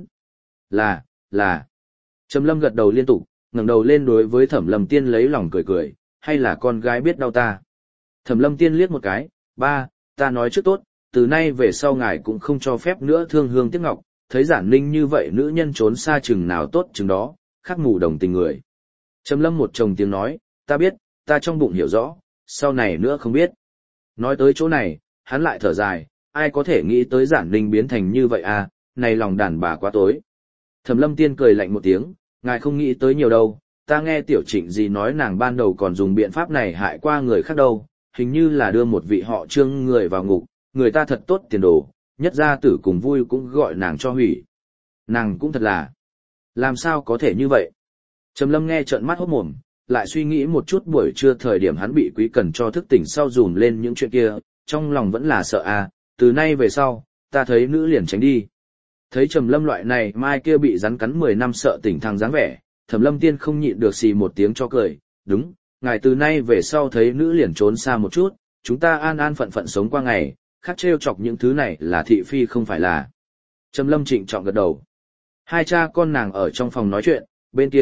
Là. Trầm Lâm gật đầu liên tục, ngẩng đầu lên đối với Thẩm Lâm Tiên lấy lòng cười, hay là con gái biết đau ta. Thẩm Lâm Tiên liếc một cái, ba, ta nói trước tốt, từ nay về sau ngài cũng không cho phép nữa thương hương tiếc ngọc, thấy Giản Ninh như vậy nữ nhân trốn xa chừng nào tốt chừng đó, khắc mù đồng tình người. Trầm Lâm một chồng tiếng nói, ta biết, ta trong bụng hiểu rõ, sau này nữa không biết. Nói tới chỗ này, hắn lại thở dài, ai có thể nghĩ tới Giản Ninh biến thành như vậy à, này lòng đàn bà quá tối. Thẩm Lâm Tiên cười lạnh một tiếng, ngài không nghĩ tới nhiều đâu, ta nghe Tiểu Trịnh gì nói nàng ban đầu còn dùng biện pháp này hại qua người khác đâu, hình như là đưa một vị họ Trương người vào ngục, người ta thật tốt tiền đồ, nhất gia tử cùng vui cũng gọi nàng cho hủy. Nàng cũng thật là, làm sao có thể như vậy? Trầm Lâm nghe trợn mắt hốt mồm, lại suy nghĩ một chút buổi trưa thời điểm hắn bị Quý Cần cho thức tỉnh sau dùm lên những chuyện kia, trong lòng vẫn là sợ à, từ nay về sau, ta thấy nữ liền tránh đi. Thấy Trầm Lâm loại này mai kia bị rắn cắn 10 năm sợ tỉnh thằng dáng vẻ, Thẩm Lâm Tiên không nhịn được xì một tiếng cho cười, đúng, ngài từ nay về sau thấy nữ liền trốn xa một chút, chúng ta an an phận phận sống qua ngày, khác trêu chọc những thứ này là thị phi không phải là. Trầm Lâm trịnh trọng gật đầu. Hai cha con nàng ở trong phòng nói chuyện, bên kia,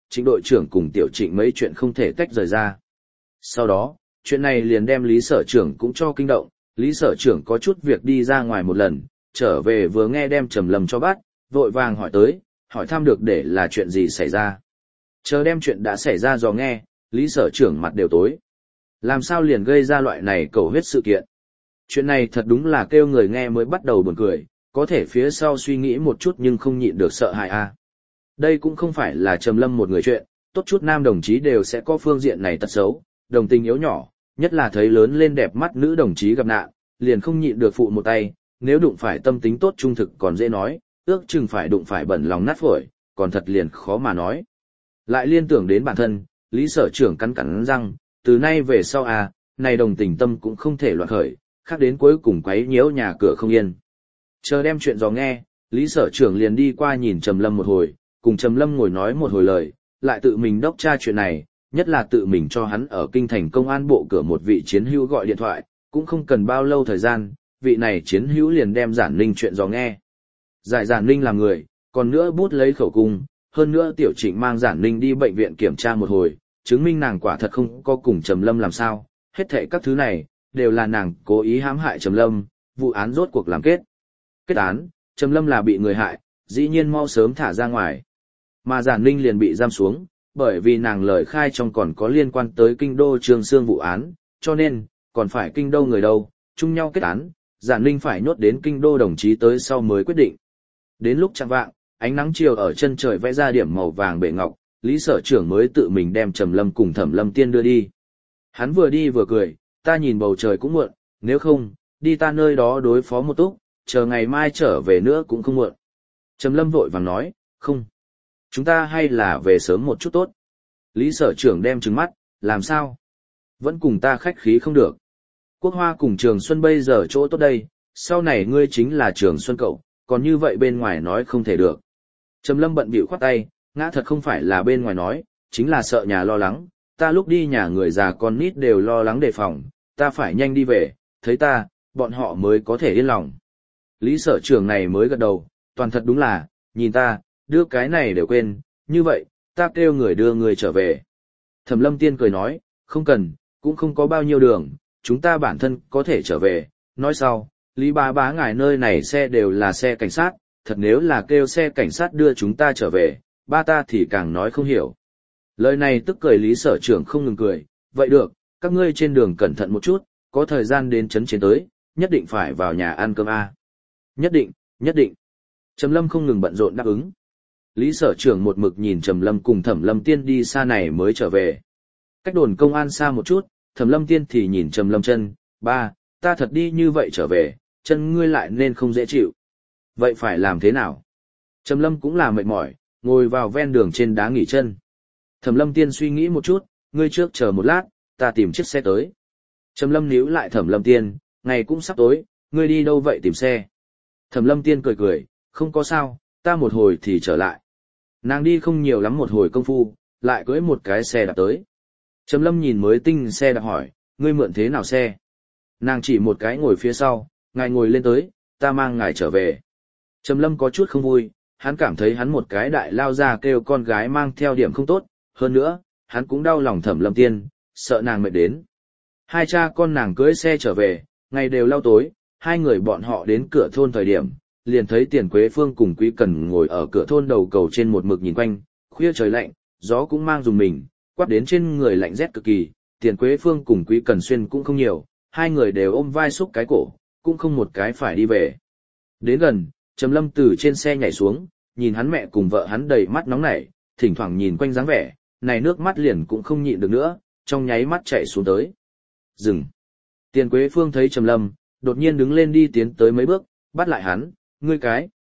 Trịnh đội trưởng cùng Tiểu Trịnh mấy chuyện không thể tách rời ra. Sau đó, chuyện này liền đem Lý Sở trưởng cũng cho kinh động, Lý Sở trưởng có chút việc đi ra ngoài một lần, trở về vừa nghe đem Trầm Lâm cho bắt, vội vàng hỏi tới, hỏi thăm được để là chuyện gì xảy ra. Chờ đem chuyện đã xảy ra dò nghe, Lý Sở trưởng mặt đều tối. Làm sao liền gây ra loại này cầu huyết sự kiện? Chuyện này thật đúng là kêu người nghe mới bắt đầu buồn cười, có thể phía sau suy nghĩ một chút nhưng không nhịn được sợ hãi a. Đây cũng không phải là Trầm Lâm một người chuyện, tốt chút nam đồng chí đều sẽ có phương diện này tật xấu, đồng tình yếu nhỏ, nhất là thấy lớn lên đẹp mắt nữ đồng chí gặp nạn, liền không nhịn được phụ một tay, nếu đụng phải tâm tính tốt trung thực còn dễ nói, ước chừng phải đụng phải bẩn lòng nát phổi, còn thật liền khó mà nói. Lại liên tưởng đến bản thân, Lý Sở trưởng cắn cắn răng, từ nay về sau này đồng tình tâm cũng không thể loạn khởi, khác đến cuối cùng quấy nhiễu nhà cửa không yên. Chờ đem chuyện dò nghe, Lý Sở trưởng liền đi qua nhìn Trầm Lâm một hồi, cùng Trầm Lâm ngồi nói một hồi lời, lại tự mình đốc tra chuyện này, nhất là tự mình cho hắn ở kinh thành công an bộ cửa một vị chiến hữu gọi điện thoại, cũng không cần bao lâu thời gian, vị này chiến hữu liền đem Giản Ninh chuyện dò nghe. Giải Giản Ninh là người, còn nữa bút lấy khẩu cung, hơn nữa Tiểu Trịnh mang Giản Ninh đi bệnh viện kiểm tra một hồi, chứng minh nàng quả thật không có cùng Trầm Lâm làm sao, hết thảy các thứ này, đều là nàng cố ý hãm hại Trầm Lâm, vụ án rốt cuộc làm kết. Kết án, Trầm Lâm là bị người hại, dĩ nhiên mau sớm thả ra ngoài. Mà Giản Ninh liền bị giam xuống, bởi vì nàng lời khai trong còn có liên quan tới kinh đô Trường Sương vụ án, cho nên, còn phải kinh đô người đâu, chung nhau kết án, Giản Ninh phải nhốt đến kinh đô đồng chí tới sau mới quyết định. Đến lúc chạng vạng, ánh nắng chiều ở chân trời vẽ ra điểm màu vàng bệ ngọc, Lý Sở trưởng mới tự mình đem Trầm Lâm cùng Thẩm Lâm Tiên đưa đi. Hắn vừa đi vừa cười, ta nhìn bầu trời cũng muộn, nếu không, đi ta nơi đó đối phó một túc, chờ ngày mai trở về nữa cũng không muộn. Trầm Lâm vội vàng nói, không. Chúng ta hay là về sớm một chút tốt. Lý Sở trưởng đem trừng mắt, làm sao? Vẫn cùng ta khách khí không được. Quốc Hoa cùng Trường Xuân bây giờ chỗ tốt đây, sau này ngươi chính là Trường Xuân cậu, còn như vậy bên ngoài nói không thể được. Trầm Lâm bận bịu khoát tay, ngã thật không phải là bên ngoài nói, chính là sợ nhà lo lắng, ta lúc đi nhà người già con nít đều lo lắng đề phòng, ta phải nhanh đi về, thấy ta, bọn họ mới có thể yên lòng. Lý Sở trưởng này mới gật đầu, toàn thật đúng là, nhìn ta, đưa cái này đều quên, như vậy, ta kêu người đưa người trở về. Thẩm Lâm Tiên cười nói, không cần, cũng không có bao nhiêu đường, chúng ta bản thân có thể trở về. Nói sau, Lý bá bá ngài nơi này xe đều là xe cảnh sát, thật nếu là kêu xe cảnh sát đưa chúng ta trở về, ba ta thì càng nói không hiểu. Lời này tức cười Lý Sở trưởng không ngừng cười, vậy được, các ngươi trên đường cẩn thận một chút, có thời gian đến trấn trên tới, nhất định phải vào nhà ăn cơm a. Nhất định, nhất định. Trầm Lâm không ngừng bận rộn đáp ứng. Lý Sở trưởng một mực nhìn Trầm Lâm cùng Thẩm Lâm Tiên đi xa này mới trở về. Cách đồn công an xa một chút, Thẩm Lâm Tiên thì nhìn Trầm Lâm chân, ba, ta thật đi như vậy trở về, chân ngươi lại nên không dễ chịu. Vậy phải làm thế nào? Trầm Lâm cũng là mệt mỏi, ngồi vào ven đường trên đá nghỉ chân. Thẩm Lâm Tiên suy nghĩ một chút, ngươi trước chờ một lát, ta tìm chiếc xe tới. Trầm Lâm níu lại Thẩm Lâm Tiên, ngày cũng sắp tối, ngươi đi đâu vậy tìm xe? Thẩm Lâm Tiên cười cười, không có sao, ta một hồi thì trở lại. Nàng đi không nhiều lắm một hồi công phu, lại cưỡi một cái xe đạp tới. Trầm Lâm nhìn mới tinh xe đạp hỏi, ngươi mượn thế nào xe? Nàng chỉ một cái ngồi phía sau, ngài ngồi lên tới, ta mang ngài trở về. Trầm Lâm có chút không vui, hắn cảm thấy hắn một cái đại lao ra kêu con gái mang theo điểm không tốt, hơn nữa, hắn cũng đau lòng Thẩm Lâm Tiên, sợ nàng mệt đến. Hai cha con nàng cưỡi xe trở về, ngày đều lao tối, hai người bọn họ đến cửa thôn thời điểm, liền thấy Tiền Quế Phương cùng Quý Cần ngồi ở cửa thôn đầu cầu trên một mực nhìn quanh, khuya trời lạnh, gió cũng mang dùng mình, quát đến trên người lạnh rét cực kỳ, Tiền Quế Phương cùng Quý Cần xuyên cũng không nhiều, hai người đều ôm vai xúc cái cổ, cũng không một cái phải đi về. Đến gần, Trầm Lâm từ trên xe nhảy xuống, nhìn hắn mẹ cùng vợ hắn đầy mắt nóng nảy, thỉnh thoảng nhìn quanh dáng vẻ, này nước mắt liền cũng không nhịn được nữa, trong nháy mắt chạy xuống tới. Dừng. Tiền Quế Phương thấy Trầm Lâm, đột nhiên đứng lên đi tiến tới mấy bước, bắt lại hắn, ngươi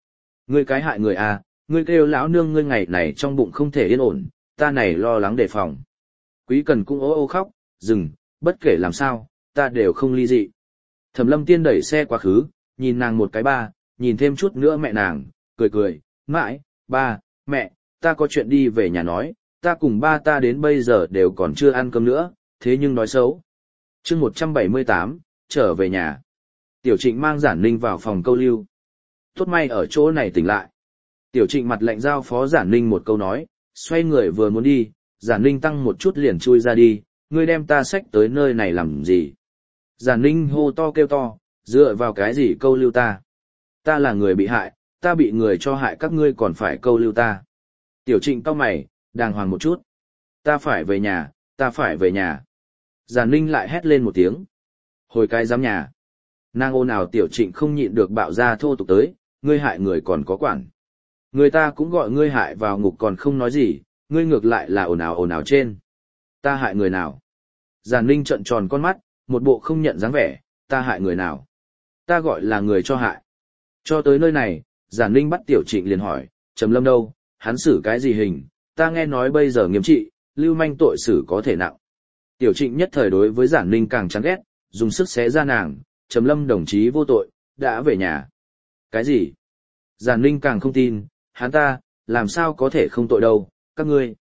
cái hại người à, ngươi kêu lão nương ngươi ngày này trong bụng không thể yên ổn, ta này lo lắng đề phòng. Quý Cần cũng ố ô khóc, dừng, bất kể làm sao, ta đều không ly dị. Thẩm Lâm Tiên đẩy xe quá khứ, nhìn nàng một cái ba, nhìn thêm chút nữa mẹ nàng, cười cười, mãi, ba, mẹ, ta có chuyện đi về nhà nói, ta cùng ba ta đến bây giờ đều còn chưa ăn cơm nữa, thế nhưng nói xấu. Chương 178, trở về nhà. Tiểu Trịnh mang Giản Ninh vào phòng câu lưu. Tốt may ở chỗ này tỉnh lại. Tiểu Trịnh mặt lạnh giao phó Giản Ninh một câu nói, Xoay người vừa muốn đi, Giản Ninh tăng một chút liền chui ra đi, ngươi đem ta xách tới nơi này làm gì? Giản Ninh hô to kêu to, dựa vào cái gì câu lưu ta? Ta là người bị hại, ta bị người cho hại các ngươi còn phải câu lưu ta. Tiểu Trịnh cau mày, đàng hoàng một chút. Ta phải về nhà, ta phải về nhà. Giản Ninh lại hét lên một tiếng. Hồi cái giám nhà. Nàng ồn ào Tiểu Trịnh không nhịn được bạo ra thô tục tới, ngươi hại người còn có quản. Người ta cũng gọi ngươi hại vào ngục còn không nói gì, ngươi ngược lại là ồn ào trên. Ta hại người nào? Giản Ninh trợn tròn con mắt, một bộ không nhận dáng vẻ, ta hại người nào? Ta gọi là người cho hại. Cho tới nơi này, Giản Ninh bắt Tiểu Trịnh liền hỏi, Trầm Lâm đâu, hắn xử cái gì hình, ta nghe nói bây giờ nghiêm trị, lưu manh tội xử có thể nặng. Tiểu Trịnh nhất thời đối với Giản Ninh càng chán ghét, dùng sức xé ra nàng, Trầm Lâm đồng chí vô tội, đã về nhà. Cái gì? Giản Ninh càng không tin, hắn ta, làm sao có thể không tội đâu, các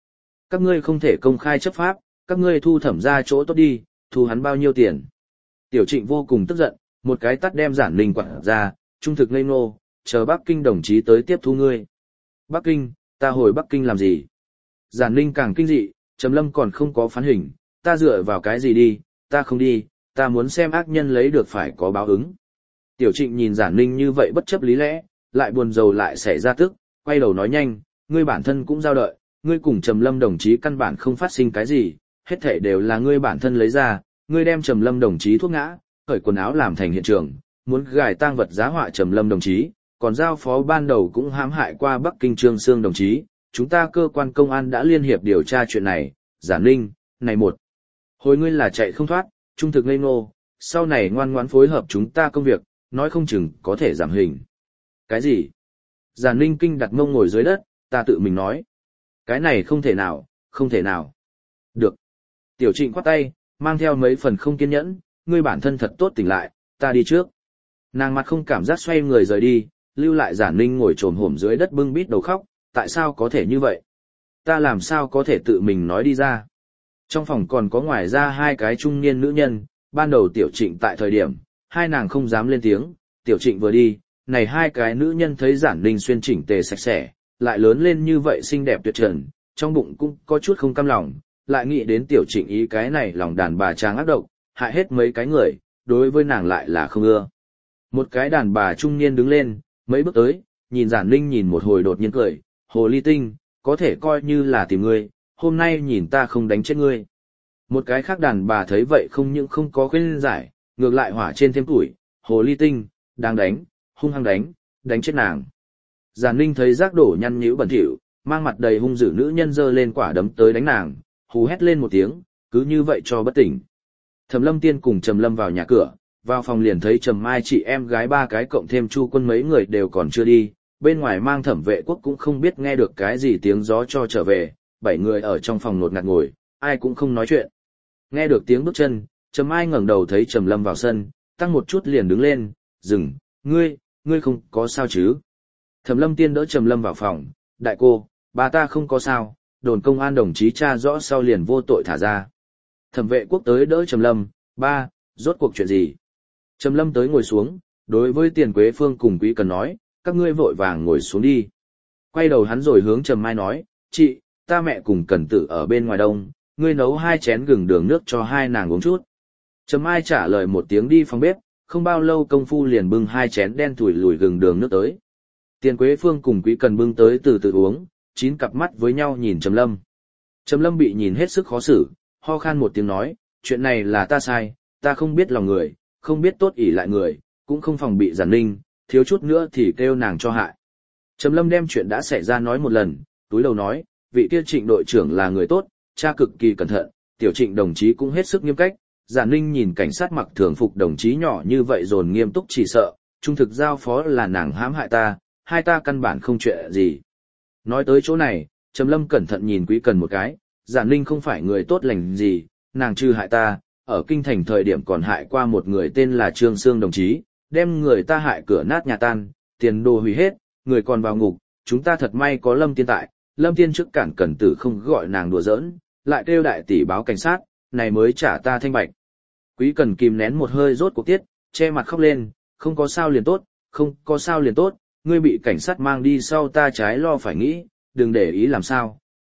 ngươi không thể công khai chấp pháp, các ngươi thu thẩm ra chỗ tốt đi, thu hắn bao nhiêu tiền. Tiểu Trịnh vô cùng tức giận, một cái tắt đem Giản Ninh quẳng ra, trung thực ngây ngô, chờ Bắc Kinh đồng chí tới tiếp thu ngươi. Bắc Kinh, ta hồi Bắc Kinh làm gì? Giản Ninh càng kinh dị, Trầm Lâm còn không có phán hình, ta dựa vào cái gì đi, ta không đi, ta muốn xem ác nhân lấy được phải có báo ứng. Tiểu Trịnh nhìn Giản Ninh như vậy bất chấp lý lẽ, lại buồn rầu lại xảy ra tức, quay đầu nói nhanh, ngươi bản thân cũng giao đợi, ngươi cùng Trầm Lâm đồng chí căn bản không phát sinh cái gì, hết thảy đều là ngươi bản thân lấy ra, ngươi đem Trầm Lâm đồng chí thuốc ngã, cởi quần áo làm thành hiện trường, muốn gài tang vật giá họa Trầm Lâm đồng chí, còn giao phó ban đầu cũng hãm hại qua Bắc Kinh Trương Sương đồng chí, chúng ta cơ quan công an đã liên hiệp điều tra chuyện này, Giản Ninh, này một. Hồi ngươi là chạy không thoát, trung thực ngây ngô, sau này ngoan ngoãn phối hợp chúng ta công việc, nói không chừng có thể giảm hình. Cái gì? Giản Ninh kinh đặt mông ngồi dưới đất, ta tự mình nói. Cái này không thể nào, không thể nào. Được. Tiểu Trịnh khoát tay, mang theo mấy phần không kiên nhẫn, ngươi bản thân thật tốt tỉnh lại, ta đi trước. Nàng mặt không cảm giác xoay người rời đi, lưu lại Giản Ninh ngồi trồm hổm dưới đất bưng bít đầu khóc, tại sao có thể như vậy? Ta làm sao có thể tự mình nói đi ra? Trong phòng còn có ngoài ra hai cái trung niên nữ nhân, ban đầu Tiểu Trịnh tại thời điểm, hai nàng không dám lên tiếng, Tiểu Trịnh vừa đi, này hai cái nữ nhân thấy Giản Ninh xuyên chỉnh tề sạch sẽ, lại lớn lên như vậy xinh đẹp tuyệt trần, trong bụng cũng có chút không cam lòng, lại nghĩ đến Tiểu Trịnh ý cái này lòng đàn bà trang ác độc, hại hết mấy cái người, đối với nàng lại là không ưa. Một cái đàn bà trung niên đứng lên, mấy bước tới, nhìn Giản Ninh nhìn một hồi đột nhiên cười, hồ ly tinh, có thể coi như là tìm ngươi, hôm nay nhìn ta không đánh chết ngươi. Một cái khác đàn bà thấy vậy không những không có khuyên giải, ngược lại hỏa trên thêm tuổi, hồ ly tinh, đang đánh, hung hăng đánh chết nàng. Giản Ninh thấy rác đổ nhăn nhữ bẩn thỉu, mang mặt đầy hung dữ nữ nhân giơ lên quả đấm tới đánh nàng, hú hét lên một tiếng, cứ như vậy cho bất tỉnh. Thẩm Lâm Tiên cùng Trầm Lâm vào nhà cửa, vào phòng liền thấy Trầm Mai chị em gái ba cái cộng thêm Chu Quân mấy người đều còn chưa đi, bên ngoài mang Thẩm Vệ Quốc cũng không biết nghe được cái gì tiếng gió cho trở về, 7 người ở trong phòng nột ngạt ngồi, ai cũng không nói chuyện. Nghe được tiếng bước chân, Trầm Mai ngẩng đầu thấy Trầm Lâm vào sân, tăng một chút liền đứng lên, dừng, ngươi không có sao chứ? Thẩm Lâm Tiên đỡ Trầm Lâm vào phòng, đại cô, bà ta không có sao, đồn công an đồng chí tra rõ sau liền vô tội thả ra. Thẩm Vệ Quốc tới đỡ Trầm Lâm, ba, rốt cuộc chuyện gì? Trầm Lâm tới ngồi xuống, đối với Tiền Quế Phương cùng Quý Cần nói, các ngươi vội vàng ngồi xuống đi. Quay đầu hắn rồi hướng Trầm Mai nói, chị, ta mẹ cùng Cần Tử ở bên ngoài đông, ngươi nấu 2 chén gừng đường nước cho hai nàng uống chút. Trầm Mai trả lời một tiếng đi phòng bếp, không bao lâu công phu liền bưng 2 chén đen thủi lùi gừng đường nước tới. Tiền Quế Phương cùng Quý Cần bưng tới từ từ uống, 9 cặp mắt với nhau nhìn Trầm Lâm. Trầm Lâm bị nhìn hết sức khó xử, ho khan một tiếng nói, chuyện này là ta sai, ta không biết lòng người, không biết tốt ỷ lại người, cũng không phòng bị Giản Ninh, thiếu chút nữa thì kêu nàng cho hại. Trầm Lâm đem chuyện đã xảy ra nói một lần, túi đầu nói, vị kia Trịnh đội trưởng là người tốt, cha cực kỳ cẩn thận, tiểu Trịnh đồng chí cũng hết sức nghiêm cách, Giản Ninh nhìn cảnh sát mặc thường phục đồng chí nhỏ như vậy dồn nghiêm túc chỉ sợ, trung thực giao phó là nàng hãm hại ta, hai ta căn bản không chuyện gì. Nói tới chỗ này, Trầm Lâm cẩn thận nhìn Quý Cần một cái, Giản Ninh không phải người tốt lành gì, nàng trừ hại ta, ở kinh thành thời điểm còn hại qua một người tên là Trương Sương đồng chí, đem người ta hại cửa nát nhà tan, tiền đồ hủy hết, người còn vào ngục, chúng ta thật may có Lâm Tiên tại, Lâm Tiên trước cản Cẩn Tử không gọi nàng đùa giỡn, lại kêu đại tỷ báo cảnh sát, này mới trả ta thanh bạch. Quý Cần kìm nén một hơi rốt cuộc tiết, che mặt khóc lên, không có sao liền tốt, không có sao liền tốt, ngươi bị cảnh sát mang đi sau ta trái lo phải nghĩ, đừng để ý làm sao,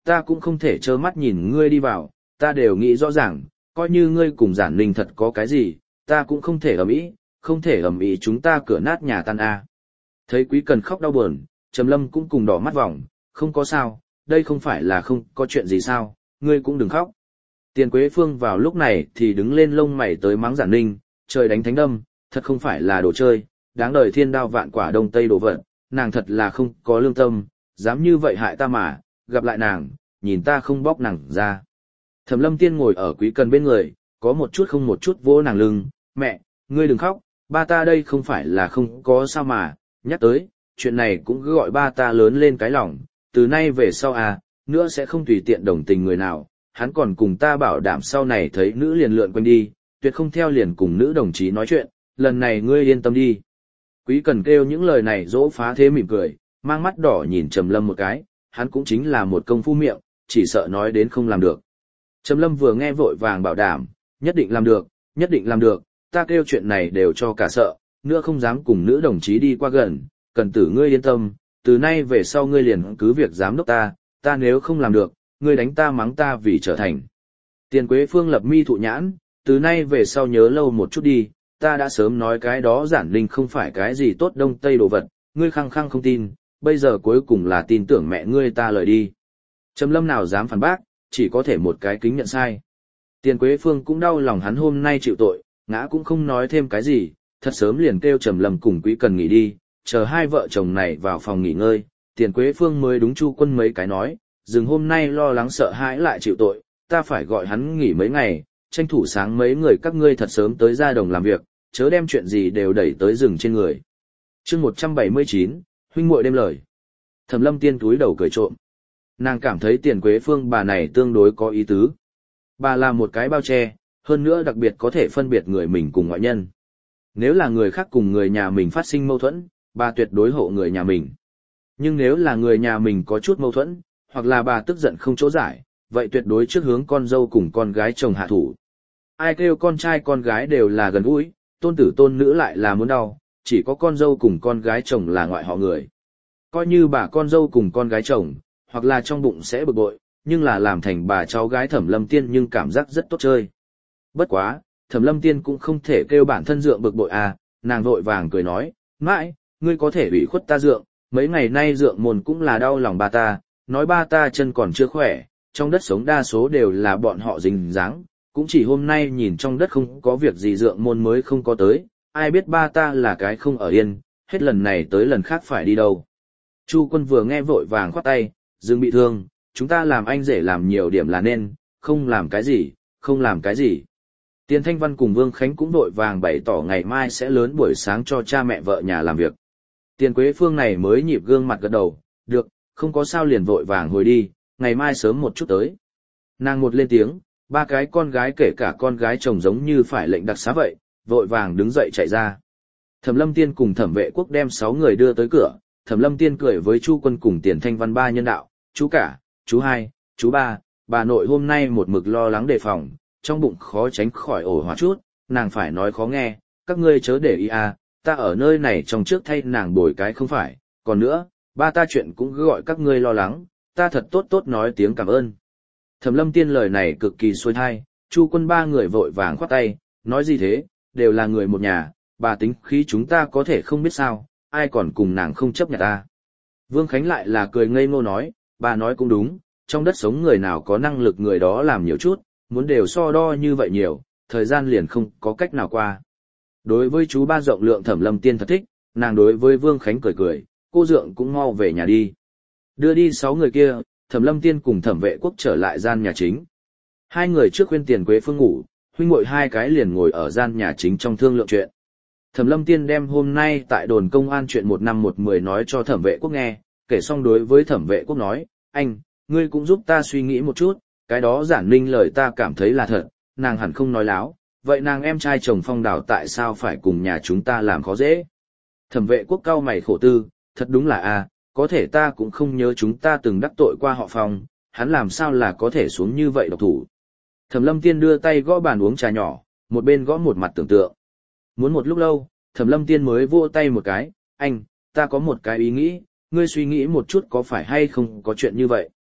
ta cũng không thể trơ mắt nhìn ngươi đi vào, ta đều nghĩ rõ ràng, coi như ngươi cùng Giản Ninh thật có cái gì, ta cũng không thể ầm ĩ, không thể ầm ĩ chúng ta cửa nát nhà tan a. Thấy Quý Cần khóc đau buồn, Trầm Lâm cũng cùng đỏ mắt vòng, không có sao, đây không phải là không có chuyện gì sao, ngươi cũng đừng khóc. Tiền Quế Phương vào lúc này thì đứng lên lông mày tới mắng Giản Ninh, trời đánh thánh đâm, thật không phải là đồ chơi, đáng đời thiên đao vạn quả đông tây đồ vật, nàng thật là không có lương tâm, dám như vậy hại ta mà, gặp lại nàng, nhìn ta không bóc nàng ra. Thẩm Lâm Tiên ngồi ở Quý Cần bên người, có một chút không một chút vỗ nàng lưng, mẹ, ngươi đừng khóc, ba ta đây không phải là không có sao mà, nhắc tới, chuyện này cũng cứ gọi ba ta lớn lên cái lòng, từ nay về sau à, nữa sẽ không tùy tiện đồng tình người nào, hắn còn cùng ta bảo đảm sau này thấy nữ liền lượn quanh đi, tuyệt không theo liền cùng nữ đồng chí nói chuyện, lần này ngươi yên tâm đi. Quý Cần kêu những lời này dỗ phá thế mỉm cười, mang mắt đỏ nhìn Trầm Lâm một cái, hắn cũng chính là một công phu miệng, chỉ sợ nói đến không làm được. Trầm Lâm vừa nghe vội vàng bảo đảm, nhất định làm được, nhất định làm được, ta kêu chuyện này đều cho cả sợ, nữa không dám cùng nữ đồng chí đi qua gần, Cần tử ngươi yên tâm, từ nay về sau ngươi liền cứ việc giám đốc ta nếu không làm được, ngươi đánh ta mắng ta vì trở thành. Tiền Quế Phương lập mi thụ nhãn, từ nay về sau nhớ lâu một chút đi, ta đã sớm nói cái đó Giản Ninh không phải cái gì tốt đông tây đồ vật, ngươi khăng khăng không tin, bây giờ cuối cùng là tin tưởng mẹ ngươi ta lời đi. Trầm Lâm nào dám phản bác, chỉ có thể một cái kính nhận sai. Tiền Quế Phương cũng đau lòng hắn hôm nay chịu tội, ngã cũng không nói thêm cái gì, thật sớm liền kêu Trầm Lâm cùng Quý Cần nghỉ đi, chờ hai vợ chồng này vào phòng nghỉ ngơi, Tiền Quế Phương mới đúng Chu Quân mấy cái nói, dừng hôm nay lo lắng sợ hãi lại chịu tội, ta phải gọi hắn nghỉ mấy ngày, tranh thủ sáng mấy người các ngươi thật sớm tới ra đồng làm việc, chớ đem chuyện gì đều đẩy tới rừng trên người. Chương 179, huynh muội đêm lời. Thẩm Lâm Tiên túi đầu cười trộm. Nàng cảm thấy Tiền Quế Phương bà này tương đối có ý tứ. Bà là một cái bao che, hơn nữa đặc biệt có thể phân biệt người mình cùng ngoại nhân. Nếu là người khác cùng người nhà mình phát sinh mâu thuẫn, bà tuyệt đối hộ người nhà mình. Nhưng nếu là người nhà mình có chút mâu thuẫn, hoặc là bà tức giận không chỗ giải, vậy tuyệt đối trước hướng con dâu cùng con gái chồng hạ thủ. Ai kêu con trai con gái đều là gần gũi, tôn tử tôn nữ lại là muốn đau, chỉ có con dâu cùng con gái chồng là ngoại họ người. Coi như bà con dâu cùng con gái chồng, hoặc là trong bụng sẽ bực bội, nhưng là làm thành bà cháu gái Thẩm Lâm Tiên nhưng cảm giác rất tốt chơi. Bất quá, Thẩm Lâm Tiên cũng không thể kêu bản thân dượng bực bội à, nàng vội vàng cười nói, mãi, ngươi có thể ủy khuất ta dượng, mấy ngày nay dượng môn cũng là đau lòng ba ta, nói ba ta chân còn chưa khỏe, trong đất sống đa số đều là bọn họ dính dáng, cũng chỉ hôm nay nhìn trong đất không có việc gì dượng môn mới không có tới, ai biết ba ta là cái không ở yên, hết lần này tới lần khác phải đi đâu. Chu Quân vừa nghe vội vàng khoát tay, dừng bị thương, chúng ta làm anh rể làm nhiều điểm là nên, không làm cái gì, không làm cái gì. Tiền Thanh Văn cùng Vương Khánh cũng vội vàng bày tỏ ngày mai sẽ lớn buổi sáng cho cha mẹ vợ nhà làm việc. Tiền Quế Phương này mới nhịp gương mặt gật đầu, được, không có sao liền vội vàng hồi đi, ngày mai sớm một chút tới. Nàng một lên tiếng, ba cái con gái kể cả con gái chồng giống như phải lệnh đặc xá vậy, vội vàng đứng dậy chạy ra. Thẩm Lâm Tiên cùng Thẩm Vệ Quốc đem 6 người đưa tới cửa, Thẩm Lâm Tiên cười với Chu Quân cùng Tiền Thanh Văn ba nhân đạo, chú cả, chú hai, chú ba, bà nội hôm nay một mực lo lắng đề phòng, trong bụng khó tránh khỏi ổ hóa chút, nàng phải nói khó nghe, các ngươi chớ để ý à, ta ở nơi này trong trước thay nàng bồi cái không phải, còn nữa, ba ta chuyện cũng cứ gọi các ngươi lo lắng, ta thật tốt tốt nói tiếng cảm ơn. Thẩm Lâm Tiên lời này cực kỳ xuôi thai, Chu Quân ba người vội vàng khoát tay, nói gì thế, đều là người một nhà, bà tính khí chúng ta có thể không biết sao, ai còn cùng nàng không chấp nhận ta. Vương Khánh lại là cười ngây ngô nói, bà nói cũng đúng, trong đất sống người nào có năng lực người đó làm nhiều chút, muốn đều so đo như vậy nhiều, thời gian liền không có cách nào qua. Đối với chú ba rộng lượng Thẩm Lâm Tiên thật thích, nàng đối với Vương Khánh cười cười, cô dượng cũng mau về nhà đi. Đưa đi 6 người kia, Thẩm Lâm Tiên cùng Thẩm Vệ Quốc trở lại gian nhà chính. Hai người trước khuyên Tiền Quế Phương ngủ, huynh muội hai cái liền ngồi ở gian nhà chính trong thương lượng chuyện. Thẩm Lâm Tiên đem hôm nay tại đồn công an chuyện 1 năm 1 10 nói cho Thẩm Vệ Quốc nghe, kể xong đối với Thẩm Vệ Quốc nói, anh, ngươi cũng giúp ta suy nghĩ một chút, cái đó Giản Ninh lời ta cảm thấy là thật, nàng hẳn không nói láo, vậy nàng em trai chồng Phong Đào tại sao phải cùng nhà chúng ta làm khó dễ? Thẩm Vệ Quốc cau mày khổ tư, thật đúng là a, có thể ta cũng không nhớ chúng ta từng đắc tội qua họ Phong, hắn làm sao là có thể xuống như vậy độc thủ. Thẩm Lâm Tiên đưa tay gõ bàn uống trà nhỏ, một bên gõ một mặt tưởng tượng. Muốn một lúc lâu, Thẩm Lâm Tiên mới vỗ tay một cái, anh, ta có một cái ý nghĩ, ngươi suy nghĩ một chút có phải hay không có chuyện như vậy.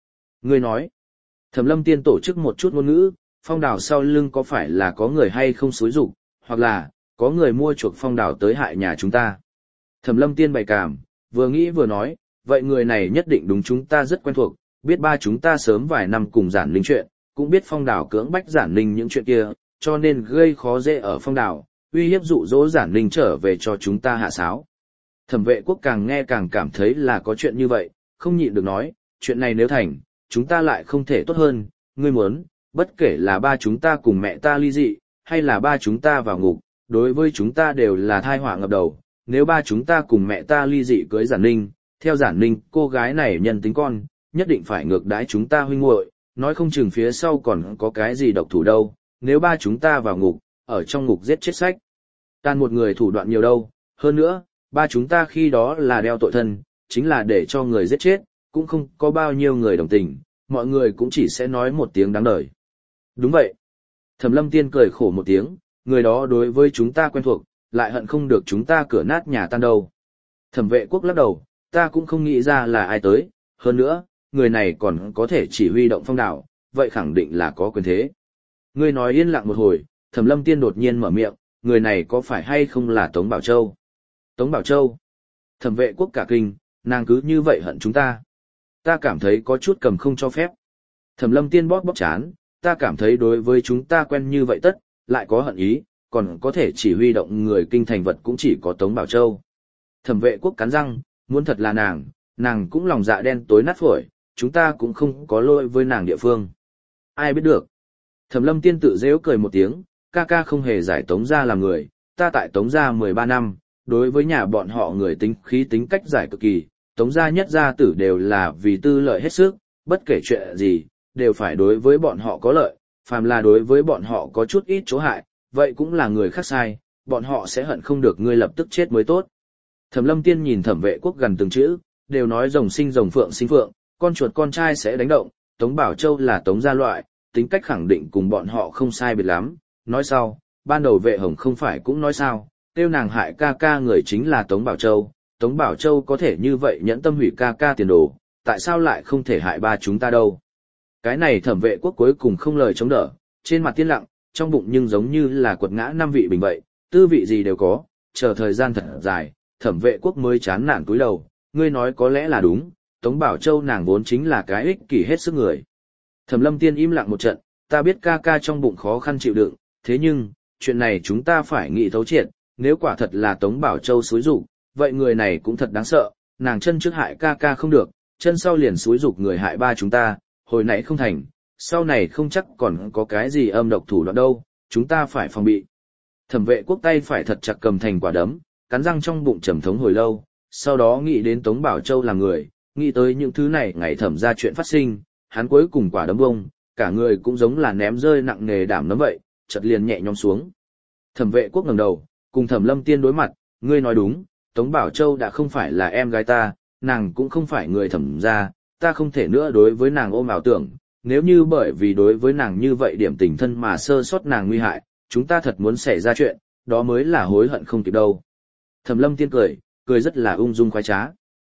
Ngươi nói, Thẩm Lâm Tiên tổ chức một chút ngôn ngữ, Phong Đào sau lưng có phải là có người hay không xúi dục, hoặc là có người mua chuộc Phong Đào tới hại nhà chúng ta. Thẩm Lâm Tiên bày cảm, vừa nghĩ vừa nói, vậy người này nhất định đúng chúng ta rất quen thuộc, biết ba chúng ta sớm vài năm cùng Giản Ninh chuyện, cũng biết Phong Đào cưỡng bách Giản Ninh những chuyện kia, cho nên gây khó dễ ở Phong Đào, uy hiếp dụ dỗ Giản Ninh trở về cho chúng ta hạ sáo. Thẩm Vệ Quốc càng nghe càng cảm thấy là có chuyện như vậy, không nhịn được nói, chuyện này nếu thành, chúng ta lại không thể tốt hơn, ngươi muốn, bất kể là ba chúng ta cùng mẹ ta ly dị, hay là ba chúng ta vào ngục, đối với chúng ta đều là tai họa ngập đầu, nếu ba chúng ta cùng mẹ ta ly dị cưới Giản Ninh, theo Giản Ninh, cô gái này nhân tính con, nhất định phải ngược đãi chúng ta huynh muội, nói không chừng phía sau còn có cái gì độc thủ đâu, nếu ba chúng ta vào ngục, ở trong ngục giết chết sách. Tan một người thủ đoạn nhiều đâu, hơn nữa, ba chúng ta khi đó là đeo tội thân, chính là để cho người giết chết, cũng không có bao nhiêu người đồng tình, mọi người cũng chỉ sẽ nói một tiếng đáng đời. Đúng vậy. Thẩm Lâm Tiên cười khổ một tiếng, người đó đối với chúng ta quen thuộc, lại hận không được chúng ta cửa nát nhà tan đâu. Thẩm Vệ Quốc lắc đầu, ta cũng không nghĩ ra là ai tới, hơn nữa, người này còn có thể chỉ huy động Phong Đào, vậy khẳng định là có quyền thế. Ngươi nói yên lặng một hồi, Thẩm Lâm Tiên đột nhiên mở miệng, người này có phải hay không là Tống Bảo Châu? Tống Bảo Châu? Thẩm Vệ Quốc cả kinh, nàng cứ như vậy hận chúng ta. Ta cảm thấy có chút cầm không cho phép. Thẩm Lâm Tiên bóp bóp chán, ta cảm thấy đối với chúng ta quen như vậy tất, lại có hận ý, còn có thể chỉ huy động người kinh thành vật cũng chỉ có Tống Bảo Châu. Thẩm Vệ Quốc cắn răng, muốn thật là nàng cũng lòng dạ đen tối nát phổi, chúng ta cũng không có lỗi với nàng địa phương. Ai biết được. Thẩm Lâm Tiên tự giễu cười một tiếng, ca ca không hề giải Tống gia làm người, ta tại Tống gia 13 năm, đối với nhà bọn họ người tính khí tính cách giải cực kỳ, Tống gia nhất gia tử đều là vì tư lợi hết sức, bất kể chuyện gì, đều phải đối với bọn họ có lợi, phàm là đối với bọn họ có chút ít chỗ hại, vậy cũng là người khác sai, bọn họ sẽ hận không được ngươi lập tức chết mới tốt. Thẩm Lâm Tiên nhìn Thẩm Vệ Quốc gần từng chữ, đều nói rồng sinh rồng phượng sinh phượng, con chuột con trai sẽ đánh động, Tống Bảo Châu là Tống gia loại, tính cách khẳng định cùng bọn họ không sai biệt lắm. Nói sau, ban đầu Vệ Hồng không phải cũng nói sao, tiêu nàng hại ca ca người chính là Tống Bảo Châu, Tống Bảo Châu có thể như vậy nhẫn tâm hủy ca ca tiền đồ, tại sao lại không thể hại ba chúng ta đâu. Cái này Thẩm Vệ Quốc cuối cùng không lời chống đỡ, trên mặt tiên lặng, trong bụng nhưng giống như là quật ngã năm vị bình vậy, tư vị gì đều có, chờ thời gian thật dài, Thẩm Vệ Quốc mới chán nản cúi đầu, ngươi nói có lẽ là đúng, Tống Bảo Châu nàng vốn chính là cái ích kỷ hết sức người. Thẩm Lâm Tiên im lặng một trận, ta biết ca ca trong bụng khó khăn chịu đựng, thế nhưng, chuyện này chúng ta phải nghĩ thấu triệt, nếu quả thật là Tống Bảo Châu xúi dục, vậy người này cũng thật đáng sợ, nàng chân trước hại ca ca không được, chân sau liền xúi dục người hại ba chúng ta, hồi nãy không thành, sau này không chắc còn có cái gì âm độc thủ đoạn đâu, chúng ta phải phòng bị. Thẩm Vệ Quốc tay phải thật chặt cầm thành quả đấm, cắn răng trong bụng trầm thống hồi lâu, sau đó nghĩ đến Tống Bảo Châu là người, nghĩ tới những thứ này ngày thẩm ra chuyện phát sinh, hắn cuối cùng quả đấm bông, cả người cũng giống là ném rơi nặng nề đảm nấm vậy, chợt liền nhẹ nhõm xuống. Thẩm Vệ Quốc ngẩng đầu, cùng Thẩm Lâm Tiên đối mặt, ngươi nói đúng, Tống Bảo Châu đã không phải là em gái ta, nàng cũng không phải người thẩm ra, ta không thể nữa đối với nàng ôm ảo tưởng, nếu như bởi vì đối với nàng như vậy điểm tình thân mà sơ sót nàng nguy hại, chúng ta thật muốn xảy ra chuyện, đó mới là hối hận không kịp đâu. Thẩm Lâm Tiên cười rất là ung dung khoái trá.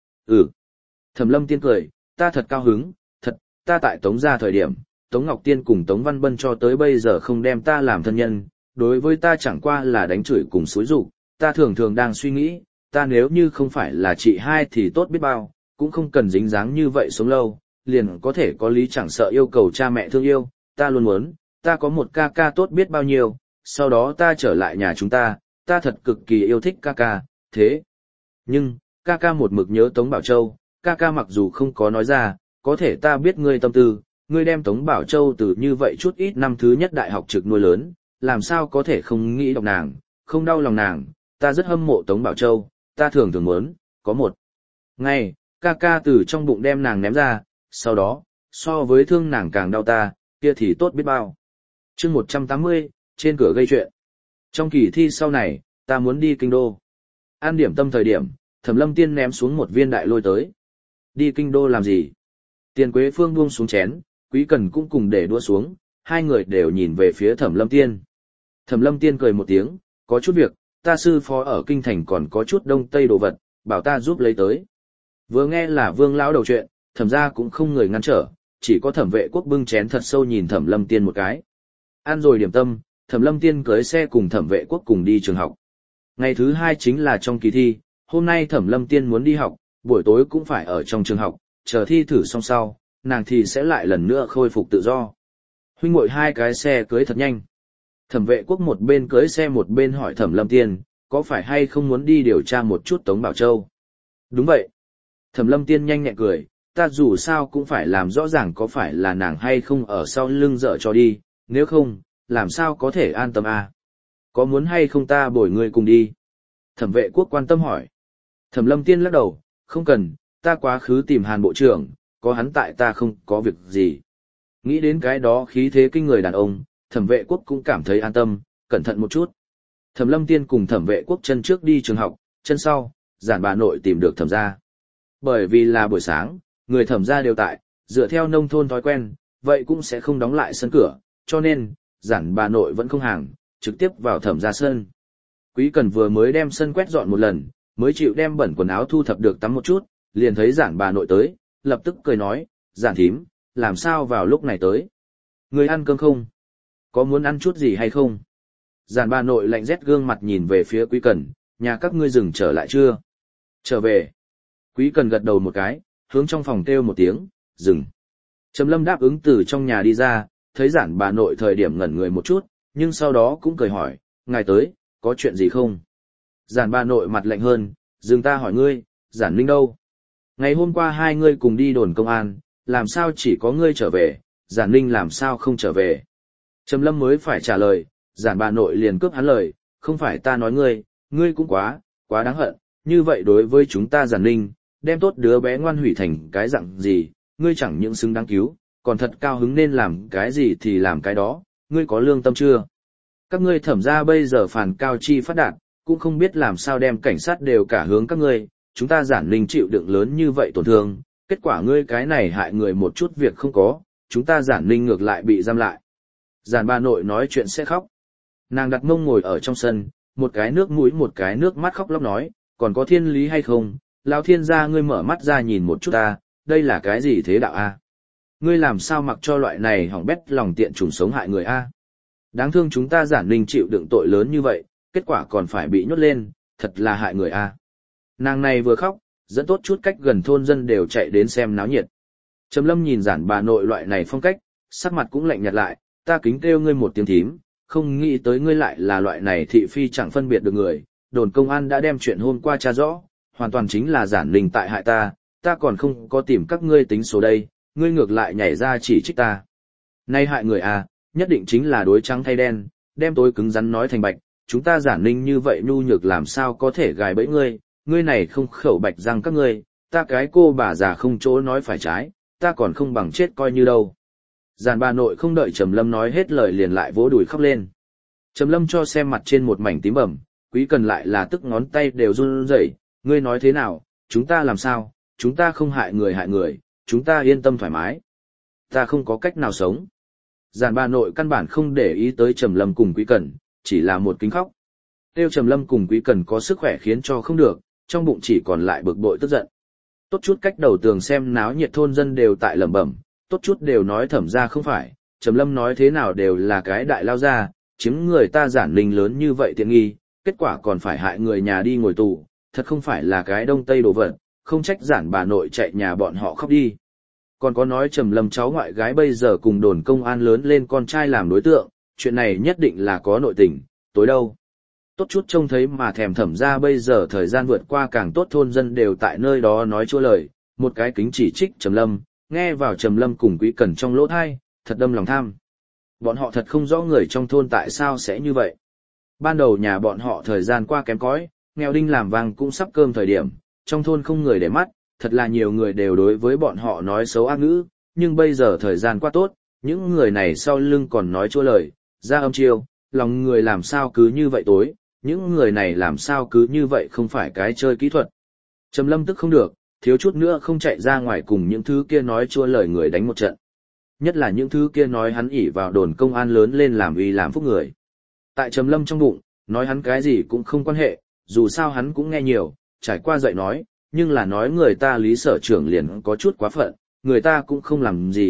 Thẩm Lâm Tiên cười, ta thật cao hứng, thật, ta tại Tống gia thời điểm, Tống Ngọc Tiên cùng Tống Văn Bân cho tới bây giờ không đem ta làm thân nhân, đối với ta chẳng qua là đánh chửi cùng xúi rục, ta thường thường đang suy nghĩ, ta nếu như không phải là chị hai thì tốt biết bao, cũng không cần dính dáng như vậy sống lâu, liền có thể có lý chẳng sợ yêu cầu cha mẹ thương yêu, ta luôn muốn, ta có một ca ca tốt biết bao nhiêu, sau đó ta trở lại nhà chúng ta thật cực kỳ yêu thích ca ca, thế. Nhưng, ca ca một mực nhớ Tống Bảo Châu, ca ca mặc dù không có nói ra, có thể ta biết ngươi tâm tư, ngươi đem Tống Bảo Châu từ như vậy chút ít năm thứ nhất đại học trực nuôi lớn, làm sao có thể không nghĩ đọc nàng, không đau lòng nàng, ta rất hâm mộ Tống Bảo Châu, ta thường thường muốn, có một ngày, ca ca từ trong bụng đem nàng ném ra, sau đó, so với thương nàng càng đau ta, kia thì tốt biết bao. Chương 180, trên cửa gây chuyện. Trong kỳ thi sau này, ta muốn đi kinh đô. An điểm tâm thời điểm, Thẩm Lâm Tiên ném xuống một viên đại lôi tới. Đi kinh đô làm gì? Tiền Quế Phương buông xuống chén, Quý Cần cũng cùng để đũa xuống, hai người đều nhìn về phía Thẩm Lâm Tiên. Thẩm Lâm Tiên cười một tiếng, có chút việc, ta sư phó ở kinh thành còn có chút đông tây đồ vật, bảo ta giúp lấy tới. Vừa nghe là Vương lão đầu chuyện, Thẩm gia cũng không người ngăn trở, chỉ có Thẩm Vệ Quốc bưng chén thật sâu nhìn Thẩm Lâm Tiên một cái. Ăn rồi điểm tâm, Thẩm Lâm Tiên cưới xe cùng Thẩm Vệ Quốc cùng đi trường học. Ngày thứ 2 chính là trong kỳ thi, hôm nay Thẩm Lâm Tiên muốn đi học, buổi tối cũng phải ở trong trường học, chờ thi thử xong sau, nàng thì sẽ lại lần nữa khôi phục tự do. Huynh muội hai cái xe cưới thật nhanh. Thẩm Vệ Quốc một bên cưới xe một bên hỏi Thẩm Lâm Tiên, có phải hay không muốn đi điều tra một chút Tống Bảo Châu? Đúng vậy. Thẩm Lâm Tiên nhanh nhẹn cười, ta dù sao cũng phải làm rõ ràng có phải là nàng hay không ở sau lưng dở cho đi, nếu không, làm sao có thể an tâm à? Có muốn hay không ta bồi ngươi cùng đi? Thẩm Vệ Quốc quan tâm hỏi. Thẩm Lâm Tiên lắc đầu, không cần, ta quá khứ tìm Hàn Bộ trưởng, có hắn tại ta không có việc gì. Nghĩ đến cái đó khí thế kinh người đàn ông, Thẩm Vệ Quốc cũng cảm thấy an tâm, cẩn thận một chút. Thẩm Lâm Tiên cùng Thẩm Vệ Quốc chân trước đi trường học, chân sau, Giản bà nội tìm được Thẩm gia. Bởi vì là buổi sáng, người Thẩm gia đều tại, dựa theo nông thôn thói quen, vậy cũng sẽ không đóng lại sân cửa, cho nên, Giản bà nội vẫn không hàng, trực tiếp vào Thẩm gia sân. Quý Cần vừa mới đem sân quét dọn một lần, mới chịu đem bẩn quần áo thu thập được tắm một chút, liền thấy Giản bà nội tới, lập tức cười nói, Giản thím, làm sao vào lúc này tới? Người ăn cơm không? Có muốn ăn chút gì hay không? Giản bà nội lạnh rét gương mặt nhìn về phía Quý Cần, nhà các ngươi dừng trở lại chưa? Trở về. Quý Cần gật đầu một cái, hướng trong phòng kêu một tiếng, dừng. Trầm Lâm đáp ứng từ trong nhà đi ra, thấy Giản bà nội thời điểm ngẩn người một chút, nhưng sau đó cũng cười hỏi, ngài tới, có chuyện gì không? Giản bà nội mặt lạnh hơn, dừng ta hỏi ngươi, Giản Ninh đâu? Ngày hôm qua hai ngươi cùng đi đồn công an, làm sao chỉ có ngươi trở về, Giản Ninh làm sao không trở về? Trầm Lâm mới phải trả lời, Giản bà nội liền cướp hắn lời, không phải ta nói ngươi cũng quá đáng hận, như vậy đối với chúng ta Giản Ninh, đem tốt đứa bé ngoan hủy thành cái dạng gì, ngươi chẳng những xứng đáng cứu, còn thật cao hứng nên làm cái gì thì làm cái đó, ngươi có lương tâm chưa? Các ngươi Thẩm gia bây giờ phản cao chi phát đạt, cũng không biết làm sao đem cảnh sát đều cả hướng các ngươi, chúng ta Giản Ninh chịu đựng lớn như vậy tổn thương, kết quả ngươi cái này hại người một chút việc không có, chúng ta Giản Ninh ngược lại bị giam lại. Giản bà nội nói chuyện sẽ khóc. Nàng đặt mông ngồi ở trong sân, một cái nước mũi một cái nước mắt khóc lóc nói, còn có thiên lý hay không, lão thiên gia ngươi mở mắt ra nhìn một chút ta, đây là cái gì thế đạo a? Ngươi làm sao mặc cho loại này hỏng bét lòng tiện trùng sống hại người a? Đáng thương chúng ta Giản Ninh chịu đựng tội lớn như vậy, kết quả còn phải bị nhốt lên, thật là hại người a. Nàng này vừa khóc, dẫn tốt chút cách gần thôn dân đều chạy đến xem náo nhiệt. Trầm Lâm nhìn Giản bà nội loại này phong cách, sắc mặt cũng lạnh nhạt lại, ta kính kêu ngươi một tiếng thím, không nghĩ tới ngươi lại là loại này thị phi chẳng phân biệt được người, đồn công an đã đem chuyện hôm qua tra rõ, hoàn toàn chính là Giản Ninh tại hại ta còn không có tìm các ngươi tính số đây, ngươi ngược lại nhảy ra chỉ trích ta. Nay hại người à, nhất định chính là đối trắng thay đen, đem tối cứng rắn nói thành bạch, chúng ta Giản Ninh như vậy nhu nhược làm sao có thể gài bẫy ngươi này không khẩu bạch răng các ngươi, ta cái cô bà già không chỗ nói phải trái, ta còn không bằng chết coi như đâu. Giản bà nội không đợi Trầm Lâm nói hết lời liền lại vỗ đùi khóc lên. Trầm Lâm cho xem mặt trên một mảnh tím bầm, Quý Cần lại là tức ngón tay đều run rẩy, ngươi nói thế nào, chúng ta làm sao, chúng ta không hại người, chúng ta yên tâm thoải mái. Ta không có cách nào sống. Giản bà nội căn bản không để ý tới Trầm Lâm cùng Quý Cần, chỉ là một kính khóc. Tiêu Trầm Lâm cùng Quý Cần có sức khỏe khiến cho không được, trong bụng chỉ còn lại bực bội tức giận. Tốt chút cách đầu tường xem náo nhiệt thôn dân đều tại lẩm bẩm, tốt chút đều nói Thẩm gia không phải, Trầm Lâm nói thế nào đều là cái đại lao gia, chiếm người ta Giản Ninh lớn như vậy tiện nghi, kết quả còn phải hại người nhà đi ngồi tù, thật không phải là cái đông tây đồ vật, không trách Giản bà nội chạy nhà bọn họ khóc đi. Còn có nói Trầm Lâm cháu ngoại gái bây giờ cùng đồn công an lớn lên con trai làm đối tượng, chuyện này nhất định là có nội tình, tối đâu. Tốt chút trông thấy mà thèm Thẩm gia bây giờ thời gian vượt qua càng tốt thôn dân đều tại nơi đó nói chua lời, một cái kính chỉ trích Trầm Lâm, nghe vào Trầm Lâm cùng Quý Cần trong lỗ tai, thật đâm lòng tham. Bọn họ thật không rõ người trong thôn tại sao sẽ như vậy. Ban đầu nhà bọn họ thời gian qua kém cỏi, nghèo đinh làm vàng cũng sắp cơm thời điểm, trong thôn không người để mắt, thật là nhiều người đều đối với bọn họ nói xấu ác ngữ, nhưng bây giờ thời gian qua tốt, những người này sau lưng còn nói chua lời, ra âm chiêu, lòng người làm sao cứ như vậy tối, những người này làm sao cứ như vậy không phải cái chơi kỹ thuật. Trầm Lâm tức không được, thiếu chút nữa không chạy ra ngoài cùng những thứ kia nói chua lời người đánh một trận. Nhất là những thứ kia nói hắn ỷ vào đồn công an lớn lên làm uy làm phúc người. Tại Trầm Lâm trong bụng, nói hắn cái gì cũng không quan hệ, dù sao hắn cũng nghe nhiều, trải qua dạy nói, nhưng là nói người ta Lý Sở Trưởng liền có chút quá phận, người ta cũng không làm gì,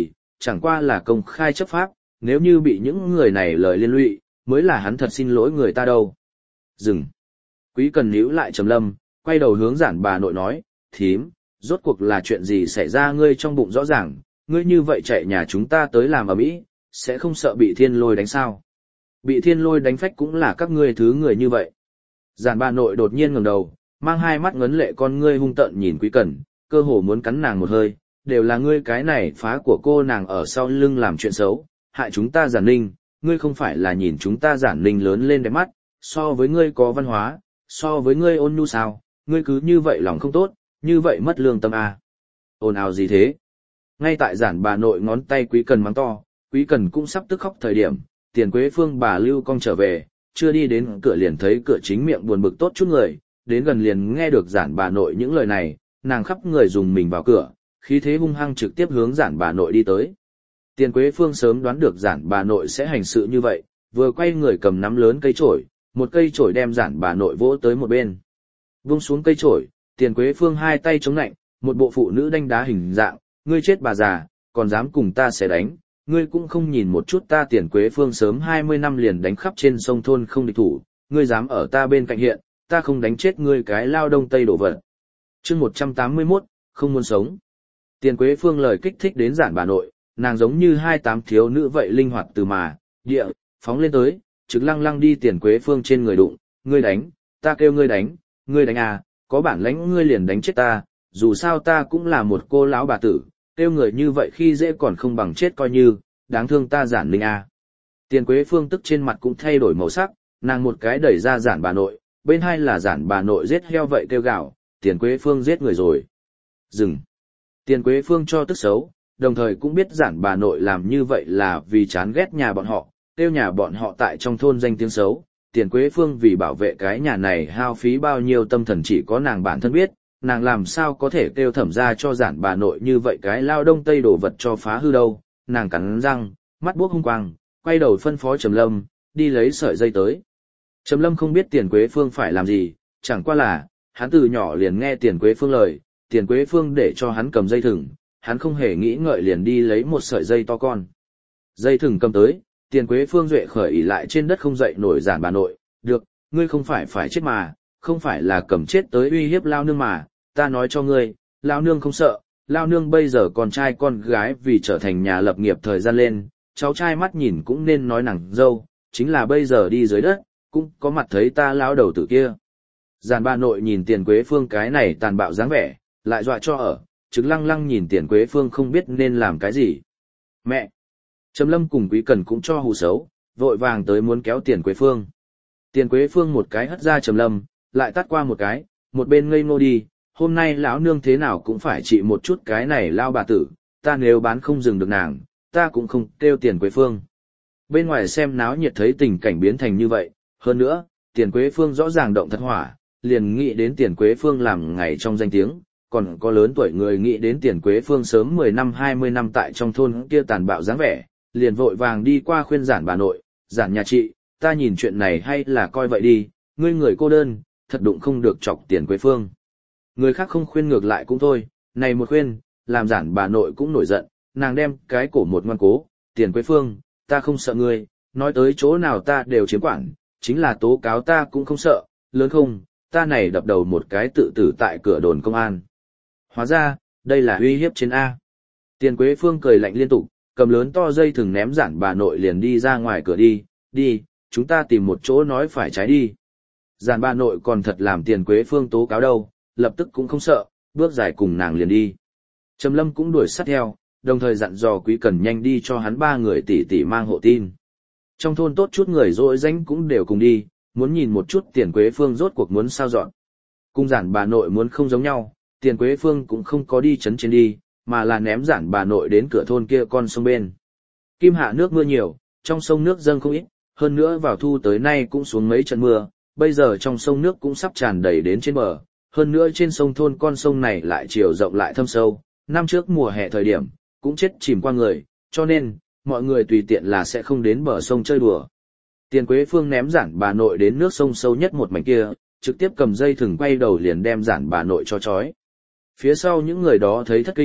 chẳng qua là công khai chấp pháp, nếu như bị những người này lời liên lụy, mới là hắn thật xin lỗi người ta đâu. Dừng. Quý Cần níu lại Trầm Lâm, quay đầu hướng Giản bà nội nói, thím, rốt cuộc là chuyện gì xảy ra ngươi trong bụng rõ ràng, ngươi như vậy chạy nhà chúng ta tới làm ầm ĩ, sẽ không sợ bị thiên lôi đánh sao? Bị thiên lôi đánh phách cũng là các ngươi thứ người như vậy. Giản bà nội đột nhiên ngẩng đầu, mang hai mắt ngấn lệ con ngươi hung tợn nhìn Quý Cần, cơ hồ muốn cắn nàng một hơi, đều là ngươi cái này phá của cô nàng ở sau lưng làm chuyện xấu, hại chúng ta Giản Ninh, ngươi không phải là nhìn chúng ta Giản Ninh lớn lên đẹp mắt, so với ngươi có văn hóa, so với ngươi ôn nhu sao, ngươi cứ như vậy lòng không tốt, như vậy mất lương tâm à. Ồn ào gì thế? Ngay tại Giản bà nội ngón tay Quý Cần mắng to, Quý Cần cũng sắp tức khóc thời điểm, Tiền Quế Phương bà Lưu Cong trở về, chưa đi đến cửa liền thấy cửa chính miệng buồn bực tốt chút người, đến gần liền nghe được Giản bà nội những lời này, nàng khắp người dùng mình vào cửa, khí thế hung hăng trực tiếp hướng Giản bà nội đi tới. Tiền Quế Phương sớm đoán được Giản bà nội sẽ hành sự như vậy, vừa quay người cầm nắm lớn cây chổi, một cây chổi đem Giản bà nội vỗ tới một bên. Vung xuống cây chổi, Tiền Quế Phương hai tay chống nạnh, một bộ phụ nữ đanh đá hình dạng, ngươi chết bà già, còn dám cùng ta sẽ đánh, ngươi cũng không nhìn một chút ta Tiền Quế Phương sớm 20 năm liền đánh khắp trên sông thôn không địch thủ, ngươi dám ở ta bên cạnh hiện, ta không đánh chết ngươi cái lao đông tây đổ vật. Chương 181, không muốn sống. Tiền Quế Phương lời kích thích đến Giản bà nội, nàng giống như 28 thiếu nữ vậy linh hoạt từ mà, địa, phóng lên tới, trực lăng lăng đi Tiền Quế Phương trên người đụng, ngươi đánh, ta kêu ngươi đánh à, có bản lãnh ngươi liền đánh chết ta, dù sao ta cũng là một cô lão bà tử, kêu người như vậy khi dễ còn không bằng chết coi như, đáng thương ta Giản Ninh à. Tiền Quế Phương tức trên mặt cũng thay đổi màu sắc, nàng một cái đẩy ra Giản bà nội, bên hai là Giản bà nội giết heo vậy kêu gào, Tiền Quế Phương giết người rồi. Dừng. Tiền Quế Phương cho tức xấu, đồng thời cũng biết Giản bà nội làm như vậy là vì chán ghét nhà bọn họ, tiêu nhà bọn họ tại trong thôn danh tiếng xấu. Tiền Quế Phương vì bảo vệ cái nhà này hao phí bao nhiêu tâm thần chỉ có nàng bản thân biết, nàng làm sao có thể kêu thẩm ra cho Giản bà nội như vậy cái lao đông tây đổ vật cho phá hư đâu. Nàng cắn răng, mắt buốc hung quang, quay đầu phân phó Trầm Lâm, đi lấy sợi dây tới. Trầm Lâm không biết Tiền Quế Phương phải làm gì, chẳng qua là, hắn từ nhỏ liền nghe Tiền Quế Phương lời, Tiền Quế Phương để cho hắn cầm dây thừng, hắn không hề nghĩ ngợi liền đi lấy một sợi dây to con. Dây thừng cầm tới, Tiền Quế Phương duệ khởi ỉ lại trên đất không dậy nổi Giản bà nội, được, ngươi không phải phải chết mà, không phải là cầm chết tới uy hiếp lao nương mà, ta nói cho ngươi, lao nương không sợ, lao nương bây giờ con trai con gái vì trở thành nhà lập nghiệp thời gian lên, cháu trai mắt nhìn cũng nên nói nàng dâu, chính là bây giờ đi dưới đất, cũng có mặt thấy ta lao đầu tử kia. Giản bà nội nhìn Tiền Quế Phương cái này tàn bạo dáng vẻ, lại dọa cho ở, trứng lăng lăng nhìn Tiền Quế Phương không biết nên làm cái gì. Mẹ! Trầm Lâm cùng Quý Cần cũng cho hù xấu, vội vàng tới muốn kéo Tiền Quế Phương. Tiền Quế Phương một cái hất ra Trầm Lâm, lại tắt qua một cái, một bên ngây ngô đi, hôm nay lão nương thế nào cũng phải trị một chút cái này lao bà tử, ta nếu bán không dừng được nàng, ta cũng không kêu Tiền Quế Phương. Bên ngoài xem náo nhiệt thấy tình cảnh biến thành như vậy, hơn nữa, Tiền Quế Phương rõ ràng động thật hỏa, liền nghĩ đến Tiền Quế Phương làm ngày trong danh tiếng, còn có lớn tuổi người nghĩ đến Tiền Quế Phương sớm 10 năm 20 năm tại trong thôn kia tàn bạo dáng vẻ, liền vội vàng đi qua khuyên Giản bà nội, Giản nhà chị, ta nhìn chuyện này hay là coi vậy đi, ngươi người cô đơn, thật đụng không được chọc Tiền Quế Phương. Người khác không khuyên ngược lại cũng thôi, này một khuyên, làm Giản bà nội cũng nổi giận, nàng đem cái cổ một ngoan cố, Tiền Quế Phương, ta không sợ ngươi, nói tới chỗ nào ta đều chiếm quản, chính là tố cáo ta cũng không sợ, lớn không, ta này đập đầu một cái tự tử tại cửa đồn công an. Hóa ra, đây là uy hiếp trên A. Tiền Quế Phương cười lạnh liên tục, cầm lớn to dây thừng ném Giản bà nội liền đi ra ngoài cửa đi, chúng ta tìm một chỗ nói phải trái đi. Giản bà nội còn thật làm Tiền Quế Phương tố cáo đâu, lập tức cũng không sợ, bước dài cùng nàng liền đi. Trầm Lâm cũng đuổi sát theo, đồng thời dặn dò Quý Cần nhanh đi cho hắn 3 người tỷ tỷ mang hộ tin. Trong thôn tốt chút người dỗi danh cũng đều cùng đi, muốn nhìn một chút Tiền Quế Phương rốt cuộc muốn sao dọn. Cung Giản bà nội muốn không giống nhau, Tiền Quế Phương cũng không có đi chấn trên đi, mà là ném Giản bà nội đến cửa thôn kia con sông bên. Kim hạ nước mưa nhiều, trong sông nước dâng không ít, hơn nữa vào thu tới nay cũng xuống mấy trận mưa, bây giờ trong sông nước cũng sắp tràn đầy đến trên bờ, hơn nữa trên sông thôn con sông này lại chiều rộng lại thâm sâu, năm trước mùa hè thời điểm, cũng chết chìm qua người, cho nên, mọi người tùy tiện là sẽ không đến bờ sông chơi đùa. Tiền Quế Phương ném Giản bà nội đến nước sông sâu nhất một mảnh kia, trực tiếp cầm dây thừng quay đầu liền đem Giản bà nội cho trói. Phía sau những người đó thấy thất kinh,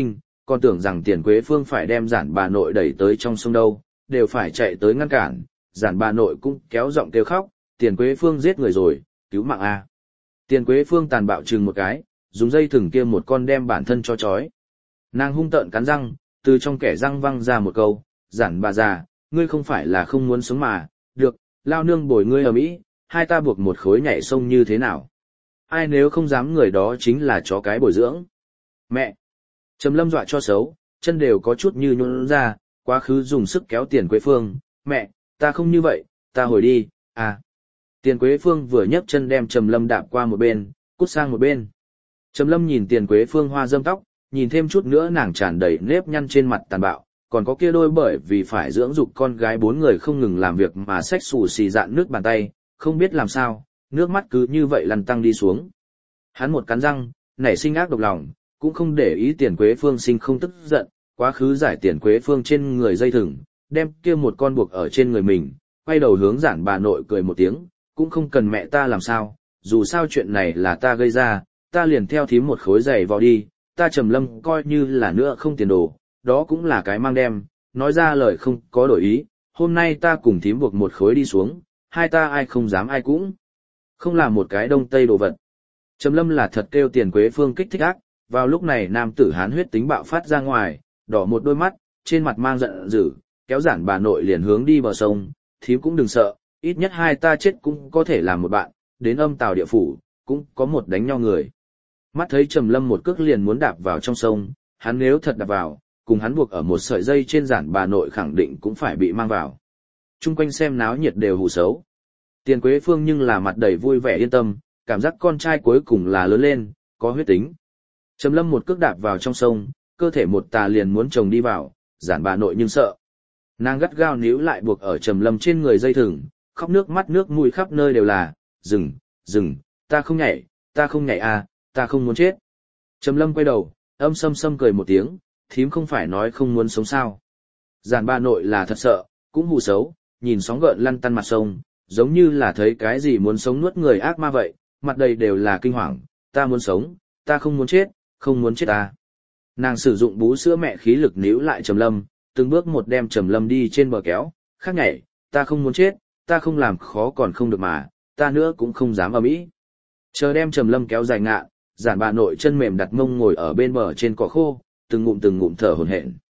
còn tưởng rằng Tiền Quế Phương phải đem giản bà nội đẩy tới trong sông đâu, đều phải chạy tới ngăn cản, giản bà nội cũng kéo giọng kêu khóc, Tiền Quế Phương giết người rồi, cứu mạng a. Tiền Quế Phương tàn bạo chừng một cái, dùng dây thừng kia một con đem bản thân cho trói. Nàng hung tợn cắn răng, từ trong kẻ răng văng ra một câu, giản bà già, ngươi không phải là không muốn sống mà, được, lao nương bồi ngươi ở Mỹ, hai ta buộc một khối nhảy sông như thế nào. Ai nếu không dám người đó chính là chó cái bồi dưỡng. Mẹ! Trầm Lâm dọa cho xấu, chân đều có chút như nhũn ra, quá khứ dùng sức kéo Tiền Quế Phương, mẹ, ta không như vậy, ta hồi đi, à. Tiền Quế Phương vừa nhấc chân đem Trầm Lâm đạp qua một bên, cút sang một bên. Trầm Lâm nhìn Tiền Quế Phương hoa râm tóc, nhìn thêm chút nữa nàng tràn đầy nếp nhăn trên mặt tàn bạo, còn có kia đôi bởi vì phải dưỡng dục con gái 4 người không ngừng làm việc mà xách xù xì dạn nước bàn tay, không biết làm sao, nước mắt cứ như vậy lăn tăng đi xuống. Hắn một cắn răng, nảy sinh ác độc lòng, cũng không để ý Tiền Quế Phương sinh không tức giận, quá khứ giải Tiền Quế Phương trên người dây thừng, đem kia một con buộc ở trên người mình, quay đầu hướng giản bà nội cười một tiếng, cũng không cần mẹ ta làm sao, dù sao chuyện này là ta gây ra, ta liền theo thím một khối giày vào đi, ta Trầm Lâm coi như là nữa không tiền đồ, đó cũng là cái mang đem, nói ra lời không có đổi ý, hôm nay ta cùng thím buộc một khối đi xuống, hai ta ai không dám ai cũng không làm một cái đông tây đồ vật. Trầm Lâm là thật kêu Tiền Quế Phương kích thích ác, vào lúc này nam tử hán huyết tính bạo phát ra ngoài, đỏ một đôi mắt, trên mặt mang giận dữ, kéo giản bà nội liền hướng đi bờ sông, thím cũng đừng sợ, ít nhất hai ta chết cũng có thể làm một bạn, đến âm tào địa phủ, cũng có một đánh nhau người. Mắt thấy Trầm Lâm một cước liền muốn đạp vào trong sông, hắn nếu thật đạp vào, cùng hắn buộc ở một sợi dây trên giản bà nội khẳng định cũng phải bị mang vào. Trung quanh xem náo nhiệt đều hù xấu. Tiền Quế Phương nhưng là mặt đầy vui vẻ yên tâm, cảm giác con trai cuối cùng là lớn lên, có huyết tính. Trầm Lâm một cước đạp vào trong sông, cơ thể một tà liền muốn chồng đi vào, giản bà nội nhưng sợ. Nàng gắt gao níu lại buộc ở Trầm Lâm trên người dây thừng, khóc nước mắt nước mũi khắp nơi đều là, dừng, ta không nhảy à, ta không muốn chết. Trầm Lâm quay đầu, âm sâm sâm cười một tiếng, thím không phải nói không muốn sống sao. Giản bà nội là thật sợ, cũng hù xấu, nhìn sóng gợn lăn tăn mặt sông, giống như là thấy cái gì muốn sống nuốt người ác ma vậy, mặt đầy đều là kinh hoàng, ta muốn sống, ta không muốn chết ta. Nàng sử dụng bú sữa mẹ khí lực níu lại Trầm Lâm, từng bước một đem Trầm Lâm đi trên bờ kéo, khác nhảy, ta không muốn chết, ta không làm khó còn không được mà, ta nữa cũng không dám ầm ĩ. Chờ đem Trầm Lâm kéo dài ngạn, giản bà nội chân mềm đặt mông ngồi ở bên bờ trên cỏ khô, từng ngụm thở hổn hển.